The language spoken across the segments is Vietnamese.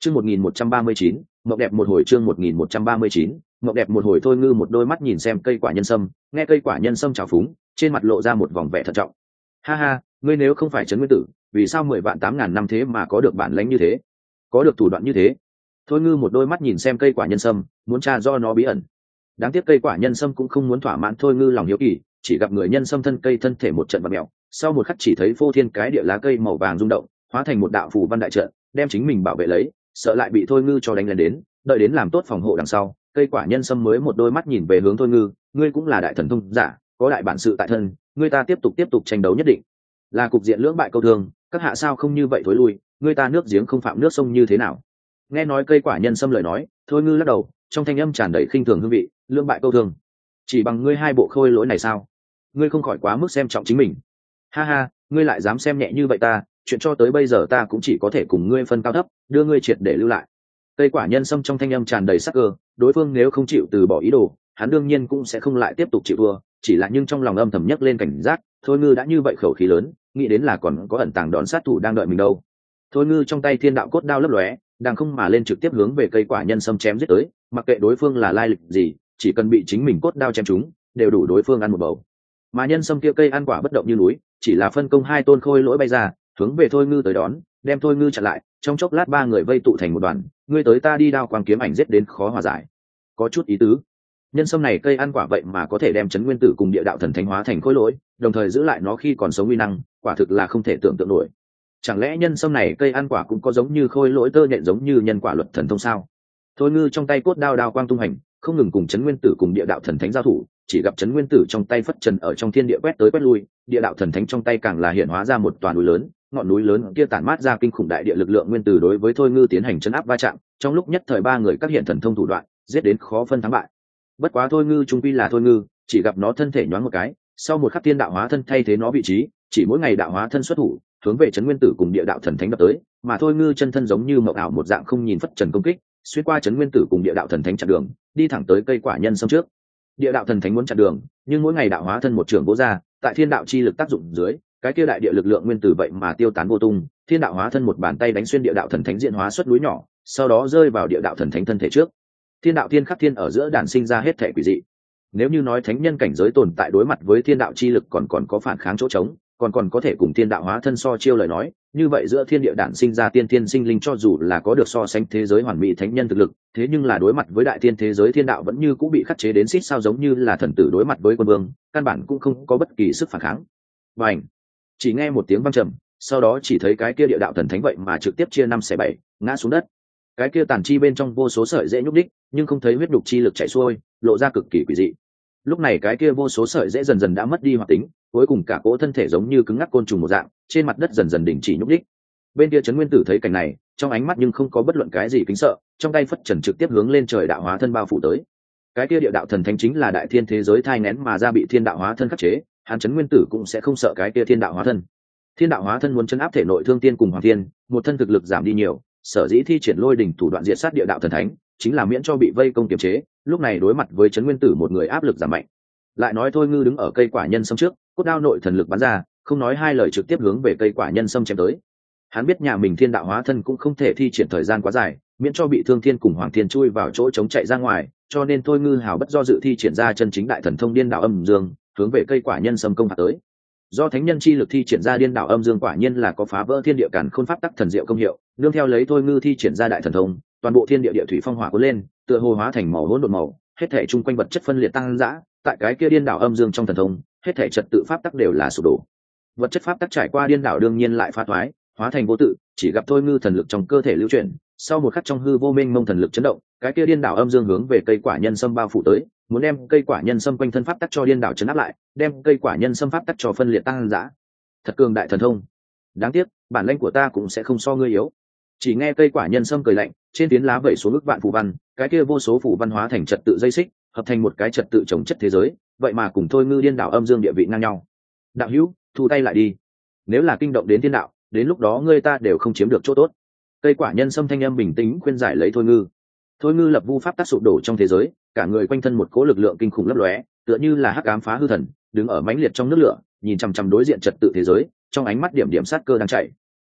Chương 1139, mộng đẹp một hồi. Chương 1139, mộng đẹp một hồi. Thôi Ngư một đôi mắt nhìn xem cây quả nhân sâm, nghe cây quả nhân sâm trào phúng, trên mặt lộ ra một vòng vẻ thận trọng. Ha ha, ngươi nếu không phải trấn nguyên tử, vì sao 10 vạn 8 ngàn năm thế mà có được bản lĩnh như thế, có được thủ đoạn như thế? Thôi Ngư một đôi mắt nhìn xem cây quả nhân sâm, muốn tra do nó bí ẩn. Đáng tiếc cây quả nhân sâm cũng không muốn thỏa mãn Thôi Ngư lòng hiếu kỳ, chỉ gặp người nhân sâm thân cây thân thể một trận vặn mèo, sau một khắc chỉ thấy phô thiên cái địa lá cây màu vàng rung động, hóa thành một đạo phù văn đại trận, đem chính mình bảo vệ lấy, sợ lại bị Thôi Ngư cho đánh lên đến. Đợi đến làm tốt phòng hộ đằng sau, cây quả nhân sâm mới một đôi mắt nhìn về hướng Thôi Ngư, ngươi cũng là đại thần thông giả, có đại bản sự tại thân, ngươi ta tiếp tục tranh đấu nhất định là cục diện lưỡng bại câu thương, các hạ sao không như vậy thối lui, ngươi ta nước giếng không phạm nước sông như thế nào? Nghe nói cây quả nhân sâm lời nói, Thôi Ngư lắc đầu, trong thanh âm tràn đầy khinh thường hương vị, lưỡng bại câu thương, chỉ bằng ngươi hai bộ khôi lỗi này sao? Ngươi không khỏi quá mức xem trọng chính mình. Ha ha, ngươi lại dám xem nhẹ như vậy ta, chuyện cho tới bây giờ ta cũng chỉ có thể cùng ngươi phân cao thấp, đưa ngươi triệt để lưu lại. Cây quả nhân sâm trong thanh âm tràn đầy sắc cơ, đối phương nếu không chịu từ bỏ ý đồ, hắn đương nhiên cũng sẽ không lại tiếp tục chịu thua, chỉ là nhưng trong lòng âm thầm nhấc lên cảnh giác, Thôi Ngư đã như vậy khẩu khí lớn, nghĩ đến là còn có ẩn tàng đòn sát thủ đang đợi mình đâu. Thôi Ngư trong tay thiên đạo cốt đao lấp lóe, đang không mà lên trực tiếp hướng về cây quả nhân sâm chém giết tới, mặc kệ đối phương là lai lịch gì, chỉ cần bị chính mình cốt đao chém trúng, đều đủ đối phương ăn một bầu. Mà nhân sâm kia cây ăn quả bất động như núi, chỉ là phân công hai tôn khôi lỗi bay ra, hướng về Thôi Ngư tới đón, đem Thôi Ngư chặn lại, trong chốc lát ba người vây tụ thành một đoàn, ngươi tới ta đi, đao quang kiếm ảnh giết đến khó hòa giải. Có chút ý tứ. Nhân sâm này cây ăn quả vậy mà có thể đem chấn nguyên tử cùng địa đạo thần thánh hóa thành khối lỗi, đồng thời giữ lại nó khi còn sống uy năng, quả thực là không thể tưởng tượng nổi. Chẳng lẽ nhân sâm này cây ăn quả cũng có giống như khôi lỗi tơ nhện giống như nhân quả luật thần thông sao? Thôi Ngư trong tay cốt đao đao quang tung hành, không ngừng cùng chấn nguyên tử cùng địa đạo thần thánh giao thủ, chỉ gặp chấn nguyên tử trong tay phất trần ở trong thiên địa quét tới quét lui, địa đạo thần thánh trong tay càng là hiện hóa ra một toàn núi lớn, ngọn núi lớn kia tản mát ra kinh khủng đại địa lực lượng nguyên tử đối với Thôi Ngư tiến hành chấn áp va chạm, trong lúc nhất thời ba người các hiện thần thông thủ đoạn, giết đến khó phân thắng bại. Bất quá Thôi Ngư trung quy là Thôi Ngư, chỉ gặp nó thân thể nhoáng một cái, sau một khắc tiên đạo hóa thân thay thế nó vị trí, chỉ mỗi ngày đạo hóa thân xuất thủ, hướng về chấn nguyên tử cùng địa đạo thần thánh đập tới, mà Thôi Ngư chân thân giống như mộng ảo một dạng không nhìn phất trần công kích, xuyên qua chấn nguyên tử cùng địa đạo thần thánh chặn đường, đi thẳng tới cây quả nhân sâm trước. Địa đạo thần thánh muốn chặn đường, nhưng mỗi ngày đạo hóa thân một trường bố ra, tại thiên đạo chi lực tác dụng dưới, cái kia đại địa lực lượng nguyên tử vậy mà tiêu tán vô tung, thiên đạo hóa thân một bàn tay đánh xuyên địa đạo thần thánh diễn hóa xuất núi nhỏ, sau đó rơi vào địa đạo thần thánh thân thể trước. Thiên đạo thiên khắc thiên ở giữa đản sinh ra hết thể quỷ dị. Nếu như nói thánh nhân cảnh giới tồn tại đối mặt với thiên đạo chi lực còn có phản kháng chỗ trống, còn có thể cùng thiên đạo hóa thân so chiêu lời nói, như vậy giữa thiên địa đản sinh ra tiên thiên sinh linh cho dù là có được so sánh thế giới hoàn mỹ thánh nhân thực lực, thế nhưng là đối mặt với đại thiên thế giới thiên đạo vẫn như cũng bị khắc chế đến xít sao, giống như là thần tử đối mặt với quân vương, căn bản cũng không có bất kỳ sức phản kháng. Bành! Chỉ nghe một tiếng vang trầm, sau đó chỉ thấy cái kia địa đạo thần thánh vậy mà trực tiếp chia 5/7, ngã xuống đất. Cái kia tàn chi bên trong vô số sợi dễ nhúc đích, nhưng không thấy huyết đục chi lực chảy xuôi, lộ ra cực kỳ quỷ dị. Lúc này cái kia vô số sợi dễ dần dần đã mất đi hoạt tính, cuối cùng cả cỗ thân thể giống như cứng ngắc côn trùng một dạng, trên mặt đất dần dần đình chỉ nhúc đích. Bên kia trấn nguyên tử thấy cảnh này, trong ánh mắt nhưng không có bất luận cái gì kính sợ, trong tay phất trần trực tiếp hướng lên trời đạo hóa thân bao phủ tới. Cái kia địa đạo thần thánh chính là đại thiên thế giới thai nghén mà ra bị thiên đạo hóa thân khắc chế, hắn trấn nguyên tử cũng sẽ không sợ cái kia thiên đạo hóa thân. Thiên đạo hóa thân muốn chấn áp thể nội thương tiên cùng hoàng thiên, một thân thực lực giảm đi nhiều, sở dĩ thi triển lôi đỉnh thủ đoạn diệt sát địa đạo thần thánh, chính là miễn cho bị vây công kiềm chế, lúc này đối mặt với trấn nguyên tử một người áp lực giảm mạnh. Lại nói Thôi Ngư đứng ở cây quả nhân sâm trước, cốt đao nội thần lực bắn ra, không nói hai lời trực tiếp hướng về cây quả nhân sâm chém tới. Hắn biết nhà mình thiên đạo hóa thân cũng không thể thi triển thời gian quá dài, miễn cho bị thương thiên cùng hoàng thiên chui vào chỗ chống chạy ra ngoài, cho nên Thôi Ngư hào bất do dự thi triển ra chân chính đại thần thông điên đảo âm dương, hướng về cây quả nhân sâm công phạt tới. Do thánh nhân chi lực thi triển ra điên đảo âm dương quả nhiên là có phá vỡ thiên địa càn khôn pháp tắc thần diệu công hiệu, nương theo lấy Thôi Ngư thi triển ra đại thần thông, toàn bộ thiên địa địa thủy phong hỏa cuốn lên, tựa hồ hóa thành màu hỗn độn màu, hết thảy chung quanh vật chất phân liệt tăng dã, tại cái kia điên đảo âm dương trong thần thông, hết thảy trật tự pháp tắc đều là sụp đổ. Vật chất pháp tắc trải qua điên đảo đương nhiên lại phá thoái, hóa thành vô tự, chỉ gặp Thôi Ngư thần lực trong cơ thể lưu chuyển, sau một khắc trong hư vô minh mông thần lực chấn động, cái kia điên đảo âm dương hướng về cây quả nhân sâm bao phủ tới, muốn đem cây quả nhân sâm quanh thân pháp tắc cho điên đảo chấn áp lại, đem cây quả nhân sâm pháp tắc cho phân liệt tăng dã. Thật cường đại thần thông. Đáng tiếc, bản lĩnh của ta cũng sẽ không so ngươi yếu. Chỉ nghe cây quả nhân sâm cười lạnh, trên phiến lá vẩy xuống ức vạn phù văn, cái kia vô số phù văn hóa thành trật tự dây xích, hợp thành một cái trật tự chồng chất thế giới, vậy mà cùng Thôi Ngư điên đảo âm dương địa vị ngang nhau. Đạo hữu, thu tay lại đi. Nếu là kinh động đến thiên đạo, đến lúc đó ngươi ta đều không chiếm được chỗ tốt. Cây quả nhân sâm thanh âm bình tĩnh khuyên giải lấy Thôi Ngư. Thôi Ngư lập vu pháp tác sụp đổ trong thế giới, cả người quanh thân một cỗ lực lượng kinh khủng lấp lóe, tựa như là hắc ám phá hư thần, đứng ở mãnh liệt trong nước lửa, nhìn chằm chằm đối diện trật tự thế giới, trong ánh mắt điểm điểm sát cơ đang chạy.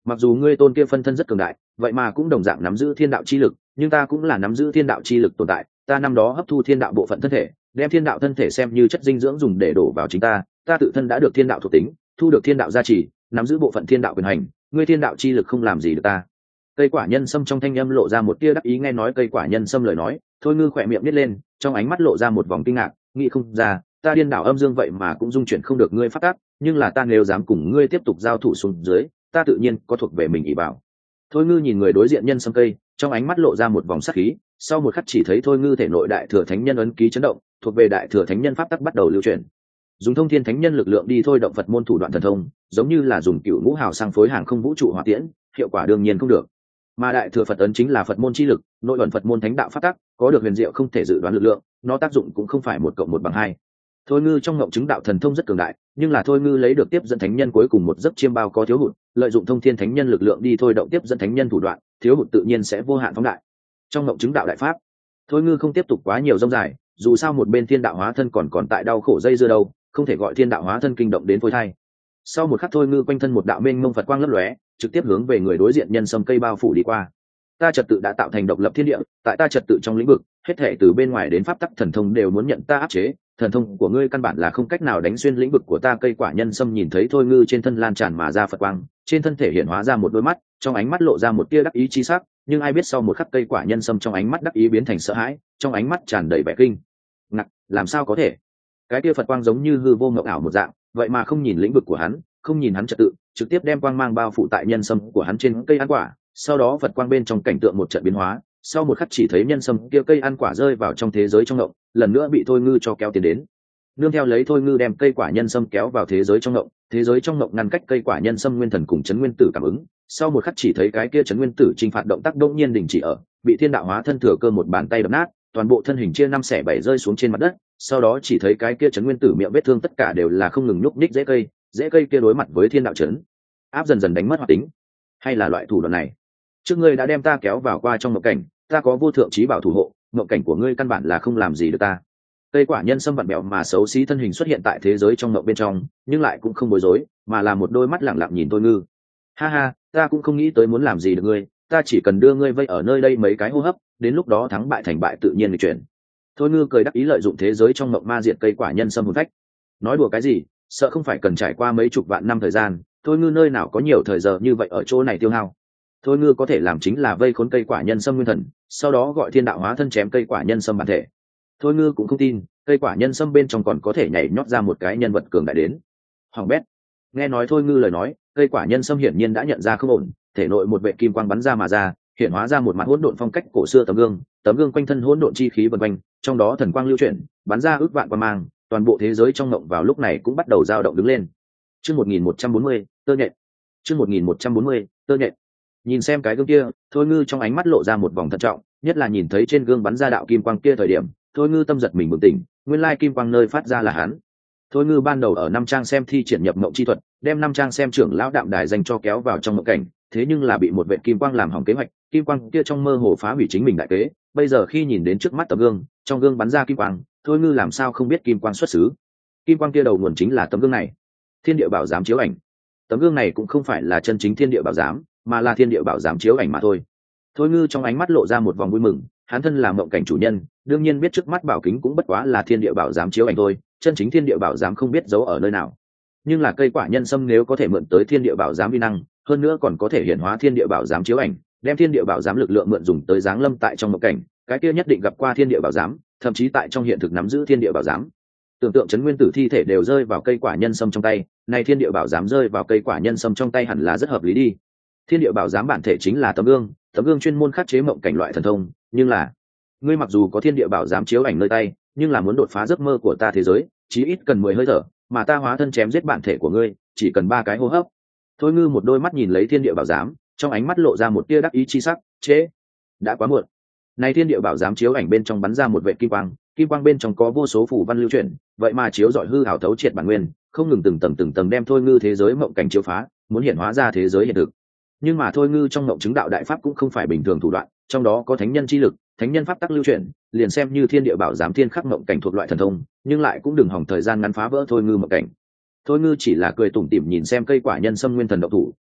mặc dù ngươi tôn kia phân thân rất cường đại, vậy mà cũng đồng dạng nắm giữ thiên đạo chi lực, nhưng ta cũng là nắm giữ thiên đạo chi lực tồn tại. Ta năm đó hấp thu thiên đạo bộ phận thân thể, đem thiên đạo thân thể xem như chất dinh dưỡng dùng để đổ vào chính ta. Ta tự thân đã được thiên đạo thuộc tính, thu được thiên đạo gia trì, nắm giữ bộ phận thiên đạo quyền hành. Ngươi thiên đạo chi lực không làm gì được ta. Cây quả nhân sâm trong thanh âm lộ ra một tia đắc ý. Nghe nói cây quả nhân sâm lời nói, Thôi Ngư khỏe miệng nít lên, trong ánh mắt lộ ra một vòng kinh ngạc, nghĩ không ra, ta điên đảo âm dương vậy mà cũng dung chuyển không được ngươi phát tác, nhưng là ta nếu dám cùng ngươi tiếp tục giao thủ xuống dưới, ta tự nhiên có thuộc về mình ỷ bảo. Thôi Ngư nhìn người đối diện nhân sâm cây, trong ánh mắt lộ ra một vòng sắc khí, sau một khắc chỉ thấy Thôi Ngư thể nội đại thừa thánh nhân ấn ký chấn động, thuộc về đại thừa thánh nhân pháp tắc bắt đầu lưu chuyển. Dùng thông thiên thánh nhân lực lượng đi thôi động Phật môn thủ đoạn thần thông, giống như là dùng cựu ngũ hào sang phối hàng không vũ trụ hỏa tiễn, hiệu quả đương nhiên không được. Mà đại thừa Phật ấn chính là Phật môn chi lực, nội ẩn Phật môn thánh đạo pháp tắc, có được huyền diệu không thể dự đoán lực lượng, nó tác dụng cũng không phải 1+1=2. Thôi Ngư trong ngộng chứng đạo thần thông rất cường đại, nhưng là Thôi Ngư lấy được tiếp dẫn thánh nhân cuối cùng một giấc chiêm bao có thiếu hụt, lợi dụng thông thiên thánh nhân lực lượng đi thôi động tiếp dẫn thánh nhân thủ đoạn, thiếu hụt tự nhiên sẽ vô hạn phóng đại. Trong ngộng chứng đạo đại pháp, Thôi Ngư không tiếp tục quá nhiều rông dài, dù sao một bên thiên đạo hóa thân còn tại đau khổ dây dưa đâu, không thể gọi thiên đạo hóa thân kinh động đến phôi thai. Sau một khắc Thôi Ngư quanh thân một đạo mênh mông Phật quang lấp lóe, trực tiếp hướng về người đối diện nhân sâm cây bao phủ đi qua. Ta trật tự đã tạo thành độc lập thiên địa, tại ta trật tự trong lĩnh vực, hết thảy từ bên ngoài đến pháp tắc thần thông đều muốn nhận ta áp chế, thần thông của ngươi căn bản là không cách nào đánh xuyên lĩnh vực của ta. Cây quả nhân sâm nhìn thấy Thôi Ngư trên thân lan tràn mà ra Phật quang, trên thân thể hiện hóa ra một đôi mắt, trong ánh mắt lộ ra một tia đắc ý chi sắc, nhưng ai biết sau một khắc cây quả nhân sâm trong ánh mắt đắc ý biến thành sợ hãi, trong ánh mắt tràn đầy vẻ kinh ngạc, làm sao có thể? Cái tia Phật quang giống như hư vô ngộng ảo một dạng, vậy mà không nhìn lĩnh vực của hắn, không nhìn hắn trật tự, trực tiếp đem quang mang bao phủ tại nhân sâm của hắn trên cây ăn quả. Sau đó Phật quang bên trong cảnh tượng một trận biến hóa, sau một khắc chỉ thấy nhân sâm kia cây ăn quả rơi vào trong thế giới trong ngộng, lần nữa bị Thôi Ngư cho kéo tiến đến. Nương theo lấy Thôi Ngư đem cây quả nhân sâm kéo vào thế giới trong ngộng, thế giới trong ngộng ngăn cách cây quả nhân sâm nguyên thần cùng chấn nguyên tử cảm ứng. Sau một khắc chỉ thấy cái kia chấn nguyên tử chinh phạt động tác đột nhiên đình chỉ ở, bị thiên đạo hóa thân thừa cơ một bàn tay đập nát, toàn bộ thân hình chia 5/7 rơi xuống trên mặt đất. Sau đó chỉ thấy cái kia chấn nguyên tử miệng vết thương tất cả đều là không ngừng nhúc nhích dễ cây kia đối mặt với thiên đạo chấn áp dần dần đánh mất hoạt tính. Hay là loại thủ đoạn này? Trước ngươi đã đem ta kéo vào qua trong mộng cảnh, ta có vô thượng trí bảo thủ hộ, mộng cảnh của ngươi căn bản là không làm gì được ta. Cây quả nhân sâm vặn bẹo mà xấu xí thân hình xuất hiện tại thế giới trong mộng bên trong, nhưng lại cũng không bối rối, mà là một đôi mắt lẳng lặng nhìn Thôi Ngư. Ha ha, ta cũng không nghĩ tới muốn làm gì được ngươi, ta chỉ cần đưa ngươi vây ở nơi đây mấy cái hô hấp, đến lúc đó thắng bại thành bại tự nhiên nghịch chuyển. Thôi Ngư cười đắc ý lợi dụng thế giới trong mộng ma diệt cây quả nhân sâm hồn phách. Nói đùa cái gì, sợ không phải cần trải qua mấy chục vạn năm thời gian, Thôi Ngư nơi nào có nhiều thời giờ như vậy ở chỗ này tiêu hao. Thôi Ngư có thể làm chính là vây khốn cây quả nhân sâm nguyên thần, sau đó gọi thiên đạo hóa thân chém cây quả nhân sâm bản thể. Thôi Ngư cũng không tin cây quả nhân sâm bên trong còn có thể nhảy nhót ra một cái nhân vật cường đại đến. Hoàng bét. Nghe nói Thôi Ngư lời nói, cây quả nhân sâm hiển nhiên đã nhận ra không ổn, thể nội một vệ kim quang bắn ra mà ra, hiện hóa ra một mặt hỗn độn phong cách cổ xưa tấm gương quanh thân hỗn độn chi khí vần quanh, trong đó thần quang lưu chuyển, bắn ra ước vạn quang mang, toàn bộ thế giới trong ngộng vào lúc này cũng bắt đầu dao động đứng lên. Chương 1140, tơ nhện. Chương 1140, tơ nhện. Nhìn xem cái gương kia, Thôi Ngư trong ánh mắt lộ ra một vòng thận trọng, nhất là nhìn thấy trên gương bắn ra đạo kim quang kia thời điểm, Thôi Ngư tâm giật mình bừng tỉnh, nguyên lai kim quang nơi phát ra là hắn. Thôi Ngư ban đầu ở năm trang xem thi triển nhập mộng chi thuật, đem năm trang xem trưởng lão đạm đài dành cho kéo vào trong mộng cảnh, thế nhưng là bị một vệ kim quang làm hỏng kế hoạch, kim quang kia trong mơ hồ phá hủy chính mình đại kế. Bây giờ khi nhìn đến trước mắt tấm gương, trong gương bắn ra kim quang, Thôi Ngư làm sao không biết kim quang xuất xứ. Kim quang kia đầu nguồn chính là tấm gương này, Thiên Địa Bảo Giám chiếu ảnh. Tấm gương này cũng không phải là chân chính Thiên Địa Bảo Giám, mà là Thiên Địa Bảo Giám chiếu ảnh mà thôi. Thôi Ngư trong ánh mắt lộ ra một vòng vui mừng, hắn thân là mộng cảnh chủ nhân, đương nhiên biết trước mắt bảo kính cũng bất quá là Thiên Địa Bảo Giám chiếu ảnh thôi, chân chính Thiên Địa Bảo Giám không biết giấu ở nơi nào. Nhưng là cây quả nhân sâm nếu có thể mượn tới Thiên Địa Bảo Giám vi năng, hơn nữa còn có thể hiển hóa Thiên Địa Bảo Giám chiếu ảnh, đem Thiên Địa Bảo Giám lực lượng mượn dùng tới giáng lâm tại trong mộng cảnh, cái kia nhất định gặp qua Thiên Địa Bảo Giám, thậm chí tại trong hiện thực nắm giữ Thiên Địa Bảo Giám. Tưởng tượng chấn nguyên tử thi thể đều rơi vào cây quả nhân sâm trong tay, này Thiên Địa Bảo Giám rơi vào cây quả nhân sâm trong tay hẳn là rất hợp lý đi. Thiên Địa Bảo Giám bản thể chính là tấm gương chuyên môn khắc chế mộng cảnh loại thần thông, nhưng là ngươi mặc dù có Thiên Địa Bảo Giám chiếu ảnh nơi tay, nhưng là muốn đột phá giấc mơ của ta thế giới, chí ít cần 10 hơi thở, mà ta hóa thân chém giết bản thể của ngươi, chỉ cần 3 cái hô hấp. Thôi Ngư một đôi mắt nhìn lấy Thiên Địa Bảo Giám, trong ánh mắt lộ ra một tia đắc ý chi sắc, chế, đã quá muộn. Này Thiên Địa Bảo Giám chiếu ảnh bên trong bắn ra một vệt kim quang bên trong có vô số phù văn lưu chuyển, vậy mà chiếu rọi hư ảo thấu triệt bản nguyên, không ngừng từng tầng đem Thôi Ngư thế giới mộng cảnh chiếu phá, muốn hiện hóa ra thế giới hiện thực. Nhưng mà Thôi Ngư trong mộng chứng đạo đại pháp cũng không phải bình thường thủ đoạn, trong đó có thánh nhân chi lực, thánh nhân pháp tắc lưu chuyển, liền xem như Thiên Địa Bảo Giám thiên khắc mộng cảnh thuộc loại thần thông, nhưng lại cũng đừng hỏng thời gian ngắn phá vỡ Thôi Ngư mộng cảnh. Thôi Ngư chỉ là cười tủm tỉm nhìn xem cây quả nhân sâm nguyên thần động thủ,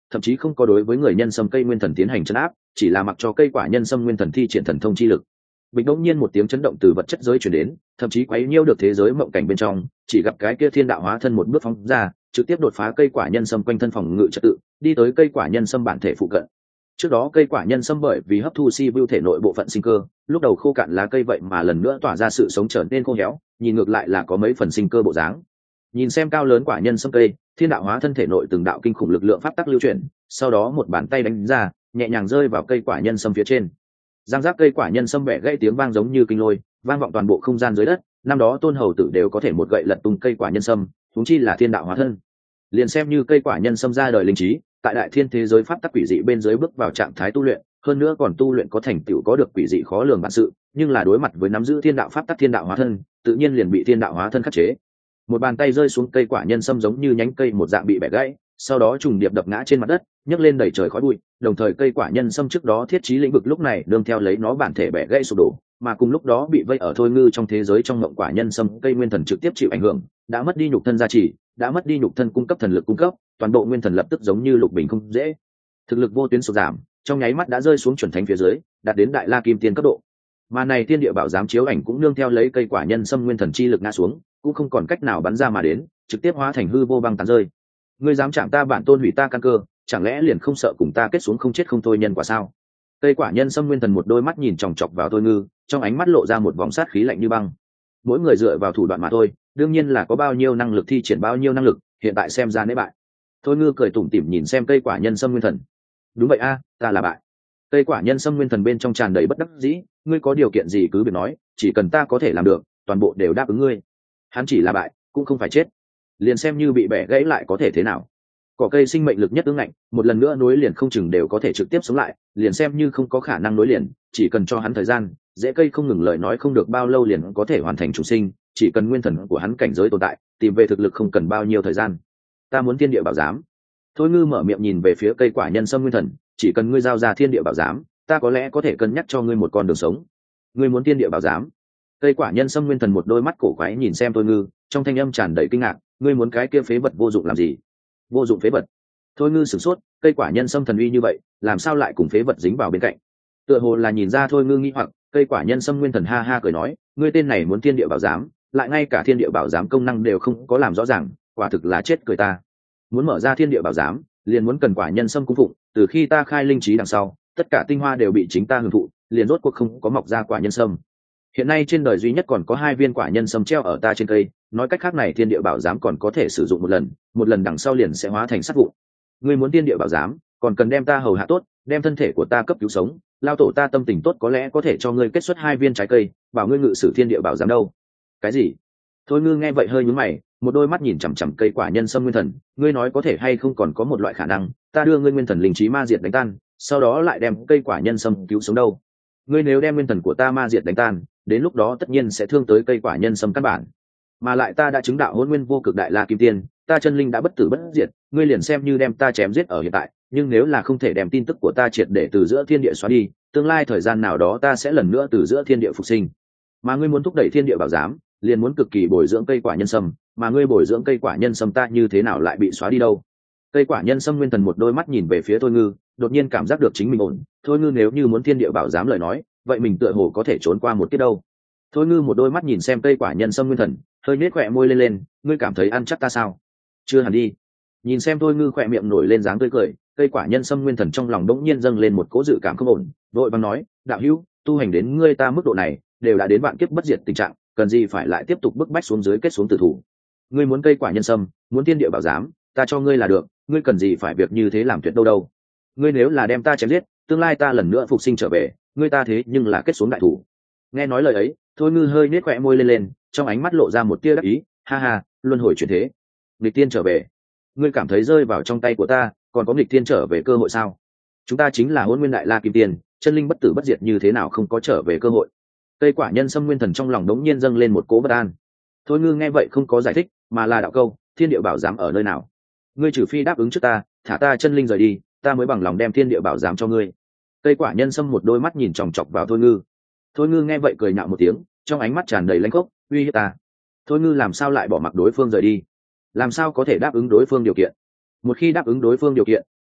thậm chí không có đối với người nhân sâm cây nguyên thần tiến hành chấn áp, chỉ là mặc cho cây quả nhân sâm nguyên thần thi triển thần thông chi lực. Bịch đống nhiên một tiếng chấn động từ vật chất giới truyền đến, thậm chí quấy nhiễu được thế giới mộng cảnh bên trong, chỉ gặp cái kia thiên đạo hóa thân một bước phóng ra, trực tiếp đột phá cây quả nhân sâm quanh thân phòng ngự trật tự, đi tới cây quả nhân sâm bản thể phụ cận. Trước đó cây quả nhân sâm bởi vì hấp thu si vu thể nội bộ phận sinh cơ, lúc đầu khô cạn lá cây vậy mà lần nữa tỏa ra sự sống trở nên khô héo, nhìn ngược lại là có mấy phần sinh cơ bộ dáng. Nhìn xem cao lớn quả nhân sâm cây, thiên đạo hóa thân thể nội từng đạo kinh khủng lực lượng pháp tắc lưu chuyển, sau đó một bàn tay đánh ra, nhẹ nhàng rơi vào cây quả nhân sâm phía trên. Giang giác cây quả nhân sâm bẻ gãy tiếng vang giống như kinh lôi, vang vọng toàn bộ không gian dưới đất. Năm đó tôn hầu tử đều có thể một gậy lật tung cây quả nhân sâm, huống chi là thiên đạo hóa thân. Liền xem như cây quả nhân sâm ra đời linh trí, tại đại thiên thế giới pháp tắc quỷ dị bên dưới bước vào trạng thái tu luyện, hơn nữa còn tu luyện có thành tựu có được quỷ dị khó lường bản sự, nhưng là đối mặt với nắm giữ thiên đạo pháp tắc thiên đạo hóa thân, tự nhiên liền bị thiên đạo hóa thân khắc chế. Một bàn tay rơi xuống cây quả nhân sâm giống như nhánh cây một dạng bị bẻ gãy, sau đó trùng điệp đập ngã trên mặt đất, nhấc lên đẩy trời khói bụi. Đồng thời cây quả nhân sâm trước đó thiết trí lĩnh vực lúc này đương theo lấy nó bản thể bẻ gãy sụp đổ, mà cùng lúc đó bị vây ở thôi ngư trong thế giới trong mộng quả nhân sâm cây nguyên thần trực tiếp chịu ảnh hưởng, đã mất đi nhục thân gia trì, đã mất đi nhục thân cung cấp thần lực cung cấp, toàn bộ nguyên thần lập tức giống như lục bình không dễ, thực lực vô tuyến sụt giảm, trong nháy mắt đã rơi xuống chuẩn thánh phía dưới, đạt đến đại la kim tiên cấp độ. Mà này thiên địa bảo giám chiếu ảnh cũng nương theo lấy cây quả nhân sâm nguyên thần chi lực ngã xuống, cũng không còn cách nào bắn ra mà đến, trực tiếp hóa thành hư vô băng tán rơi. Ngươi dám chạm ta bản tôn hủy ta căn cơ, chẳng lẽ liền không sợ cùng ta kết xuống không chết không thôi nhân quả sao? Cây quả nhân sâm nguyên thần một đôi mắt nhìn chòng chọc vào Thôi Ngư, trong ánh mắt lộ ra một vòng sát khí lạnh như băng. Mỗi người dựa vào thủ đoạn mà thôi, đương nhiên là có bao nhiêu năng lực thi triển bao nhiêu năng lực, hiện tại xem ra nễ bại. Thôi Ngư cười tủm tỉm nhìn xem cây quả nhân sâm nguyên thần. Đúng vậy a, ta là bại. Cây quả nhân sâm nguyên thần bên trong tràn đầy bất đắc dĩ, ngươi có điều kiện gì cứ việc nói, chỉ cần ta có thể làm được, toàn bộ đều đáp ứng ngươi. Hắn chỉ là bại, cũng không phải chết. Liền xem như bị bẻ gãy lại có thể thế nào? Cỏ cây sinh mệnh lực nhất ứng ngạnh, một lần nữa nối liền không chừng đều có thể trực tiếp sống lại, liền xem như không có khả năng nối liền, chỉ cần cho hắn thời gian, rễ cây không ngừng lời nói không được bao lâu liền có thể hoàn thành chủ sinh, chỉ cần nguyên thần của hắn cảnh giới tồn tại, tìm về thực lực không cần bao nhiêu thời gian. Ta muốn thiên địa bảo giám. Thôi Ngư mở miệng nhìn về phía cây quả nhân sâm nguyên thần, chỉ cần ngươi giao ra thiên địa bảo giám, ta có lẽ có thể cân nhắc cho ngươi một con đường sống. Ngươi muốn thiên địa bảo giám? Cây quả nhân sâm nguyên thần một đôi mắt cổ quái nhìn xem Thôi Ngư, trong thanh âm tràn đầy kinh ngạc, ngươi muốn cái kia phế vật vô dụng làm gì? Vô dụng phế vật? Thôi Ngư sửng sốt, cây quả nhân sâm thần uy như vậy, làm sao lại cùng phế vật dính vào bên cạnh? Tựa hồ là nhìn ra Thôi Ngư nghi hoặc, cây quả nhân sâm nguyên thần ha ha cười nói, ngươi tên này muốn thiên địa bảo giám, lại ngay cả thiên địa bảo giám công năng đều không có làm rõ ràng, quả thực là chết cười ta. Muốn mở ra thiên địa bảo giám, liền muốn cần quả nhân sâm cung phụng, từ khi ta khai linh trí đằng sau, tất cả tinh hoa đều bị chính ta hưởng thụ, liền rốt cuộc không có mọc ra quả nhân sâm. Hiện nay trên đời duy nhất còn có 2 viên quả nhân sâm treo ở ta trên cây, nói cách khác này thiên địa bảo giám còn có thể sử dụng một lần đằng sau liền sẽ hóa thành sắt vụn. Ngươi muốn thiên địa bảo giám, còn cần đem ta hầu hạ tốt, đem thân thể của ta cấp cứu sống, lao tổ ta tâm tình tốt có lẽ có thể cho ngươi kết xuất 2 viên trái cây, bảo ngươi ngự sử thiên địa bảo giám đâu. Cái gì? Thôi Ngư nghe vậy hơi nhướng mày, một đôi mắt nhìn chằm chằm cây quả nhân sâm nguyên thần, ngươi nói có thể hay không còn có một loại khả năng, ta đưa ngươi nguyên thần linh trí ma diệt đánh tan, sau đó lại đem cây quả nhân sâm cứu sống đâu? Ngươi nếu đem nguyên thần của ta ma diệt đánh tan, đến lúc đó tất nhiên sẽ thương tới cây quả nhân sâm căn bản. Mà lại ta đã chứng đạo hôn nguyên vô cực đại la kim tiên, ta chân linh đã bất tử bất diệt, ngươi liền xem như đem ta chém giết ở hiện tại, nhưng nếu là không thể đem tin tức của ta triệt để từ giữa thiên địa xóa đi, tương lai thời gian nào đó ta sẽ lần nữa từ giữa thiên địa phục sinh. Mà ngươi muốn thúc đẩy thiên địa bảo giám, liền muốn cực kỳ bồi dưỡng cây quả nhân sâm, mà ngươi bồi dưỡng cây quả nhân sâm ta như thế nào lại bị xóa đi đâu? Cây quả nhân sâm nguyên thần một đôi mắt nhìn về phía Thôi Ngư, đột nhiên cảm giác được chính mình ổn. Thôi Ngư nếu như muốn thiên địa bảo giám lời nói, vậy mình tựa hồ có thể trốn qua một kiếp đâu. Thôi Ngư một đôi mắt nhìn xem cây quả nhân sâm nguyên thần, hơi nhếch khỏe môi lên, ngươi cảm thấy ăn chắc ta sao? Chưa hẳn đi. Nhìn xem Thôi Ngư khỏe miệng nổi lên dáng tươi cười, cây quả nhân sâm nguyên thần trong lòng đống nhiên dâng lên một cỗ dự cảm không ổn, vội vàng nói, đạo hữu, tu hành đến ngươi ta mức độ này, đều đã đến vạn kiếp bất diệt tình trạng, cần gì phải lại tiếp tục bức bách xuống dưới kết xuống tử thủ? Ngươi muốn cây quả nhân sâm, muốn thiên địa bảo giám, ta cho ngươi là được, ngươi cần gì phải việc như thế làm tuyệt đâu? Ngươi nếu là đem ta chém giết, tương lai ta lần nữa phục sinh trở về, ngươi ta thế nhưng là kết xuống đại thủ. Nghe nói lời ấy, Thôi Ngư hơi nết khỏe môi lên, trong ánh mắt lộ ra một tia đắc ý, ha ha, luân hồi chuyển thế, nghịch tiên trở về. Ngươi cảm thấy rơi vào trong tay của ta, còn có nghịch tiên trở về cơ hội sao? Chúng ta chính là hôn nguyên đại la kim tiên, chân linh bất tử bất diệt, như thế nào không có trở về cơ hội? Cây quả nhân sâm nguyên thần trong lòng đống nhiên dâng lên một cỗ bất an. Thôi Ngư nghe vậy không có giải thích, mà là đạo câu, thiên địa bảo giám ở nơi nào? Ngươi trừ phi đáp ứng trước ta, thả ta chân linh rời đi, ta mới bằng lòng đem thiên địa bảo giám cho ngươi. Cây quả nhân sâm một đôi mắt nhìn chòng chọc vào Thôi Ngư. Thôi Ngư nghe vậy cười nhạo một tiếng, trong ánh mắt tràn đầy lãnh khốc, uy hiếp ta. Thôi Ngư làm sao lại bỏ mặc đối phương rời đi? Làm sao có thể đáp ứng đối phương điều kiện? Một khi đáp ứng đối phương điều kiện,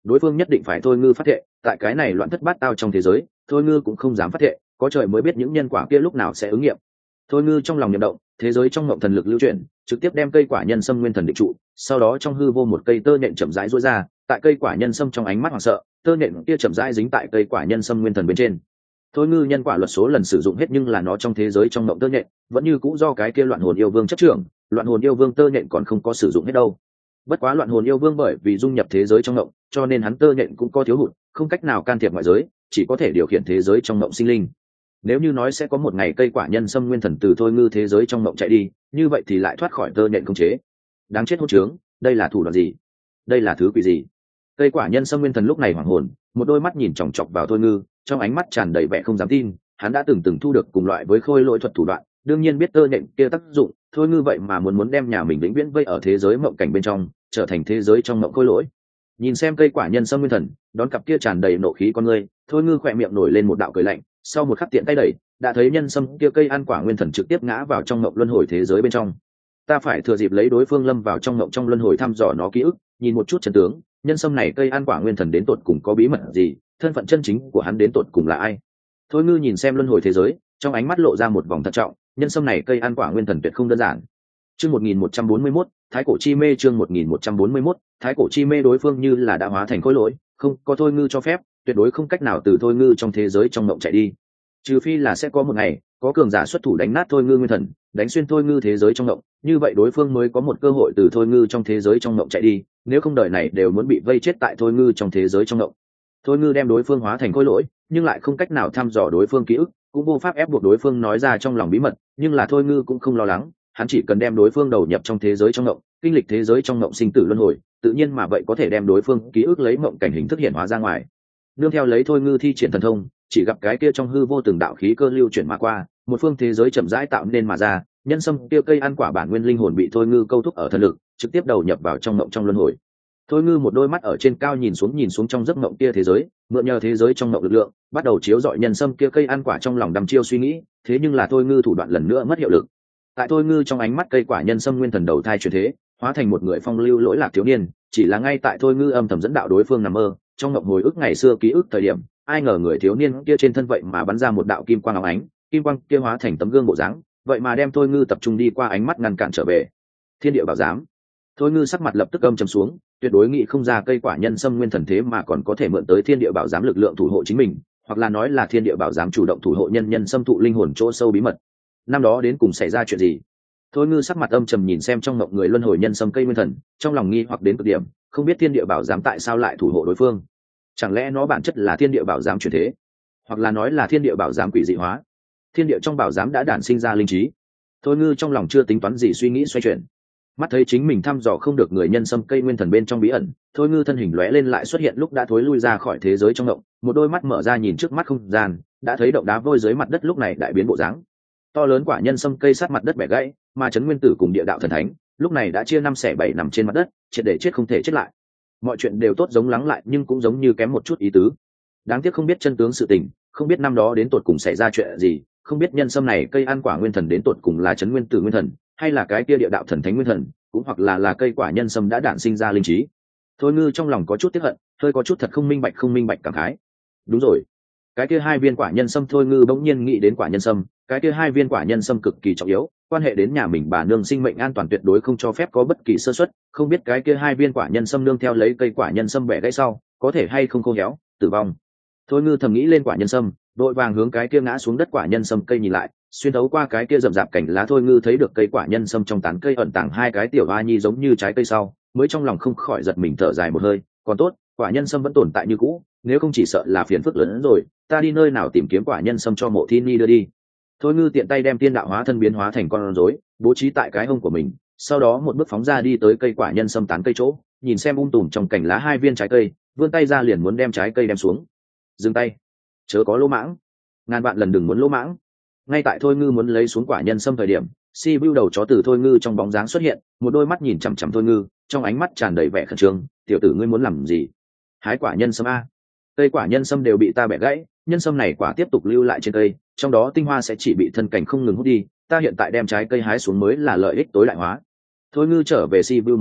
đối phương nhất định phải thôi ngư phát thệ. Tại cái này loạn thất bát tao trong thế giới, thôi ngư cũng không dám phát thệ, có trời mới biết những nhân quả kia lúc nào sẽ ứng nghiệm. Thôi ngư trong lòng nhậm động, thế giới trong ngộng thần lực lưu chuyển, trực tiếp đem cây quả nhân sâm nguyên thần định trụ, sau đó trong hư vô một cây tơ nện chậm rãi duỗi ra, tại cây quả nhân sâm trong ánh mắt hoảng sợ, tơ nện kia chậm rãi dính tại cây quả nhân sâm nguyên thần bên trên. Thôi ngư nhân quả luật số lần sử dụng hết, nhưng là nó trong thế giới trong ngộng tơ nện vẫn như cũ do cái kia loạn hồn yêu vương chấp trưởng, loạn hồn yêu vương tơ nện còn không có sử dụng hết đâu. Bất quá loạn hồn yêu vương bởi vì dung nhập thế giới trong ngộng, cho nên hắn tơ nện cũng có thiếu hụt, không cách nào can thiệp ngoại giới, chỉ có thể điều khiển thế giới trong ngộng sinh linh. Nếu như nói sẽ có một ngày cây quả nhân sâm nguyên thần từ thôi ngư thế giới trong ngộng chạy đi, như vậy thì lại thoát khỏi tơ nện khống chế. Đáng chết hỗn trướng, đây là thủ đoạn gì? Đây là thứ quỷ gì? Cây quả nhân sâm nguyên thần lúc này hoảng hồn, một đôi mắt nhìn chòng chọc vào thôi ngư, trong ánh mắt tràn đầy vẻ không dám tin. Hắn đã từng thu được cùng loại với khôi lỗi thuật thủ đoạn, đương nhiên biết tơ nện kia tác dụng, thôi ngư vậy mà muốn đem nhà mình vĩnh viễn vây ở thế giới mộng cảnh bên trong, trở thành thế giới trong mộng khôi lỗi. Nhìn xem cây quả nhân sâm nguyên thần đón cặp kia tràn đầy nộ khí con người, thôi ngư khỏe miệng nổi lên một đạo cười lạnh, sau một khắc tiện tay đẩy, đã thấy nhân sâm kia cây ăn quả nguyên thần trực tiếp ngã vào trong mộng luân hồi thế giới bên trong. Ta phải thừa dịp lấy đối phương lâm vào trong mộng trong luân hồi thăm dò nó ký ức, nhìn một chút chân tướng, nhân sâm này cây ăn quả nguyên thần đến tột cùng có bí mật gì, thân phận chân chính của hắn đến tột cùng là ai. Thôi ngư nhìn xem luân hồi thế giới, trong ánh mắt lộ ra một vòng thận trọng, nhân sâm này cây ăn quả nguyên thần tuyệt không đơn giản. Chương 1141, Thái cổ chi mê. Chương 1141, Thái cổ chi mê. Đối phương như là đã hóa thành khối lỗi, không có thôi ngư cho phép, tuyệt đối không cách nào từ thôi ngư trong thế giới trong mộng chạy đi. Trừ phi là sẽ có một ngày có cường giả xuất thủ đánh nát thôi ngư nguyên thần, đánh xuyên thôi ngư thế giới trong mộng, như vậy đối phương mới có một cơ hội từ thôi ngư trong thế giới trong mộng chạy đi, nếu không đời này đều muốn bị vây chết tại thôi ngư trong thế giới trong mộng. Thôi ngư đem đối phương hóa thành khối lỗi, nhưng lại không cách nào thăm dò đối phương ký ức, cũng vô pháp ép buộc đối phương nói ra trong lòng bí mật, nhưng là thôi ngư cũng không lo lắng, hắn chỉ cần đem đối phương đầu nhập trong thế giới trong mộng, kinh lịch thế giới trong mộng sinh tử luân hồi, tự nhiên mà vậy có thể đem đối phương ký ức lấy mộng cảnh hình thức hiện hóa ra ngoài. Nương theo lấy thôi ngư thi triển thần thông, chỉ gặp cái kia trong hư vô từng đạo khí cơ lưu chuyển mà qua, một phương thế giới chậm rãi tạo nên mà ra, nhân sâm kia cây ăn quả bản nguyên linh hồn bị thôi ngư câu thúc ở thần lực, trực tiếp đầu nhập vào trong mộng trong luân hồi. Thôi ngư một đôi mắt ở trên cao nhìn xuống trong giấc mộng kia thế giới, mượn nhờ thế giới trong mộng lực lượng, bắt đầu chiếu rọi nhân sâm kia cây ăn quả trong lòng đăm chiêu suy nghĩ, thế nhưng là thôi ngư thủ đoạn lần nữa mất hiệu lực. Tại thôi ngư trong ánh mắt cây quả nhân sâm nguyên thần đầu thai chuyển thế, hóa thành một người phong lưu lỗi lạc thiếu niên, chỉ là ngay tại thôi ngư âm thầm dẫn đạo đối phương nằm mơ, trong mộng hồi ức ngày xưa ký ức thời điểm, ai ngờ người thiếu niên kia trên thân vậy mà bắn ra một đạo kim quang óng ánh, kim quang kia hóa thành tấm gương bộ dáng, vậy mà đem thôi ngư tập trung đi qua ánh mắt ngăn cản trở về. Thiên địa bảo giám. Thôi ngư sắc mặt lập tức âm trầm xuống, tuyệt đối nghĩ không ra cây quả nhân sâm nguyên thần thế mà còn có thể mượn tới thiên địa bảo giám lực lượng thủ hộ chính mình, hoặc là nói là thiên địa bảo giám chủ động thủ hộ nhân sâm thụ linh hồn chỗ sâu bí mật. Năm đó đến cùng xảy ra chuyện gì? Thôi ngư sắc mặt âm trầm nhìn xem trong mộng người luân hồi nhân sâm cây nguyên thần, trong lòng nghi hoặc đến cực điểm, không biết thiên địa bảo giám tại sao lại thủ hộ đối phương. Chẳng lẽ nó bản chất là thiên địa bảo giám chuyển thế, hoặc là nói là thiên địa bảo giám quỷ dị hóa? Thiên địa trong bảo giám đã đản sinh ra linh trí. Thôi ngư trong lòng chưa tính toán gì, suy nghĩ xoay chuyển, mắt thấy chính mình thăm dò không được người nhân sâm cây nguyên thần bên trong bí ẩn, thôi ngư thân hình lóe lên lại xuất hiện lúc đã thối lui ra khỏi thế giới trong động, một đôi mắt mở ra nhìn trước mắt không gian, đã thấy động đá vôi dưới mặt đất lúc này đại biến bộ dáng. To lớn quả nhân sâm cây sát mặt đất bẻ gãy, mà trấn nguyên tử cùng địa đạo thần thánh lúc này đã chia 5/7 nằm trên mặt đất, triệt để chết không thể chết lại. Mọi chuyện đều tốt giống lắng lại, nhưng cũng giống như kém một chút ý tứ. Đáng tiếc không biết chân tướng sự tình, không biết năm đó đến tột cùng xảy ra chuyện gì, không biết nhân sâm này cây ăn quả nguyên thần đến tột cùng là trấn nguyên tử nguyên thần, hay là cái kia địa đạo thần thánh nguyên thần, cũng hoặc là cây quả nhân sâm đã đản sinh ra linh trí. Thôi ngư trong lòng có chút tiếc hận, hơi có chút thật không minh bạch cảm khái. Đúng rồi, cái kia 2 viên quả nhân sâm. Thôi ngư bỗng nhiên nghĩ đến quả nhân sâm, cái kia 2 viên quả nhân sâm cực kỳ trọng yếu, quan hệ đến nhà mình bà nương sinh mệnh an toàn, tuyệt đối không cho phép có bất kỳ sơ suất. Không biết cái kia 2 viên quả nhân sâm nương theo lấy cây quả nhân sâm bẻ gãy sau, có thể hay không khô héo, tử vong. Thôi ngư thầm nghĩ lên quả nhân sâm, đội vàng hướng cái kia ngã xuống đất quả nhân sâm cây nhìn lại, xuyên thấu qua cái kia rậm rạp cành lá, thôi ngư thấy được cây quả nhân sâm trong tán cây ẩn tàng 2 cái tiểu hoa nhi giống như trái cây sau, mới trong lòng không khỏi giật mình thở dài một hơi. Còn tốt, quả nhân sâm vẫn tồn tại như cũ, nếu không chỉ sợ là phiền phức lớn hơn rồi, ta đi nơi nào tìm kiếm quả nhân sâm cho Mộ Thiên Nhi đưa đi. Thôi ngư tiện tay đem tiên đạo hóa thân biến hóa thành con rối, bố trí tại cái hông của mình, sau đó một bước phóng ra đi tới cây quả nhân sâm tán cây chỗ, nhìn xem tùm trong cành lá 2 viên trái cây, vươn tay ra liền muốn đem trái cây đem xuống. Dừng tay, chớ có lỗ mãng, ngàn vạn lần đừng muốn lỗ mãng. Ngay tại thôi ngư muốn lấy xuống quả nhân sâm thời điểm, si bưu đầu chó từ thôi ngư trong bóng dáng xuất hiện, một đôi mắt nhìn chằm chằm thôi ngư, trong ánh mắt tràn đầy vẻ khẩn trương. Tiểu tử, ngươi muốn làm gì? Hái quả nhân sâm a? Cây quả nhân sâm đều bị ta bẻ gãy, nhân sâm này quả tiếp tục lưu lại trên cây, trong đó tinh hoa sẽ chỉ bị thân cảnh không ngừng hút đi, ta hiện tại đem trái cây hái xuống mới là lợi ích tối đại hóa. Thôi ngư trở về si bưu một câu,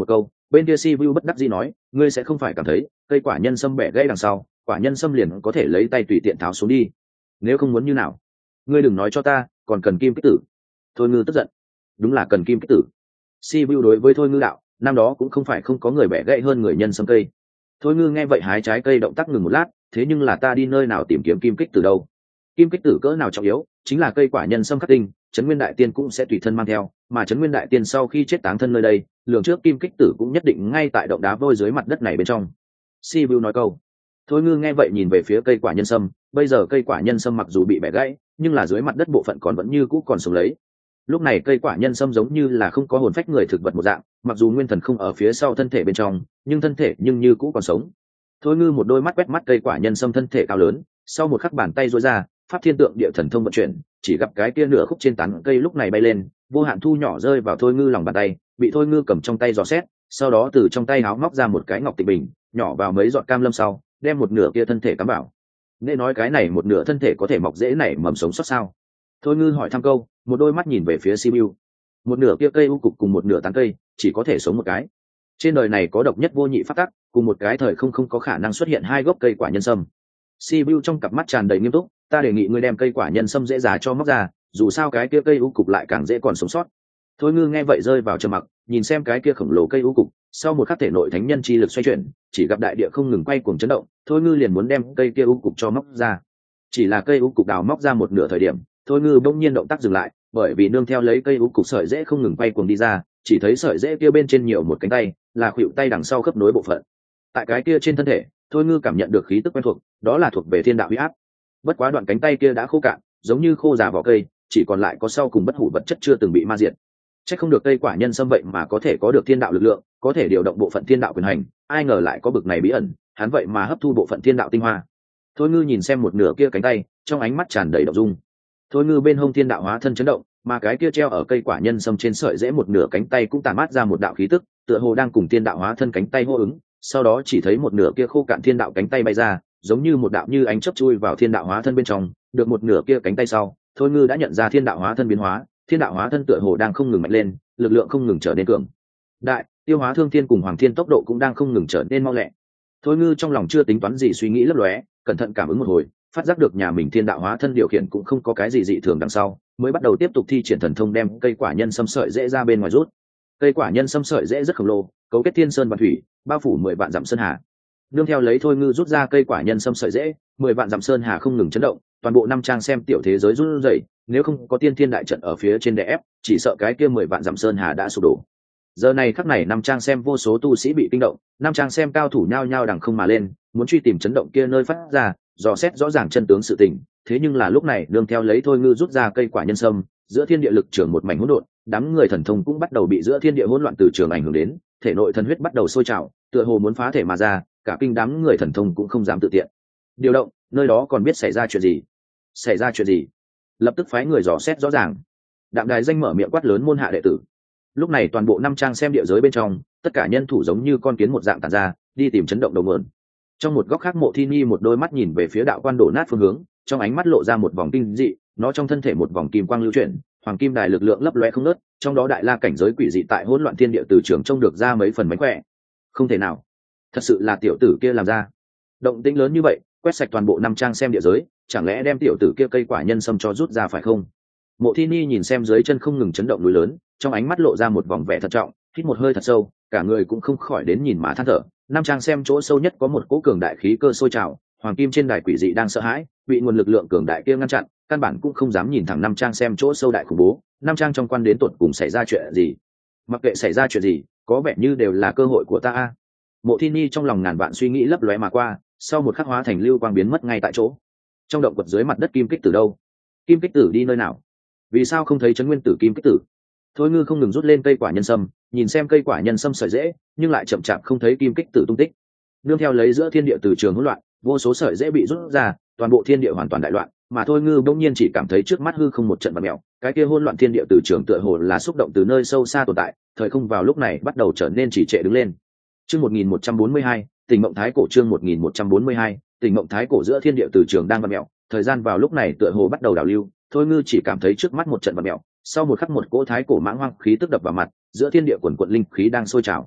Bên kia Si Vu bất đắc dĩ nói, ngươi sẽ không phải cảm thấy cây quả nhân sâm bẻ gãy đằng sau, quả nhân sâm liền có thể lấy tay tùy tiện tháo xuống đi? Nếu không muốn như nào? Ngươi đừng nói cho ta còn cần kim kích tử. Thôi Ngư tức giận. Đúng là cần kim kích tử. Si Vu đối với Thôi Ngư đạo, năm đó cũng không phải không có người bẻ gãy hơn người nhân sâm cây. Thôi Ngư nghe vậy hái trái cây động tác ngừng một lát, thế nhưng là ta đi nơi nào tìm kiếm kim kích tử đâu? Kim kích tử cỡ nào trọng yếu, chính là cây quả nhân sâm khắc tinh, Trấn Nguyên Đại Tiên cũng sẽ tùy thân mang theo, mà Trấn Nguyên Đại Tiên sau khi chết táng thân nơi đây, lường trước kim kích tử cũng nhất định ngay tại động đá vôi dưới mặt đất này bên trong. Si Vu nói câu. Thôi Ngư nghe vậy nhìn về phía cây quả nhân sâm, bây giờ cây quả nhân sâm mặc dù bị bẻ gãy, nhưng là dưới mặt đất bộ phận còn vẫn như cũ còn sống lấy. Lúc này cây quả nhân sâm giống như là không có hồn phách người thực vật một dạng, mặc dù nguyên thần không ở phía sau thân thể bên trong, nhưng thân thể nhưng như cũ còn sống. Thôi Ngư một đôi mắt quét mắt cây quả nhân sâm thân thể cao lớn, sau một khắc bàn tay duỗi ra, pháp thiên tượng địa thần thông vận chuyển, chỉ gặp cái kia nửa khúc trên tán cây lúc này bay lên, vô hạn thu nhỏ rơi vào Thôi Ngư lòng bàn tay, bị Thôi Ngư cầm trong tay dò xét, sau đó từ trong tay áo móc ra một cái ngọc tịch bình, nhỏ vào mấy giọt cam lâm sau, đem một nửa kia thân thể cắm vào. Nên nói cái này một nửa thân thể có thể mọc dễ nảy mầm sống sót sao? Thôi Ngư hỏi thăm câu, một đôi mắt nhìn về phía Sibiu. Một nửa kia cây u cục cùng một nửa tán cây, chỉ có thể sống một cái. Trên đời này có độc nhất vô nhị pháp tắc, cùng một cái thời không có khả năng xuất hiện hai gốc cây quả nhân sâm. Sibiu trong cặp mắt tràn đầy nghiêm túc, ta đề nghị ngươi đem cây quả nhân sâm dễ giá cho móc ra, dù sao cái kia cây u cục lại càng dễ còn sống sót. Thôi Ngư nghe vậy rơi vào trầm mặc, nhìn xem cái kia khổng lồ cây u cục, sau một khắc thể nội thánh nhân chi lực xoay chuyển, chỉ gặp đại địa không ngừng quay cuồng chấn động, Thôi Ngư liền muốn đem cây kia u cục cho móc ra. Chỉ là cây u cục đào móc ra một nửa thời điểm, Thôi Ngư bỗng nhiên động tác dừng lại, bởi vì nương theo lấy cây u cục sợi rễ không ngừng quay cuồng đi ra, chỉ thấy sợi rễ kia bên trên nhiều một cánh tay, là khuỷu tay đằng sau khớp nối bộ phận. Tại cái kia trên thân thể, Thôi Ngư cảm nhận được khí tức quen thuộc, đó là thuộc về thiên đạo huy áp. Bất quá đoạn cánh tay kia đã khô cạn, giống như khô già vỏ cây, chỉ còn lại có sau cùng bất hủ vật chất chưa từng bị ma diệt. Chắc không được cây quả nhân sâm vậy mà có thể có được thiên đạo lực lượng, có thể điều động bộ phận thiên đạo quyền hành, ai ngờ lại có bực này bí ẩn, hắn vậy mà hấp thu bộ phận thiên đạo tinh hoa. Thôi Ngư nhìn xem một nửa kia cánh tay, trong ánh mắt tràn đầy động dung. Thôi Ngư bên hông thiên đạo hóa thân chấn động, mà cái kia treo ở cây quả nhân sâm trên sợi rễ một nửa cánh tay cũng tản mát ra một đạo khí tức, tựa hồ đang cùng thiên đạo hóa thân cánh tay hô ứng. Sau đó chỉ thấy một nửa kia khô cạn thiên đạo cánh tay bay ra, giống như một đạo như ánh chớp chui vào thiên đạo hóa thân bên trong, được một nửa kia cánh tay sau, Thôi Ngư đã nhận ra thiên đạo hóa thân biến hóa, thiên đạo hóa thân tựa hồ đang không ngừng mạnh lên, lực lượng không ngừng trở nên cường đại, tiêu hóa thương thiên cùng hoàng thiên tốc độ cũng đang không ngừng trở nên mau lẹ. Thôi Ngư trong lòng chưa tính toán gì suy nghĩ lấp lóe, cẩn thận cảm ứng một hồi, phát giác được nhà mình thiên đạo hóa thân điều khiển cũng không có cái gì dị thường đằng sau, mới bắt đầu tiếp tục thi triển thần thông đem cây quả nhân sâm sợi dễ ra bên ngoài rút. Cây quả nhân sâm sợi dễ rất khổng lồ, cấu kết thiên sơn và thủy, bao phủ 10 vạn dặm sơn hà. Nương theo lấy Thôi Ngư rút ra cây quả nhân sâm sợi dễ, 10 vạn dặm sơn hà không ngừng chấn động, toàn bộ năm trang xem tiểu thế giới run rẩy, nếu không có tiên thiên đại trận ở phía trên đè ép, chỉ sợ cái kia 10 vạn dặm sơn hà đã sụp đổ. Giờ này khắc này năm trang xem vô số tu sĩ bị kinh động, năm trang xem cao thủ nhao nhao đằng không mà lên, muốn truy tìm chấn động kia nơi phát ra, dò xét rõ ràng chân tướng sự tình. Thế nhưng là lúc này nương theo lấy Thôi Ngư rút ra cây quả nhân sâm, giữa thiên địa lực trường một mảnh hỗn độn, đám người thần thông cũng bắt đầu bị giữa thiên địa hỗn loạn từ trường ảnh hưởng đến, thể nội thần huyết bắt đầu sôi trào, tựa hồ muốn phá thể mà ra, cả kinh đám người thần thông cũng không dám tự tiện điều động, nơi đó còn biết xảy ra chuyện gì. Xảy ra chuyện gì? Lập tức phái người dò xét rõ ràng. Đạm Đài Danh mở miệng quát lớn môn hạ đệ tử. Lúc này toàn bộ năm trang xem địa giới bên trong, tất cả nhân thủ giống như con kiến một dạng tản ra, đi tìm chấn động đầu nguồn. Trong một góc khác Mộ Thi Nhi một đôi mắt nhìn về phía đạo quan đổ nát phương hướng, trong ánh mắt lộ ra một vòng kinh dị, nó trong thân thể một vòng kim quang lưu chuyển, hoàng kim đài lực lượng lấp lóe không ngớt, trong đó đại la cảnh giới quỷ dị tại hỗn loạn thiên địa từ trường trông được ra mấy phần mánh khỏe. Không thể nào, thật sự là tiểu tử kia làm ra. Động tĩnh lớn như vậy, quét sạch toàn bộ năm trang xem địa giới, chẳng lẽ đem tiểu tử kia cây quả nhân sâm cho rút ra phải không? Mộ Thi Nhi nhìn xem dưới chân không ngừng chấn động núi lớn, trong ánh mắt lộ ra một vòng vẻ thận trọng, hít một hơi thật sâu, cả người cũng không khỏi đến nhìn mà than thở. Năm trang xem chỗ sâu nhất có một cỗ cường đại khí cơ sôi trào, hoàng kim trên đài quỷ dị đang sợ hãi, bị nguồn lực lượng cường đại kia ngăn chặn, căn bản cũng không dám nhìn thẳng năm trang xem chỗ sâu đại khủng bố. Năm trang trong quan đến tột cùng xảy ra chuyện gì? Mặc kệ xảy ra chuyện gì, có vẻ như đều là cơ hội của ta a. Mộ Thi Nhi trong lòng ngàn vạn suy nghĩ lấp lóe mà qua, sau một khắc hóa thành lưu quang biến mất ngay tại chỗ. Trong động quật dưới mặt đất kim kích tử đâu? Kim kích tử đi nơi nào? Vì sao không thấy Trấn Nguyên Tử kim kích tử? Thôi Ngư không ngừng rút lên cây quả nhân sâm, nhìn xem cây quả nhân sâm sợi dễ, nhưng lại chậm chạp không thấy kim kích tử tung tích. Nương theo lấy giữa thiên địa từ trường hỗn loạn, vô số sợi dễ bị rút ra, toàn bộ thiên địa hoàn toàn đại loạn, mà Thôi Ngư bỗng nhiên chỉ cảm thấy trước mắt hư không một trận bạt mèo, cái kia hỗn loạn thiên địa từ trường tựa hồ là xúc động từ nơi sâu xa tồn tại, thời không vào lúc này bắt đầu trở nên trì trệ đứng lên. Chương 1142, Tỉnh Mộng Thái Cổ chương 1142, Tỉnh Mộng Thái Cổ giữa thiên địa từ trường đang bạt mèo, thời gian vào lúc này tựa hồ bắt đầu đảo lưu, Thôi Ngư chỉ cảm thấy trước mắt một trận bạt mèo, sau một khắc một cỗ thái cổ mãng hoang khí tức đập vào mặt, giữa thiên địa quần quận linh khí đang sôi trào.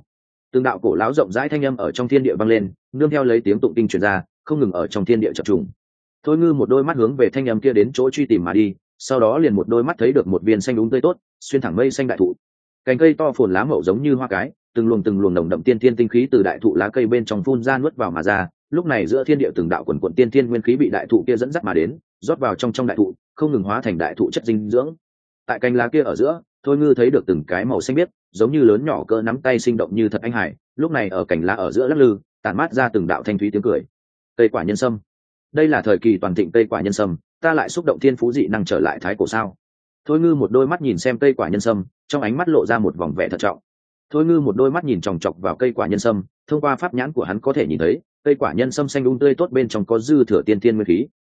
từng đạo cổ lão rộng rãi thanh âm ở trong thiên địa vang lên, nương theo lấy tiếng tụng kinh truyền ra, không ngừng ở trong thiên địa chập trùng. Thôi Ngư một đôi mắt hướng về thanh âm kia đến chỗ truy tìm mà đi, sau đó liền một đôi mắt thấy được một viên xanh đúng tươi tốt, xuyên thẳng mây xanh đại thụ. Cành cây to phồn lá mậu giống như hoa cái, từng luồng nồng đậm tiên tiên tinh khí từ đại thụ lá cây bên trong phun ra nuốt vào mà ra. Lúc này giữa thiên địa từng đạo quần quần tiên tiên nguyên khí bị đại thụ kia dẫn dắt mà đến, rót vào trong đại thụ, không ngừng hóa thành đại thụ chất dinh dưỡng. Tại cành lá kia ở giữa, Thôi Ngư thấy được từng cái màu xanh biếc, giống như lớn nhỏ cỡ nắm tay sinh động như thật anh hải, lúc này ở cành lá ở giữa lắc lư, tản mát ra từng đạo thanh thúy tiếng cười. Cây quả nhân sâm, đây là thời kỳ toàn thịnh cây quả nhân sâm, ta lại xúc động thiên phú dị năng trở lại thái cổ sao? Thôi Ngư một đôi mắt nhìn xem cây quả nhân sâm, trong ánh mắt lộ ra một vòng vẻ thận trọng. Thôi Ngư một đôi mắt nhìn chòng chọc vào cây quả nhân sâm, thông qua pháp nhãn của hắn có thể nhìn thấy cây quả nhân sâm xanh tươi tốt bên trong có dư thừa tiên tiên nguyên khí.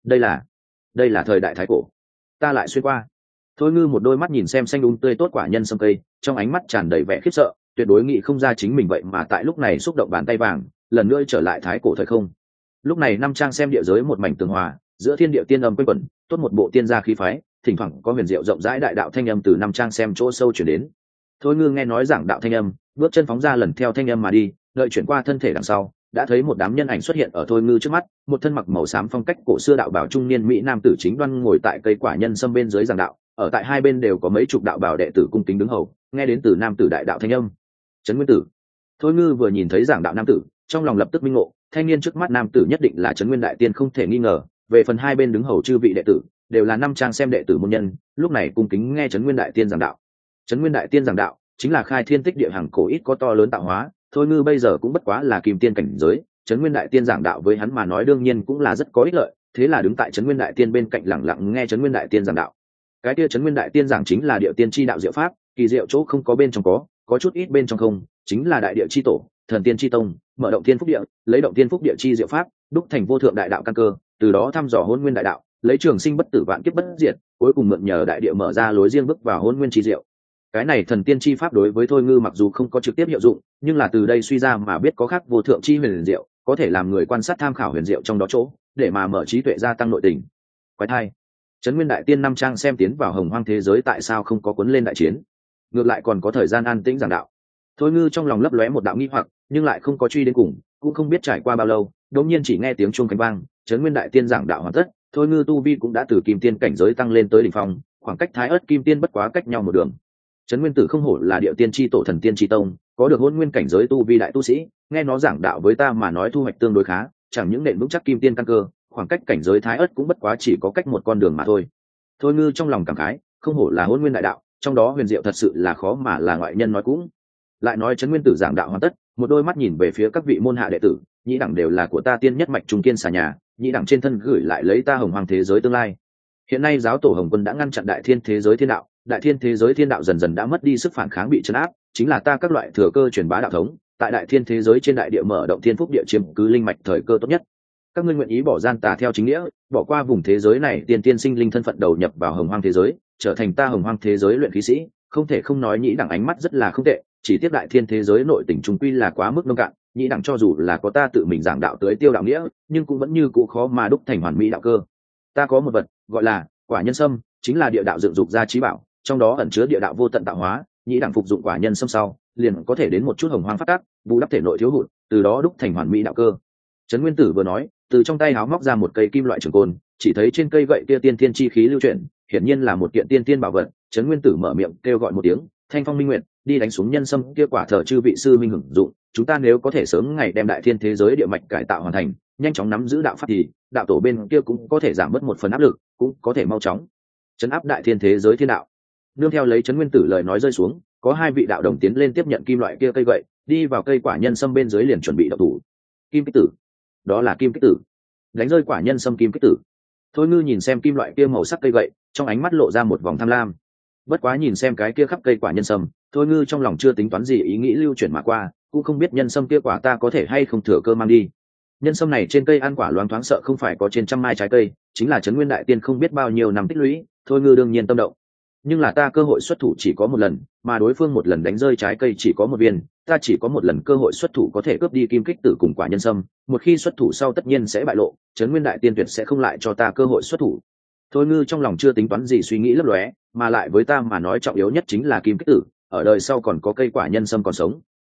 Đây là thời đại thái cổ, ta lại xuyên qua. Thôi Ngư một đôi mắt nhìn xem xanh tươi tốt quả nhân sâm cây, trong ánh mắt tràn đầy vẻ khiếp sợ, tuyệt đối nghĩ không ra chính mình vậy mà tại lúc này xúc động bàn tay vàng, lần nữa trở lại thái cổ thời không. Lúc này năm trang xem địa giới một mảnh tường hòa, giữa thiên địa tiên âm quanh quẩn, tốt một bộ tiên gia khí phái, thỉnh thoảng có huyền diệu rộng rãi đại đạo thanh âm từ năm trang xem chỗ sâu chuyển đến. Thôi Ngư nghe nói giảng đạo thanh âm, bước chân phóng ra lần theo thanh âm mà đi, đợi chuyển qua thân thể đằng sau, đã thấy một đám nhân ảnh xuất hiện ở Thôi Ngư trước mắt, một thân mặc màu xám phong cách cổ xưa đạo bào trung niên mỹ nam tử chính đoan ngồi tại cây quả nhân sâm bên dưới giảng đạo, ở tại hai bên đều có mấy chục đạo bào đệ tử cung kính đứng hầu, nghe đến từ nam tử đại đạo thanh âm. Trấn Nguyên Tử. Thôi Ngư vừa nhìn thấy giảng đạo nam tử, trong lòng lập tức minh ngộ, thanh niên trước mắt nam tử nhất định là Trấn Nguyên đại tiên không thể nghi ngờ. Về phần hai bên đứng hầu chư vị đệ tử, đều là năm trang xem đệ tử môn nhân, lúc này cung kính nghe Trấn Nguyên đại tiên giảng đạo. Trấn Nguyên đại tiên giảng đạo chính là khai thiên tích địa hàng cổ ít có to lớn tạo hóa, Thôi Ngư bây giờ cũng bất quá là kim tiên cảnh giới, Trấn Nguyên đại tiên giảng đạo với hắn mà nói đương nhiên cũng là rất có ích lợi, thế là đứng tại Trấn Nguyên đại tiên bên cạnh lặng lặng nghe Trấn Nguyên đại tiên giảng đạo. Cái kia Trấn Nguyên đại tiên giảng chính là địa tiên chi đạo diệu pháp, kỳ diệu chỗ không có bên trong có chút ít bên trong không, chính là đại địa chi tổ, thần tiên chi tông, mở động tiên phúc địa, lấy động tiên phúc địa chi diệu pháp, đúc thành vô thượng đại đạo căn cơ, từ đó thăm dò hôn nguyên đại đạo, lấy trường sinh bất tử vạn kiếp bất diệt, cuối cùng mượn nhờ đại địa mở ra lối riêng bước vào hôn nguyên chi diệu. Cái này thần tiên chi pháp đối với Thôi Ngư mặc dù không có trực tiếp hiệu dụng, nhưng là từ đây suy ra mà biết có khác vô thượng chi huyền diệu, có thể làm người quan sát tham khảo huyền diệu trong đó chỗ, để mà mở trí tuệ gia tăng nội tình. Quái thai, Trấn Nguyên đại tiên năm trang xem tiến vào hồng hoang thế giới tại sao không có cuốn lên đại chiến, ngược lại còn có thời gian an tĩnh giảng đạo. Thôi Ngư trong lòng lấp lóe một đạo nghi hoặc, nhưng lại không có truy đến cùng, cũng không biết trải qua bao lâu, đột nhiên chỉ nghe tiếng chuông cánh vang, Trấn Nguyên đại tiên giảng đạo hoàn tất, Thôi Ngư tu vi cũng đã từ kim tiên cảnh giới tăng lên tới đỉnh phong, khoảng cách thái ớt kim tiên bất quá cách nhau một đường. Trấn Nguyên Tử không hổ là địa tiên chi tổ thần tiên chi tông, có được hôn nguyên cảnh giới tu vi đại tu sĩ, nghe nó giảng đạo với ta mà nói thu hoạch tương đối khá, chẳng những nền vững chắc kim tiên căn cơ, khoảng cách cảnh giới thái ớt cũng bất quá chỉ có cách một con đường mà thôi. Thôi Ngư trong lòng cảm khái, không hổ là hôn nguyên đại đạo, trong đó huyền diệu thật sự là khó mà là ngoại nhân nói cũng. Lại nói Trấn Nguyên Tử giảng đạo hoàn tất, một đôi mắt nhìn về phía các vị môn hạ đệ tử, nhĩ đẳng đều là của ta tiên nhất mạch trung kiên xà nhà, nhĩ đẳng trên thân gửi lại lấy ta hồng hoàng thế giới tương lai. Hiện nay giáo tổ Hồng Quân đã ngăn chặn đại thiên thế giới thiên đạo, đại thiên thế giới thiên đạo dần dần đã mất đi sức phản kháng bị trấn áp, chính là ta các loại thừa cơ truyền bá đạo thống, tại đại thiên thế giới trên đại địa mở động thiên phúc địa chiếm cứ linh mạch thời cơ tốt nhất. Các ngươi nguyện ý bỏ gian tà theo chính nghĩa, bỏ qua vùng thế giới này tiên tiên sinh linh thân phận đầu nhập vào hồng hoang thế giới, trở thành ta hồng hoang thế giới luyện khí sĩ, không thể không nói nhĩ đẳng ánh mắt rất là không tệ, chỉ tiếc đại thiên thế giới nội tình trung quy là quá mức nông cạn, nhĩ đẳng cho dù là có ta tự mình giảng đạo tới tiêu đạo nghĩa, nhưng cũng vẫn như cũ khó mà đúc thành hoàn mỹ đạo cơ. Ta có một vật gọi là quả nhân sâm, chính là địa đạo dựng dục ra trí bảo, trong đó ẩn chứa địa đạo vô tận tạo hóa, nhĩ đẳng phục dụng quả nhân sâm sau, liền có thể đến một chút hồng hoang phát tác, bù đắp thể nội thiếu hụt, từ đó đúc thành hoàn mỹ đạo cơ. Trấn Nguyên Tử vừa nói, từ trong tay háo móc ra một cây kim loại trường côn, chỉ thấy trên cây gậy kia tiên tiên chi khí lưu chuyển, hiển nhiên là một kiện tiên tiên bảo vật. Trấn Nguyên Tử mở miệng kêu gọi một tiếng, thanh phong minh nguyện, đi đánh xuống nhân sâm kia quả thờ chư vị sư minh hưởng dụng. Chúng ta nếu có thể sớm ngày đem đại thiên thế giới địa mạch cải tạo hoàn thành, nhanh chóng nắm giữ đạo pháp thì đạo tổ bên kia cũng có thể giảm bớt một phần áp lực, cũng có thể mau chóng chấn áp đại thiên thế giới thiên đạo. Nương theo lấy Trấn Nguyên Tử lời nói rơi xuống, có hai vị đạo đồng tiến lên tiếp nhận kim loại kia cây gậy, đi vào cây quả nhân sâm bên dưới liền chuẩn bị động thủ. Kim kích tử, đó là kim kích tử, đánh rơi quả nhân sâm kim kích tử. Thôi Ngư nhìn xem kim loại kia màu sắc cây gậy, trong ánh mắt lộ ra một vòng tham lam. Bất quá nhìn xem cái kia khắp cây quả nhân sâm, Thôi Ngư trong lòng chưa tính toán gì ý nghĩ lưu chuyển mà qua, cũng không biết nhân sâm kia quả ta có thể hay không thừa cơ mang đi. Nhân sâm này trên cây ăn quả loáng thoáng sợ không phải có trên trăm mai trái cây, chính là Trấn Nguyên đại tiên không biết bao nhiêu năm tích lũy, Thôi Ngư đương nhiên tâm động. Nhưng là ta cơ hội xuất thủ chỉ có một lần, mà đối phương một lần đánh rơi trái cây chỉ có một viên, ta chỉ có một lần cơ hội xuất thủ có thể cướp đi kim kích tử cùng quả nhân sâm, một khi xuất thủ sau tất nhiên sẽ bại lộ, Trấn Nguyên đại tiên tuyệt sẽ không lại cho ta cơ hội xuất thủ. Thôi Ngư trong lòng chưa tính toán gì suy nghĩ lấp lóe, mà lại với ta mà nói trọng yếu nhất chính là kim kích tử, ở đời sau còn có cây quả nhân sâm còn sống,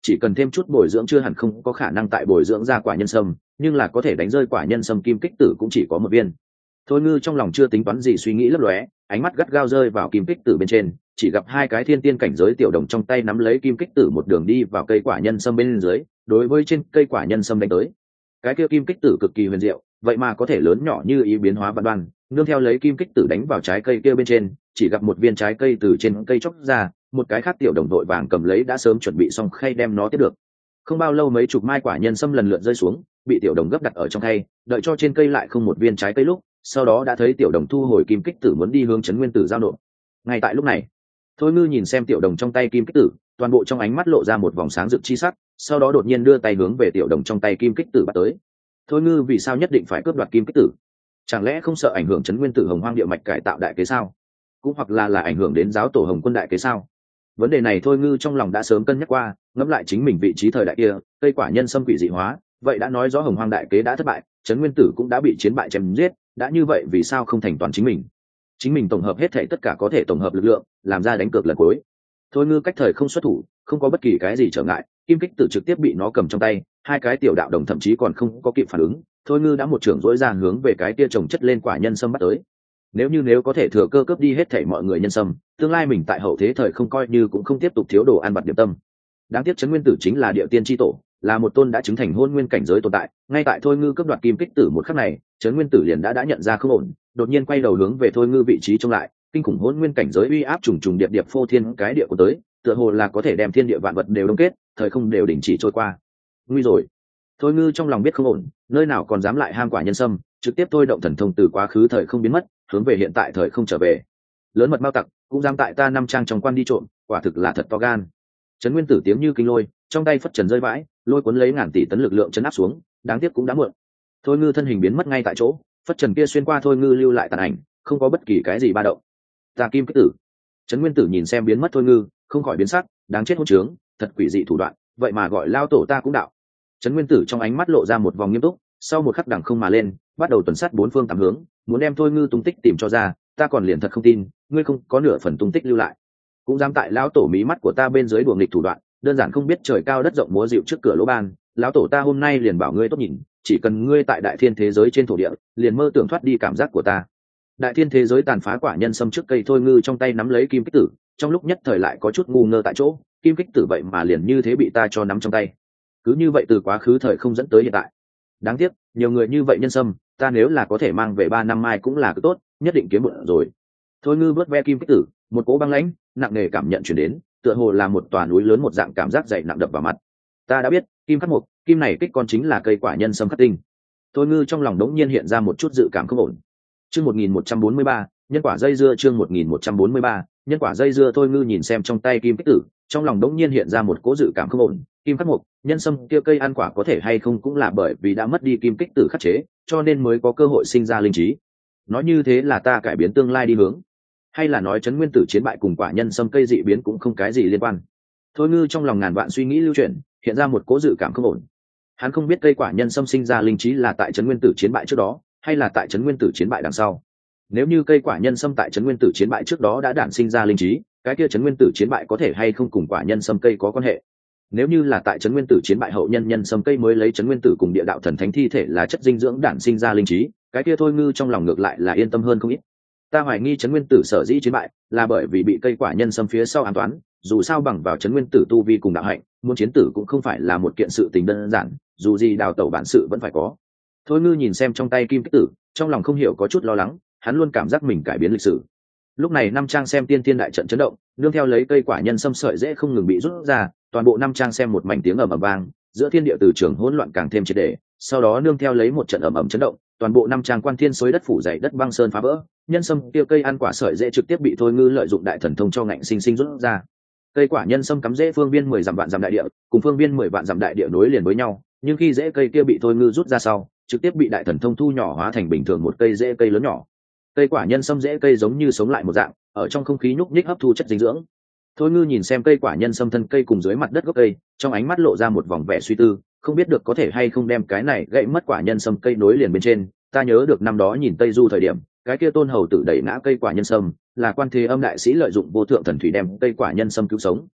chỉ cần thêm chút bồi dưỡng chưa hẳn không có khả năng tại bồi dưỡng ra quả nhân sâm, nhưng là có thể đánh rơi quả nhân sâm kim kích tử cũng chỉ có một viên. Thôi Ngư trong lòng chưa tính toán gì suy nghĩ lấp lóe, ánh mắt gắt gao rơi vào kim kích tử bên trên, chỉ gặp hai cái thiên tiên cảnh giới tiểu đồng trong tay nắm lấy kim kích tử một đường đi vào cây quả nhân sâm bên dưới, đối với trên cây quả nhân sâm đánh tới. Cái kia kim kích tử cực kỳ huyền diệu, vậy mà có thể lớn nhỏ như ý biến hóa vạn đoan, nương theo lấy kim kích tử đánh vào trái cây kia bên trên, chỉ gặp một viên trái cây từ trên cây chóc ra, một cái khác tiểu đồng đội vàng cầm lấy đã sớm chuẩn bị xong khay đem nó tiếp được. Không bao lâu mấy chục mai quả nhân sâm lần lượt rơi xuống, bị tiểu đồng gấp đặt ở trong khay, đợi cho trên cây lại không một viên trái cây lúc, sau đó đã thấy tiểu đồng thu hồi kim kích tử muốn đi hướng trấn nguyên tử giao nộp. Ngay tại lúc này, Thôi Ngư nhìn xem tiểu đồng trong tay kim kích tử, toàn bộ trong ánh mắt lộ ra một vòng sáng rực chi sắc, sau đó đột nhiên đưa tay hướng về tiểu đồng trong tay kim kích tử bắt tới. Thôi Ngư vì sao nhất định phải cướp đoạt kim kích tử? Chẳng lẽ không sợ ảnh hưởng trấn nguyên tử Hồng Hoang địa mạch cải tạo đại kế sao? Cũng hoặc là ảnh hưởng đến giáo tổ Hồng Quân đại kế sao? Vấn đề này Thôi Ngư trong lòng đã sớm cân nhắc qua, ngẫm lại chính mình vị trí thời đại kia, cây quả nhân sâm quỷ dị hóa, vậy đã nói rõ Hồng Hoang đại kế đã thất bại, trấn nguyên tử cũng đã bị chiến bại chém giết, đã như vậy vì sao không thành toàn chính mình tổng hợp hết thảy tất cả có thể tổng hợp lực lượng, làm ra đánh cược lần cuối. Thôi Ngư cách thời không xuất thủ, không có bất kỳ cái gì trở ngại, kim kích tử trực tiếp bị nó cầm trong tay, hai cái tiểu đạo đồng thậm chí còn không có kịp phản ứng, Thôi Ngư đã một trường dỗi ra hướng về cái tia trồng chất lên quả nhân sâm bắt tới. Nếu có thể thừa cơ cướp đi hết thảy mọi người nhân sâm, tương lai mình tại hậu thế thời không coi như cũng không tiếp tục thiếu đồ ăn vặt điểm tâm. Đáng tiếc trấn nguyên tử chính là địa tiên tri tổ, là một tôn đã chứng thành hôn nguyên cảnh giới tồn tại, ngay tại Thôi Ngư cướp đoạt kim kích tử một khắc này, trấn nguyên tử liền đã nhận ra không ổn, đột nhiên quay đầu hướng về Thôi Ngư vị trí trông lại, kinh khủng hôn nguyên cảnh giới uy áp trùng trùng điệp điệp phô thiên cái địa của tới, tựa hồ là có thể đem thiên địa vạn vật đều đông kết, thời không đều đình chỉ trôi qua. Nguy rồi! Thôi Ngư trong lòng biết không ổn, nơi nào còn dám lại ham quả nhân sâm, trực tiếp thôi động thần thông từ quá khứ thời không biến mất, hướng về hiện tại thời không trở về. Lớn mật bao tặc, cũng dám tại ta năm trang trong quan đi trộm, quả thực là thật to gan. Trấn nguyên tử tiếng như kinh lôi, trong tay phất trần rơi vãi, lôi cuốn lấy ngàn tỷ tấn lực lượng chấn áp xuống, đáng tiếc cũng đã muộn. Thôi Ngư thân hình biến mất ngay tại chỗ, phất trần kia xuyên qua Thôi Ngư lưu lại tàn ảnh, không có bất kỳ cái gì ba động. Ta kim kích tử. Trấn nguyên tử nhìn xem biến mất Thôi Ngư, không khỏi biến sắc, đáng chết hỗn trướng, thật quỷ dị thủ đoạn, vậy mà gọi lao tổ ta cũng đạo. Trấn nguyên tử trong ánh mắt lộ ra một vòng nghiêm túc, sau một khắc đằng không mà lên, bắt đầu tuần sát bốn phương tám hướng, muốn đem Thôi Ngư tung tích tìm cho ra, ta còn liền thật không tin, ngươi không có nửa phần tung tích lưu lại, cũng dám tại lão tổ mí mắt của ta bên dưới đùa nghịch thủ đoạn, đơn giản không biết trời cao đất rộng múa dịu trước cửa lỗ ban. Lão tổ ta hôm nay liền bảo ngươi tốt nhìn, chỉ cần ngươi tại đại thiên thế giới trên thổ địa, liền mơ tưởng thoát đi cảm giác của ta. Đại thiên thế giới tàn phá quả nhân sâm trước cây Thôi Ngư trong tay nắm lấy kim kích tử, trong lúc nhất thời lại có chút ngu ngơ tại chỗ, kim kích tử vậy mà liền như thế bị ta cho nắm trong tay, cứ như vậy từ quá khứ thời không dẫn tới hiện tại. Đáng tiếc nhiều người như vậy nhân sâm, ta nếu là có thể mang về 3 năm mai cũng là cứ tốt, nhất định kiếm bụng rồi. Thôi Ngư vớt ve kim kích tử, một cỗ băng lãnh nặng nề cảm nhận chuyển đến, tựa hồ là một tòa núi lớn một dạng cảm giác dày nặng đập vào mặt. Ta đã biết, kim khắc mục, kim này kích con chính là cây quả nhân sâm khắc tinh. Thôi Ngư trong lòng đống nhiên hiện ra một chút dự cảm không ổn. Chương 1143, nhân quả dây dưa. Chương 1143, nhân quả dây dưa. Thôi Ngư nhìn xem trong tay kim kích tử, trong lòng đống nhiên hiện ra một cỗ dự cảm không ổn. Kim khắc mục, nhân sâm kia cây ăn quả có thể hay không cũng là bởi vì đã mất đi kim kích tử khắc chế, cho nên mới có cơ hội sinh ra linh trí. Nói như thế là ta cải biến tương lai đi hướng, hay là nói trấn nguyên tử chiến bại cùng quả nhân sâm cây dị biến cũng không cái gì liên quan? Thôi Ngư trong lòng ngàn vạn suy nghĩ lưu chuyển, hiện ra một cố dự cảm không ổn. Hắn không biết cây quả nhân sâm sinh ra linh trí là tại trấn nguyên tử chiến bại trước đó, hay là tại trấn nguyên tử chiến bại đằng sau. Nếu như cây quả nhân sâm tại trấn nguyên tử chiến bại trước đó đã đản sinh ra linh trí, cái kia trấn nguyên tử chiến bại có thể hay không cùng quả nhân sâm cây có quan hệ? Nếu như là tại trấn nguyên tử chiến bại hậu nhân sâm cây mới lấy trấn nguyên tử cùng địa đạo thần thánh thi thể là chất dinh dưỡng đản sinh ra linh trí, cái kia Thôi Ngư trong lòng ngược lại là yên tâm hơn không ít. Ta hoài nghi trấn nguyên tử sở dĩ chiến bại là bởi vì bị cây quả nhân sâm phía sau an toán, dù sao bằng vào trấn nguyên tử tu vi cùng đạo hạnh, muốn chiến tử cũng không phải là một kiện sự tình đơn giản, dù gì đào tẩu bản sự vẫn phải có. Thôi Ngư nhìn xem trong tay kim kích tử, trong lòng không hiểu có chút lo lắng, hắn luôn cảm giác mình cải biến lịch sử. Lúc này năm trang xem tiên thiên đại trận chấn động, nương theo lấy cây quả nhân sâm sợi dễ không ngừng bị rút ra, toàn bộ năm trang xem một mảnh tiếng ầm ầm vang, giữa thiên địa từ trường hỗn loạn càng thêm triệt để, sau đó nương theo lấy một trận ầm ầm chấn động, toàn bộ năm trang quan thiên xối đất phủ dày đất băng sơn phá vỡ, nhân sâm kia cây ăn quả sợi dễ trực tiếp bị Thôi Ngư lợi dụng đại thần thông cho ngạnh sinh sinh rút ra. Cây quả nhân sâm cắm rễ phương viên 10 dặm vạn dặm đại địa, cùng phương viên 10 vạn dặm đại địa nối liền với nhau, nhưng khi rễ cây kia bị Thôi Ngư rút ra sau, trực tiếp bị đại thần thông thu nhỏ hóa thành bình thường một cây rễ cây lớn nhỏ. Cây quả nhân sâm rễ cây giống như sống lại một dạng, ở trong không khí nhúc nhích hấp thu chất dinh dưỡng. Thôi Ngư nhìn xem cây quả nhân sâm thân cây cùng dưới mặt đất gốc cây, trong ánh mắt lộ ra một vòng vẻ suy tư, không biết được có thể hay không đem cái này gãy mất quả nhân sâm cây nối liền bên trên. Ta nhớ được năm đó nhìn Tây Du thời điểm, cái kia tôn hầu tử đẩy ngã cây quả nhân sâm, là Quan Thế Âm đại sĩ lợi dụng vô thượng thần thủy đem cây quả nhân sâm cứu sống,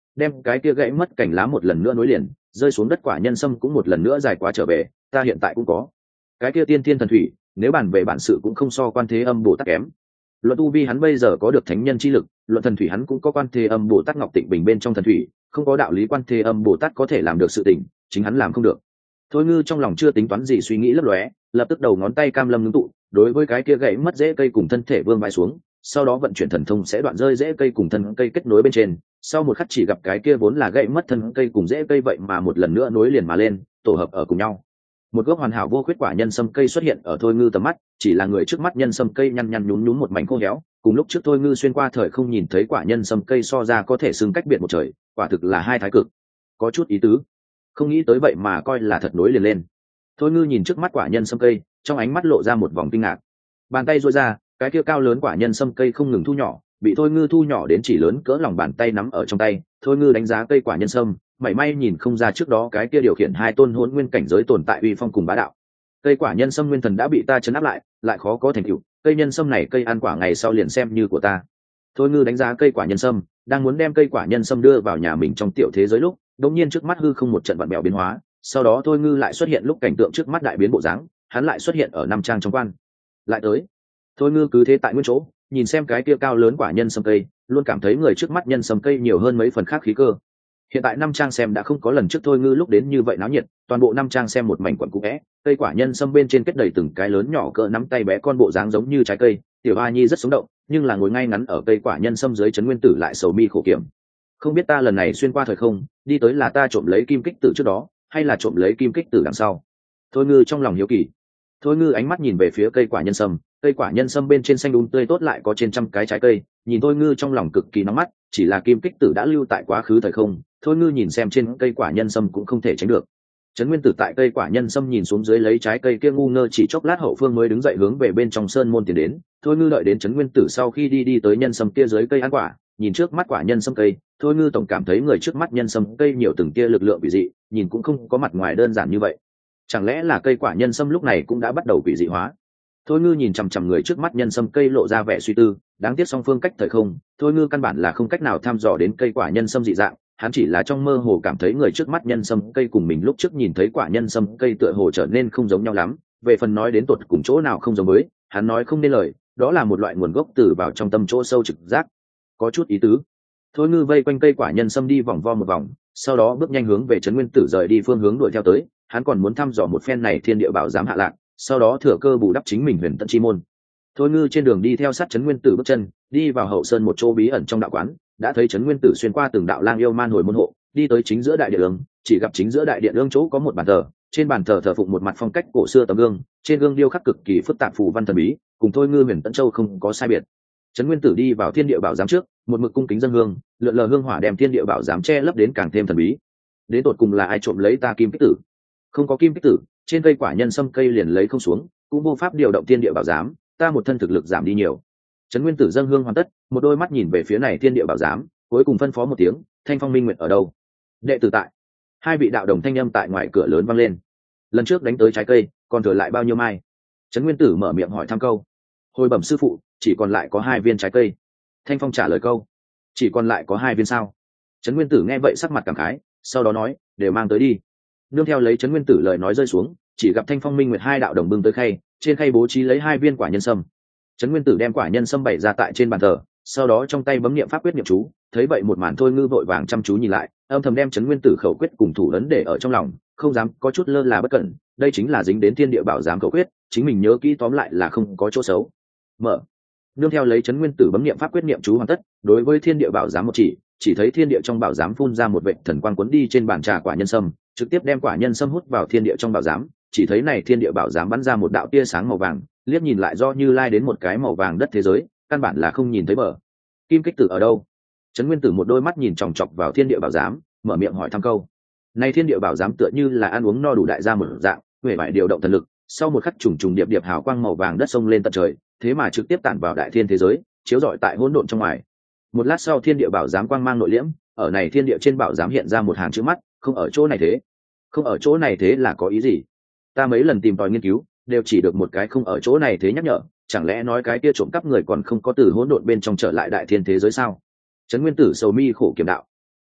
đem cái kia gãy mất cành lá một lần nữa nối liền, rơi xuống đất quả nhân sâm cũng một lần nữa dài quá trở về. Ta hiện tại cũng có cái kia tiên thiên thần thủy, nếu bàn về bản sự cũng không so Quan Thế Âm Bồ Tát kém. Luận tu vi hắn bây giờ có được thánh nhân chi lực, luận thần thủy hắn cũng có Quan Thế Âm Bồ Tát Ngọc Tịnh Bình bên trong thần thủy, không có đạo lý Quan Thế Âm Bồ Tát có thể làm được sự tình, chính hắn làm không được. Thôi Ngư trong lòng chưa tính toán gì, suy nghĩ lấp lóe, lập tức đầu ngón tay cam lâm ngưng tụ, đối với cái kia gãy mất rễ cây cùng thân thể vương vãi xuống, sau đó vận chuyển thần thông sẽ đoạn rơi rễ cây cùng thân cây kết nối bên trên. Sau một khắc chỉ gặp cái kia vốn là gãy mất thân cây cùng rễ cây vậy mà một lần nữa nối liền mà lên, tổ hợp ở cùng nhau. Một gốc hoàn hảo vô khuyết quả nhân sâm cây xuất hiện ở Thôi Ngư tầm mắt, chỉ là người trước mắt nhân sâm cây nhăn nhăn nhún nhún một mảnh khô héo, cùng lúc trước Thôi Ngư xuyên qua thời không nhìn thấy quả nhân sâm cây so ra có thể xưng cách biệt một trời, quả thực là hai thái cực, có chút ý tứ. Không nghĩ tới vậy mà coi là thật nối liền lên. Thôi Ngư nhìn trước mắt quả nhân sâm cây, trong ánh mắt lộ ra một vòng kinh ngạc. Bàn tay duỗi ra, cái kia cao lớn quả nhân sâm cây không ngừng thu nhỏ, bị Thôi Ngư thu nhỏ đến chỉ lớn cỡ lòng bàn tay nắm ở trong tay. Thôi Ngư đánh giá cây quả nhân sâm, mảy may nhìn không ra trước đó cái kia điều khiển hai tôn hỗn nguyên cảnh giới tồn tại uy phong cùng bá đạo. Cây quả nhân sâm nguyên thần đã bị ta trấn áp lại khó có thành tựu. Cây nhân sâm này cây ăn quả ngày sau liền xem như của ta. Thôi Ngư đánh giá cây quả nhân sâm, đang muốn đem cây quả nhân sâm đưa vào nhà mình trong tiểu thế giới lúc, đột nhiên trước mắt hư không một trận vặn bèo biến hóa, sau đó Thôi Ngư lại xuất hiện lúc cảnh tượng trước mắt đại biến bộ dáng, hắn lại xuất hiện ở năm trang trong quan. Lại tới. Thôi Ngư cứ thế tại nguyên chỗ, nhìn xem cái kia cao lớn quả nhân sâm cây, luôn cảm thấy người trước mắt nhân sâm cây nhiều hơn mấy phần khác khí cơ. Hiện tại năm trang xem đã không có lần trước Thôi Ngư lúc đến như vậy náo nhiệt, toàn bộ năm trang xem một mảnh quẩn cũ vẽ, cây quả nhân sâm bên trên kết đầy từng cái lớn nhỏ cỡ nắm tay bé con bộ dáng giống như trái cây, tiểu a nhi rất sống động, nhưng là ngồi ngay ngắn ở cây quả nhân sâm dưới trấn nguyên tử lại sầu mi khổ kiểm. Không biết ta lần này xuyên qua thời không, đi tới là ta trộm lấy kim kích tử trước đó, hay là trộm lấy kim kích tử đằng sau. Thôi Ngư trong lòng hiếu kỳ. Thôi Ngư ánh mắt nhìn về phía cây quả nhân sâm, cây quả nhân sâm bên trên xanh đúng tươi tốt lại có trên trăm cái trái cây, nhìn Thôi Ngư trong lòng cực kỳ nóng mắt, chỉ là kim kích tử đã lưu tại quá khứ thời không. Thôi Ngư nhìn xem trên cây quả nhân sâm cũng không thể tránh được. Trấn Nguyên Tử tại cây quả nhân sâm nhìn xuống dưới lấy trái cây kia ngu ngơ, chỉ chốc lát hậu phương mới đứng dậy hướng về bên trong sơn môn tiến đến. Thôi Ngư đợi đến Trấn Nguyên Tử sau khi đi tới nhân sâm kia dưới cây ăn quả, nhìn trước mắt quả nhân sâm cây, Thôi Ngư tổng cảm thấy người trước mắt nhân sâm cây nhiều từng kia lực lượng quỷ dị, nhìn cũng không có mặt ngoài đơn giản như vậy. Chẳng lẽ là cây quả nhân sâm lúc này cũng đã bắt đầu quỷ dị hóa? Thôi Ngư nhìn chằm chằm người trước mắt nhân sâm cây lộ ra vẻ suy tư, đáng tiếc song phương cách thời không, Thôi Ngư căn bản là không cách nào thăm dò đến cây quả nhân sâm dị dạng, hắn chỉ là trong mơ hồ cảm thấy người trước mắt nhân sâm cây cùng mình lúc trước nhìn thấy quả nhân sâm cây tựa hồ trở nên không giống nhau lắm, về phần nói đến tột cùng chỗ nào không giống với, hắn nói không nên lời, đó là một loại nguồn gốc từ vào trong tâm chỗ sâu trực giác, có chút ý tứ. Thôi Ngư vây quanh cây quả nhân sâm đi vòng vo một vòng, sau đó bước nhanh hướng về Trấn Nguyên Tử rời đi phương hướng đuổi theo tới, hắn còn muốn thăm dò một phen này thiên địa bảo giám hạ lạc, sau đó thừa cơ bù đắp chính mình huyền tận chi môn. Thôi Ngư trên đường đi theo sát Trấn Nguyên Tử bước chân, đi vào hậu sơn một chỗ bí ẩn trong đạo quán, đã thấy Trấn Nguyên Tử xuyên qua từng đạo lang yêu man hồi môn hộ, đi tới chính giữa đại điện ương, chỉ gặp chính giữa đại điện ương chỗ có một bàn thờ, trên bàn thờ thờ phụng một mặt phong cách cổ xưa tấm gương, trên gương điêu khắc cực kỳ phức tạp phù văn thần bí, cùng Thôi Ngư huyền tận châu không có sai biệt. Trấn Nguyên Tử đi vào thiên địa bảo giám trước, một mực cung kính dâng hương, lượn lờ hương hỏa đem thiên địa bảo giám che lấp đến càng thêm thần bí. Đến tột cùng là ai trộm lấy ta kim kích tử? Không có kim kích tử, trên cây quả nhân sâm cây liền lấy không xuống, cũng vô pháp điều động thiên địa bảo giám, ta một thân thực lực giảm đi nhiều. Trấn Nguyên Tử dâng hương hoàn tất, một đôi mắt nhìn về phía này thiên địa bảo giám, cuối cùng phân phó một tiếng, Thanh Phong Minh Nguyệt ở đâu? Đệ tử tại. Hai vị đạo đồng thanh âm tại ngoài cửa lớn vang lên. Lần trước đánh tới trái cây, còn thừa lại bao nhiêu mai? Trấn Nguyên Tử mở miệng hỏi thăm câu. Hồi bẩm sư phụ, chỉ còn lại có 2 viên trái cây. Thanh Phong trả lời câu. Chỉ còn lại có 2 viên sao? Trấn Nguyên Tử nghe vậy sắc mặt cảm khái, sau đó nói, đều mang tới đi. Nương theo lấy Trấn Nguyên Tử lời nói rơi xuống, chỉ gặp Thanh Phong Minh Nguyệt 2 đạo đồng bưng tới khay, trên khay bố trí lấy 2 viên quả nhân sâm. Trấn Nguyên Tử đem quả nhân sâm bày ra tại trên bàn thờ, sau đó trong tay bấm niệm pháp quyết niệm chú, thấy vậy một màn Thôi Ngư vội vàng chăm chú nhìn lại, âm thầm đem Trấn Nguyên Tử khẩu quyết cùng thủ ấn để ở trong lòng, không dám có chút lơ là bất cẩn, đây chính là dính đến thiên địa bảo giám khẩu quyết, chính mình nhớ kỹ tóm lại là không có chỗ xấu. Mở. Nương theo lấy Trấn Nguyên Tử bấm niệm pháp quyết niệm chú hoàn tất, đối với thiên địa bảo giám một chỉ thấy thiên địa trong bảo giám phun ra một vệt thần quang cuốn đi trên bàn trà quả nhân sâm, trực tiếp đem quả nhân sâm hút vào thiên địa trong bảo giám, chỉ thấy này thiên địa bảo giám bắn ra một đạo tia sáng màu vàng, liếc nhìn lại do Như Lai đến một cái màu vàng đất thế giới, căn bản là không nhìn thấy bờ. Kim kích tử ở đâu? Trấn Nguyên Tử một đôi mắt nhìn chòng chọc vào thiên địa bảo giám, mở miệng hỏi thăm câu. Này thiên địa bảo giám tựa như là ăn uống no đủ đại gia một dạng, huệ vải điều động thần lực, sau một khắc trùng trùng điệp điệp hào quang màu vàng đất sông lên tận trời, thế mà trực tiếp tản vào đại thiên thế giới, chiếu rọi tại hỗn độn trong ngoài. Một lát sau thiên địa bảo giám quang mang nội liễm, ở này thiên địa trên bảo giám hiện ra một hàng chữ mắt, không ở chỗ này thế. Không ở chỗ này thế là có ý gì? Ta mấy lần tìm tòi nghiên cứu, đều chỉ được một cái không ở chỗ này thế nhắc nhở, chẳng lẽ nói cái kia trộm cắp người còn không có từ hỗn độn bên trong trở lại đại thiên thế giới sao? Trấn Nguyên Tử sầu mi khổ kiểm đạo.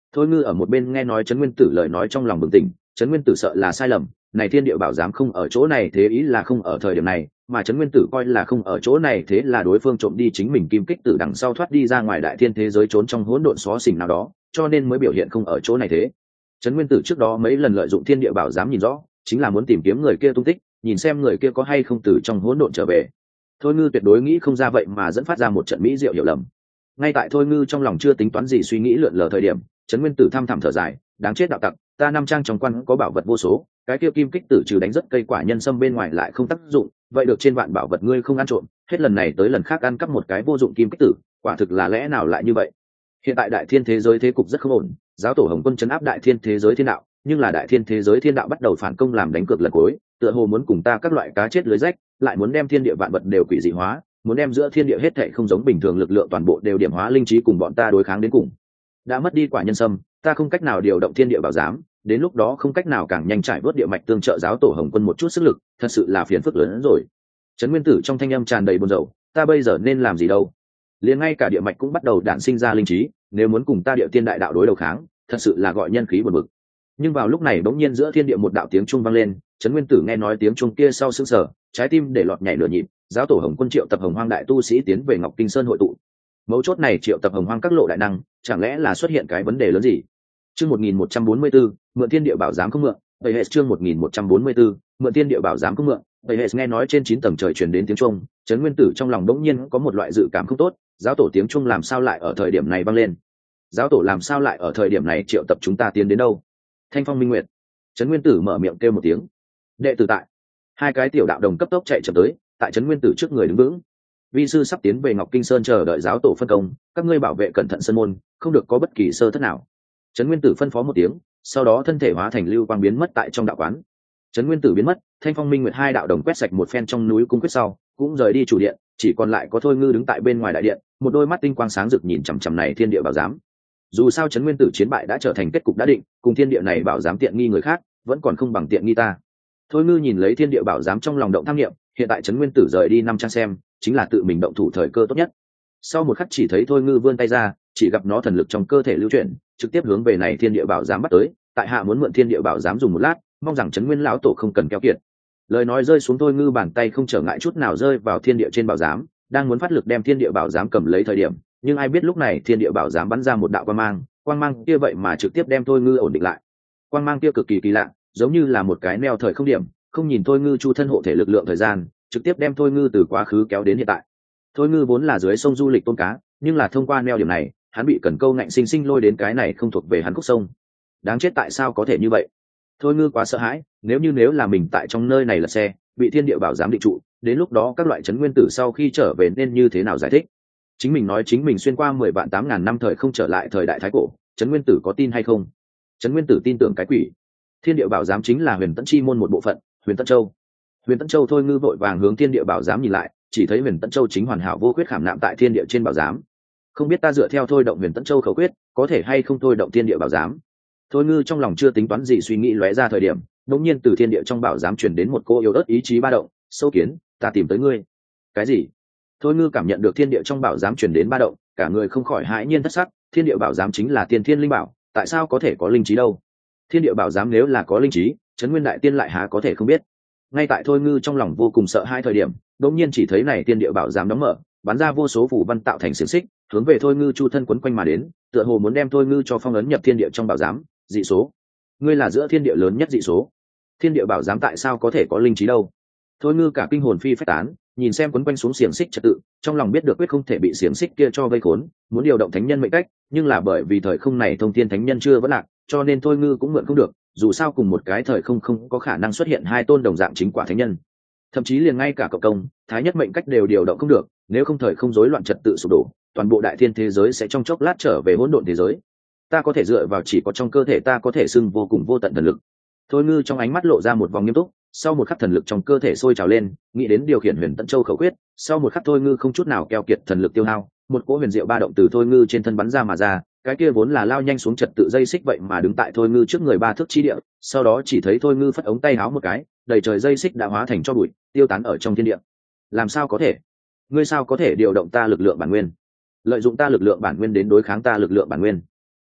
Thôi Ngư ở một bên nghe nói Trấn Nguyên Tử lời nói trong lòng bừng tỉnh. Trấn Nguyên Tử sợ là sai lầm, này thiên địa bảo giám không ở chỗ này, thế ý là không ở thời điểm này, mà Trấn Nguyên Tử coi là không ở chỗ này, thế là đối phương trộm đi chính mình kim kích tử đằng sau thoát đi ra ngoài đại thiên thế giới, trốn trong hỗn độn xó xỉnh nào đó, cho nên mới biểu hiện không ở chỗ này thế. Trấn Nguyên Tử trước đó mấy lần lợi dụng thiên địa bảo giám nhìn rõ, chính là muốn tìm kiếm người kia tung tích, nhìn xem người kia có hay không từ trong hỗn độn trở về. Thôi Ngư tuyệt đối nghĩ không ra vậy mà dẫn phát ra một trận mỹ diệu hiểu lầm. Ngay tại Thôi Ngư trong lòng chưa tính toán gì suy nghĩ lượn lờ thời điểm, Trấn Nguyên Tử thăm thẳm thở dài, đáng chết đạo tặc, ta năm trang trong quan có bảo vật vô số, cái kia kim kích tử trừ đánh rất cây quả nhân sâm bên ngoài lại không tác dụng, vậy được trên vạn bảo vật ngươi không ăn trộm, hết lần này tới lần khác ăn cắp một cái vô dụng kim kích tử, quả thực là lẽ nào lại như vậy? Hiện tại đại thiên thế giới thế cục rất không ổn, giáo tổ Hồng Quân trấn áp đại thiên thế giới thiên đạo, nhưng là đại thiên thế giới thiên đạo bắt đầu phản công làm đánh cược lần cuối, tựa hồ muốn cùng ta các loại cá chết lưới rách, lại muốn đem thiên địa vạn vật đều quỷ dị hóa, muốn đem giữa thiên địa hết thảy không giống bình thường lực lượng toàn bộ đều điểm hóa linh trí cùng bọn ta đối kháng đến cùng. Đã mất đi quả nhân sâm, ta không cách nào điều động thiên địa bảo giám, đến lúc đó không cách nào càng nhanh trải vớt địa mạch tương trợ giáo tổ Hồng Quân một chút sức lực, thật sự là phiền phức lớn hơn rồi. Trấn Nguyên Tử trong thanh âm tràn đầy buồn rầu, ta bây giờ nên làm gì đâu? Liền ngay cả địa mạch cũng bắt đầu đản sinh ra linh trí, nếu muốn cùng ta địa tiên đại đạo đối đầu kháng, thật sự là gọi nhân khí buồn bực. Nhưng vào lúc này bỗng nhiên giữa thiên địa một đạo tiếng trung vang lên, Trấn Nguyên Tử nghe nói tiếng trung kia sau sững sờ, trái tim để lọt nhảy nửa nhịp, giáo tổ Hồng Quân triệu tập Hồng Hoang đại tu sĩ tiến về Ngọc Kinh Sơn hội tụ. Mấu chốt này triệu tập Hồng Hoang các lộ đại năng, chẳng lẽ là xuất hiện cái vấn đề lớn gì? Chương 1144, mượn thiên địa bảo giám không mượn, vậy hệ chương 1144, mượn thiên địa bảo giám không mượn, vậy hệ nghe nói trên 9 tầng trời truyền đến tiếng trung, Trấn Nguyên Tử trong lòng đống nhiên có một loại dự cảm không tốt, giáo tổ tiếng trung làm sao lại ở thời điểm này vang lên? Giáo tổ làm sao lại ở thời điểm này triệu tập chúng ta tiến đến đâu? Thanh Phong Minh Nguyệt. Trấn Nguyên Tử mở miệng kêu một tiếng. Đệ tử tại. Hai cái tiểu đạo đồng cấp tốc chạy chậm tới, tại Trấn Nguyên Tử trước người đứng vững. Vi sư sắp tiến về Ngọc Kinh Sơn chờ đợi giáo tổ phân công, các ngươi bảo vệ cẩn thận sân môn, không được có bất kỳ sơ thất nào. Trấn Nguyên Tử phân phó một tiếng, sau đó thân thể hóa thành lưu quang biến mất tại trong đạo quán. Trấn Nguyên Tử biến mất, Thanh Phong Minh Nguyệt hai đạo đồng quét sạch một phen trong núi cung quyết sau, cũng rời đi chủ điện, chỉ còn lại có Thôi Ngư đứng tại bên ngoài đại điện, một đôi mắt tinh quang sáng rực nhìn chằm chằm này thiên địa bảo giám. Dù sao Trấn Nguyên Tử chiến bại đã trở thành kết cục đã định, cùng thiên địa này bảo giám tiện nghi người khác, vẫn còn không bằng tiện nghi ta. Thôi Ngư nhìn lấy thiên địa bảo giám trong lòng động tham nghiệm, hiện tại Trấn Nguyên Tử rời đi năm trang xem, chính là tự mình động thủ thời cơ tốt nhất. Sau một khắc chỉ thấy Thôi Ngư vươn tay ra, chỉ gặp nó thần lực trong cơ thể lưu chuyển, trực tiếp hướng về này thiên địa bảo giám bắt tới. Tại hạ muốn mượn thiên địa bảo giám dùng một lát, mong rằng Trấn Nguyên lão tổ không cần keo kiệt. Lời nói rơi xuống, Thôi Ngư bàn tay không trở ngại chút nào rơi vào thiên địa trên bảo giám, đang muốn phát lực đem thiên địa bảo giám cầm lấy thời điểm, nhưng ai biết lúc này thiên địa bảo giám bắn ra một đạo quang mang kia vậy mà trực tiếp đem Thôi Ngư ổn định lại. Quang mang kia cực kỳ kỳ lạ, giống như là một cái neo thời không điểm, không nhìn Thôi Ngư chu thân hộ thể lực lượng thời gian, trực tiếp đem Thôi Ngư từ quá khứ kéo đến hiện tại. Thôi Ngư vốn là dưới sông du lịch tôn cá, nhưng là thông qua neo điểm này, hắn bị cần câu ngạnh sinh sinh lôi đến cái này không thuộc về hắn khúc sông. Đáng chết, tại sao có thể như vậy? Thôi Ngư quá sợ hãi, nếu là mình tại trong nơi này là xe, bị thiên địa bảo giám định trụ, đến lúc đó các loại Trấn Nguyên Tử sau khi trở về nên như thế nào giải thích? Chính mình nói chính mình xuyên qua 10 vạn 8.000 năm thời không trở lại thời đại thái cổ, Trấn Nguyên Tử có tin hay không? Trấn Nguyên Tử tin tưởng cái quỷ. Thiên địa bảo giám chính là Huyền Tẫn chi môn một bộ phận, Huyền Tẫn Châu. Huyền Tẫn Châu. Thôi Ngư vội vàng hướng thiên địa bảo giám nhìn lại, chỉ thấy Huyền Tẫn Châu chính hoàn hảo vô khuyết khảm nạm tại thiên địa trên bảo giám. Không biết ta dựa theo thôi động Huyền Tẫn Châu khẩu quyết, có thể hay không thôi động thiên địa bảo giám? Thôi Ngư trong lòng chưa tính toán gì suy nghĩ lóe ra thời điểm, đột nhiên từ thiên địa trong bảo giám truyền đến một cô yếu ớt ý chí ba động, "Sâu kiến, ta tìm tới ngươi." Cái gì? Thôi Ngư cảm nhận được thiên địa trong bảo giám truyền đến ba động, cả người không khỏi hãi nhiên thất sắc, thiên địa bảo giám chính là tiên thiên linh bảo, tại sao có thể có linh trí đâu? Thiên địa bảo giám nếu là có linh trí, Trấn Nguyên đại tiên lại há có thể không biết? Ngay tại Thôi Ngư trong lòng vô cùng sợ hai thời điểm, đột nhiên chỉ thấy này thiên địa bảo giám đóng mở, bắn ra vô số phù văn tạo thành xiềng xích, hướng về Thôi Ngư chu thân quấn quanh mà đến, tựa hồ muốn đem Thôi Ngư cho phong ấn nhập thiên địa trong bảo giám. Dị số, ngươi là giữa thiên địa lớn nhất dị số. Thiên địa bảo giám tại sao có thể có linh trí đâu? Thôi Ngư cả kinh hồn phi phách tán, nhìn xem quấn quanh xuống xiềng xích trật tự, trong lòng biết được quyết không thể bị xiềng xích kia cho vây khốn, muốn điều động thánh nhân mệnh cách, nhưng là bởi vì thời không này thông thiên thánh nhân chưa vẫn lạc, cho nên Thôi Ngư cũng mượn không được, dù sao cùng một cái thời không không có khả năng xuất hiện hai tôn đồng dạng chính quả thánh nhân, thậm chí liền ngay cả cộng công thái nhất mệnh cách đều điều động không được, nếu không thời không rối loạn trật tự sụp đổ, toàn bộ đại thiên thế giới sẽ trong chốc lát trở về hỗn độn thế giới. Ta có thể dựa vào chỉ có trong cơ thể ta có thể xưng vô cùng vô tận thần lực. Thôi Ngư trong ánh mắt lộ ra một vòng nghiêm túc, sau một khắc thần lực trong cơ thể sôi trào lên, nghĩ đến điều khiển Huyền Tẫn Châu khẩu quyết, sau một khắc Thôi Ngư không chút nào keo kiệt thần lực tiêu hao, một cỗ huyền diệu ba động từ Thôi Ngư trên thân bắn ra mà ra, cái kia vốn là lao nhanh xuống trật tự dây xích vậy mà đứng tại Thôi Ngư trước người 3 thước chi địa, sau đó chỉ thấy Thôi Ngư phất ống tay áo một cái, đầy trời dây xích đã hóa thành tro bụi, tiêu tán ở trong thiên địa. Làm sao có thể? Ngươi sao có thể điều động ta lực lượng bản nguyên? Lợi dụng ta lực lượng bản nguyên đến đối kháng ta lực lượng bản nguyên?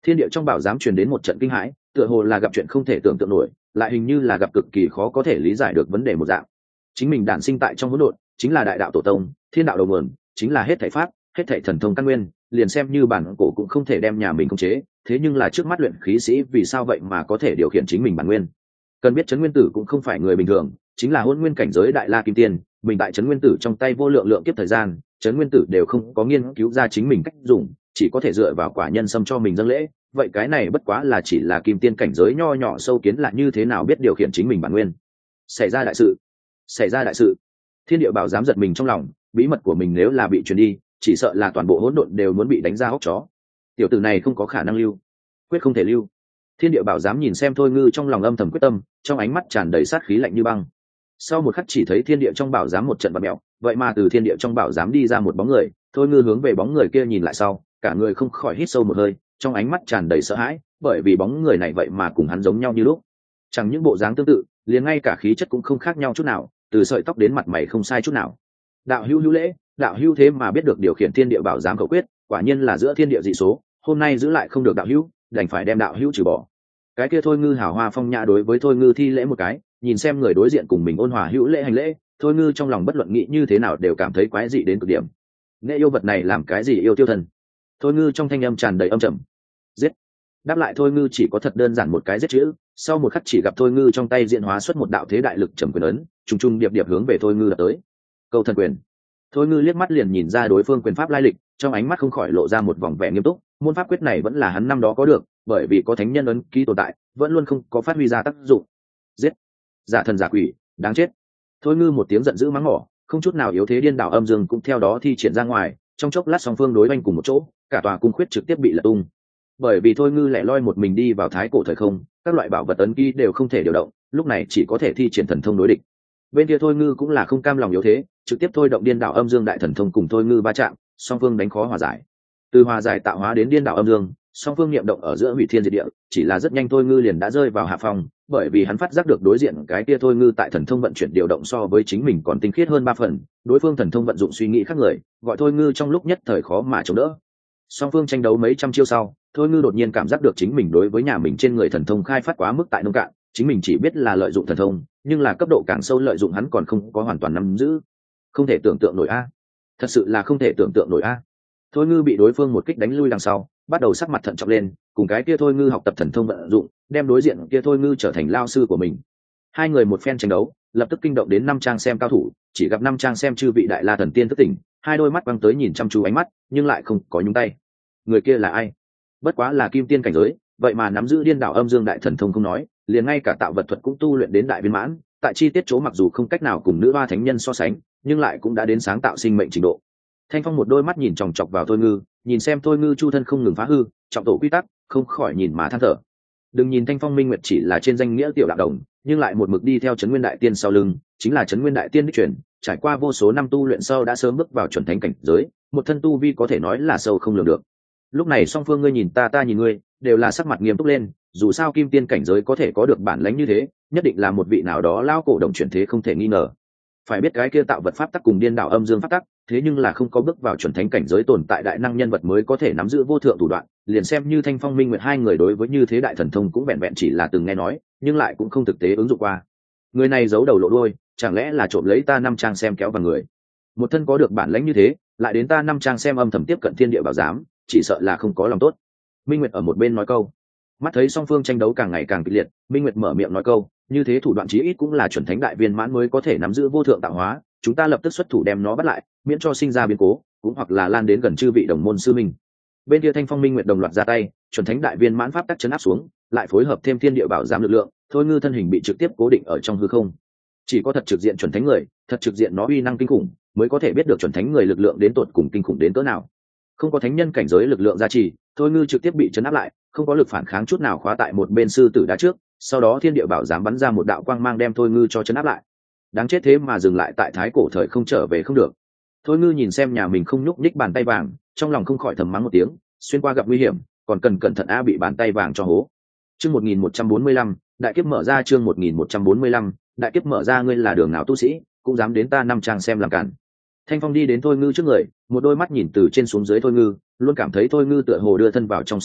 Thiên địa trong bảo giám truyền đến một trận kinh hãi, tựa hồ là gặp chuyện không thể tưởng tượng nổi, lại hình như là gặp cực kỳ khó có thể lý giải được vấn đề một dạng. Chính mình đản sinh tại trong hỗn độn, chính là đại đạo tổ tông, thiên đạo đầu nguồn, chính là hết thảy pháp, hết thảy thần thông căn nguyên, liền xem như bản cổ cũng không thể đem nhà mình khống chế, thế nhưng là trước mắt luyện khí sĩ vì sao vậy mà có thể điều khiển chính mình bản nguyên. Cần biết Trấn Nguyên Tử cũng không phải người bình thường, chính là hỗn nguyên cảnh giới đại la kim tiên, mình tại Trấn Nguyên Tử trong tay vô lượng lượng kiếp thời gian, Trấn Nguyên Tử đều không có nghiên cứu ra chính mình cách dùng, chỉ có thể dựa vào quả nhân xâm cho mình dâng lễ, vậy cái này bất quá là chỉ là kim tiên cảnh giới nho nhỏ sâu kiến là như thế nào biết điều khiển chính mình bản nguyên. Xảy ra đại sự, xảy ra đại sự. Thiên địa bảo dám giật mình trong lòng, bí mật của mình nếu là bị truyền đi, chỉ sợ là toàn bộ hỗn độn đều muốn bị đánh ra hốc chó. Tiểu tử này không có khả năng lưu, quyết không thể lưu. Thiên địa bảo dám nhìn xem Thôi Ngư trong lòng âm thầm quyết tâm, trong ánh mắt tràn đầy sát khí lạnh như băng. Sau một khắc chỉ thấy thiên địa trong bảo giám một trận bạt mèo, vậy mà từ thiên địa trong bảo giám đi ra một bóng người. Thôi Ngư hướng về bóng người kia nhìn lại sau, cả người không khỏi hít sâu một hơi, trong ánh mắt tràn đầy sợ hãi, bởi vì bóng người này vậy mà cùng hắn giống nhau như lúc, chẳng những bộ dáng tương tự, liền ngay cả khí chất cũng không khác nhau chút nào, từ sợi tóc đến mặt mày không sai chút nào. Đạo hữu hữu lễ, đạo hữu thế mà biết được điều khiển thiên địa bảo giám khẩu quyết, quả nhiên là giữa thiên địa dị số, hôm nay giữ lại không được đạo hữu, đành phải đem đạo hữu trừ bỏ. Cái kia Thôi Ngư hào hoa phong nhã đối với Thôi Ngư thi lễ một cái, nhìn xem người đối diện cùng mình ôn hòa hữu lễ hành lễ, Thôi Ngư trong lòng bất luận nghĩ như thế nào đều cảm thấy quái dị đến cực điểm. Nghệ yêu vật này làm cái gì yêu tiêu thần? Thôi Ngư trong thanh âm tràn đầy âm trầm. Giết. Đáp lại Thôi Ngư chỉ có thật đơn giản một cái giết chữ, sau một khắc chỉ gặp Thôi Ngư trong tay diễn hóa xuất một đạo thế đại lực trầm quyền ấn, trùng trùng điệp điệp hướng về Thôi Ngư đập tới. Câu thần quyền. Thôi Ngư liếc mắt liền nhìn ra đối phương quyền pháp lai lịch, trong ánh mắt không khỏi lộ ra một vòng vẻ nghiêm túc, môn pháp quyết này vẫn là hắn năm đó có được, bởi vì có thánh nhân ấn ký tồn tại, vẫn luôn không có phát huy ra tác dụng. Giết. Giả thần giả quỷ, đáng chết. Thôi Ngư một tiếng giận dữ mắng mỏ, không chút nào yếu thế điên đảo âm dương cũng theo đó thi triển ra ngoài, trong chốc lát song phương đối oanh cùng một chỗ, cả tòa cung khuyết trực tiếp bị lật tung. Bởi vì Thôi Ngư lẻ loi một mình đi vào thái cổ thời không, các loại bảo vật ấn ký đều không thể điều động, lúc này chỉ có thể thi triển thần thông đối địch. Bên kia Thôi Ngư cũng là không cam lòng yếu thế, trực tiếp thôi động điên đảo âm dương đại thần thông cùng Thôi Ngư va chạm, song phương đánh khó hòa giải. Từ hòa giải tạo hóa đến điên đảo âm dương, song phương niệm động ở giữa hủy thiên diệt địa, chỉ là rất nhanh Thôi Ngư liền đã rơi vào hạ phòng, bởi vì hắn phát giác được đối diện cái kia Thôi Ngư tại thần thông vận chuyển điều động so với chính mình còn tinh khiết hơn 3 phần, đối phương thần thông vận dụng suy nghĩ khác người, gọi Thôi Ngư trong lúc nhất thời khó mà chống đỡ. Song phương tranh đấu mấy trăm chiêu sau, Thôi Ngư đột nhiên cảm giác được chính mình đối với nhà mình trên người thần thông khai phát quá mức tại nông cạn, chính mình chỉ biết là lợi dụng thần thông, nhưng là cấp độ càng sâu lợi dụng hắn còn không có hoàn toàn nắm giữ. Không thể tưởng tượng nổi a, thật sự là không thể tưởng tượng nổi a. Thôi Ngư bị đối phương một kích đánh lui đằng sau, bắt đầu sắc mặt thận trọng lên, cùng cái kia Thôi Ngư học tập thần thông vận dụng, đem đối diện kia Thôi Ngư trở thành lao sư của mình. Hai người một phen tranh đấu, lập tức kinh động đến năm trang xem cao thủ, chỉ gặp năm trang xem chư vị đại la thần tiên thức tỉnh, hai đôi mắt quăng tới nhìn chăm chú ánh mắt, nhưng lại không có nhúng tay. Người kia là ai? Bất quá là kim tiên cảnh giới, vậy mà nắm giữ điên đảo âm dương đại thần thông không nói, liền ngay cả tạo vật thuật cũng tu luyện đến đại viên mãn, tại chi tiết chỗ mặc dù không cách nào cùng nữ hoa thánh nhân so sánh, nhưng lại cũng đã đến sáng tạo sinh mệnh trình độ. Thanh Phong một đôi mắt nhìn chòng chọc vào Thôi Ngư, nhìn xem Thôi Ngư chu thân không ngừng phá hư, trọng tổ quy tắc, không khỏi nhìn mà than thở. Đừng nhìn Thanh Phong Minh Nguyệt chỉ là trên danh nghĩa tiểu đạo đồng, nhưng lại một mực đi theo Trấn Nguyên Đại Tiên sau lưng, chính là Trấn Nguyên Đại Tiên đích truyền, trải qua vô số năm tu luyện sau đã sớm bước vào chuẩn thánh cảnh giới, một thân tu vi có thể nói là sâu không lường được. Lúc này song phương ngươi nhìn ta nhìn ngươi, đều là sắc mặt nghiêm túc lên, dù sao kim tiên cảnh giới có thể có được bản lãnh như thế, nhất định là một vị nào đó lao cổ đồng chuyển thế không thể nghi ngờ. Phải biết cái kia tạo vật pháp tắc cùng điên đảo âm dương pháp tắc, thế nhưng là không có bước vào chuẩn thánh cảnh giới tồn tại đại năng nhân vật mới có thể nắm giữ vô thượng thủ đoạn, liền xem như Thanh Phong Minh Nguyệt hai người đối với như thế đại thần thông cũng vẹn vẹn chỉ là từng nghe nói, nhưng lại cũng không thực tế ứng dụng qua. Người này giấu đầu lộ đuôi, chẳng lẽ là trộm lấy ta năm trang xem kéo vào người? Một thân có được bản lãnh như thế, lại đến ta năm trang xem âm thầm tiếp cận thiên địa bảo giám, chỉ sợ là không có lòng tốt. Minh Nguyệt ở một bên nói câu. Mắt thấy song phương tranh đấu càng ngày càng kịch liệt, Minh Nguyệt mở miệng nói câu, như thế thủ đoạn chí ít cũng là chuẩn thánh đại viên mãn mới có thể nắm giữ vô thượng tạo hóa, chúng ta lập tức xuất thủ đem nó bắt lại, miễn cho sinh ra biến cố, cũng hoặc là lan đến gần chư vị đồng môn sư minh. Bên kia Thanh Phong Minh Nguyệt đồng loạt ra tay, chuẩn thánh đại viên mãn pháp tắc chấn áp xuống, lại phối hợp thêm thiên địa bảo giám lực lượng, Thôi Ngư thân hình bị trực tiếp cố định ở trong hư không. Chỉ có thật trực diện chuẩn thánh người, thật trực diện nó uy năng kinh khủng, mới có thể biết được chuẩn thánh người lực lượng đến tột cùng kinh khủng đến cỡ nào. Không có thánh nhân cảnh giới lực lượng gia trì, Thôi Ngư trực tiếp bị chấn áp lại, không có lực phản kháng chút nào khóa tại một bên sư tử đá trước, sau đó thiên địa bảo giám bắn ra một đạo quang mang đem Thôi Ngư cho chấn áp lại. Đáng chết thế mà dừng lại tại thái cổ thời không trở về không được. Thôi Ngư nhìn xem nhà mình không nhúc nhích bàn tay vàng, trong lòng không khỏi thầm mắng một tiếng, xuyên qua gặp nguy hiểm, còn cần cẩn thận a bị bàn tay vàng cho hố. Chương 1145, đại kiếp mở ra, chương 1145, đại kiếp mở ra, ngươi là đường nào tu sĩ, cũng dám đến ta năm trang xem làm cản. Thanh Phong đi đến Thôi Ngư trước người, một đôi mắt nhìn từ trên xuống dưới Thôi Ngư, luôn cảm thấy Thôi Ngư tựa hồ đưa thân vào trong sương mù,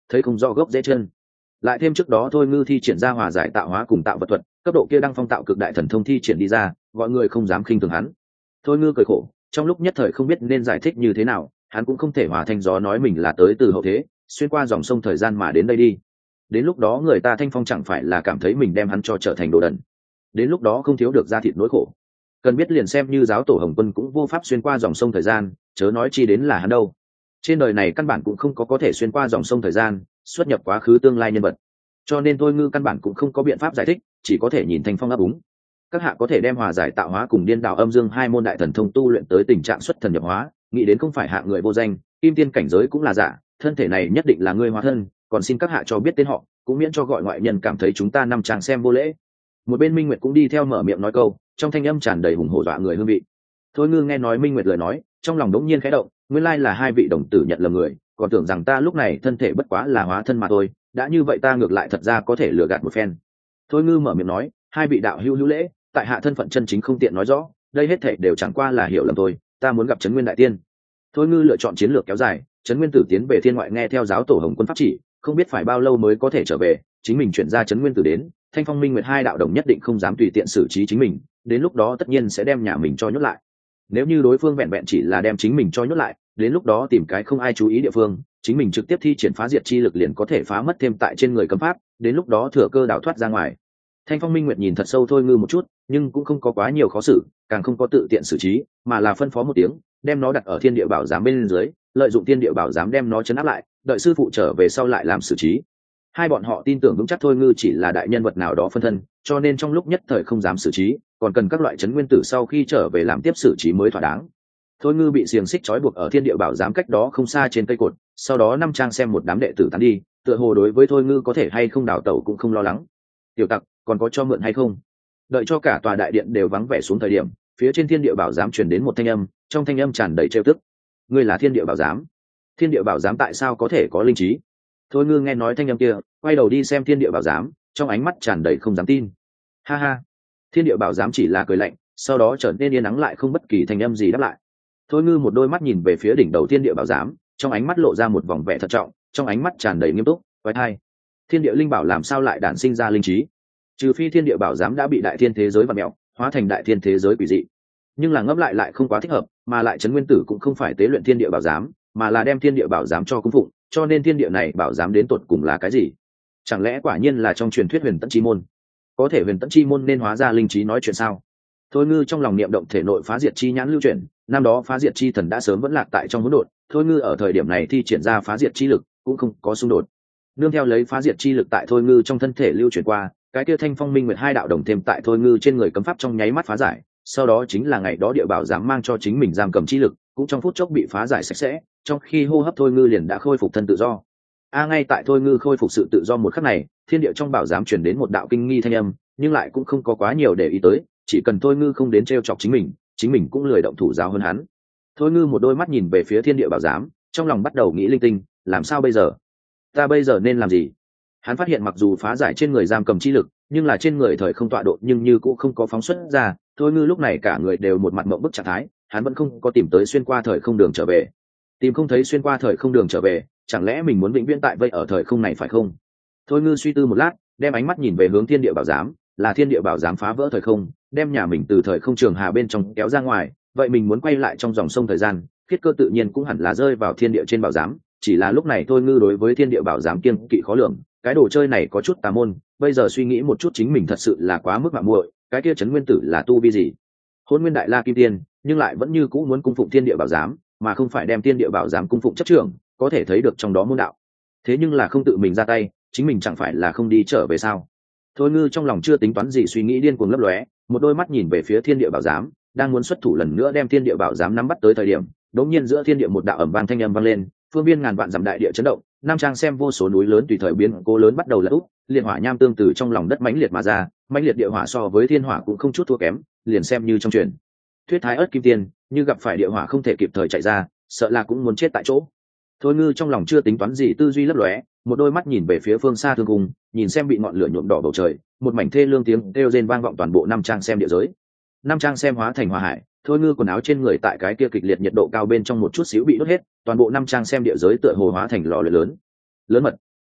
thấy không rõ gốc dễ chân. Lại thêm trước đó thôi ngư thi triển ra hòa giải tạo hóa cùng tạo vật thuật, cấp độ kia đăng phong tạo cực đại thần thông thi triển đi ra, mọi người không dám khinh thường hắn. Thôi ngư cười khổ, trong lúc nhất thời không biết nên giải thích như thế nào, hắn cũng không thể hòa thanh gió nói mình là tới từ hậu thế, xuyên qua dòng sông thời gian mà đến đây đi. Đến lúc đó người ta Thanh Phong chẳng phải là cảm thấy mình đem hắn cho trở thành đồ đần. Đến lúc đó không thiếu được ra thịt nỗi khổ. Cần biết liền xem như giáo tổ Hồng Quân cũng vô pháp xuyên qua dòng sông thời gian, chớ nói chi đến là hắn đâu. Trên đời này căn bản cũng không có thể xuyên qua dòng sông thời gian, xuất nhập quá khứ tương lai nhân vật. Cho nên thôi ngư căn bản cũng không có biện pháp giải thích, chỉ có thể nhìn Thanh Phong ấp úng. Các hạ có thể đem hòa giải tạo hóa cùng điên đảo âm dương hai môn đại thần thông tu luyện tới tình trạng xuất thần nhập hóa, nghĩ đến không phải hạ người vô danh, kim tiên cảnh giới cũng là giả, thân thể này nhất định là ngươi hóa thân, còn xin các hạ cho biết tên họ, cũng miễn cho gọi ngoại nhân cảm thấy chúng ta năm chàng xem vô lễ. Một bên Minh Nguyệt cũng đi theo mở miệng nói câu, trong thanh âm tràn đầy hùng hổ dọa người hương vị. Thôi ngư nghe nói Minh Nguyệt lời nói, trong lòng đống nhiên khẽ động, nguyên lai là hai vị đồng tử nhận lầm người, còn tưởng rằng ta lúc này thân thể bất quá là hóa thân mà thôi, đã như vậy ta ngược lại thật ra có thể lừa gạt một phen. Thôi ngư mở miệng nói, hai vị đạo hữu hữu lễ, tại hạ thân phận chân chính không tiện nói rõ, đây hết thảy đều chẳng qua là hiểu lầm thôi, ta muốn gặp Trấn Nguyên đại tiên. Thôi ngư lựa chọn chiến lược kéo dài, Trấn Nguyên tử tiến về thiên ngoại nghe theo giáo tổ Hồng Quân pháp chỉ, không biết phải bao lâu mới có thể trở về, chính mình chuyển ra Trấn Nguyên tử đến, Thanh Phong Minh Nguyệt hai đạo đồng nhất định không dám tùy tiện xử trí chính mình, đến lúc đó tất nhiên sẽ đem nhà mình cho nhốt lại. Nếu như đối phương vẹn vẹn chỉ là đem chính mình cho nhốt lại, đến lúc đó tìm cái không ai chú ý địa phương, chính mình trực tiếp thi triển phá diệt chi lực liền có thể phá mất thêm tại trên người cấm pháp, đến lúc đó thừa cơ đào thoát ra ngoài. Thanh Phong Minh Nguyệt nhìn thật sâu Thôi ngư một chút, nhưng cũng không có quá nhiều khó xử, càng không có tự tiện xử trí, mà là phân phó một tiếng, đem nó đặt ở Thiên Địa Bảo Giám bên dưới, lợi dụng Thiên Địa Bảo Giám đem nó trấn áp lại, đợi sư phụ trở về sau lại làm xử trí. Hai bọn họ tin tưởng vững chắc Thôi ngư chỉ là đại nhân vật nào đó phân thân, cho nên trong lúc nhất thời không dám xử trí, còn cần các loại trấn nguyên tử sau khi trở về làm tiếp xử trí mới thỏa đáng. Thôi ngư bị xiềng xích trói buộc ở Thiên Địa Bảo Giám cách đó không xa trên cây cột, sau đó năm trang xem một đám đệ tử tán đi, tựa hồ đối với Thôi ngư có thể hay không đào tẩu cũng không lo lắng. Tiểu tặc, còn có cho mượn hay không? Đợi cho cả tòa đại điện đều vắng vẻ xuống thời điểm, phía trên Thiên Địa Bảo Giám truyền đến một thanh âm, trong thanh âm tràn đầy trêu tức. Ngươi là Thiên Địa Bảo Giám? Thiên Địa Bảo Giám tại sao có thể có linh trí? Thôi ngư nghe nói thanh âm kia, quay đầu đi xem Thiên Địa Bảo Giám, trong ánh mắt tràn đầy không dám tin. Ha ha. Thiên Địa Bảo Giám chỉ là cười lạnh, sau đó trở nên yên ắng lại không bất kỳ thanh âm gì đáp lại. Thôi ngư một đôi mắt nhìn về phía đỉnh đầu Thiên Địa Bảo Giám, trong ánh mắt lộ ra một vòng vẻ thận trọng, trong ánh mắt tràn đầy nghiêm túc. Quái thai, Thiên Địa Linh Bảo làm sao lại đản sinh ra linh trí? Trừ phi Thiên Địa Bảo Giám đã bị đại thiên thế giới vặn mèo, hóa thành đại thiên thế giới quỷ dị. Nhưng là ngấp lại không quá thích hợp, mà lại Trấn Nguyên Tử cũng không phải tế luyện Thiên Địa Bảo Giám, mà là đem Thiên Địa Bảo Giám cho cung phụng, cho nên thiên địa này bảo giám đến tột cùng là cái gì? Chẳng lẽ quả nhiên là trong truyền thuyết Huyền Tẫn Chi môn? Có thể Huyền Tẫn Chi môn nên hóa ra linh trí nói chuyện sao? Thôi ngư trong lòng niệm động thể nội phá diệt chi nhãn lưu chuyển, năm đó phá diệt chi thần đã sớm vẫn lạc tại trong hỗn độn, thôi ngư ở thời điểm này thi triển ra phá diệt chi lực cũng không có xung đột. Nương theo lấy phá diệt chi lực tại thôi ngư trong thân thể lưu chuyển qua, cái kia Thanh Phong Minh Nguyệt hai đạo đồng thêm tại thôi ngư trên người cấm pháp trong nháy mắt phá giải, sau đó chính là ngày đó địa bảo giám mang cho chính mình giam cầm chi lực, cũng trong phút chốc bị phá giải sạch sẽ, trong khi hô hấp thôi ngư liền đã khôi phục thân tự do. Ngay tại thôi ngư khôi phục sự tự do một khắc này, thiên địa trong bảo giám truyền đến một đạo kinh nghi thanh âm, nhưng lại cũng không có quá nhiều để ý tới, chỉ cần thôi ngư không đến trêu chọc chính mình cũng lười động thủ giáo hơn hắn. Thôi ngư một đôi mắt nhìn về phía thiên địa bảo giám, trong lòng bắt đầu nghĩ linh tinh, làm sao bây giờ? Ta bây giờ nên làm gì? Hắn phát hiện mặc dù phá giải trên người giam cầm chi lực, nhưng là trên người thời không tọa độ nhưng như cũng không có phóng xuất ra. Thôi ngư lúc này cả người đều một mặt mộng bức trạng thái, hắn vẫn không có tìm tới xuyên qua thời không đường trở về. Tìm không thấy xuyên qua thời không đường trở về, chẳng lẽ mình muốn vĩnh viễn tại vậy ở thời không này phải không? Thôi ngư suy tư một lát, đem ánh mắt nhìn về hướng thiên địa bảo giám, là thiên địa bảo giám phá vỡ thời không, đem nhà mình từ thời không trường hà bên trong kéo ra ngoài, vậy mình muốn quay lại trong dòng sông thời gian, khiết cơ tự nhiên cũng hẳn là rơi vào thiên địa trên bảo giám. Chỉ là lúc này thôi ngư đối với thiên địa bảo giám kiêng kỵ khó lường, cái đồ chơi này có chút tà môn, bây giờ suy nghĩ một chút chính mình thật sự là quá mức mạo muội. Cái kia Trấn Nguyên Tử là tu vi gì? Hôn Nguyên Đại La Kim Tiên, nhưng lại vẫn như cũ muốn cung phụng thiên địa bảo giám, mà không phải đem thiên địa bảo giám cung phụng chấp trưởng, có thể thấy được trong đó môn đạo. Thế nhưng là không tự mình ra tay, chính mình chẳng phải là không đi trở về sao? Thôi ngư trong lòng chưa tính toán gì, suy nghĩ điên cuồng lấp lóe, một đôi mắt nhìn về phía thiên địa bảo giám, đang muốn xuất thủ lần nữa đem thiên địa bảo giám nắm bắt tới thời điểm, đột nhiên giữa thiên địa một đạo ầm vang thanh âm vang lên, phương viên ngàn vạn dặm đại địa chấn động, nam trang xem vô số núi lớn tùy thời biến cố lớn bắt đầu lật úp, liệt hỏa nham tương từ trong lòng đất mãnh liệt mà ra, mãnh liệt địa hỏa so với thiên hỏa cũng không chút thua kém, liền xem như trong truyền thuyết Thái Ức Kim Tiên, như gặp phải địa hỏa không thể kịp thời chạy ra, sợ là cũng muốn chết tại chỗ. Thôi ngư trong lòng chưa tính toán gì, tư duy lấp lóe, một đôi mắt nhìn về phía phương xa thương cung, nhìn xem bị ngọn lửa nhuộm đỏ bầu trời, một mảnh thê lương tiếng kêu rên vang vọng toàn bộ năm trang xem địa giới. Năm trang xem hóa thành hỏa hải, thôi ngư quần áo trên người tại cái kia kịch liệt nhiệt độ cao bên trong một chút xíu bị đốt hết, toàn bộ năm trang xem địa giới tựa hồ hóa thành lò lửa lớn. Lớn mật,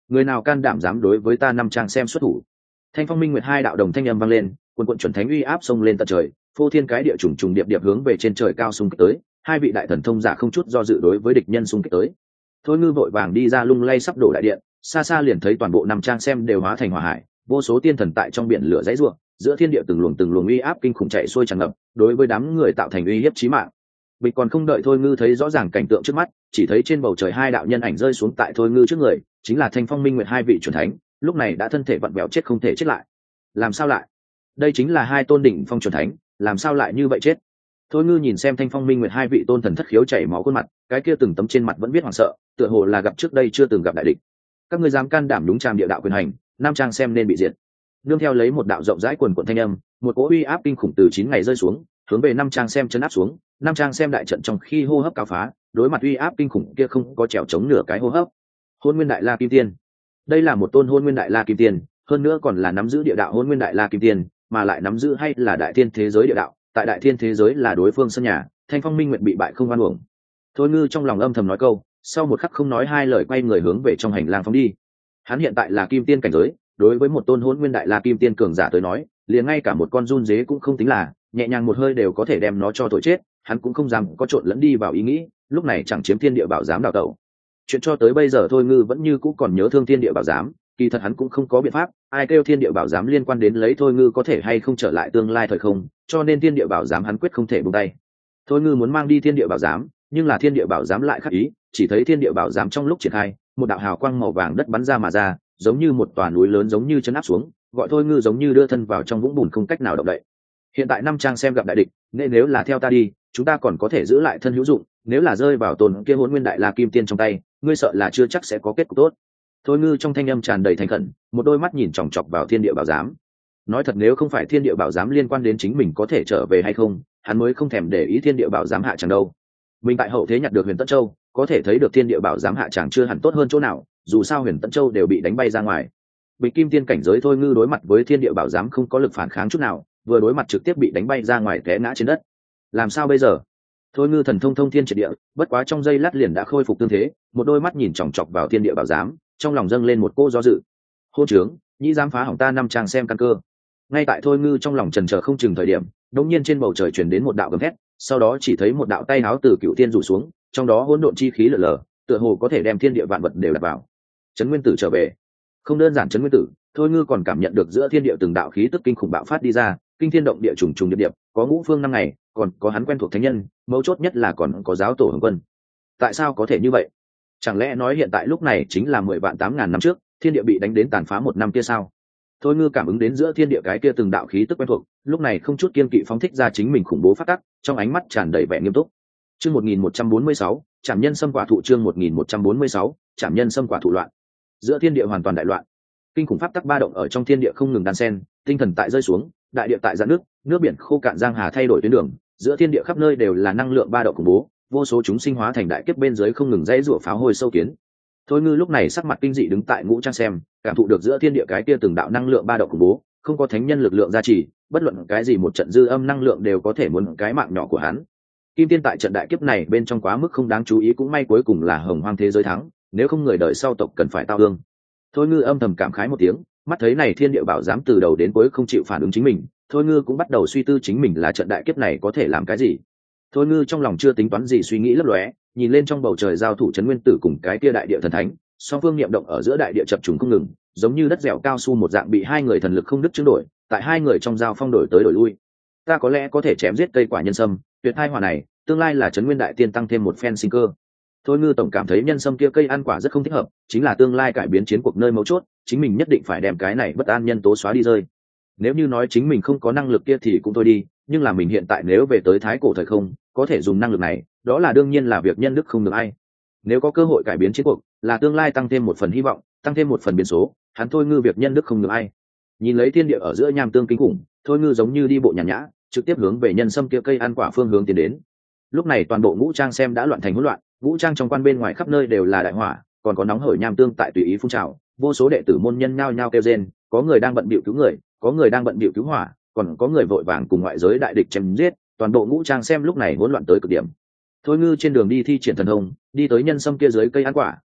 người nào can đảm dám đối với ta năm trang xem xuất thủ. Thanh Phong Minh Nguyệt hai đạo đồng thanh âm vang lên, quần quận chuẩn thánh uy áp xông lên tận trời, phô thiên cái địa trùng trùng điệp điệp hướng về trên trời cao xung kích tới. Hai vị đại thần thông giả không chút do dự đối với địch nhân xung kích tới. Thôi Ngư vội vàng đi ra lung lay sắp đổ đại điện, xa xa liền thấy toàn bộ năm trang xem đều hóa thành hỏa hải, vô số tiên thần tại trong biển lửa dãy rủa, giữa thiên địa từng luồng uy áp kinh khủng chạy xuôi tràn ngập, đối với đám người tạo thành uy hiếp chí mạng. Bịch còn không đợi Thôi Ngư thấy rõ ràng cảnh tượng trước mắt, chỉ thấy trên bầu trời hai đạo nhân ảnh rơi xuống tại Thôi Ngư trước người, chính là Thanh Phong Minh Nguyệt hai vị chuẩn thánh, lúc này đã thân thể vặn vẹo chết không thể chết lại. Làm sao lại? Đây chính là hai tôn đỉnh phong chuẩn thánh, làm sao lại như vậy chết? Thôi Ngư nhìn xem Thanh Phong Minh Nguyệt hai vị tôn thần thất khiếu chảy máu khuôn mặt, cái kia từng tấm trên mặt vẫn viết hoảng sợ, tựa hồ là gặp trước đây chưa từng gặp đại địch. Các ngươi dám can đảm đúng tràm địa đạo quyền hành, nam trang xem nên bị diệt. Nương theo lấy một đạo rộng rãi quần quần thanh âm, một cỗ uy áp kinh khủng từ 9 ngày rơi xuống, hướng về năm trang xem chấn áp xuống. Năm trang xem đại trận trong khi hô hấp cao phá, đối mặt uy áp kinh khủng kia không có trèo chống nửa cái hô hấp. Hôn Nguyên Đại La Kim Tiên, đây là một tôn Hôn Nguyên Đại La Kim Tiên, hơn nữa còn là nắm giữ địa đạo Hôn Nguyên Đại La Kim Tiên, mà lại nắm giữ hay là đại thiên thế giới địa đạo, tại đại thiên thế giới là đối phương sân nhà. Thanh Phong Minh Nguyệt bị bại không oan uổng. Thôi Ngư trong lòng âm thầm nói câu, sau một khắc không nói hai lời quay người hướng về trong hành lang phóng đi. Hắn hiện tại là Kim Tiên cảnh giới, đối với một tôn Hỗn Nguyên Đại La Kim Tiên cường giả tới nói, liền ngay cả một con giun dế cũng không tính là, nhẹ nhàng một hơi đều có thể đem nó cho thổi chết. Hắn cũng không dám có trộn lẫn đi vào ý nghĩ, lúc này chẳng chiếm thiên địa bảo giám đào tẩu. Chuyện cho tới bây giờ Thôi Ngư vẫn như cũ còn nhớ thương thiên địa bảo giám, kỳ thật hắn cũng không có biện pháp, ai kêu thiên địa bảo giám liên quan đến lấy Thôi Ngư có thể hay không trở lại tương lai thời không, cho nên thiên địa bảo giám hắn quyết không thể buông tay. Thôi Ngư muốn mang đi thiên địa bảo giám, nhưng là thiên địa bảo giám lại khác ý, chỉ thấy thiên địa bảo giám trong lúc triển khai, một đạo hào quang màu vàng đất bắn ra mà ra, giống như một tòa núi lớn giống như chấn áp xuống, gọi Thôi Ngư giống như đưa thân vào trong vũng bùn không cách nào động đậy. Hiện tại năm trang xem gặp đại địch, nên nếu là theo ta đi, chúng ta còn có thể giữ lại thân hữu dụng, nếu là rơi vào tôn kia Hỗn Nguyên Đại La Kim Tiên trong tay, ngươi sợ là chưa chắc sẽ có kết cục tốt. Thôi Ngư trong thanh âm tràn đầy thành khẩn, một đôi mắt nhìn chòng chọc vào thiên địa bảo giám. Nói thật nếu không phải thiên địa bảo giám liên quan đến chính mình có thể trở về hay không, hắn mới không thèm để ý thiên địa bảo giám hạ chẳng đâu. Mình tại hậu thế nhặt được Huyền Tẫn Châu, có thể thấy được thiên địa bảo giám hạ chẳng chưa hẳn tốt hơn chỗ nào, dù sao Huyền Tẫn Châu đều bị đánh bay ra ngoài. Bịch Kim Tiên cảnh giới Thôi Ngư đối mặt với thiên địa bảo giám không có lực phản kháng chút nào, vừa đối mặt trực tiếp bị đánh bay ra ngoài té ngã trên đất. Làm sao bây giờ? Thôi Ngư thần thông thông thiên triệt địa, bất quá trong giây lát liền đã khôi phục tương thế, một đôi mắt nhìn chòng chọc vào thiên địa bảo giám, trong lòng dâng lên một cô do dự. Hôn trướng, nhĩ dám phá hỏng ta năm trang xem căn cơ. Ngay tại Thôi Ngư trong lòng chần chờ không chừng thời điểm, đột nhiên trên bầu trời truyền đến một đạo gầm thét, sau đó chỉ thấy một đạo tay áo từ cựu thiên rủ xuống, trong đó hỗn độn chi khí lở lở, tựa hồ có thể đem thiên địa vạn vật đều đặt vào. Trấn Nguyên Tử trở về. Không đơn giản Trấn Nguyên Tử, Thôi Ngư còn cảm nhận được giữa thiên địa từng đạo khí tức kinh khủng bạo phát đi ra, kinh thiên động địa trùng trùng điệp điệp, có ngũ phương năm ngày, còn có hắn quen thuộc thánh nhân, mấu chốt nhất là còn có giáo tổ Hồng Quân. Tại sao có thể như vậy? Chẳng lẽ nói hiện tại lúc này chính là 10 vạn 8.000 năm trước, thiên địa bị đánh đến tàn phá một năm kia sao? Thôi Ngư cảm ứng đến giữa thiên địa cái kia từng đạo khí tức quen thuộc, lúc này không chút kiên kỵ phóng thích ra chính mình khủng bố phát tắc, trong ánh mắt tràn đầy vẻ nghiêm túc. Chương 1146, Trảm Nhân Sâm Quả Thụ chương 1146, Trảm Nhân Sâm Quả Thụ loạn. Giữa thiên địa hoàn toàn đại loạn. Kinh khủng pháp tắc ba động ở trong thiên địa không ngừng đan xen, tinh thần tại rơi xuống, đại địa tại giãn nước, nước biển khô cạn giang hà thay đổi tuyến đường, giữa thiên địa khắp nơi đều là năng lượng ba động khủng bố, vô số chúng sinh hóa thành đại kiếp bên dưới không ngừng dãy rủa pháo hôi sâu kiến. Thôi Ngư lúc này sắc mặt kinh dị đứng tại ngũ trang xem, cảm thụ được giữa thiên địa cái kia từng đạo năng lượng ba động khủng bố, không có thánh nhân lực lượng gia trì, bất luận cái gì một trận dư âm năng lượng đều có thể muốn cái mạng nhỏ của hắn. Kim Tiên tại trận đại kiếp này bên trong quá mức không đáng chú ý, cũng may cuối cùng là Hồng Hoang thế giới thắng, nếu không người đời sau tộc cần phải tao ương. Thôi Ngư âm thầm cảm khái một tiếng, mắt thấy này thiên địa bảo giám từ đầu đến cuối không chịu phản ứng chính mình, Thôi Ngư cũng bắt đầu suy tư chính mình là trận đại kiếp này có thể làm cái gì. Thôi Ngư trong lòng chưa tính toán gì suy nghĩ lấp lóe, nhìn lên trong bầu trời giao thủ Trấn Nguyên Tử cùng cái kia đại địa thần thánh, song phương niệm động ở giữa đại địa chập trùng không ngừng, giống như đất dẻo cao su một dạng bị hai người thần lực không đứt chứng đổi, tại hai người trong giao phong đổi tới đổi lui. Ta có lẽ có thể chém giết cây quả nhân sâm, tuyệt hai hỏa này, tương lai là Trấn Nguyên đại tiên tăng thêm một phen sinh cơ. Thôi Ngư tổng cảm thấy nhân sâm kia cây ăn quả rất không thích hợp, chính là tương lai cải biến chiến cuộc nơi mấu chốt, chính mình nhất định phải đem cái này bất an nhân tố xóa đi rơi. Nếu như nói chính mình không có năng lực kia thì cũng thôi đi, nhưng là mình hiện tại nếu về tới thái cổ thời không, có thể dùng năng lực này, đó là đương nhiên là việc nhân đức không được ai. Nếu có cơ hội cải biến chiến cuộc, là tương lai tăng thêm một phần hy vọng, tăng thêm một phần biến số, hắn Thôi Ngư việc nhân đức không được ai. Nhìn lấy thiên địa ở giữa nham tương kinh khủng, Thôi Ngư giống như đi bộ nhàn nhã, trực tiếp hướng về nhân sâm kia cây ăn quả phương hướng tiến đến. Lúc này toàn bộ ngũ trang xem đã loạn thành hỗn loạn, ngũ trang trong quan bên ngoài khắp nơi đều là đại hỏa, còn có nóng hởi nham tương tại tùy ý phun trào, vô số đệ tử môn nhân nhao nhao kêu rên, có người đang bận bịu cứu người, có người đang bận bịu cứu hỏa, còn có người vội vàng cùng ngoại giới đại địch chém giết, toàn bộ ngũ trang xem lúc này hỗn loạn tới cực điểm. Thôi Ngư trên đường đi thi triển thần thông, đi tới nhân sâm kia dưới cây ăn quả,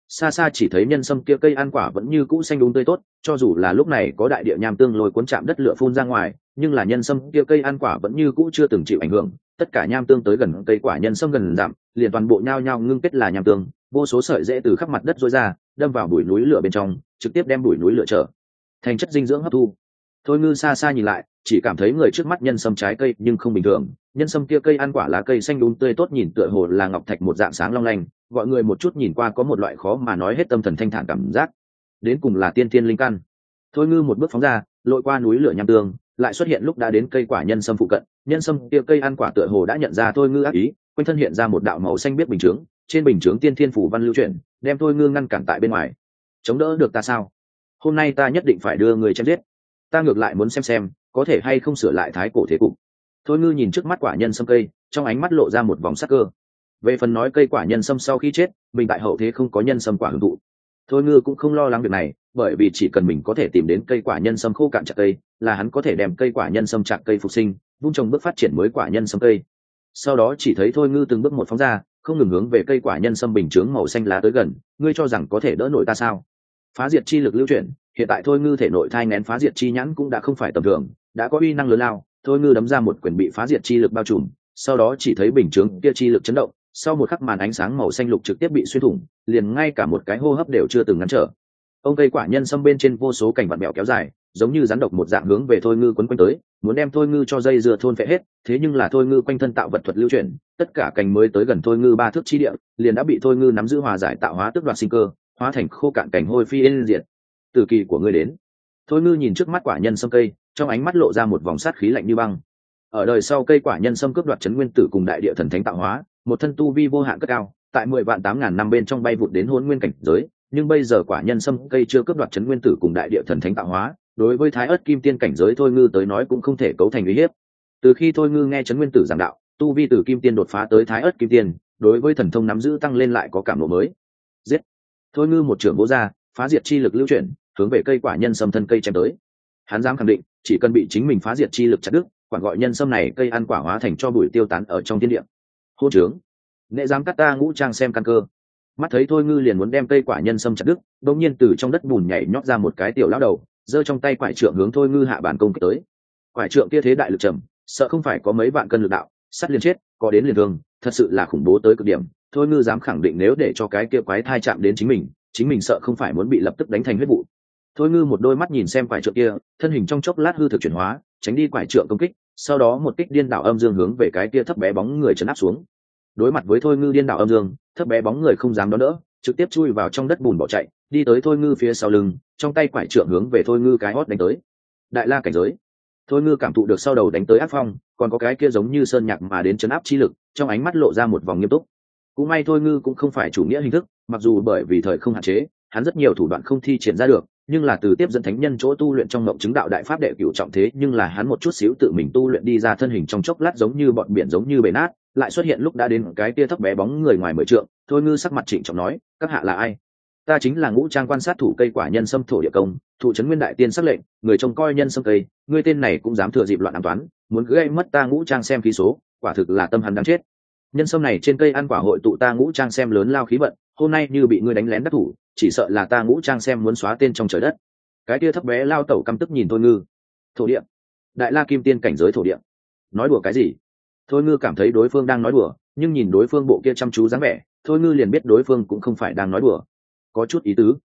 xa xa chỉ thấy nhân sâm kia cây ăn quả vẫn như cũ xanh đúng tươi tốt, cho dù là lúc này có đại địa nham tương lôi cuốn chạm đất lửa phun ra ngoài, nhưng là nhân sâm kia cây ăn quả vẫn như cũ chưa từng chịu ảnh hưởng. Tất cả nham tương tới gần cây quả nhân sâm gần giảm, liền toàn bộ nhao nhao ngưng kết là nham tương, vô số sợi rễ từ khắp mặt đất rối ra, đâm vào bụi núi lửa bên trong, trực tiếp đem bụi núi lửa trở thành chất dinh dưỡng hấp thu. Thôi Ngư xa xa nhìn lại, chỉ cảm thấy người trước mắt nhân sâm trái cây nhưng không bình thường, nhân sâm kia cây ăn quả lá cây xanh đúng tươi tốt nhìn tựa hồ là ngọc thạch một dạng sáng long lanh, gọi người một chút nhìn qua có một loại khó mà nói hết tâm thần thanh thản cảm giác. Đến cùng là tiên thiên linh căn. Thôi Ngư một bước phóng ra, lội qua núi lửa nham tương, lại xuất hiện lúc đã đến cây quả nhân sâm phụ cận. Nhân sâm kia cây ăn quả tựa hồ đã nhận ra Thôi Ngư ác ý, quanh thân hiện ra một đạo màu xanh biết bình chướng, trên bình chướng tiên thiên phủ văn lưu chuyển, đem Thôi Ngư ngăn cản tại bên ngoài. Chống đỡ được ta sao? Hôm nay ta nhất định phải đưa người chém giết. Ta ngược lại muốn xem có thể hay không sửa lại thái cổ thế cục. Thôi Ngư nhìn trước mắt quả nhân sâm cây, trong ánh mắt lộ ra một vòng sắc cơ. Về phần nói cây quả nhân sâm sau khi chết, mình tại hậu thế không có nhân sâm quả hưởng thụ, Thôi Ngư cũng không lo lắng việc này, bởi vì chỉ cần mình có thể tìm đến cây quả nhân sâm khô cạn chặt cây, là hắn có thể đem cây quả nhân sâm chặt cây phục sinh, vun trồng bước phát triển mới quả nhân sâm cây. Sau đó chỉ thấy Thôi Ngư từng bước một phóng ra, không ngừng hướng về cây quả nhân sâm bình chướng màu xanh lá tới gần. Ngươi cho rằng có thể đỡ nổi ta sao? Phá diệt chi lực lưu chuyển, hiện tại Thôi Ngư thể nội thai nén phá diệt chi nhãn cũng đã không phải tầm thường, đã có uy năng lớn lao. Thôi Ngư đấm ra một quyền bị phá diệt chi lực bao trùm, sau đó chỉ thấy bình chướng kia chi lực chấn động, sau một khắc màn ánh sáng màu xanh lục trực tiếp bị xuyên thủng, liền ngay cả một cái hô hấp đều chưa từng ngăn trở. Ông cây quả nhân sâm bên trên vô số cành vặn bẹo kéo dài, giống như rắn độc một dạng hướng về Thôi Ngư quấn quanh tới, muốn đem Thôi Ngư cho dây dưa thôn phệ hết. Thế nhưng là Thôi Ngư quanh thân tạo vật thuật lưu chuyển, tất cả cành mới tới gần Thôi Ngư 3 thước chi địa, liền đã bị Thôi Ngư nắm giữ hòa giải tạo hóa tức đoạt sinh cơ, hóa thành khô cạn cành hôi phi yên diệt. Từ kỳ của ngươi đến. Thôi Ngư nhìn trước mắt quả nhân sâm cây, trong ánh mắt lộ ra một vòng sát khí lạnh như băng. Ở đời sau cây quả nhân sâm cướp đoạt chấn nguyên tử cùng đại địa thần thánh tạo hóa, một thân tu vi vô hạn cất cao, tại 10 vạn 8.000 năm bên trong bay vụt đến hôn nguyên cảnh giới, nhưng bây giờ quả nhân sâm cây chưa cướp đoạt chấn nguyên tử cùng đại địa thần thánh tạo hóa, đối với thái ớt kim tiên cảnh giới Thôi Ngư tới nói cũng không thể cấu thành uy hiếp. Từ khi Thôi Ngư nghe chấn nguyên tử giảng đạo, tu vi từ kim tiên đột phá tới thái ớt kim tiên, đối với thần thông nắm giữ tăng lên lại có cảm ngộ mới. Giết! Thôi Ngư một trường vỗ ra, phá diệt chi lực lưu chuyển, hướng về cây quả nhân sâm thân cây chém tới. Hắn dám khẳng định, chỉ cần bị chính mình phá diệt chi lực chặt đứt, quản gọi nhân sâm này cây ăn quả hóa thành cho bụi tiêu tán ở trong thiên địa. Hôn trướng! Nghệ dám cắt ta ngũ trang xem căn cơ. Mắt thấy Thôi Ngư liền muốn đem cây quả nhân sâm chặt đứt, đột nhiên từ trong đất bùn nhảy nhót ra một cái tiểu lão đầu, giơ trong tay quải trượng hướng Thôi Ngư hạ bản công kích tới. Quải trượng kia thế đại lực trầm, sợ không phải có mấy vạn cân lực đạo, sắt liền chết, có đến liền thương, thật sự là khủng bố tới cực điểm. Thôi Ngư dám khẳng định nếu để cho cái kia quái thai chạm đến chính mình sợ không phải muốn bị lập tức đánh thành huyết vụ. Thôi Ngư một đôi mắt nhìn xem quải trượng kia, thân hình trong chốc lát hư thực chuyển hóa, tránh đi quải trượng công kích, sau đó một kích điên đảo âm dương hướng về cái kia thấp bé bóng người trấn áp xuống. Đối mặt với Thôi Ngư điên đảo âm dương, thấp bé bóng người không dám đón đỡ, trực tiếp chui vào trong đất bùn bỏ chạy, đi tới Thôi Ngư phía sau lưng, trong tay quải trượng hướng về Thôi Ngư cái hót đánh tới. Đại la cảnh giới. Thôi Ngư cảm thụ được sau đầu đánh tới áp phong, còn có cái kia giống như sơn nhạc mà đến chấn áp chi lực, trong ánh mắt lộ ra một vòng nghiêm túc. Cũng may Thôi Ngư cũng không phải chủ nghĩa hình thức, mặc dù bởi vì thời không hạn chế, hắn rất nhiều thủ đoạn không thi triển ra được, nhưng là từ tiếp dẫn thánh nhân chỗ tu luyện trong ngộng chứng đạo đại pháp đệ cửu trọng thế, nhưng là hắn một chút xíu tự mình tu luyện đi ra thân hình trong chốc lát giống như bọn biển giống như bể nát, lại xuất hiện lúc đã đến cái kia thấp bé bóng người ngoài 10 trượng. Thôi Ngư sắc mặt trịnh trọng nói, các hạ là ai? Ta chính là ngũ trang quan sát thủ cây quả nhân sâm thổ địa công, thụ trấn nguyên đại tiên sắc lệnh, người trông coi nhân sâm cây, ngươi tên này cũng dám thừa dịp loạn ám toán, muốn gây mất ta ngũ trang xem khí số, quả thực là tâm hắn đáng chết. Nhân sâm này trên cây ăn quả hội tụ ta ngũ trang xem lớn lao khí vận, hôm nay như bị ngươi đánh lén đắc thủ, chỉ sợ là ta ngũ trang xem muốn xóa tên trong trời đất. Cái kia thấp bé lao tẩu căm tức nhìn Thôi Ngư. Thổ địa, đại la kim tiên cảnh giới thổ địa, nói đùa cái gì? Thôi Ngư cảm thấy đối phương đang nói đùa, nhưng nhìn đối phương bộ kia chăm chú dáng vẻ, Thôi Ngư liền biết đối phương cũng không phải đang nói đùa. Có chút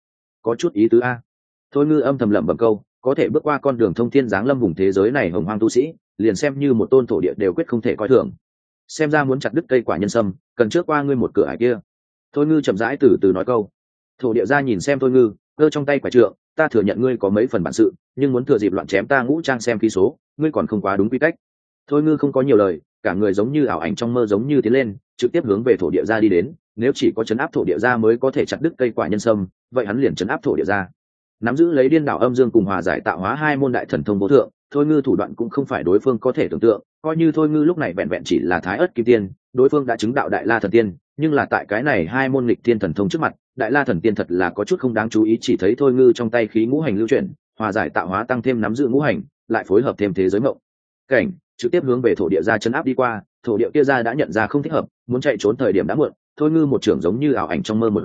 ý tứ a. Thôi Ngư âm thầm lẩm bẩm câu, có thể bước qua con đường thông thiên giáng lâm vùng thế giới này hồng hoang tu sĩ, liền xem như một tôn thổ địa đều quyết không thể coi thường. Xem ra muốn chặt đứt cây quả nhân sâm, cần trước qua ngươi một cửa ải kia. Thôi Ngư chậm rãi từ từ nói câu. Thổ địa ra nhìn xem Thôi Ngư, cơ trong tay quả trượng, ta thừa nhận ngươi có mấy phần bản sự, nhưng muốn thừa dịp loạn chém ta ngũ trang xem khí số, ngươi còn không quá đúng quy cách. Thôi Ngư không có nhiều lời, cả người giống như ảo ảnh trong mơ giống như tiến lên, trực tiếp hướng về thổ địa ra đi đến. Nếu chỉ có chấn áp thổ địa ra mới có thể chặt đứt cây quả nhân sâm, vậy hắn liền chấn áp thổ địa ra. Nắm giữ lấy điên đảo âm dương cùng hòa giải tạo hóa hai môn đại thần thông vô thượng, Thôi Ngư thủ đoạn cũng không phải đối phương có thể tưởng tượng. Coi như Thôi Ngư lúc này vẹn vẹn chỉ là thái ớt kim tiên, đối phương đã chứng đạo đại la thần tiên, nhưng là tại cái này hai môn nghịch tiên thần thông trước mặt, đại la thần tiên thật là có chút không đáng chú ý. Chỉ thấy Thôi Ngư trong tay khí ngũ hành lưu chuyển, hòa giải tạo hóa tăng thêm nắm giữ ngũ hành, lại phối hợp thêm thế giới mộng cảnh, trực tiếp hướng về thổ địa ra chấn áp đi qua. Thổ địa kia ra đã nhận ra không thích hợp, muốn chạy trốn thời điểm đã muộn. Thôi Ngư một trưởng giống như ảo ảnh trong mơ một dạng,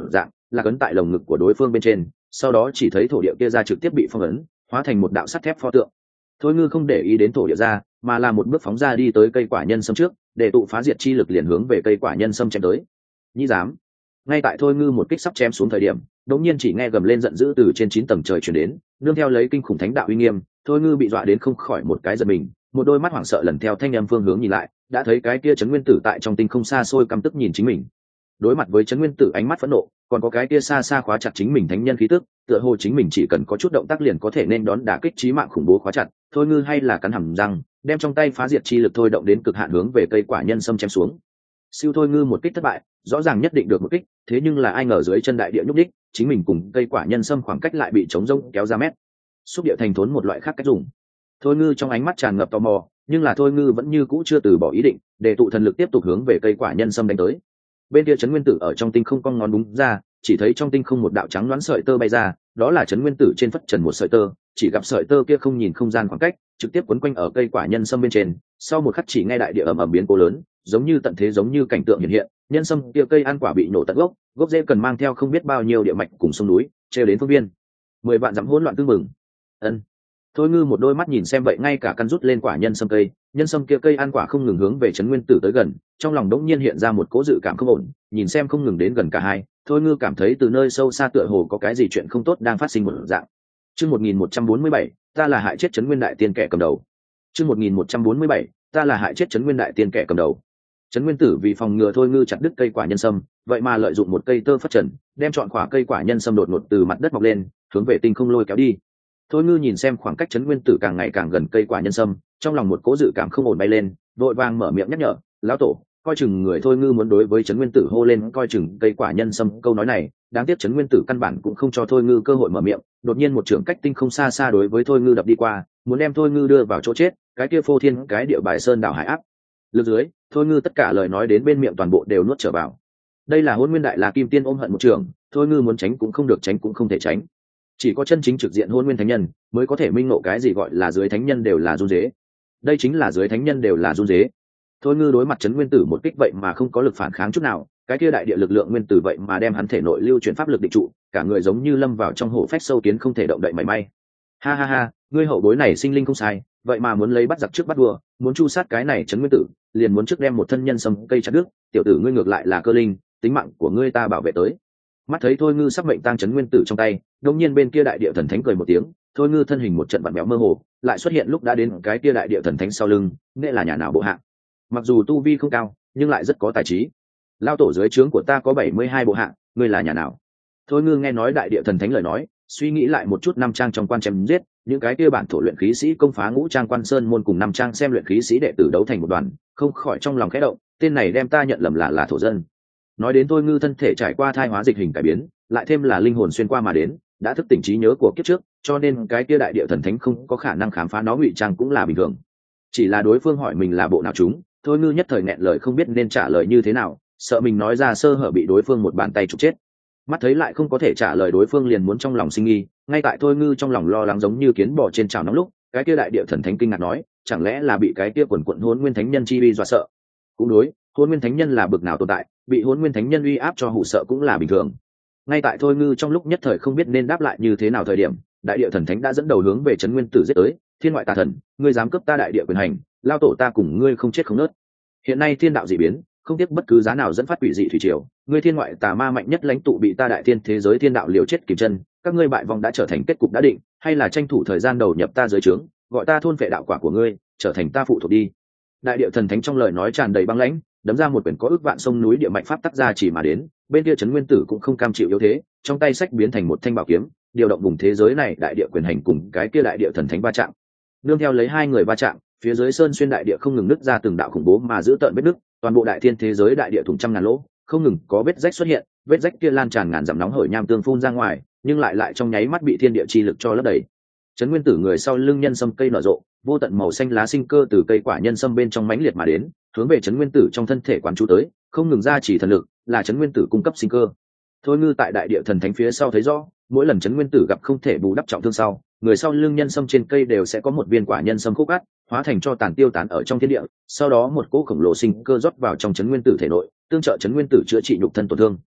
là ấn tại lồng ngực của đối phương bên trên, sau đó chỉ thấy thổ địa kia ra trực tiếp bị phong ấn, hóa thành một đạo sắt thép pho tượng. Thôi ngư không để ý đến thổ địa ra, mà là một bước phóng ra đi tới cây quả nhân sâm trước, để tụ phá diệt chi lực liền hướng về cây quả nhân sâm chém tới. Nhĩ dám! Ngay tại thôi ngư một kích sắp chém xuống thời điểm, đột nhiên chỉ nghe gầm lên giận dữ từ trên 9 tầng trời truyền đến, nương theo lấy kinh khủng thánh đạo uy nghiêm, thôi ngư bị dọa đến không khỏi một cái giật mình, một đôi mắt hoảng sợ lần theo thanh âm phương hướng nhìn lại, đã thấy cái kia Trấn Nguyên Tử tại trong tinh không xa xôi căm tức nhìn chính mình. Đối mặt với Trấn Nguyên Tử ánh mắt phẫn nộ, còn có cái kia xa xa khóa chặt chính mình thánh nhân khí tức, tựa hồ chính mình chỉ cần có chút động tác liền có thể nên đón đả kích chí mạng khủng bố khóa chặt, thôi ngư hay là cắn hàm răng, đem trong tay phá diệt chi lực thôi động đến cực hạn hướng về cây quả nhân sâm chém xuống. Siêu thôi ngư một kích thất bại, rõ ràng nhất định được một kích, thế nhưng là ai ngờ dưới chân đại địa nhúc đích, chính mình cùng cây quả nhân sâm khoảng cách lại bị trống rỗng kéo ra mét. Xúc địa thành thốn một loại khác cách dùng. Thôi ngư trong ánh mắt tràn ngập tò mò, nhưng là thôi ngư vẫn như cũ chưa từ bỏ ý định, để tụ thần lực tiếp tục hướng về cây quả nhân sâm đánh tới. Bên kia Trấn Nguyên Tử ở trong tinh không cong ngón đúng ra, chỉ thấy trong tinh không một đạo trắng đoán sợi tơ bay ra, đó là Trấn Nguyên Tử trên phất trần một sợi tơ, chỉ gặp sợi tơ kia không nhìn không gian khoảng cách, trực tiếp quấn quanh ở cây quả nhân sâm bên trên, sau một khắc chỉ nghe đại địa ầm ầm biến cố lớn, giống như tận thế giống như cảnh tượng hiện hiện, nhân sâm kia cây ăn quả bị nổ tận gốc, gốc rễ cần mang theo không biết bao nhiêu địa mạch cùng sông núi, treo đến phương viên. 10 vạn dặm hỗn loạn tương mừng. Ân. Thôi ngư một đôi mắt nhìn xem vậy ngay cả căn rút lên quả nhân sâm cây, nhân sâm kia cây ăn quả không ngừng hướng về Trấn Nguyên Tử tới gần, trong lòng đống nhiên hiện ra một cố dự cảm không ổn, nhìn xem không ngừng đến gần cả hai, thôi ngư cảm thấy từ nơi sâu xa tựa hồ có cái gì chuyện không tốt đang phát sinh một dạng. Chương 1147, ta là hại chết Trấn Nguyên đại tiên kẻ cầm đầu. Chương 1147, ta là hại chết Trấn Nguyên đại tiên kẻ cầm đầu. Trấn Nguyên Tử vì phòng ngừa thôi ngư chặt đứt cây quả nhân sâm, vậy mà lợi dụng một cây tơ phất trần, đem chọn quả cây quả nhân sâm đột ngột từ mặt đất mọc lên, hướng về tinh không lôi kéo đi. Thôi ngư nhìn xem khoảng cách Trấn Nguyên Tử càng ngày càng gần cây quả nhân sâm, trong lòng một cố dự cảm không ổn bay lên, vội vàng mở miệng nhắc nhở, lão tổ, coi chừng người. Thôi ngư muốn đối với Trấn Nguyên Tử hô lên coi chừng cây quả nhân sâm câu nói này, đáng tiếc Trấn Nguyên Tử căn bản cũng không cho thôi ngư cơ hội mở miệng, đột nhiên một trưởng cách tinh không xa xa đối với thôi ngư đập đi qua, muốn đem thôi ngư đưa vào chỗ chết, cái kia phô thiên cái địa bài sơn đảo hải áp lực dưới, thôi ngư tất cả lời nói đến bên miệng toàn bộ đều nuốt trở vào. Đây là Hôn Nguyên Đại La Kim Tiên ôm hận một trường, thôi ngư muốn tránh cũng không được, tránh cũng không thể tránh. Chỉ có chân chính trực diện Hôn Nguyên thánh nhân mới có thể minh ngộ cái gì gọi là dưới thánh nhân đều là run rế. Đây chính là dưới thánh nhân đều là run rế. Thôi ngư đối mặt Trấn Nguyên Tử một kích vậy mà không có lực phản kháng chút nào, cái kia đại địa lực lượng nguyên tử vậy mà đem hắn thể nội lưu chuyển pháp lực định trụ, cả người giống như lâm vào trong hổ phách sâu kiến không thể động đậy mảy may. Ha ha ha, ngươi hậu bối này sinh linh không sai, vậy mà muốn lấy bắt giặc trước bắt vua, muốn chu sát cái này Trấn Nguyên Tử, liền muốn trước đem một thân nhân sâm cây chặt đứt, tiểu tử ngươi ngược lại là cơ linh, tính mạng của ngươi ta bảo vệ tới. Mắt thấy thôi ngư sắp mệnh tang Trấn Nguyên Tử trong tay, đột nhiên bên kia đại địa thần thánh cười một tiếng, thôi ngư thân hình một trận vặn béo mơ hồ, lại xuất hiện lúc đã đến cái kia đại địa thần thánh sau lưng, nghĩa là nhà nào bộ hạ. Mặc dù tu vi không cao, nhưng lại rất có tài trí. Lao tổ dưới trướng của ta có 72 bộ hạ, ngươi là nhà nào? Thôi ngư nghe nói đại địa thần thánh lời nói, suy nghĩ lại một chút năm trang trong quan chém giết, những cái kia bản thổ luyện khí sĩ công phá ngũ trang quan sơn môn cùng năm trang xem luyện khí sĩ đệ tử đấu thành một đoàn, không khỏi trong lòng khẽ động, tên này đem ta nhận lầm là thổ dân. Nói đến thôi ngư thân thể trải qua thai hóa dịch hình cải biến, lại thêm là linh hồn xuyên qua mà đến, đã thức tỉnh trí nhớ của kiếp trước, cho nên cái kia đại địa thần thánh không có khả năng khám phá nó ngụy trang cũng là bình thường. Chỉ là đối phương hỏi mình là bộ nào chúng, thôi ngư nhất thời nghẹn lời không biết nên trả lời như thế nào, sợ mình nói ra sơ hở bị đối phương một bàn tay trục chết. Mắt thấy lại không có thể trả lời đối phương liền muốn trong lòng sinh nghi, ngay tại thôi ngư trong lòng lo lắng giống như kiến bò trên chảo nóng lúc, cái kia đại địa thần thánh kinh ngạc nói, chẳng lẽ là bị cái kia quần quận Hỗn Nguyên thánh nhân chi uy dọa sợ? Cũng đối, Hỗn Nguyên thánh nhân là bực nào tồn tại, bị Hỗn Nguyên thánh nhân uy áp cho hủ sợ cũng là bình thường. Ngay tại thôi ngư trong lúc nhất thời không biết nên đáp lại như thế nào thời điểm, đại địa thần thánh đã dẫn đầu hướng về Trấn Nguyên Tử giết tới. Thiên ngoại tà thần, ngươi dám cướp ta đại địa quyền hành, lao tổ ta cùng ngươi không chết không nớt. Hiện nay thiên đạo dị biến, không tiếc bất cứ giá nào dẫn phát quỷ dị thủy triều, ngươi thiên ngoại tà ma mạnh nhất lãnh tụ bị ta đại thiên thế giới thiên đạo liều chết kìm chân, các ngươi bại vong đã trở thành kết cục đã định, hay là tranh thủ thời gian đầu nhập ta dưới trướng, gọi ta thôn vệ đạo quả của ngươi, trở thành ta phụ thuộc đi. Đại địa thần thánh trong lời nói tràn đầy băng lãnh, đấm ra một quyển có ước vạn sông núi địa mạch pháp tắc ra chỉ mà đến, bên kia Trấn Nguyên Tử cũng không cam chịu yếu thế, trong tay sách biến thành một thanh bảo kiếm, điều động vùng thế giới này đại địa quyền hành cùng cái kia đại địa thần thánh va chạm. Nương theo lấy hai người va chạm, phía dưới sơn xuyên đại địa không ngừng nứt ra từng đạo khủng bố mà giữ tợn vết nứt, toàn bộ đại thiên thế giới đại địa thủng trăm ngàn lỗ, không ngừng có vết rách xuất hiện, vết rách kia lan tràn ngàn dặm nóng hởi nham tương phun ra ngoài, nhưng lại trong nháy mắt bị thiên địa chi lực cho lấp đầy. Trấn Nguyên Tử người sau lưng nhân sâm cây nở rộ, vô tận màu xanh lá sinh cơ từ cây quả nhân sâm bên trong mãnh liệt mà đến, hướng về Trấn Nguyên Tử trong thân thể quán chú tới, không ngừng ra chỉ thần lực, là Trấn Nguyên Tử cung cấp sinh cơ. Thôi ngư tại đại địa thần thánh phía sau thấy rõ, mỗi lần Trấn Nguyên Tử gặp không thể bù đắp trọng thương sau, người sau lưng nhân sâm trên cây đều sẽ có một viên quả nhân sâm khúc cắt, hóa thành cho tàn tiêu tán ở trong thiên địa, sau đó một cỗ khổng lồ sinh cơ rót vào trong Trấn Nguyên Tử thể nội, tương trợ Trấn Nguyên Tử chữa trị nhục thân tổn thương.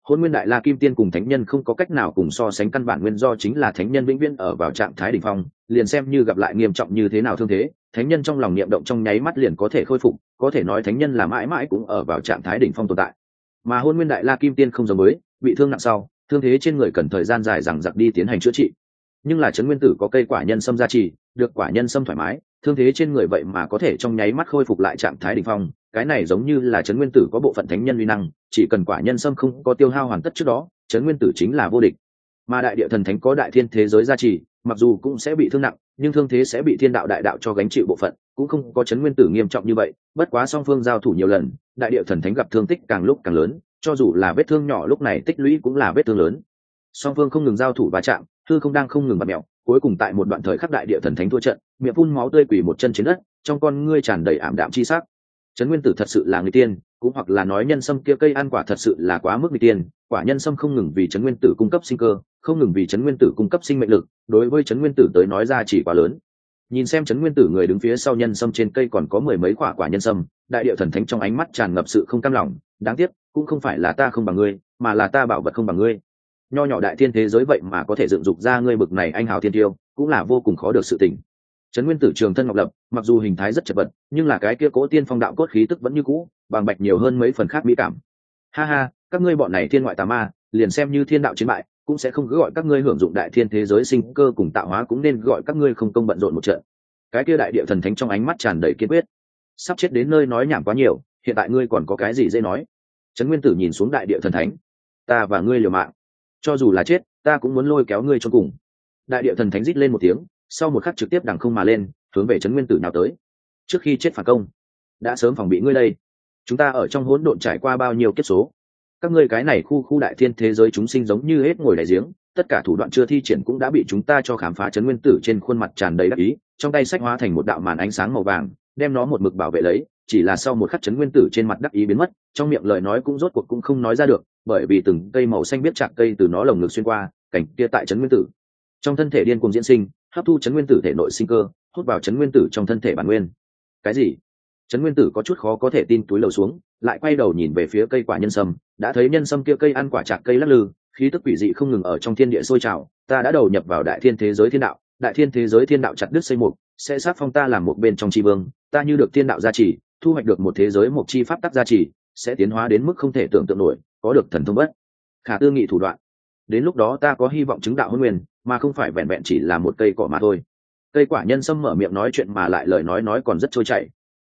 Hôn nguyên đại la kim tiên cùng thánh nhân không có cách nào cùng so sánh, căn bản nguyên do chính là thánh nhân vĩnh viễn ở vào trạng thái đỉnh phong, liền xem như gặp lại nghiêm trọng như thế nào thương thế, thánh nhân trong lòng niệm động trong nháy mắt liền có thể khôi phục, có thể nói thánh nhân là mãi mãi cũng ở vào trạng thái đỉnh phong tồn tại. Mà hôn nguyên đại la kim tiên không giống với, bị thương nặng sau, thương thế trên người cần thời gian dài dằng dặc đi tiến hành chữa trị. Nhưng là trấn nguyên tử có cây quả nhân sâm gia trì, được quả nhân sâm thoải mái, thương thế trên người vậy mà có thể trong nháy mắt khôi phục lại trạng thái đỉnh phong, cái này giống như là trấn nguyên tử có bộ phận thánh nhân uy năng, chỉ cần quả nhân sâm không có tiêu hao hoàn tất trước đó, trấn nguyên tử chính là vô địch. Mà đại địa thần thánh có đại thiên thế giới gia trì, mặc dù cũng sẽ bị thương nặng, nhưng thương thế sẽ bị thiên đạo đại đạo cho gánh chịu bộ phận, cũng không có trấn nguyên tử nghiêm trọng như vậy. Bất quá song phương giao thủ nhiều lần, đại địa thần thánh gặp thương tích càng lúc càng lớn, cho dù là vết thương nhỏ lúc này tích lũy cũng là vết thương lớn. Song phương không ngừng giao thủ va chạm, hư không đang không ngừng bạt mèo, cuối cùng tại một đoạn thời khắc đại địa thần thánh thua trận, miệng phun máu tươi quỳ một chân trên đất, trong con ngươi tràn đầy ảm đạm chi sắc. Trấn nguyên tử thật sự là người tiên, cũng hoặc là nói nhân sâm kia cây ăn quả thật sự là quá mức người tiên, quả nhân sâm không ngừng vì trấn nguyên tử cung cấp sinh cơ, không ngừng vì trấn nguyên tử cung cấp sinh mệnh lực, đối với trấn nguyên tử tới nói ra chỉ quá lớn. Nhìn xem trấn nguyên tử người đứng phía sau nhân sâm trên cây còn có mười mấy quả nhân sâm, đại địa thần thánh trong ánh mắt tràn ngập sự không cam lòng, đáng tiếc, cũng không phải là ta không bằng ngươi, mà là ta bảo vật không bằng ngươi. Nho nhỏ đại thiên thế giới vậy mà có thể dựng dục ra ngươi bực này anh hào thiên tiêu, cũng là vô cùng khó được sự tình. Trấn nguyên tử trường thân ngọc lập, mặc dù hình thái rất chật vật, nhưng là cái kia cố tiên phong đạo cốt khí tức vẫn như cũ, bằng bạch nhiều hơn mấy phần khác mỹ cảm. Ha ha, các ngươi bọn này thiên ngoại tà ma, liền xem như thiên đạo chiến bại, cũng sẽ không cứ gọi các ngươi hưởng dụng đại thiên thế giới sinh cơ cùng tạo hóa, cũng nên gọi các ngươi không công bận rộn một trận. Cái kia đại địa thần thánh trong ánh mắt tràn đầy kiên quyết. Sắp chết đến nơi nói nhảm quá nhiều, hiện tại ngươi còn có cái gì dễ nói? Trấn nguyên tử nhìn xuống đại địa thần thánh, ta và ngươi liều mạng, cho dù là chết, ta cũng muốn lôi kéo ngươi cho cùng. Đại địa thần thánh rít lên một tiếng, sau một khắc trực tiếp đằng không mà lên, hướng về trấn nguyên tử nào tới. Trước khi chết phản công, đã sớm phòng bị ngươi đây. Chúng ta ở trong hỗn độn trải qua bao nhiêu kiếp số, các ngươi cái này khu đại thiên thế giới chúng sinh giống như hết ngồi đại giếng, tất cả thủ đoạn chưa thi triển cũng đã bị chúng ta cho khám phá. Trấn nguyên tử trên khuôn mặt tràn đầy đắc ý, trong tay sách hóa thành một đạo màn ánh sáng màu vàng, đem nó một mực bảo vệ lấy. Chỉ là sau một khắc trấn nguyên tử trên mặt đắc ý biến mất, trong miệng lời nói cũng rốt cuộc cũng không nói ra được, bởi vì từng cây màu xanh biết chạc cây từ nó lồng ngực xuyên qua, cảnh kia tại trấn nguyên tử trong thân thể điên cuồng diễn sinh, hấp thu trấn nguyên tử thể nội sinh cơ, hút vào trấn nguyên tử trong thân thể bản nguyên. Cái gì? Trấn nguyên tử có chút khó có thể tin, túi lầu xuống, lại quay đầu nhìn về phía cây quả nhân sâm, đã thấy nhân sâm kia cây ăn quả chạc cây lắc lư, khí tức quỷ dị không ngừng ở trong thiên địa sôi trào. Ta đã đầu nhập vào đại thiên thế giới thiên đạo, đại thiên thế giới thiên đạo chặt đứt xây mục, sẽ sát phong ta làm một bên trong tri vương. Ta như được thiên đạo gia trì, thu hoạch được một thế giới một chi pháp tắc gia trì, sẽ tiến hóa đến mức không thể tưởng tượng nổi, có được thần thông bất khả tư nghị thủ đoạn. Đến lúc đó ta có hy vọng chứng đạo hôn nguyên, mà không phải vẹn vẹn chỉ là một cây cỏ mà thôi. Cây quả nhân sâm mở miệng nói chuyện mà lại lời nói còn rất trôi chảy.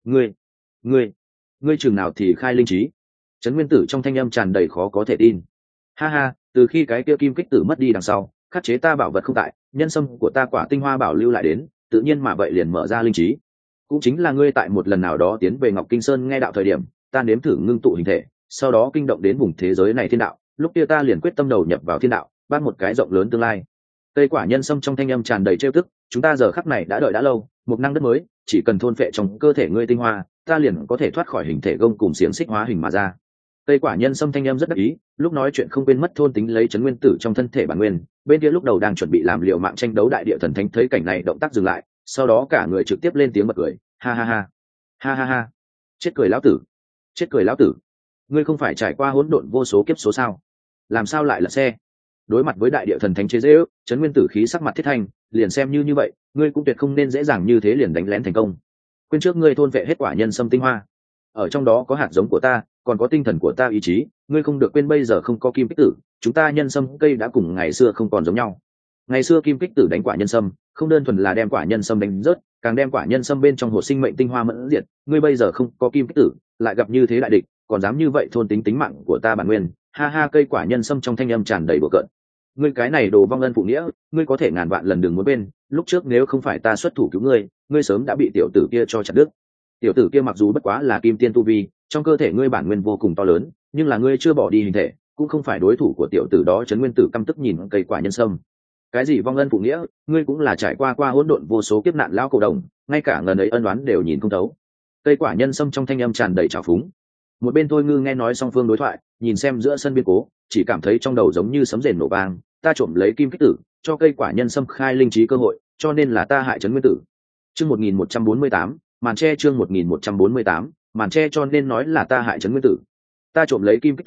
Ngươi chừng nào thì khai linh trí? Trấn nguyên tử trong thanh âm tràn đầy khó có thể tin. Ha ha, từ khi cái kia kim kích tử mất đi đằng sau, khắc chế ta bảo vật không tại, nhân sâm của ta quả tinh hoa bảo lưu lại đến, tự nhiên mà vậy liền mở ra linh trí. Cũng chính là ngươi tại một lần nào đó tiến về Ngọc Kinh Sơn nghe đạo thời điểm, ta nếm thử ngưng tụ hình thể, sau đó kinh động đến vùng thế giới này thiên đạo, lúc kia ta liền quyết tâm đầu nhập vào thiên đạo, bắt một cái rộng lớn tương lai. Cây quả nhân sâm trong thanh âm tràn đầy trêu tức, chúng ta giờ khắc này đã đợi đã lâu, một năng đất mới, chỉ cần thôn phệ trong cơ thể ngươi tinh hoa, ta liền có thể thoát khỏi hình thể gông cùng xiềng xích hóa hình mà ra. Cây quả nhân sâm thanh âm rất đắc ý, lúc nói chuyện không quên mất thôn tính lấy trấn nguyên tử trong thân thể bản nguyên. Bên kia lúc đầu đang chuẩn bị làm liều mạng tranh đấu đại địa thần thánh thấy cảnh này động tác dừng lại, sau đó cả người trực tiếp lên tiếng bật cười, ha ha ha, ha ha ha, chết cười lão tử, chết cười lão tử, ngươi không phải trải qua hỗn độn vô số kiếp số sao, làm sao lại là xe? Đối mặt với đại địa thần thánh chế giễu, trấn nguyên tử khí sắc mặt thiết thanh, liền xem như vậy, ngươi cũng tuyệt không nên dễ dàng như thế liền đánh lén thành công. Quên trước ngươi thôn vệ hết quả nhân sâm tinh hoa, ở trong đó có hạt giống của ta, còn có tinh thần của ta ý chí, ngươi không được quên bây giờ không có kim kích tử, chúng ta nhân sâm cây đã cùng ngày xưa không còn giống nhau. Ngày xưa kim kích tử đánh quả nhân sâm, không đơn thuần là đem quả nhân sâm đánh rớt, càng đem quả nhân sâm bên trong hột sinh mệnh tinh hoa mẫn diệt. Ngươi bây giờ không có kim kích tử, lại gặp như thế đại địch, còn dám như vậy thôn tính tính mạng của ta bản nguyên. Ha ha, cây quả nhân sâm trong thanh âm tràn đầy bừa cợt. Ngươi cái này đồ vong ân phụ nghĩa, ngươi có thể ngàn vạn lần đừng muốn bên, lúc trước nếu không phải ta xuất thủ cứu ngươi, ngươi sớm đã bị tiểu tử kia cho chặt đứt. Tiểu tử kia mặc dù bất quá là kim tiên tu vi, trong cơ thể ngươi bản nguyên vô cùng to lớn, nhưng là ngươi chưa bỏ đi hình thể, cũng không phải đối thủ của tiểu tử đó. Trấn nguyên tử căm tức nhìn cây quả nhân sâm. Cái gì vong ân phụ nghĩa, ngươi cũng là trải qua hỗn độn vô số kiếp nạn lão cổ đồng, ngay cả ngần ấy ân oán đều nhìn không thấu. Cây quả nhân sâm trong thanh âm tràn đầy trào phúng. Một bên Thôi Ngư nghe nói song phương đối thoại, nhìn xem giữa sân biên cố, chỉ cảm thấy trong đầu giống như sấm rền nổ vang. Ta trộm lấy kim kích tử, cho cây quả nhân sâm khai linh trí cơ hội, cho nên là ta hại Trấn nguyên tử. Chương 1148, màn tre. Chương 1148, màn tre, cho nên nói là ta hại Trấn nguyên tử. Ta trộm lấy kim kích tử,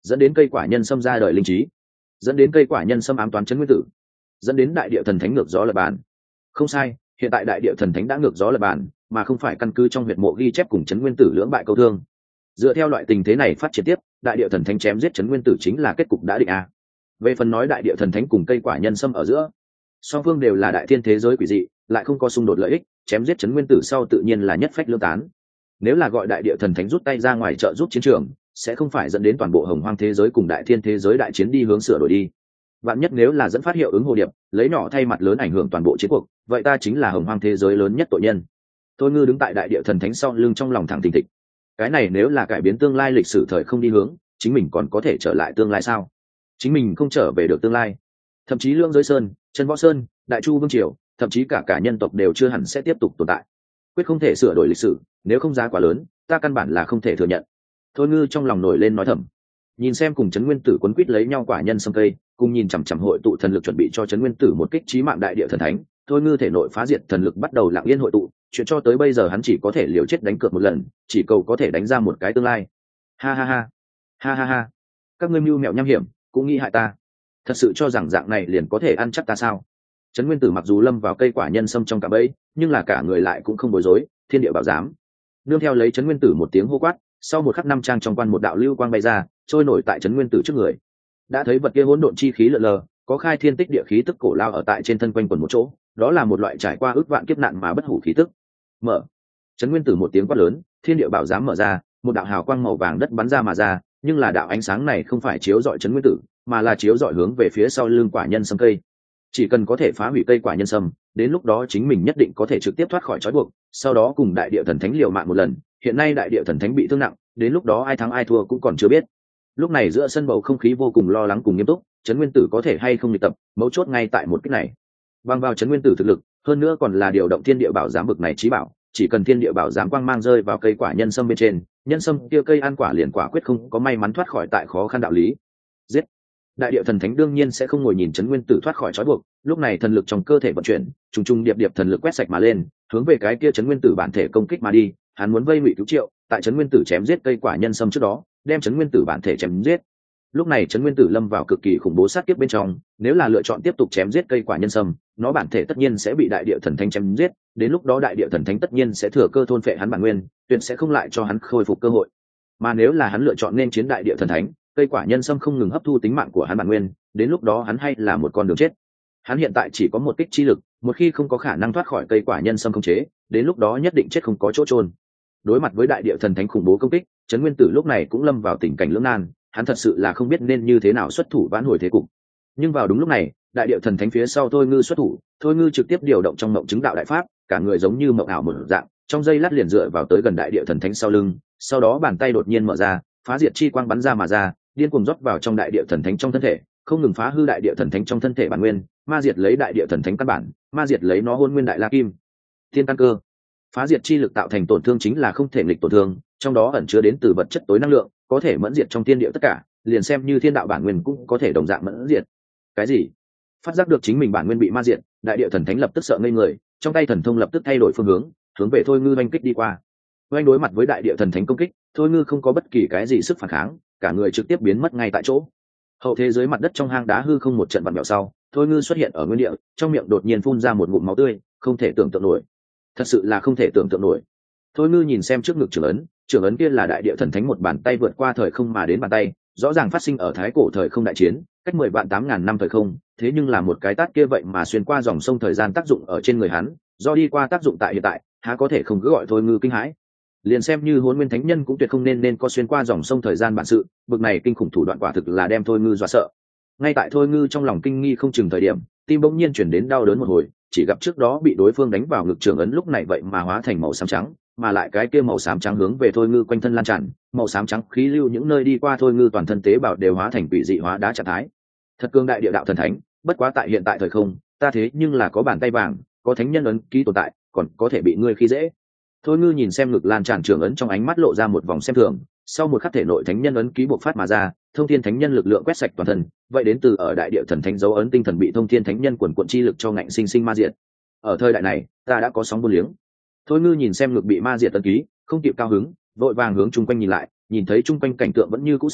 dẫn đến cây quả nhân xâm ra đời linh trí, dẫn đến cây quả nhân xâm ám toán trấn nguyên tử, dẫn đến đại địa thần thánh ngược gió lập bàn. Không sai, hiện tại đại địa thần thánh đã ngược gió lập bàn, mà không phải căn cứ trong huyệt mộ ghi chép cùng trấn nguyên tử lưỡng bại câu thương. Dựa theo loại tình thế này phát triển tiếp, đại địa thần thánh chém giết trấn nguyên tử chính là kết cục đã định a. Về phần nói đại địa thần thánh cùng cây quả nhân xâm ở giữa, song phương đều là đại thiên thế giới quỷ dị, lại không có xung đột lợi ích, chém giết trấn nguyên tử sau tự nhiên là nhất phách lương tán. Nếu là gọi đại địa thần thánh rút tay ra ngoài trợ giúp chiến trường, sẽ không phải dẫn đến toàn bộ hồng hoang thế giới cùng đại thiên thế giới đại chiến đi hướng sửa đổi đi. Vạn nhất nếu là dẫn phát hiệu ứng hồ điệp, lấy nhỏ thay mặt lớn ảnh hưởng toàn bộ chiến cuộc, vậy ta chính là hồng hoang thế giới lớn nhất tội nhân. Thôi Ngư đứng tại đại địa thần thánh sau lưng trong lòng thẳng thình thịch. Cái này nếu là cải biến tương lai lịch sử thời không đi hướng, chính mình còn có thể trở lại tương lai sao? Chính mình không trở về được tương lai, thậm chí Lương Giới Sơn, Trần Võ Sơn, Đại Chu Vương Triều, thậm chí cả nhân tộc đều chưa hẳn sẽ tiếp tục tồn tại. Quyết không thể sửa đổi lịch sử, nếu không giá quá lớn, ta căn bản là không thể thừa nhận. Thôi Ngư trong lòng nổi lên nói thầm. Nhìn xem cùng trấn nguyên tử quấn quýt lấy nhau quả nhân sâm cây, cùng nhìn chằm chằm hội tụ thần lực chuẩn bị cho trấn nguyên tử một kích chí mạng đại địa thần thánh, Thôi Ngư thể nội phá diệt thần lực bắt đầu lặng yên hội tụ, chuyện cho tới bây giờ hắn chỉ có thể liều chết đánh cược một lần, chỉ cầu có thể đánh ra một cái tương lai. Ha ha ha, ha ha ha, các ngươi mưu mẹo nham hiểm, cũng nghĩ hại ta, thật sự cho rằng dạng này liền có thể ăn chắc ta sao? Trấn nguyên tử mặc dù lâm vào cây quả nhân sâm trong cạm bẫy, nhưng là cả người lại cũng không bối rối, thiên địa bảo giám. Nương theo lấy trấn nguyên tử một tiếng hô quát, sau một khắc năm trang trong quan một đạo lưu quang bay ra, trôi nổi tại trấn nguyên tử trước người. Đã thấy vật kia hỗn độn chi khí lượn lờ, có khai thiên tích địa khí tức cổ lao ở tại trên thân quanh quần một chỗ, đó là một loại trải qua ước vạn kiếp nạn mà bất hủ khí tức. Mở. Trấn nguyên tử một tiếng quát lớn, thiên địa bảo giám mở ra, một đạo hào quang màu vàng đất bắn ra mà ra, nhưng là đạo ánh sáng này không phải chiếu rọi trấn nguyên tử, mà là chiếu rọi hướng về phía sau lưng quả nhân sâm cây. Chỉ cần có thể phá hủy cây quả nhân sâm, đến lúc đó chính mình nhất định có thể trực tiếp thoát khỏi trói buộc, sau đó cùng đại địa thần thánh liều mạng một lần. Hiện nay đại địa thần thánh bị thương nặng, đến lúc đó ai thắng ai thua cũng còn chưa biết. Lúc này giữa sân bầu không khí vô cùng lo lắng cùng nghiêm túc, trấn nguyên tử có thể hay không luyện tập, mấu chốt ngay tại một kích này. Bằng vào trấn nguyên tử thực lực, hơn nữa còn là điều động thiên địa bảo giám bực này trí bảo, chỉ cần thiên địa bảo giám quang mang rơi vào cây quả nhân sâm bên trên, nhân sâm kia cây ăn quả liền quả quyết không có may mắn thoát khỏi tại khó khăn đạo lý. Giết. Đại địa thần thánh đương nhiên sẽ không ngồi nhìn trấn nguyên tử thoát khỏi trói buộc, lúc này thần lực trong cơ thể vận chuyển, trùng trùng điệp điệp thần lực quét sạch mà lên, hướng về cái kia trấn nguyên tử bản thể công kích mà đi. Hắn muốn vây ngụy cứu triệu, tại trấn nguyên tử chém giết cây quả nhân sâm trước đó, đem trấn nguyên tử bản thể chém giết. Lúc này trấn nguyên tử lâm vào cực kỳ khủng bố sát kiếp bên trong, nếu là lựa chọn tiếp tục chém giết cây quả nhân sâm, nó bản thể tất nhiên sẽ bị đại địa thần thánh chém giết, đến lúc đó đại địa thần thánh tất nhiên sẽ thừa cơ thôn phệ hắn bản nguyên, tuyệt sẽ không lại cho hắn khôi phục cơ hội. Mà nếu là hắn lựa chọn nên chiến đại địa thần thánh, cây quả nhân sâm không ngừng hấp thu tính mạng của hắn bản nguyên, đến lúc đó hắn hay là một con đường chết. Hắn hiện tại chỉ có một kích chi lực, một khi không có khả năng thoát khỏi cây quả nhân sâm khống chế, đến lúc đó nhất định chết không có chỗ chôn. Đối mặt với đại địa thần thánh khủng bố công kích, trấn nguyên tử lúc này cũng lâm vào tình cảnh lưỡng nan, hắn thật sự là không biết nên như thế nào xuất thủ vãn hồi thế cục. Nhưng vào đúng lúc này, đại địa thần thánh phía sau Thôi Ngư xuất thủ, Thôi Ngư trực tiếp điều động trong mộng chứng đạo đại pháp, cả người giống như mộng ảo một dạng, trong giây lát liền dựa vào tới gần đại địa thần thánh sau lưng, sau đó bàn tay đột nhiên mở ra, phá diệt chi quang bắn ra mà ra, điên cuồng rót vào trong đại địa thần thánh trong thân thể, không ngừng phá hư đại địa thần thánh trong thân thể bản nguyên, ma diệt lấy đại địa thần thánh căn bản, ma diệt lấy nó hôn nguyên đại la kim thiên căn cơ. Phá diệt chi lực tạo thành tổn thương chính là không thể nghịch tổn thương, trong đó ẩn chứa đến từ vật chất tối năng lượng, có thể mẫn diệt trong thiên địa tất cả, liền xem như thiên đạo bản nguyên cũng có thể đồng dạng mẫn diệt. Cái gì? Phát giác được chính mình bản nguyên bị ma diệt, đại địa thần thánh lập tức sợ ngây người, trong tay thần thông lập tức thay đổi phương hướng, hướng về Thôi Ngư oanh kích đi qua. Oanh đối mặt với đại địa thần thánh công kích, Thôi Ngư không có bất kỳ cái gì sức phản kháng, cả người trực tiếp biến mất ngay tại chỗ. Hậu thế dưới mặt đất trong hang đá hư không một trận vặn vẹo sau, Thôi Ngư xuất hiện ở nguyên địa, trong miệng đột nhiên phun ra một ngụm máu tươi, không thể tưởng tượng nổi. Thật sự là không thể tưởng tượng nổi. Thôi Ngư nhìn xem trước ngực trưởng ấn kia là đại địa thần thánh một bàn tay vượt qua thời không mà đến bàn tay, rõ ràng phát sinh ở thái cổ thời không đại chiến, cách 10 vạn 8.000 năm thời không, thế nhưng là một cái tát kia vậy mà xuyên qua dòng sông thời gian tác dụng ở trên người hắn, do đi qua tác dụng tại hiện tại, há có thể không cứ gọi Thôi Ngư kinh hãi. Liền xem như Hỗn Nguyên Thánh Nhân cũng tuyệt không nên có xuyên qua dòng sông thời gian bản sự, bực này kinh khủng thủ đoạn quả thực là đem Thôi Ngư dọa sợ. Ngay tại Thôi Ngư trong lòng kinh nghi không chừng thời điểm, tim bỗng nhiên chuyển đến đau đớn một hồi, chỉ gặp trước đó bị đối phương đánh vào ngực trưởng ấn lúc này vậy mà hóa thành màu xám trắng, mà lại cái kia màu xám trắng hướng về Thôi Ngư quanh thân lan tràn, màu xám trắng khí lưu những nơi đi qua Thôi Ngư toàn thân tế bào đều hóa thành quỷ dị hóa đá trạng thái. Thật cương đại địa đạo thần thánh, bất quá tại hiện tại thời không, ta thế nhưng là có bàn tay vàng, có thánh nhân ấn ký tồn tại, còn có thể bị ngươi khi dễ. Thôi Ngư nhìn xem ngực lan tràn trưởng ấn trong ánh mắt lộ ra một vòng xem thường, sau một khắc thể nội thánh nhân ấn ký bộc phát mà ra, thông thiên thánh nhân lực lượng quét sạch toàn thân, vậy đến từ ở đại địa thần thánh dấu ấn tinh thần bị thông thiên thánh nhân quần quận chi lực cho ngạnh sinh sinh ma diệt. Ở thời đại này, ta đã có sóng vô liếng. Thôi Ngư nhìn xem ngực bị ma diệt ấn ký, không kịp cao hứng, vội vàng hướng chung quanh nhìn lại, nhìn thấy chung quanh cảnh tượng vẫn như cũ sau,